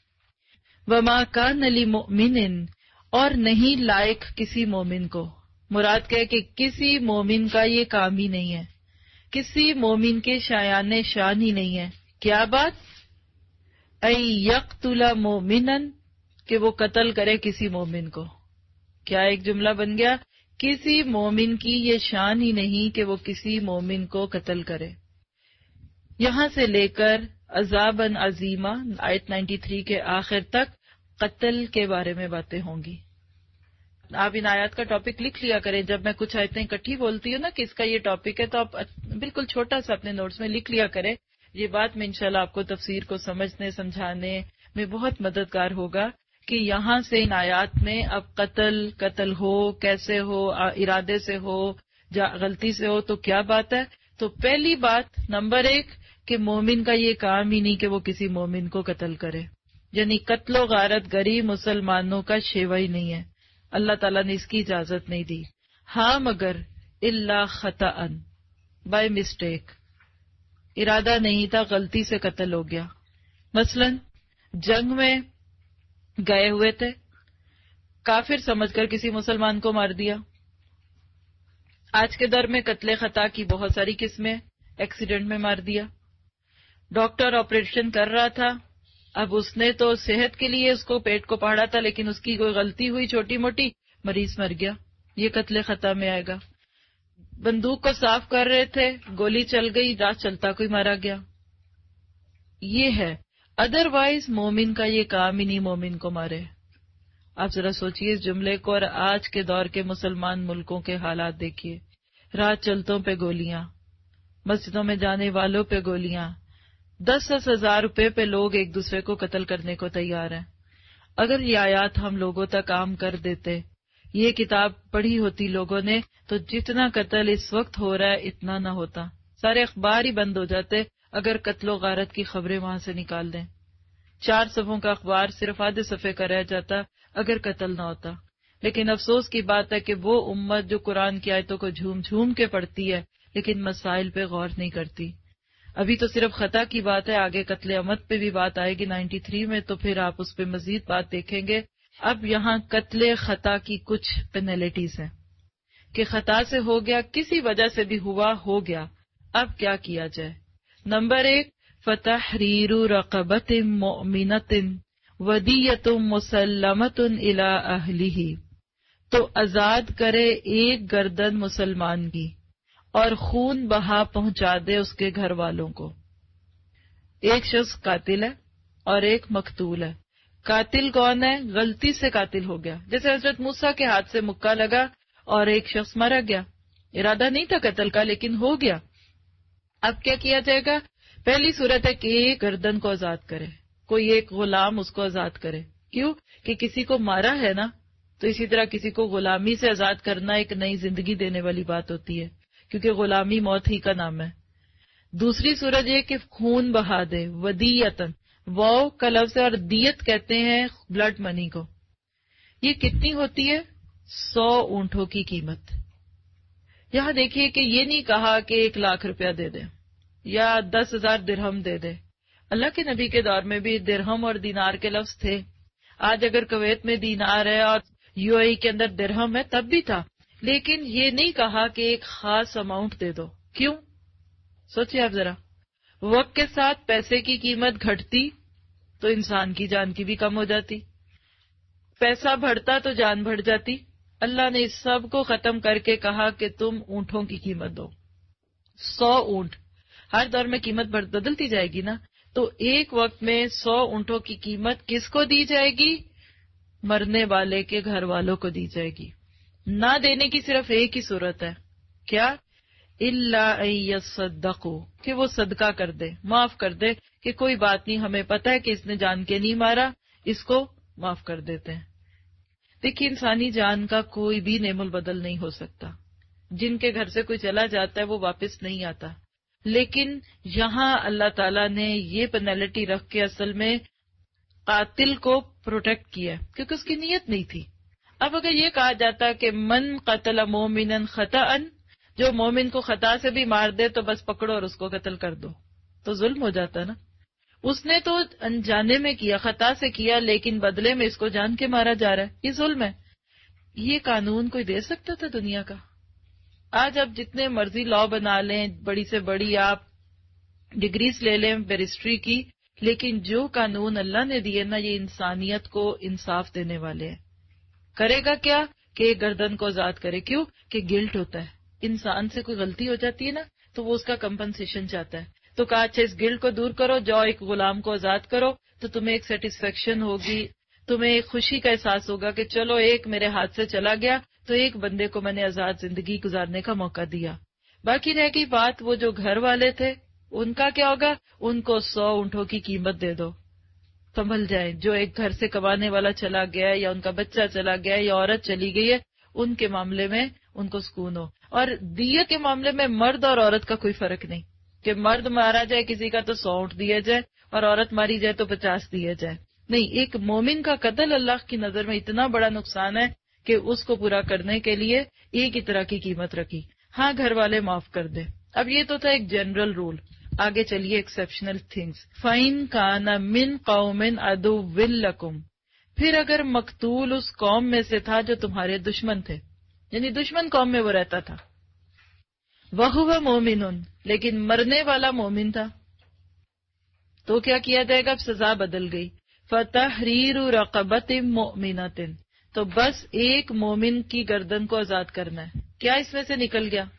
وَمَا كَانَ لِمُؤْمِنٍ، اور نہیں لائق کسی مومن کو. مراد کہ کہ کسی مومن کا یہ کام ہی نہیں ہے، کسی مومن کے شایان شان ہی نہیں ہے. کیا بات؟ اَن يَقْتُلَ مُؤْمِنًا، کہ وہ قتل کرے کسی مومن کو. کیا ایک جملہ بن گیا؟ کسی مومن کی یہ شان ہی نہیں کہ وہ کسی مومن کو قتل کرے. یہاں سے لے کر عذاباً عظیمہ آیت ترانوے کے آخر تک قتل کے بارے میں باتیں ہوں گی. آپ ان آیات کا ٹاپک لکھ لیا کریں. جب میں کچھ آیتیں اکٹھی بولتی ہوں نا کہ اس کا یہ ٹاپک ہے تو آپ بالکل چھوٹا سا اپنے نوٹس میں لکھ لیا کریں. یہ بات میں انشاءاللہ آپ کو تفسیر کو سمجھنے سمجھانے میں بہت مددگار ہوگا کہ یہاں سے ان آیات میں اب قتل قتل ہو، کیسے ہو، ارادے سے ہو یا غلطی سے ہو تو کیا بات ہے. تو پہلی بات نمبر ایک کہ مومن کا یہ کام ہی نہیں کہ وہ کسی مومن کو قتل کرے، یعنی قتل و غارت گری مسلمانوں کا شیوا ہی نہیں ہے. اللہ تعالیٰ نے اس کی اجازت نہیں دی. ہاں مگر الا خطأً، بائی مسٹیک، ارادہ نہیں تھا، غلطی سے قتل ہو گیا. مثلا جنگ میں گئے ہوئے تھے، کافر سمجھ کر کسی مسلمان کو مار دیا. آج کے دور میں قتل خطا کی بہت ساری قسمیں، ایکسیڈنٹ میں مار دیا. ڈاکٹر آپریشن کر رہا تھا، اب اس نے تو صحت کے لیے اس کو پیٹ کو پاڑا تھا، لیکن اس کی کوئی غلطی ہوئی چھوٹی موٹی، مریض مر گیا، یہ قتل خطا میں آئے گا. بندوق کو صاف کر رہے تھے، گولی چل گئی، راہ چلتا کوئی مارا گیا. یہ ہے. ادروائز مومن کا یہ کام ہی نہیں مومن کو مارے. آپ ذرا سوچئے اس جملے کو اور آج کے دور کے مسلمان ملکوں کے حالات دیکھیے. رات چلتوں پہ گولیاں، مسجدوں میں جانے والوں پہ گولیاں، دس دس ہزار روپے پہ لوگ ایک دوسرے کو قتل کرنے کو تیار ہیں. اگر یہ آیات ہم لوگوں تک عام کر دیتے، یہ کتاب پڑھی ہوتی لوگوں نے، تو جتنا قتل اس وقت ہو رہا ہے اتنا نہ ہوتا. سارے اخبار ہی بند ہو جاتے اگر قتل و غارت کی خبریں وہاں سے نکال دیں. چار صفحوں کا اخبار صرف آدھے صفحے کا رہ جاتا اگر قتل نہ ہوتا. لیکن افسوس کی بات ہے کہ وہ امت جو قرآن کی آیتوں کو جھوم جھوم کے پڑھتی ہے لیکن مسائل پہ غور نہیں کرتی. ابھی تو صرف خطا کی بات ہے، آگے قتل عمد پہ بھی بات آئے گی نائنٹی تھری میں، تو پھر آپ اس پہ مزید بات دیکھیں گے. اب یہاں قتل خطا کی کچھ پینلٹیز ہیں کہ خطا سے ہو گیا، کسی وجہ سے بھی ہوا، ہو گیا، اب کیا کیا جائے. نمبر ایک، فتحریر رقبۃ مؤمنۃ ودیۃ مسلمۃ الی اہلہ، تو آزاد کرے ایک گردن مسلمان کی اور خون بہا پہنچا دے اس کے گھر والوں کو. ایک شخص قاتل ہے اور ایک مقتول ہے. قاتل کون ہے؟ غلطی سے قاتل ہو گیا، جیسے حضرت موسیٰ کے ہاتھ سے مکہ لگا اور ایک شخص مارا گیا. ارادہ نہیں تھا قتل کا لیکن ہو گیا. اب کیا کیا جائے گا؟ پہلی صورت ہے کہ ایک گردن کو آزاد کرے، کوئی ایک غلام اس کو آزاد کرے. کیوں کہ کسی کو مارا ہے نا، تو اسی طرح کسی کو غلامی سے آزاد کرنا ایک نئی زندگی دینے والی بات ہوتی ہے، کیونکہ غلامی موت ہی کا نام ہے. دوسری صورت یہ کہ خون بہا دے، ودیتن، واو کا لفظ ہے اور دیت کہتے ہیں بلڈ منی کو. یہ کتنی ہوتی ہے؟ سو اونٹوں کی قیمت. یہاں دیکھیے کہ یہ نہیں کہا کہ ایک لاکھ روپیہ دے دیں یا دس ہزار درہم دے دے. اللہ کے نبی کے دور میں بھی درہم اور دینار کے لفظ تھے. آج اگر کویت میں دینار ہے اور یو اے ای کے اندر درہم ہے تب بھی تھا، لیکن یہ نہیں کہا کہ ایک خاص اماؤنٹ دے دو. کیوں؟ سوچیے آپ ذرا. وقت کے ساتھ پیسے کی قیمت گھٹتی تو انسان کی جان کی بھی کم ہو جاتی، پیسہ بڑھتا تو جان بڑھ جاتی. اللہ نے اس سب کو ختم کر کے کہا کہ تم اونٹوں کی قیمت دو. سو اونٹ، ہر دور میں قیمت بدلتی جائے گی نا، تو ایک وقت میں سو اونٹوں کی قیمت کس کو دی جائے گی؟ مرنے والے کے گھر والوں کو دی جائے گی. نہ دینے کی صرف ایک ہی صورت ہے، کیا؟ الا ان یصدقوا، کہ وہ صدقہ کر دے، معاف کر دے کہ کوئی بات نہیں، ہمیں پتہ ہے کہ اس نے جان کے نہیں مارا، اس کو معاف کر دیتے ہیں. دیکھیے انسانی جان کا کوئی بھی نعم البدل نہیں ہو سکتا. جن کے گھر سے کوئی چلا جاتا ہے وہ واپس نہیں آتا، لیکن یہاں اللہ تعالیٰ نے یہ پینلٹی رکھ کے اصل میں قاتل کو پروٹیکٹ کیا ہے کیونکہ اس کی نیت نہیں تھی. اب اگر یہ کہا جاتا کہ من قتل مومنا خطأ، جو مومن کو خطا سے بھی مار دے تو بس پکڑو اور اس کو قتل کر دو، تو ظلم ہو جاتا نا. اس نے تو انجانے میں کیا، خطا سے کیا، لیکن بدلے میں اس کو جان کے مارا جا رہا ہے، یہ ظلم ہے. یہ قانون کوئی دے سکتا تھا دنیا کا؟ آج آپ جتنے مرضی لا بنا لیں، بڑی سے بڑی آپ ڈگریز لے لیں بیرسٹری کی، لیکن جو قانون اللہ نے دیے نا یہ انسانیت کو انصاف دینے والے ہیں. کرے گا کیا کہ ایک گردن کو آزاد کرے. کیوں کہ گلٹ ہوتا ہے، انسان سے کوئی غلطی ہو جاتی ہے نا تو وہ اس کا کمپنسیشن چاہتا ہے. تو کہا اچھا اس گلٹ کو دور کرو، جاؤ ایک غلام کو آزاد کرو، تو تمہیں ایک سیٹسفیکشن ہوگی، تمہیں ایک خوشی کا احساس ہوگا کہ چلو ایک میرے ہاتھ سے چلا گیا تو ایک بندے کو میں نے آزاد زندگی گزارنے کا موقع دیا. باقی رہ گئی بات وہ جو گھر والے تھے ان کا کیا ہوگا؟ ان کو سو اونٹوں کی قیمت دے دو، سنبھل جائیں. جو ایک گھر سے کمانے والا چلا گیا یا ان کا بچہ چلا گیا یا عورت چلی گئی ہے، ان کے معاملے میں ان کو سکون ہو. اور دیت کے معاملے میں مرد اور عورت کا کوئی فرق نہیں کہ مرد مارا جائے کسی کا تو سو اونٹ دیا جائے اور عورت ماری جائے تو پچاس دیا جائے. نہیں، ایک مومن کا قتل اللہ کی نظر میں اتنا بڑا نقصان ہے کہ اس کو پورا کرنے کے لیے ایک ہی طرح کی قیمت رکھی. ہاں گھر والے معاف کر دے. اب یہ تو تھا ایک جنرل رول. آگے چلیے ایکسیپشنل تھنگس. فَإِن كَانَ مِن قَوْمٍ عَدُوٍّ لَكُمْ، پھر اگر مقتول اس قوم میں سے تھا جو تمہارے دشمن تھے، یعنی دشمن قوم میں وہ رہتا تھا، وَهُوَ مُؤْمِنٌ، لیکن مرنے والا مومن تھا، تو کیا کیا جائے گا؟ اب سزا بدل گئی. فَتَحْرِيرُ رَقَبَةٍ مُؤْمِنَةٍ، تو بس ایک مومن کی گردن کو آزاد کرنا ہے. کیا اس میں سے نکل گیا؟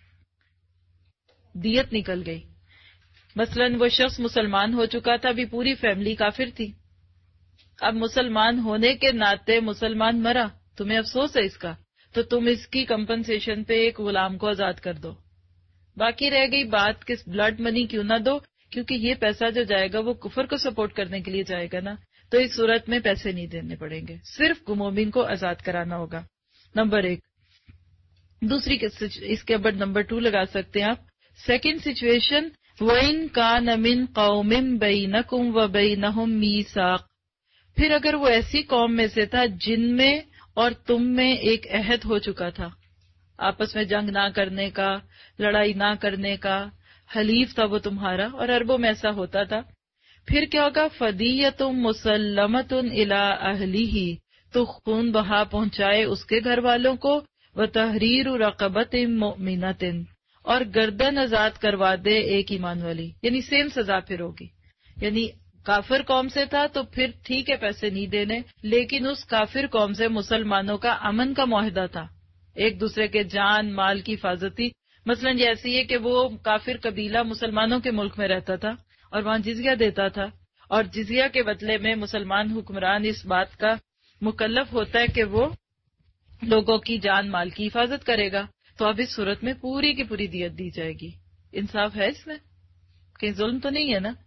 دیت نکل گئی. مثلا وہ شخص مسلمان ہو چکا تھا، ابھی پوری فیملی کافر تھی. اب مسلمان ہونے کے ناطے مسلمان مرا، تمہیں افسوس ہے اس کا، تو تم اس کی کمپنسیشن پہ ایک غلام کو آزاد کر دو. باقی رہ گئی بات کہ بلڈ منی کیوں نہ دو، کیونکہ یہ پیسہ جو جائے گا وہ کفر کو سپورٹ کرنے کے لیے جائے گا نا، تو اس صورت میں پیسے نہیں دینے پڑیں گے، صرف مومن کو آزاد کرانا ہوگا. نمبر ایک. دوسری اس کے ابر نمبر ٹو لگا سکتے ہیں آپ. سیکنڈ سچویشن، وَإِن كَانَ مِن قَوْمٍ بَيْنَكُمْ وَبَيْنَهُمْ مِيثَاقٌ، پھر اگر وہ ایسی قوم میں سے تھا جن میں اور تم میں ایک عہد ہو چکا تھا، آپس میں جنگ نہ کرنے کا، لڑائی نہ کرنے کا، حلیف تھا وہ تمہارا، اور عربوں میں ایسا ہوتا تھا. پھر کیا ہوگا؟ فَدِيَّةٌ مُسَلَّمَةٌ إِلَىٰ أَهْلِهِ، تو خون بہا پہنچائے اس کے گھر والوں کو، وَتَحْرِيرُ رَقَبَةٍ مُؤْمِنَةٍ، اور گردن آزاد کروا دے ایک ایمان والی. یعنی سیم سزا پھر ہوگی. یعنی کافر قوم سے تھا تو پھر ٹھیک ہے پیسے نہیں دینے، لیکن اس کافر قوم سے مسلمانوں کا امن کا معاہدہ تھا، ایک دوسرے کے جان مال کی حفاظتی. مثلا یہ ایسی ہے کہ وہ کافر قبیلہ مسلمانوں کے ملک میں رہتا تھا اور وہاں جزیہ دیتا تھا، اور جزیہ کے بدلے میں مسلمان حکمران اس بات کا مکلف ہوتا ہے کہ وہ لوگوں کی جان مال کی حفاظت کرے گا. تو اب اس صورت میں پوری کی پوری دیت دی جائے گی. انصاف ہے اس میں؟ کہیں ظلم تو نہیں ہے نا؟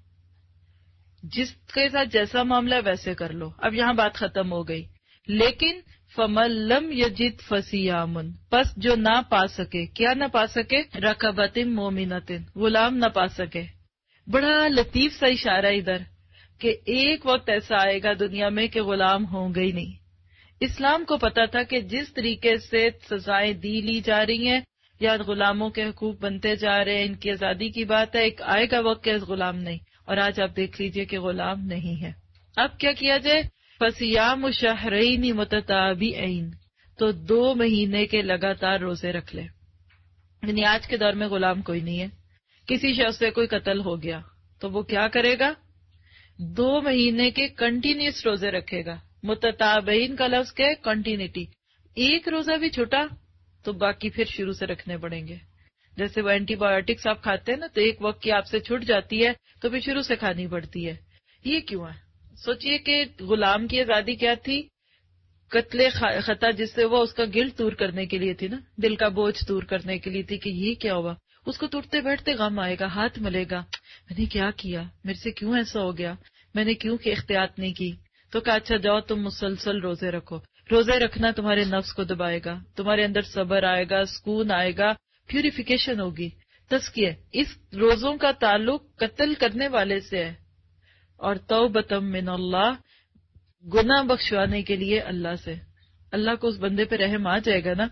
جس کے ساتھ جیسا معاملہ ویسے کر لو. اب یہاں بات ختم ہو گئی. لیکن فَمَن لَّمْ يَجِدْ فَصِيَامٌ، پس جو نہ پا سکے، کیا نہ پا سکے؟ رَقَبَةٍ مُؤْمِنَةٍ، غلام نہ پا سکے. بڑا لطیف سا اشارہ ادھر کہ ایک وقت ایسا آئے گا دنیا میں کہ غلام ہوں گے ہی نہیں. اسلام کو پتا تھا کہ جس طریقے سے سزائیں دی لی جا رہی ہیں یا غلاموں کے حقوق بنتے جا رہے ہیں، ان کی آزادی کی بات ہے، ایک آئے گا وقت کہ غلام نہیں. اور آج آپ دیکھ لیجئے کہ غلام نہیں ہے. اب کیا کیا جائے؟ فَصِيَامُ شَهْرَيْنِ مُتَتَابِعَيْنِ، تو دو مہینے کے لگاتار روزے رکھ لے. یعنی آج کے دور میں غلام کوئی نہیں ہے. کسی شخص سے کوئی قتل ہو گیا تو وہ کیا کرے گا؟ دو مہینے کے کنٹینیوس روزے رکھے گا. متتابعین کا لفظ کیا ہے؟ کنٹینیٹی. ایک روزہ بھی چھوٹا تو باقی پھر شروع سے رکھنے پڑیں گے. جیسے وہ اینٹی بایوٹکس آپ کھاتے ہیں نا، تو ایک وقت کی آپ سے چھٹ جاتی ہے تو پھر شروع سے کھانی پڑتی ہے. یہ کیوں ہے؟ سوچئے کہ غلام کی آزادی کیا تھی؟ قتل خطا، جس سے وہ اس کا گلٹ دور کرنے کے لیے تھی نا، دل کا بوجھ دور کرنے کے لیے تھی کہ یہ کیا ہوا. اس کو ٹوٹتے بیٹھتے غم آئے گا، ہاتھ ملے گا، میں نے کیا کیا، میرے سے کیوں ایسا ہو گیا، میں نے کیوں کہ احتیاط نہیں کی. تو کہا اچھا جاؤ تم مسلسل روزے رکھو. روزے رکھنا تمہارے نفس کو دبائے گا، تمہارے اندر صبر آئے گا، سکون آئے گا، پیوریفیکیشن ہوگی، تزکیہ. اس روزوں کا تعلق قتل کرنے والے سے ہے، اور توبۃ من اللہ، گناہ بخشوانے کے لیے اللہ سے. اللہ کو اس بندے پہ رحم آ جائے گا نا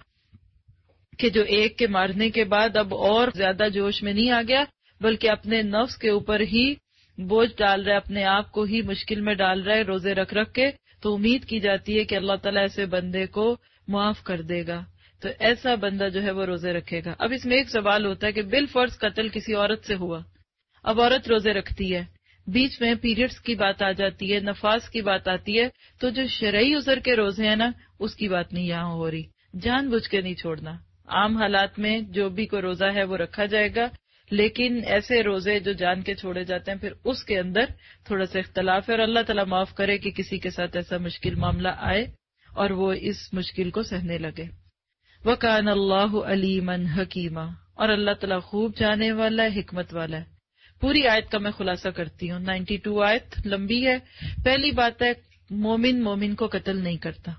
کہ جو ایک کے مارنے کے بعد اب اور زیادہ جوش میں نہیں آ گیا، بلکہ اپنے نفس کے اوپر ہی بوجھ ڈال رہا ہے، اپنے آپ کو ہی مشکل میں ڈال رہا ہے روزے رکھ رکھ کے. تو امید کی جاتی ہے کہ اللہ تعالیٰ ایسے بندے کو معاف کر دے گا. تو ایسا بندہ جو ہے وہ روزے رکھے گا. اب اس میں ایک سوال ہوتا ہے کہ بالفرض قتل کسی عورت سے ہوا، اب عورت روزے رکھتی ہے، بیچ میں پیریڈز کی بات آ جاتی ہے، نفاس کی بات آتی ہے، تو جو شرعی عذر کے روزے ہیں نا، اس کی بات نہیں یہاں ہو رہی. جان بوجھ کے نہیں چھوڑنا. عام حالات میں جو بھی کوئی روزہ ہے وہ رکھا جائے گا، لیکن ایسے روزے جو جان کے چھوڑے جاتے ہیں پھر اس کے اندر تھوڑا سا اختلاف ہے، اور اللہ تعالیٰ معاف کرے کہ کسی کے ساتھ ایسا مشکل معاملہ آئے اور وہ اس مشکل کو سہنے لگے. وَكَانَ اللَّهُ عَلِيمًا حَكِيمًا، اور اللہ تعالیٰ خوب جانے والا ہے، حکمت والا ہے. پوری آیت کا میں خلاصہ کرتی ہوں. نائنٹی ٹو آیت لمبی ہے. پہلی بات ہے مومن مومن کو قتل نہیں کرتا.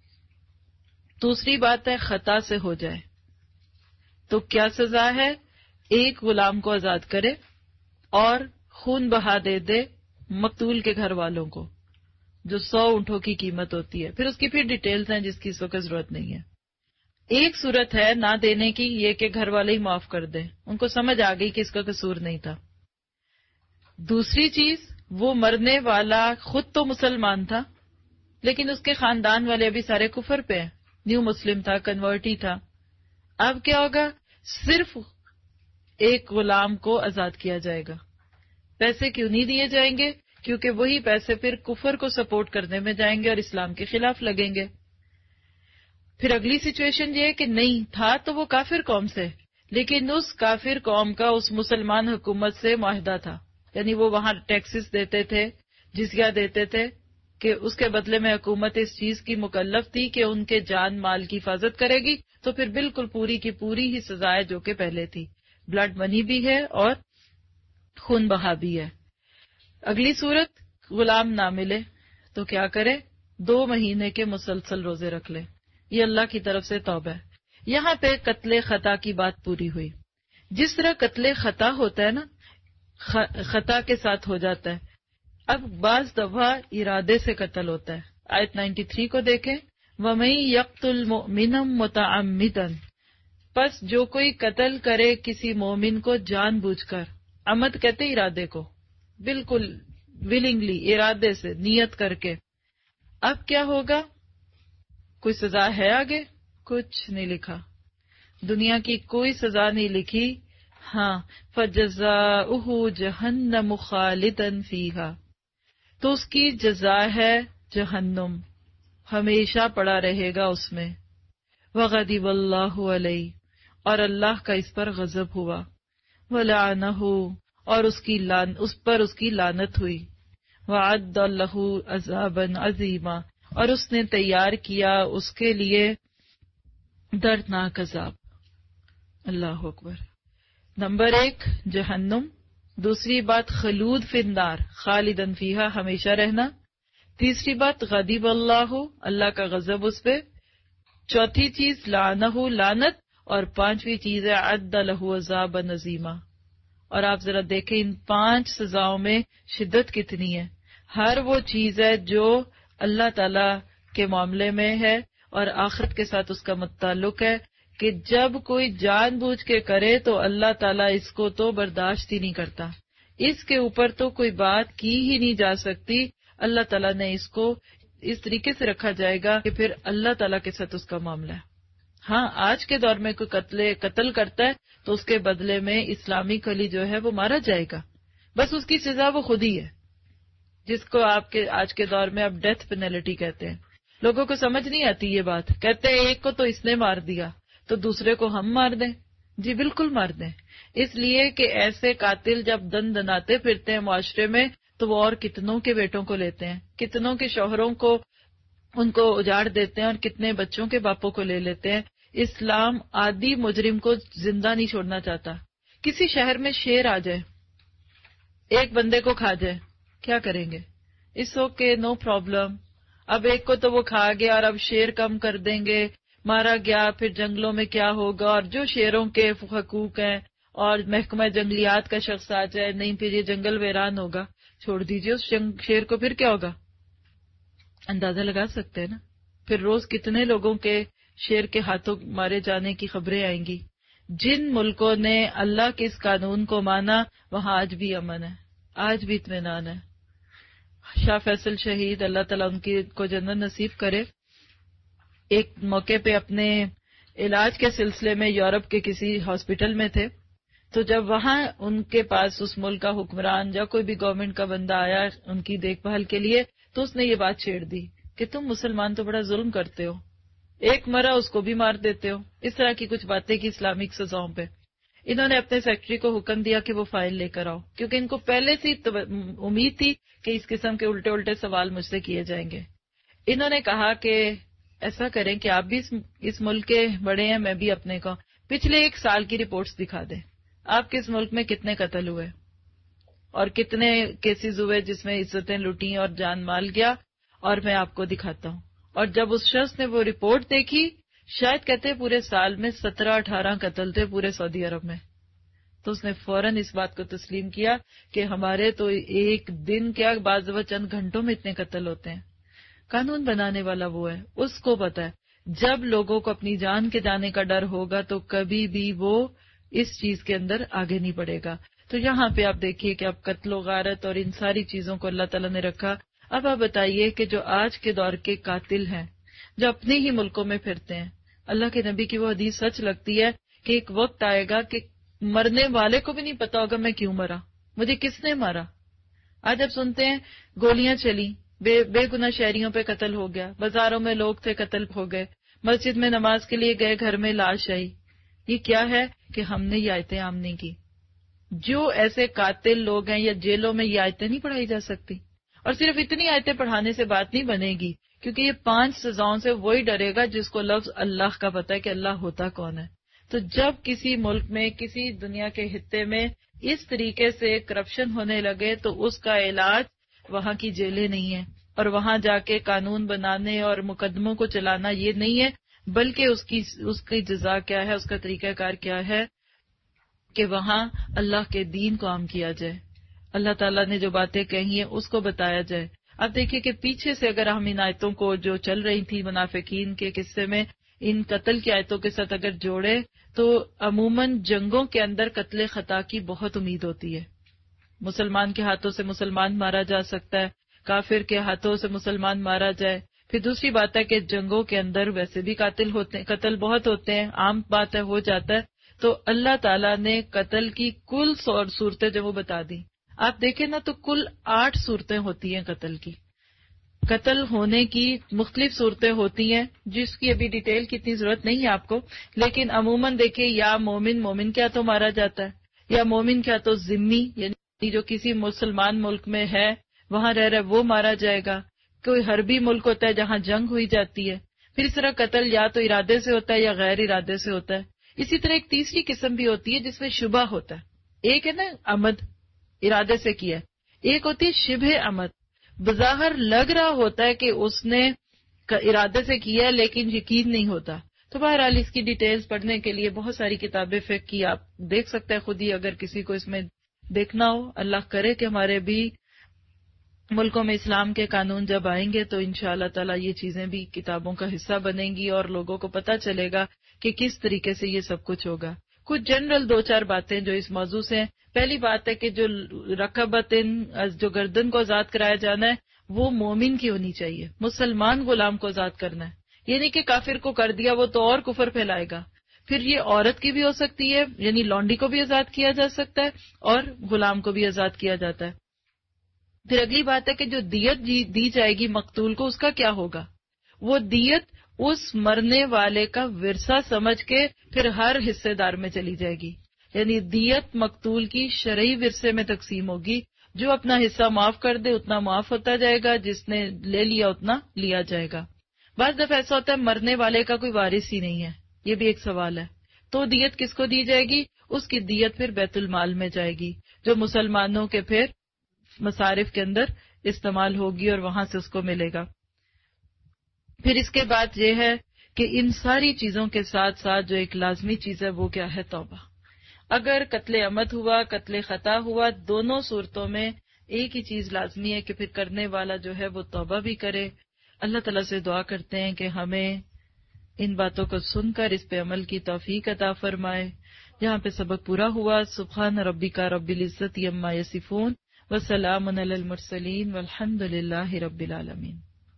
دوسری بات ہے خطا سے ہو جائے تو کیا سزا ہے؟ ایک غلام کو آزاد کرے اور خون بہا دے دے مقتول کے گھر والوں کو، جو سو اونٹوں کی قیمت ہوتی ہے. پھر اس کی پھر ڈیٹیلز ہیں جس کی اس وقت ضرورت نہیں ہے. ایک صورت ہے نہ دینے کی، یہ کہ گھر والے ہی معاف کر دیں، ان کو سمجھ آ گئی کہ اس کا قصور نہیں تھا. دوسری چیز، وہ مرنے والا خود تو مسلمان تھا لیکن اس کے خاندان والے ابھی سارے کفر پہ ہیں، نیو مسلم تھا، کنورٹی تھا. اب کیا ہوگا؟ صرف ایک غلام کو آزاد کیا جائے گا. پیسے کیوں نہیں دیے جائیں گے؟ کیونکہ وہی پیسے پھر کفر کو سپورٹ کرنے میں جائیں گے اور اسلام کے خلاف لگیں گے. پھر اگلی سچویشن یہ ہے کہ نہیں تھا تو وہ کافر قوم سے، لیکن اس کافر قوم کا اس مسلمان حکومت سے معاہدہ تھا، یعنی وہ وہاں ٹیکسز دیتے تھے، جزیہ دیتے تھے، کہ اس کے بدلے میں حکومت اس چیز کی مکلف تھی کہ ان کے جان مال کی حفاظت کرے گی، تو پھر بالکل پوری کی پوری ہی سزا ہے جو کہ پہلے تھی، بلڈ منی بھی ہے اور خون بہا بھی ہے۔ اگلی صورت غلام نہ ملے تو کیا کرے؟ دو مہینے کے مسلسل روزے رکھ لے، یہ اللہ کی طرف سے توبہ ہے۔ یہاں پہ قتل خطا کی بات پوری ہوئی۔ جس طرح قتل خطا ہوتا ہے نا، خطا کے ساتھ ہو جاتا ہے، اب بعض دفعہ ارادے سے قتل ہوتا ہے۔ آیت نائنٹی تھری کو دیکھیں، وَمَن يَقْتُلْ مُؤْمِنًا مُتَعَمِّدًا، پس جو کوئی قتل کرے کسی مومن کو جان بوجھ کر، عمد کہتے ارادے کو، بالکل ولنگلی، ارادے سے، نیت کر کے، اب کیا ہوگا؟ کوئی سزا ہے آگے؟ کچھ نہیں لکھا، دنیا کی کوئی سزا نہیں لکھی۔ ہاں، فَجَزَاؤُهُ جَهَنَّمُ خَالِدًا فِيهَا، تو اس کی جزا ہے جہنم، ہمیشہ پڑا رہے گا اس میں۔ وَغَضِبَ اللَّهُ عَلَيْهِ، اور اللہ کا اس پر غضب ہوا، وَلَعَنَهُ، اور اس کی لان اس پر اس کی لعنت ہوئی، وَعَدَّ لَهُ عَذَابًا عَظِيمًا، اور اس نے تیار کیا اس کے لیے دردناک عذاب۔ اللہ اکبر۔ نمبر ایک جہنم، دوسری بات خلود فی النار، خالدن فیہا، ہمیشہ رہنا، تیسری بات غضب اللہ، اللہ کا غضب اس پہ، چوتھی چیز لعنہ، لعنت، اور پانچویں چیز ہے عد لہ عذابا عظیما۔ اور آپ ذرا دیکھیں ان پانچ سزاؤں میں شدت کتنی ہے۔ ہر وہ چیز ہے جو اللہ تعالی کے معاملے میں ہے اور آخرت کے ساتھ اس کا متعلق ہے، کہ جب کوئی جان بوجھ کے کرے تو اللہ تعالیٰ اس کو تو برداشت ہی نہیں کرتا، اس کے اوپر تو کوئی بات کی ہی نہیں جا سکتی۔ اللہ تعالیٰ نے اس کو اس طریقے سے رکھا جائے گا کہ پھر اللہ تعالیٰ کے ساتھ اس کا معاملہ ہے۔ ہاں، آج کے دور میں کوئی قتل قتل کرتا ہے تو اس کے بدلے میں اسلامی کلی جو ہے وہ مارا جائے گا، بس اس کی سزا وہ خود ہی ہے، جس کو آپ کے آج کے دور میں اب ڈیتھ پینلٹی کہتے ہیں۔ لوگوں کو سمجھ نہیں آتی یہ بات، کہتے ہیں ایک کو تو اس نے مار دیا تو دوسرے کو ہم مار دیں۔ جی بالکل مار دیں، اس لیے کہ ایسے قاتل جب دن دناتے پھرتے ہیں معاشرے میں تو وہ اور کتنوں کے بیٹوں کو لیتے ہیں، کتنوں کے شوہروں کو ان کو اجاڑ دیتے ہیں، اور کتنے بچوں کے باپوں کو لے لیتے ہیں۔ اسلام عادی مجرم کو زندہ نہیں چھوڑنا چاہتا۔ کسی شہر میں شیر آ جائے، ایک بندے کو کھا جائے، کیا کریں گے؟ اس اوکے، نو پرابلم، اب ایک کو تو وہ کھا گیا اور اب شیر کم کر دیں گے، مارا گیا، پھر جنگلوں میں کیا ہوگا، اور جو شیروں کے حقوق ہیں، اور محکمہ جنگلیات کا شخص آ جائے، نہیں پھر یہ جنگل ویران ہوگا، چھوڑ دیجئے اس شیر کو، پھر کیا ہوگا؟ اندازہ لگا سکتے ہیں نا، پھر روز کتنے لوگوں کے شیر کے ہاتھوں مارے جانے کی خبریں آئیں گی۔ جن ملکوں نے اللہ کے اس قانون کو مانا وہاں آج بھی امن ہے، آج بھی اطمینان ہے۔ شاہ فیصل شہید، اللہ تعالیٰ ان کی کو جنت نصیب کرے، ایک موقع پہ اپنے علاج کے سلسلے میں یورپ کے کسی ہاسپٹل میں تھے، تو جب وہاں ان کے پاس اس ملک کا حکمران یا کوئی بھی گورنمنٹ کا بندہ آیا ان کی دیکھ بھال کے لیے، تو اس نے یہ بات چھیڑ دی کہ تم مسلمان تو بڑا ظلم کرتے ہو، ایک مرا اس کو بھی مار دیتے ہو، اس طرح کی کچھ باتیں کی اسلامک سزاؤں پہ۔ انہوں نے اپنے سیکرٹری کو حکم دیا کہ وہ فائل لے کر آؤ، کیونکہ ان کو پہلے سے امید تھی کہ اس قسم کے الٹے الٹے سوال مجھ سے کیے جائیں گے۔ انہوں نے کہا کہ ایسا کریں کہ آپ بھی اس ملک کے بڑے ہیں، میں بھی اپنے کو پچھلے ایک سال کی رپورٹس دکھا دیں، آپ کے اس ملک میں کتنے قتل ہوئے اور کتنے کیسز ہوئے جس میں عزتیں لوٹیں اور جان مال گیا، اور میں آپ کو دکھاتا ہوں۔ اور جب اس شخص نے وہ رپورٹ دیکھی، شاید کہتے پورے سال میں سترہ اٹھارہ قتل تھے پورے سعودی عرب میں، تو اس نے فوراً اس بات کو تسلیم کیا کہ ہمارے تو ایک دن کیا بعض دفعہ چند گھنٹوں میں اتنے قتل ہوتے ہیں۔ قانون بنانے والا وہ ہے، اس کو پتا ہے جب لوگوں کو اپنی جان کے جانے کا ڈر ہوگا تو کبھی بھی وہ اس چیز کے اندر آگے نہیں بڑھے گا۔ تو یہاں پہ آپ دیکھیے کہ اب قتل و غارت اور ان ساری چیزوں کو اللہ تعالیٰ نے رکھا۔ اب آپ بتائیے کہ جو آج کے دور کے قاتل ہیں، جو اپنے ہی ملکوں میں پھرتے ہیں، اللہ کے نبی کی وہ حدیث سچ لگتی ہے کہ ایک وقت آئے گا کہ مرنے والے کو بھی نہیں پتا ہوگا میں کیوں مرا، مجھے کس نے مارا۔ آج اب سنتے ہیں گولیاں چلی، بے بے گناہ شہریوں پہ قتل ہو گیا، بازاروں میں لوگ تھے قتل ہو گئے، مسجد میں نماز کے لیے گئے، گھر میں لاش آئی. یہ کیا ہے کہ ہم نے یہ آیتیں عام نہیں کی. جو ایسے قاتل لوگ ہیں یا جیلوں میں یہ آیتیں نہیں پڑھائی جا سکتی. اور صرف اتنی آیتیں پڑھانے سے بات نہیں بنے گی، کیونکہ یہ پانچ سزاؤں سے وہی ڈرے گا جس کو لفظ اللہ کا پتہ ہے کہ اللہ ہوتا کون ہے. تو جب کسی ملک میں، کسی دنیا کے خطے میں اس طریقے سے کرپشن ہونے لگے تو اس کا علاج وہاں کی جیلیں نہیں ہے، اور وہاں جا کے قانون بنانے اور مقدموں کو چلانا یہ نہیں ہے، بلکہ اس کی اس کی جزا کیا ہے، اس کا طریقہ کار کیا ہے کہ وہاں اللہ کے دین کو عام کیا جائے، اللہ تعالیٰ نے جو باتیں کہی ہیں اس کو بتایا جائے. اب دیکھیے کہ پیچھے سے اگر ہم ان آیتوں کو جو چل رہی تھی منافقین کے قصے میں ان قتل کی آیتوں کے ساتھ اگر جوڑے تو عموماً جنگوں کے اندر قتل خطا کی بہت امید ہوتی ہے. مسلمان کے ہاتھوں سے مسلمان مارا جا سکتا ہے، کافر کے ہاتھوں سے مسلمان مارا جائے. پھر دوسری بات ہے کہ جنگوں کے اندر ویسے بھی قاتل ہوتے ہیں، قتل بہت ہوتے ہیں، عام بات ہے، ہو جاتا ہے. تو اللہ تعالیٰ نے قتل کی کل صورتیں جو وہ بتا دی. آپ دیکھیں نا تو کل آٹھ صورتیں ہوتی ہیں قتل کی. قتل ہونے کی مختلف صورتیں ہوتی ہیں جس کی ابھی ڈیٹیل کی اتنی ضرورت نہیں ہے آپ کو، لیکن عموماً دیکھیں یا مومن مومن کیا تو مارا جاتا ہے، یا مومن کیا تو ذمی یعنی جو کسی مسلمان ملک میں ہے وہاں رہ رہا وہ مارا جائے گا. کوئی حربی ملک ہوتا ہے جہاں جنگ ہوئی جاتی ہے. پھر اس طرح قتل یا تو ارادے سے ہوتا ہے یا غیر ارادے سے ہوتا ہے. اسی طرح ایک تیسری قسم بھی ہوتی ہے جس میں شبہ ہوتا ہے. ایک ہے نا عمد، ارادے سے کیا، ایک ہوتی ہے شبہ عمد، بظاہر لگ رہا ہوتا ہے کہ اس نے ارادے سے کیا ہے لیکن یقین نہیں ہوتا. تو بہرحال اس کی ڈیٹیلز پڑھنے کے لیے بہت ساری کتابیں فقہ کی آپ دیکھ سکتے ہیں خود ہی اگر کسی کو اس میں دیکھنا ہو. اللہ کرے کہ ہمارے بھی ملکوں میں اسلام کے قانون جب آئیں گے تو انشاءاللہ تعالی یہ چیزیں بھی کتابوں کا حصہ بنیں گی اور لوگوں کو پتہ چلے گا کہ کس طریقے سے یہ سب کچھ ہوگا. کچھ جنرل دو چار باتیں جو اس موضوع سے ہیں. پہلی بات ہے کہ جو رقبتن جو گردن کو آزاد کرایا جانا ہے وہ مومن کی ہونی چاہیے، مسلمان غلام کو آزاد کرنا ہے. یہ نہیں کہ کافر کو کر دیا وہ تو اور کفر پھیلائے گا. پھر یہ عورت کی بھی ہو سکتی ہے، یعنی لونڈی کو بھی آزاد کیا جا سکتا ہے اور غلام کو بھی آزاد کیا جاتا ہے. پھر اگلی بات ہے کہ جو دیت دی جائے گی مقتول کو اس کا کیا ہوگا. وہ دیت اس مرنے والے کا ورثہ سمجھ کے پھر ہر حصے دار میں چلی جائے گی، یعنی دیت مقتول کی شرعی ورثے میں تقسیم ہوگی. جو اپنا حصہ معاف کر دے اتنا معاف ہوتا جائے گا، جس نے لے لیا اتنا لیا جائے گا. بعض دفعہ ایسا ہوتا ہے مرنے والے کا کوئی وارث ہی نہیں ہے، یہ بھی ایک سوال ہے. تو دیت کس کو دی جائے گی؟ اس کی دیت پھر بیت المال میں جائے گی جو مسلمانوں کے پھر مصارف کے اندر استعمال ہوگی اور وہاں سے اس کو ملے گا. پھر اس کے بعد یہ ہے کہ ان ساری چیزوں کے ساتھ ساتھ جو ایک لازمی چیز ہے وہ کیا ہے؟ توبہ. اگر قتل عمد ہوا، قتل خطا ہوا، دونوں صورتوں میں ایک ہی چیز لازمی ہے کہ پھر کرنے والا جو ہے وہ توبہ بھی کرے. اللہ تعالیٰ سے دعا کرتے ہیں کہ ہمیں ان باتوں کو سن کر اس پہ عمل کی توفیق عطا فرمائے. یہاں پہ سبق پورا ہوا. سبحان ربک رب العزت عما یصفون وسلام علی المرسلین والحمد للہ رب العالمین.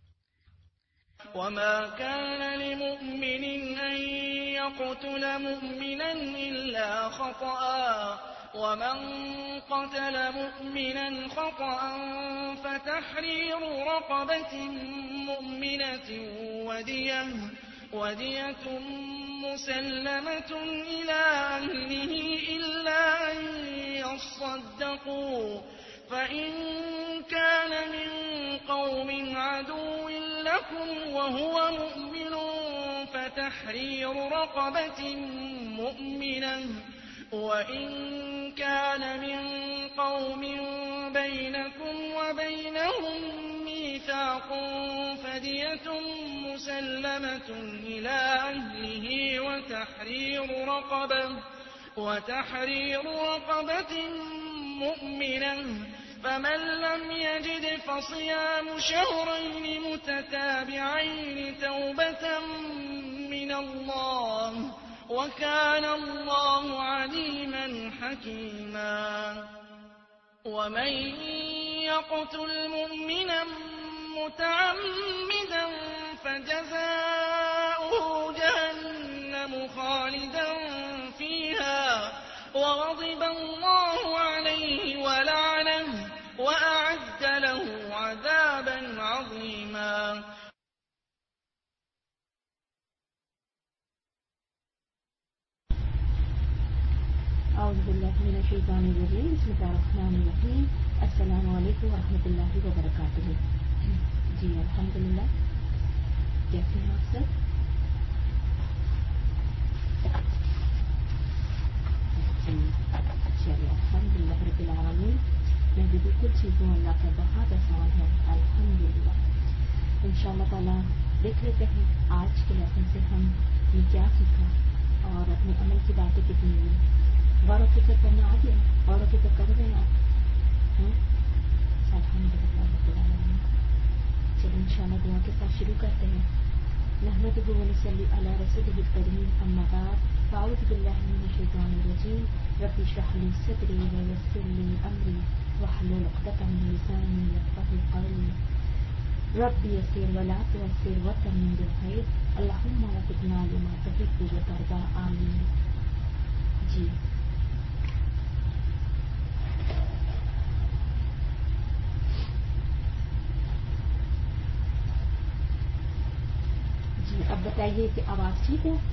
وما كان لمؤمن أن يقتل مؤمنا إلا خطأ ومن قتل مؤمنا خطأ فتحرير رقبة مؤمنة ودية ودية مسلمة إلى أهله إلا أن يصدقوا فإن كان من قوم عدو لكم وهو مؤمن فتحرير رقبة مؤمنة وإن كان من قوم بينكم وبينهم ميثاق فدية مسلمة إلى أهله وتحرير رقبة وتحرير رقبة مؤمنة فمن لم يجد فصيام شهرين متتابعين توبة من الله وكان الله عليما حكيما. ومن يقتل مؤمنا متعمدا فجزاؤه جهنم خالدا فيها وغضب الله عليه ولعنه وأعد له عذابا عظيما. اعوذ باللہ من الشیطان الرجیم بسم اللہ الرحمن الرحیم السلام علیکم ورحمۃ اللہ وبرکاتہ. جی الحمدللہ. کیسے ہیں آپ سب؟ چلیے الحمدللہ رب العالمین. میں بھی بالکل ٹھیک ہوں. اللہ کا بہت احسان ہے الحمدللہ. انشاءاللہ تعالیٰ دیکھ لیتے ہیں آج کے لیسن سے ہم نے کیا سیکھا اور اپنے عمل کی باتیں کتنی ہوئی. غور و فکر کرنا آ گیا. غور و فکر کر رہے ہیں آپ؟ الحمدللہ رب العالمین. چلیے انشاءاللہ دعا کے ساتھ شروع کرتے ہیں. نحمدہ و نصلی علی رسولہ الکریم اما بعد فاعوذ باللہ من الشیطان الرجیم رب اشرح لی صدری ویسر لی امری واحلل عقدۃ من لسانی یفقهوا قولی رب یسر ولا تعسر وتمم بالخیر اللہم وفقنا لما تحب وترضى آمین. جی جی اب بتائیے کہ آواز ٹھیک ہے؟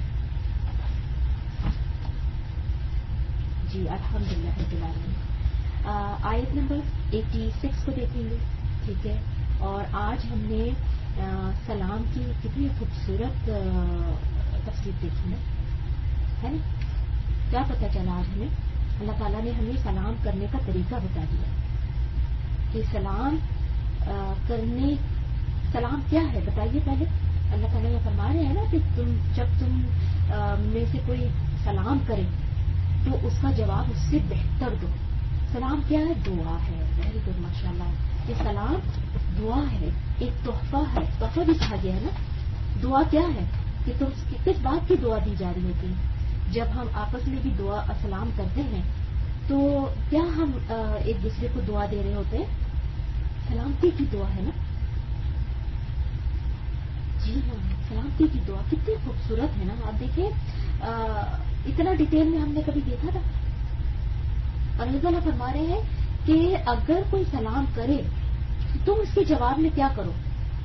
جی الحمدللہ رب العالمین. آیت نمبر ایٹی سکس کو دیکھیں گے. ٹھیک ہے. اور آج ہم نے سلام کی کتنی خوبصورت تفسیر دیکھی ہے نا. کیا پتہ چلا آج ہمیں؟ اللہ تعالیٰ نے ہمیں سلام کرنے کا طریقہ بتا دیا کہ سلام کرنے سلام کیا ہے بتائیے پہلے. اللہ تعالیٰ یہ فرما رہے ہیں نا کہ تم جب تم میں سے کوئی سلام کرے تو اس کا جواب اس سے بہتر دو. سلام کیا ہے؟ دعا ہے. ویری گڈ ماشاء اللہ. یہ سلام دعا ہے, ایک تحفہ ہے. تحفہ بھی کہا گیا ہے نا. دعا کیا ہے کہ تم کس بات کی دعا دی جا رہی ہوتی ہے؟ جب ہم آپس میں بھی دعا سلام کرتے ہیں تو کیا ہم ایک دوسرے کو دعا دے رہے ہوتے ہیں؟ سلامتی کی دعا ہے نا. جی ہاں سلامتی کی دعا کتنی خوبصورت ہے نا. آپ دیکھیں اتنا ڈیٹیل میں ہم نے کبھی دیکھا تھا. اور اللہ تعالیٰ فرما رہے ہیں کہ اگر کوئی سلام کرے تو تم اس کے جواب میں کیا کرو؟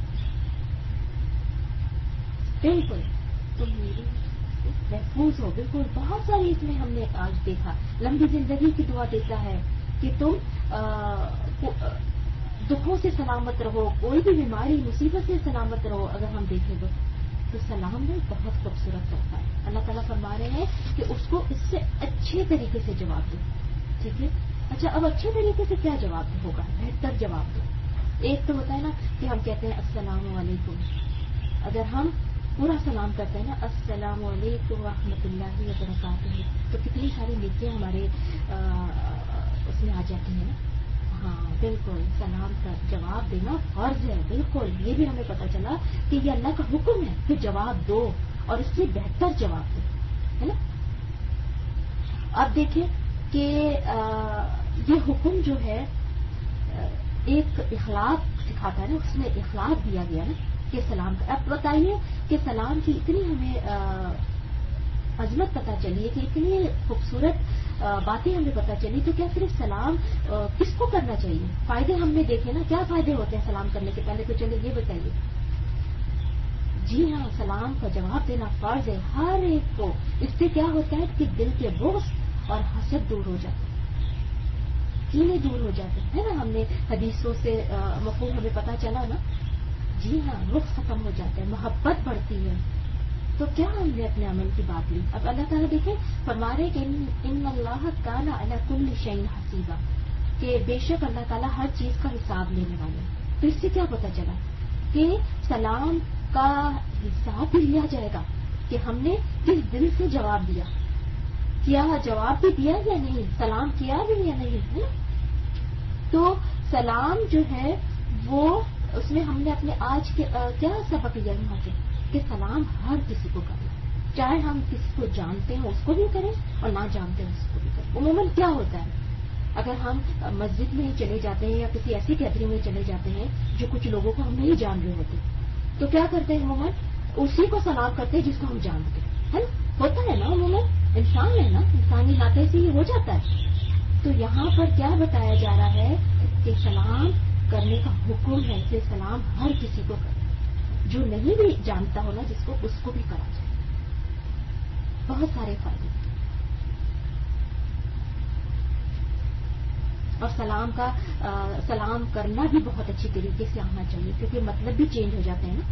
بالکل تم میری محفوظ ہو. بالکل بہت ساری اس میں ہم نے آج دیکھا. لمبی زندگی کی دعا دیتا ہے کہ تم دکھوں سے سلامت رہو, کوئی بھی بیماری مصیبت سے سلامت رہو. اگر ہم دیکھیں تو تو سلام میں بہت خوبصورت ہوتا ہے. اللہ تعالیٰ فرما رہے ہیں کہ اس کو اس سے اچھے طریقے سے جواب دو. ٹھیک ہے. اچھا اب اچھے طریقے سے کیا جواب ہوگا؟ بہتر جواب دو. ایک تو ہوتا ہے نا کہ ہم کہتے ہیں السلام علیکم. اگر ہم پورا سلام کرتے ہیں نا السلام علیکم ورحمۃ اللہ وبرکاتہ تو کتنی ساری نیکیاں ہمارے اس میں آ جاتی ہیں نا. ہاں بالکل سلام کا جواب دینا فرض ہے. بالکل یہ بھی ہمیں پتہ چلا کہ یہ اللہ کا حکم ہے کہ جواب دو اور اس سے بہتر جواب دو, ہے نا. اب دیکھیں کہ یہ حکم جو ہے ایک اخلاق سکھاتا ہے نا. اس میں اخلاق دیا گیا نا کہ سلام کا. اب بتائیے کہ سلام کی اتنی ہمیں عظمت پتہ چلی ہے کہ اتنی خوبصورت باتیں ہمیں پتہ چلی تو کیا صرف سلام کس کو کرنا چاہیے؟ فائدے ہم نے دیکھے نا. کیا فائدے ہوتے ہیں سلام کرنے کے پہلے؟ تو چلے یہ بتائیے. جی ہاں سلام کا جواب دینا فرض ہے ہر ایک کو. اس سے کیا ہوتا ہے کہ دل کے بغض اور حسد دور ہو جاتے ہیں, کینے دور ہو جاتے ہیں نا. ہم نے حدیثوں سے مفہوم ہمیں پتہ چلا نا. جی ہاں رخ ختم ہو جاتا ہے, محبت بڑھتی ہے. تو کیا ہم نے اپنے عمل کی بات لی. اب اللہ تعالیٰ دیکھیں فرما رہے کہ ان اللہ کان علی کل شیء حسیبا, کہ بے شک اللہ تعالیٰ ہر چیز کا حساب لینے والے ہیں. تو اس سے کیا پتہ چلا کہ سلام کا حساب بھی لیا جائے گا کہ ہم نے کس دل سے جواب دیا. کیا جواب بھی دیا یا نہیں, سلام کیا بھی یا نہیں, ہے. تو سلام جو ہے وہ اس میں ہم نے اپنے آج کے کیا سبق لیا یہاں سے کہ سلام ہر کسی کو کرنا, چاہے ہم کسی کو جانتے ہیں اس کو بھی کریں اور نہ جانتے ہیں اس کو بھی کریں. عموماً کیا ہوتا ہے اگر ہم مسجد میں ہی چلے جاتے ہیں یا کسی ایسی گیدرنگ میں چلے جاتے ہیں جو کچھ لوگوں کو ہم نہیں جان رہے ہوتے تو کیا کرتے ہیں عموماً اسی کو سلام کرتے ہیں جس کو ہم جانتے ہیں, ہے نا. ہوتا ہے نا عموماً, انسان ہے نا, انسانی ناطے سے یہ ہو جاتا ہے. تو یہاں پر کیا بتایا جا رہا ہے کہ سلام کرنے کا حکم ہے کہ سلام ہر کسی کو کرے, جو نہیں بھی جانتا ہونا جس کو اس کو بھی کرا جائے. بہت سارے فائدے. اور سلام کا سلام کرنا بھی بہت اچھی طریقے سے آنا چاہیے کیونکہ مطلب بھی چینج ہو جاتے ہیں نا.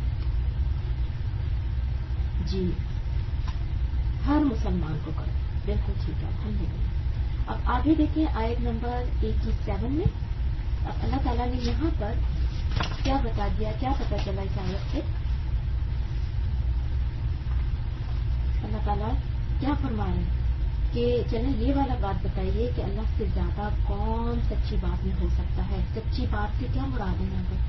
جی ہر مسلمان کو کرو. بالکل ٹھیک ہے الحمدللہ. اب آگے دیکھیں آیت نمبر ایٹی سیون میں. اب اللہ تعالیٰ نے یہاں پر کیا بتا دیا, کیا پتا چلا اس آیت سے؟ اللہ تعالیٰ کیا فرما رہے ہیں کہ چلیں یہ والا بات بتائیے کہ اللہ سے زیادہ کون سچی بات میں ہو سکتا ہے. سچی بات سے کیا مراد ہے یہاں پہ؟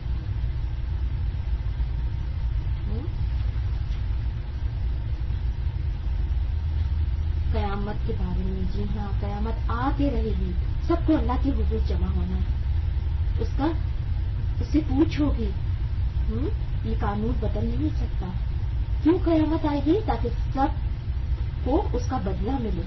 قیامت کے بارے میں. جی ہاں قیامت آ کے رہے گی, سب کو اللہ کے حضور جمع ہونا ہے. اس کا اس سے پوچھو گی یہ قانون بدل نہیں سکتا. کیوں قیامت آئے گی؟ تاکہ سب کو اس کا بدلہ ملے.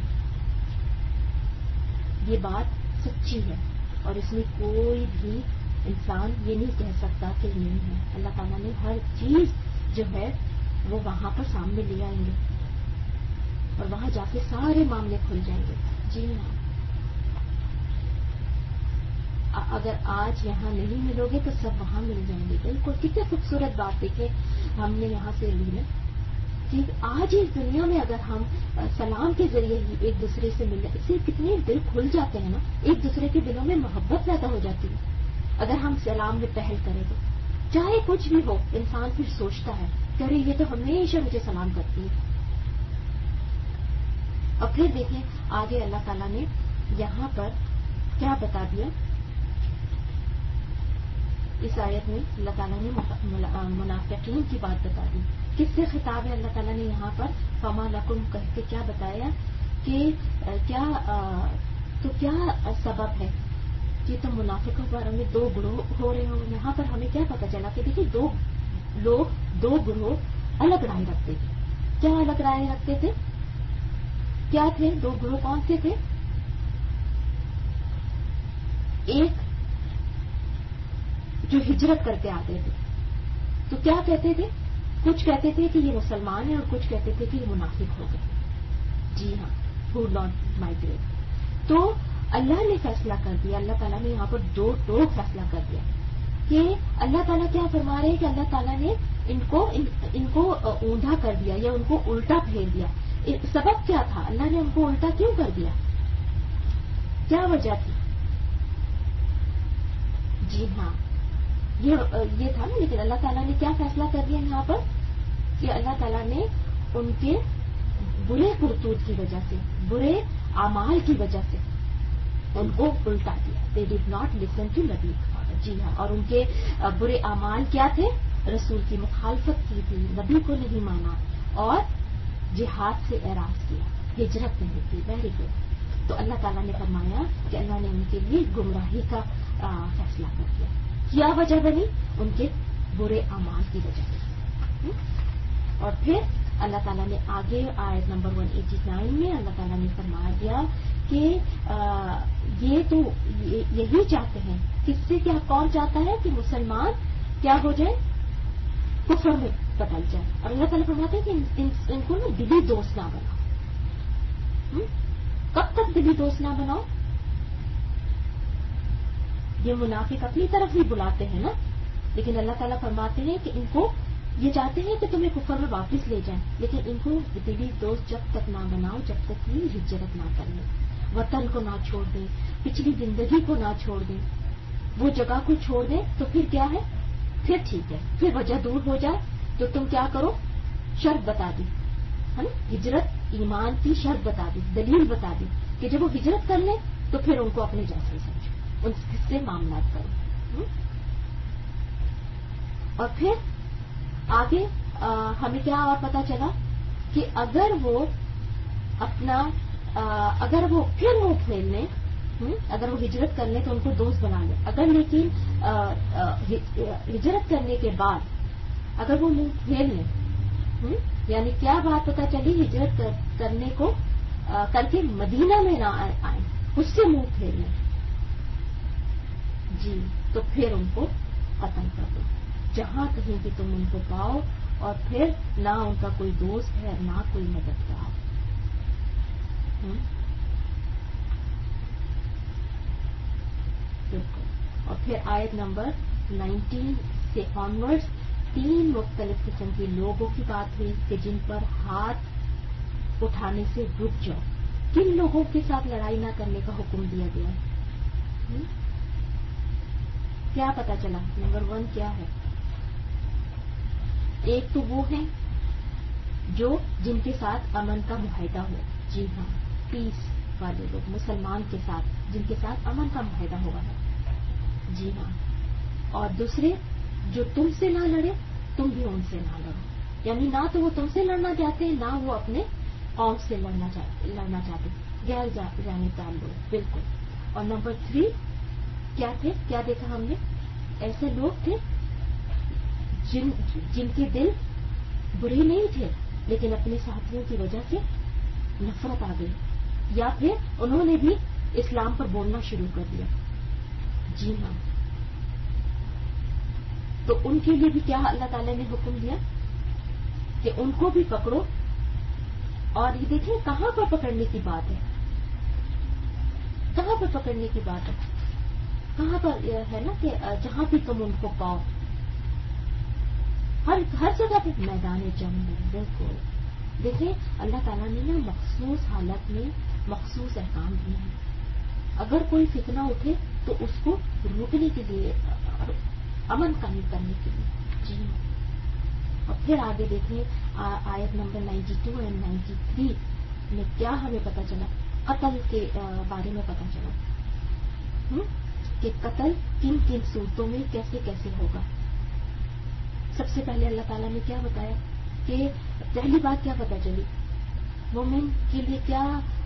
یہ بات سچی ہے اور اس میں کوئی بھی انسان یہ نہیں کہہ سکتا کہ نہیں ہے. اللہ تعالیٰ نے ہر چیز جو ہے وہ وہاں پر سامنے لے آئیں گے اور وہاں جا کے سارے معاملے کھل جائیں گے. جی ہاں اگر آج یہاں نہیں ملو گے تو سب وہاں مل جائیں گے. بالکل کتنی خوبصورت بات دیکھیں ہم نے یہاں سے لی ہے کہ آج اس دنیا میں اگر ہم سلام کے ذریعے ہی ایک دوسرے سے ملیں اس سے کتنے دل کھل جاتے ہیں نا. ایک دوسرے کے دلوں میں محبت پیدا ہو جاتی ہے اگر ہم سلام میں پہل کریں تو. چاہے کچھ بھی ہو انسان پھر سوچتا ہے کہ ارے یہ تو ہمیشہ مجھے سلام کرتی ہے. اور پھر دیکھیں آگے اللہ تعالیٰ نے یہاں پر کیا بتا دیا. اس آیت میں اللہ تعالیٰ نے منافقین کی بات بتا دی. کس سے خطاب ہے اللہ تعالیٰ نے یہاں پر فما لکم کہہ کے کیا بتایا کہ کیا تو کیا سبب ہے کہ تم منافقوں پر ہمیں دو گروہ ہو رہے ہو. یہاں پر ہمیں کیا پتا چلا کہ دیکھیے دو لوگ دو گروہ الگ رائے رکھتے تھے. کیا الگ رائے رکھتے تھے؟ کیا تھے دو گروہ؟ کون سے تھے؟ ایک جو ہجرت کر کے آتے تھے تو کیا کہتے تھے؟ کچھ کہتے تھے کہ یہ مسلمان ہیں اور کچھ کہتے تھے کہ یہ منافق ہو گئے. جی ہاں ہو ناٹ مائگریٹ. تو اللہ نے فیصلہ کر دیا, اللہ تعالیٰ نے یہاں پر دو ٹوک فیصلہ کر دیا کہ اللہ تعالیٰ کیا فرما رہے ہیں کہ اللہ تعالیٰ نے ان کو ان, ان کو اوندا کر دیا یا ان کو الٹا پھیر دیا. سبب کیا تھا؟ اللہ نے ان کو الٹا کیوں کر دیا؟ کیا وجہ تھی؟ جی ہاں یہ یہ تھا نا. لیکن اللہ تعالیٰ نے کیا فیصلہ کر دیا یہاں پر کہ اللہ تعالیٰ نے ان کے برے کرتوت کی وجہ سے, برے اعمال کی وجہ سے ان کو الٹا دیا. دے ڈڈ ناٹ لسن ٹو نبی. جی ہاں اور ان کے برے اعمال کیا تھے؟ رسول کی مخالفت کی تھی, نبی کو نہیں مانا اور جہاد سے اعراض کیا, ہجرت نہیں کی. Very good. تو اللہ تعالیٰ نے فرمایا کہ اللہ نے ان کے لیے گمراہی کا فیصلہ کر دیا. کیا وجہ بنی؟ ان کے برے اعمال کی وجہ سے. اور پھر اللہ تعالیٰ نے آگے آیت نمبر ایک سو ننانوے میں اللہ تعالیٰ نے فرمایا دیا کہ یہ تو یہی چاہتے ہیں. کس سے کیا کون چاہتا ہے کہ مسلمان کیا ہو جائے؟ کفر میں بدل جائے. اور اللہ تعالیٰ فرماتے ہیں کہ ان, ان کو نا دلی دوست نہ بناؤ. کب تک دلی دوست نہ بناؤ؟ یہ منافق اپنی طرف ہی بلاتے ہیں نا, لیکن اللہ تعالیٰ فرماتے ہیں کہ ان کو یہ چاہتے ہیں کہ تمہیں کفر میں واپس لے جائیں, لیکن ان کو دلی دوست جب تک نہ بناؤ جب تک یہ ہجرت نہ کر لیں, وطن کو نہ چھوڑ دیں, پچھلی زندگی کو نہ چھوڑ دیں, وہ جگہ کو چھوڑ دیں. تو پھر کیا ہے؟ پھر ٹھیک ہے, پھر وجہ دور ہو جائے تو تم کیا کرو؟ شرط بتا دی ہے نا, ہجرت ایمان کی شرط بتا دی, دلیل بتا دی کہ جب وہ ہجرت کر لیں تو پھر ان کو اپنے جیسے سمجھو, ان سے معاملات کرو. اور پھر آگے آ, ہمیں کیا اور پتا چلا کہ اگر وہ اپنا آ, اگر وہ پھر منہ پھیر لیں, اگر وہ ہجرت کر لیں تو ان کو دوست بنا لیں. اگر لیکن آ, آ, ہجرت کرنے کے بعد اگر وہ منہ پھیر لیں, یعنی کیا بات پتا چلی؟ ہجرت کر, کرنے کو آ, کر کے مدینہ میں نہ آئیں, اس سے منہ پھیر لیں جی, تو پھر ان کو قتل کر دو جہاں کہیں بھی تم ان کو پاؤ, اور پھر نہ ان کا کوئی دوست ہے نہ کوئی مددگار. بالکل. اور پھر آیت نمبر نائنٹین سے آنورڈز تین مختلف قسم کے لوگوں کی بات ہوئی کہ جن پر ہاتھ اٹھانے سے رک جاؤ. کن لوگوں کے ساتھ لڑائی نہ کرنے کا حکم دیا گیا ہے؟ کیا پتا چلا؟ نمبر ون کیا ہے؟ ایک تو وہ ہیں جو جن کے ساتھ امن کا معاہدہ ہو. جی ہاں، پیس والے لوگ، مسلمان کے ساتھ جن کے ساتھ امن کا معاہدہ ہوا ہے. جی ہاں. اور دوسرے جو تم سے نہ لڑے تم بھی ان سے نہ لڑو، یعنی نہ تو وہ تم سے لڑنا چاہتے ہیں نہ وہ اپنے قوم سے لڑنا چاہتے لڑنا چاہتے غیر جانبدار لوگ. بالکل. اور نمبر تھری کیا تھے؟ کیا دیکھا ہم نے؟ ایسے لوگ تھے جن جن کے دل برے نہیں تھے لیکن اپنے ساتھیوں کی وجہ سے نفرت آ گئی، یا پھر انہوں نے بھی اسلام پر بولنا شروع کر دیا. جی ہاں. تو ان کے لیے بھی کیا اللہ تعالیٰ نے حکم دیا کہ ان کو بھی پکڑو. اور یہ دیکھیں کہاں پر پکڑنے کی بات ہے، کہاں پر پکڑنے کی بات ہے، کہاں پر ہے نا کہ جہاں بھی تم ان کو پاؤ، ہر ہر جگہ پہ میدان جنگ میں. بالکل. دیکھیں اللہ تعالیٰ نے نا مخصوص حالت میں مخصوص احکام دیے ہیں. اگر کوئی فتنہ اٹھے تو اس کو روکنے کے لیے، امن قائم کرنے کے لیے. جی. اور پھر آگے دیکھیں آیت number ninety two and ninety three میں کیا ہمیں پتا چلا؟ قتل کے بارے میں پتا چلا کہ قتل کن کن صورتوں میں کیسے کیسے ہوگا. سب سے پہلے اللہ تعالیٰ نے کیا بتایا کہ پہلی بات کیا پتا چلی؟ مومن کے لیے کیا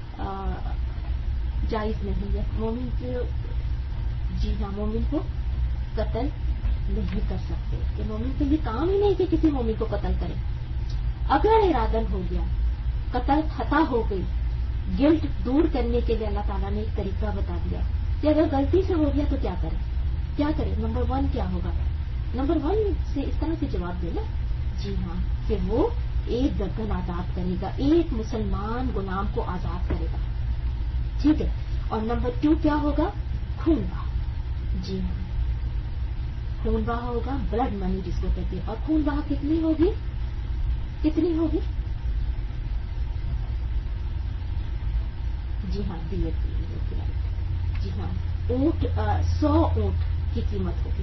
جائز نہیں ہے. مومن کے، جی ہاں، مومن کو قتل نہیں کر سکتے، کہ مومن کے لیے کام ہی نہیں کہ کسی مومن کو قتل کرے. اگر ارادن ہو گیا، قتل خطا ہو گئی، گلٹ دور کرنے کے لیے اللہ تعالیٰ نے ایک طریقہ بتا دیا کہ اگر غلطی سے ہو گیا تو کیا کرے کیا کرے نمبر ون کیا ہوگا؟ نمبر ون سے اس طرح سے جواب دے نا. جی ہاں، کہ وہ ایک گردن آزاد کرے گا، ایک مسلمان غلام کو آزاد کرے گا. ٹھیک ہے. اور نمبر ٹو کیا ہوگا؟ خون بہا. جی ہاں، خون بہا ہوگا، بلڈ منی جس کو کہتے ہیں. اور خون بہا کتنی ہوگی؟ کتنی ہوگی؟ جی ہاں، دیت ہوگی. جی ہاں، اونٹ سو اونٹ کی قیمت ہوگی.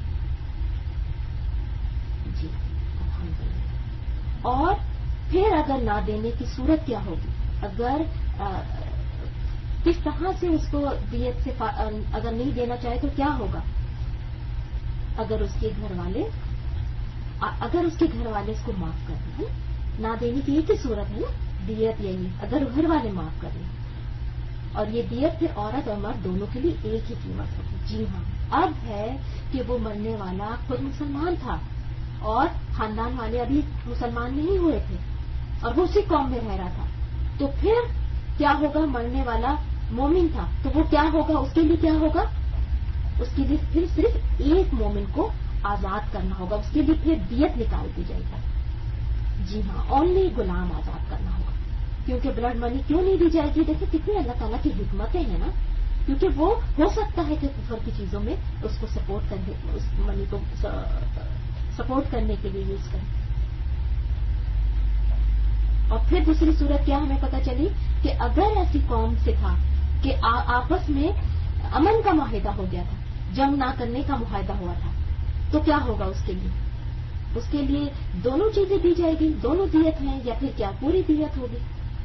جی الحمدللہ. اور پھر اگر نہ دینے کی صورت کیا ہوگی؟ اگر کس طرح سے اس کو دیت سے اگر نہیں دینا چاہے تو کیا ہوگا؟ اگر اس کے گھر والے اگر اس کے گھر والے اس کو معاف کر دیں، نہ دینے کی ایک ہی صورت ہے نا، دیت یہی، اگر گھر والے معاف کر دیں. اور یہ دیت پھر عورت اور مرد دونوں کے لیے ایک ہی قیمت ہوگی. جی ہاں. اب ہے کہ وہ مرنے والا خود مسلمان تھا اور خاندان والے ابھی مسلمان نہیں ہوئے تھے اور وہ اسی قوم میں رہ رہا تھا، تو پھر کیا ہوگا؟ مرنے والا مومن تھا تو وہ کیا ہوگا؟ اس کے لیے کیا ہوگا؟ اس کے لیے پھر صرف ایک مومن کو آزاد کرنا ہوگا. اس کے لیے پھر دیت نکال دی جائے گی. جی ہاں، اونلی غلام آزاد کرنا ہوگا. کیونکہ بلڈ منی کیوں نہیں دی جائے گی؟ دیکھیں کتنی اللہ تعالیٰ کی حکمتیں ہیں نا. کیونکہ وہ ہو سکتا ہے کہ کفر کی چیزوں میں اس کو سپورٹ کرنے، اس منی کو سپورٹ کرنے کے لیے یوز کریں. اور پھر دوسری صورت کیا ہمیں پتہ چلی کہ اگر ایسی قوم سے تھا کہ آپس میں امن کا معاہدہ ہو گیا تھا، جنگ نہ کرنے کا معاہدہ ہوا تھا، تو کیا ہوگا اس کے لیے؟ اس کے لیے دونوں چیزیں دی جائے گی، دونوں دیت ہیں یا پھر کیا پوری دیت ہوگی؟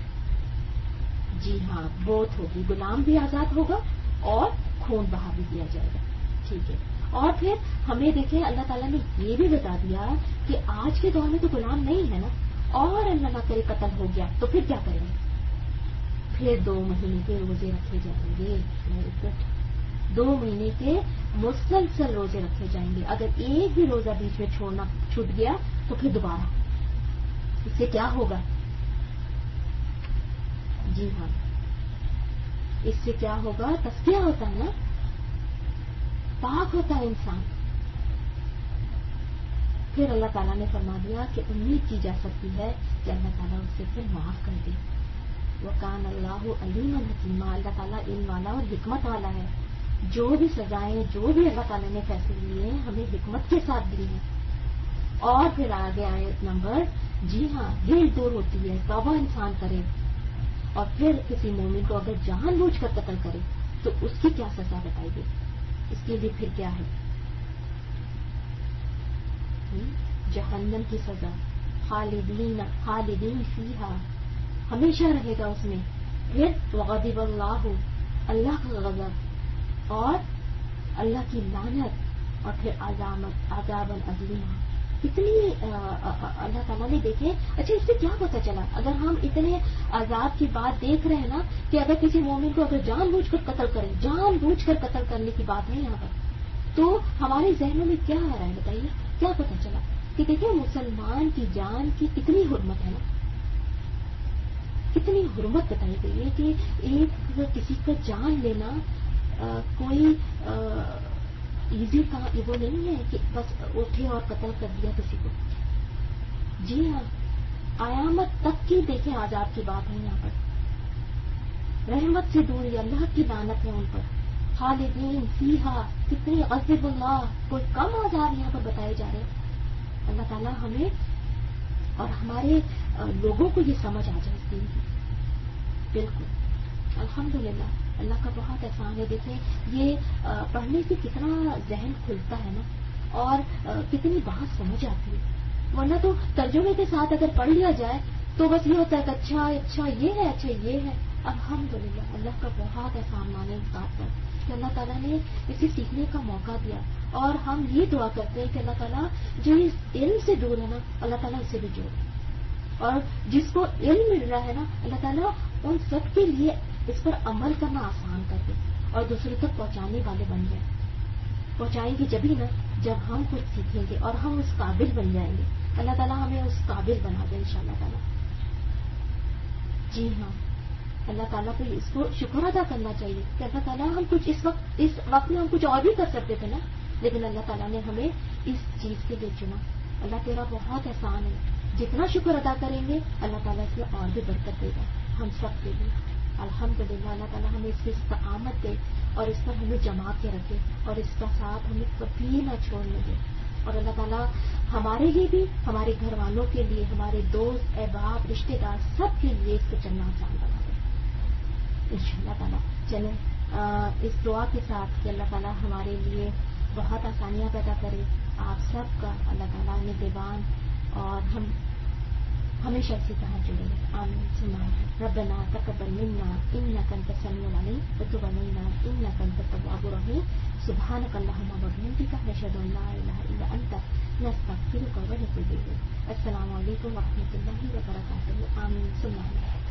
جی ہاں، بوت ہوگی. غلام بھی آزاد ہوگا اور خون بہا بھی دیا جائے گا. ٹھیک ہے. اور پھر ہمیں دیکھیں اللہ تعالیٰ نے یہ بھی بتا دیا کہ آج کے دور میں تو غلام نہیں ہے نا، اور اللہ نہ کرے قتل ہو گیا تو پھر کیا کریں گے؟ پھر دو مہینے کے روزے رکھے جائیں گے. دو مہینے کے مسلسل روزے رکھے جائیں گے. اگر ایک بھی روزہ بیچ میں چھوڑنا چھوٹ گیا تو پھر دوبارہ. اس سے کیا ہوگا؟ جی ہاں، اس سے کیا ہوگا؟ تزکیہ ہوتا ہے نا، پاک ہوتا ہے انسان. پھر اللہ تعالیٰ نے فرما دیا کہ امید کی جا سکتی ہے کہ اللہ تعالیٰ اسے پھر معاف کر دے. وَكَانَ اللَّهُ عَلِيمًا حَكِيمًا. اللہ تعالیٰ علم والا اور حکمت والا ہے. جو بھی سزائیں جو بھی اللہ تعالیٰ نے فیصلے لیے ہیں ہمیں حکمت کے ساتھ دی ہیں. اور پھر آگے آیت نمبر جی ہاں دل دور ہوتی ہے توبہ انسان کرے اور پھر کسی مومن کو اگر جان بوجھ کر قتل کرے تو اس کی کیا سزا بتائی گئی, اس کے لیے پھر کیا ہے جہنم کی سزا. خالدین خالدین فیہا ہمیشہ رہے گا اس میں. پھر وغضب اللہ اللہ کا غضب اور اللہ کی لعنت اور پھر عذاب عذاب عظیم. کتنی اللہ تعالیٰ نے دیکھے. اچھا اس سے کیا پتا چلا اگر ہم اتنے عذاب کی بات دیکھ رہے ہیں نا کہ اگر کسی مومن کو اگر جان بوجھ کر قتل کریں جان بوجھ کر قتل کرنے کی بات ہے یہاں پر تو ہمارے ذہنوں میں کیا آ رہا ہے بتائیے کیا پتا چلا کہ دیکھیں مسلمان کی جان کی کتنی حرمت ہے نا, کتنی حرمت بتائی گئی ہے کہ ایک کسی کا جان لینا آ, کوئی ایزی کا وہ نہیں ہے کہ بس اٹھے اور قتل کر دیا کسی کو. جی ہاں قیامت تک کی دیکھیں عذاب کی بات ہے یہاں پر. رحمت سے دور اللہ کی لعنت ہے ان پر. خالدین فیہا کتنی غضب اللہ کوئی کم عذاب یہاں پر بتائے جا رہے ہیں. اللہ تعالیٰ ہمیں اور ہمارے لوگوں کو یہ سمجھ آ جائے اس دین کی. بالکل الحمدللہ اللہ کا بہت احسان ہے. دیکھیں یہ پڑھنے سے کتنا ذہن کھلتا ہے نا اور کتنی بات سمجھ آتی ہے. ورنہ تو ترجمے کے ساتھ اگر پڑھ لیا جائے تو بس یہ ہوتا ہے کہ اچھا اچھا یہ ہے اچھا یہ ہے. الحمدللہ اللہ کا بہت احسان مانے اس بات پر کہ اللہ تعالیٰ نے اسے سیکھنے کا موقع دیا. اور ہم یہ دعا کرتے ہیں کہ اللہ تعالیٰ جو اس علم سے دور ہے نا اللہ تعالیٰ اسے بھی جوڑے اور جس کو علم مل رہا ہے نا اللہ تعالیٰ ان سب کے لیے اس پر عمل کرنا آسان کر دے اور دوسرے تک پہنچانے والے بن جائیں. پہنچائیں گے جبھی نا جب ہم کچھ سیکھیں گے اور ہم اس قابل بن جائیں گے. اللہ تعالیٰ ہمیں اس قابل بنا دے انشاءاللہ تعالیٰ. جی ہاں اللہ تعالیٰ کو اس کو شکر ادا کرنا چاہیے کہ اللہ تعالیٰ ہم کچھ اس وقت اس وقت میں ہم کچھ اور بھی کر سکتے تھے نا لیکن اللہ تعالیٰ نے ہمیں اس چیز کے لیے چنا. اللہ تیرا بہت احسان ہے. جتنا شکر ادا کریں گے اللہ تعالیٰ اس میں اور بھی برکت دے گا ہم سب کے لیے. الحمدللہ اللہ تعالیٰ ہمیں اس کی استقامت دے اور اس پر ہمیں جما کے رکھے اور اس کا ساتھ ہمیں کبھی نہ چھوڑنے دے. اور اللہ تعالیٰ ہمارے لیے بھی ہمارے گھر والوں کے لیے ہمارے دوست احباب رشتے دار سب کے لیے اس کو چلنا آسان بنا دے ان شاء اللہ تعالیٰ. چلیں اس دعا کے ساتھ کہ اللہ تعالیٰ ہمارے لیے بہت آسانیاں پیدا کرے. آپ سب کا اللہ تعالیٰ نے دیوان اور ہم ہمیشہ اسی طرح جڑے ہیں. آمین ثم آمین. ربنا تقبل منا انك انت السميع العليم وتب علينا انك انت التواب الرحيم. سبحانك اللهم وبحمدك نشهد ان لا اله الا انت نستغفرك ونتوب اليك. السلام علیکم ورحمۃ اللہ وبرکاتہ. آمین ثم آمین.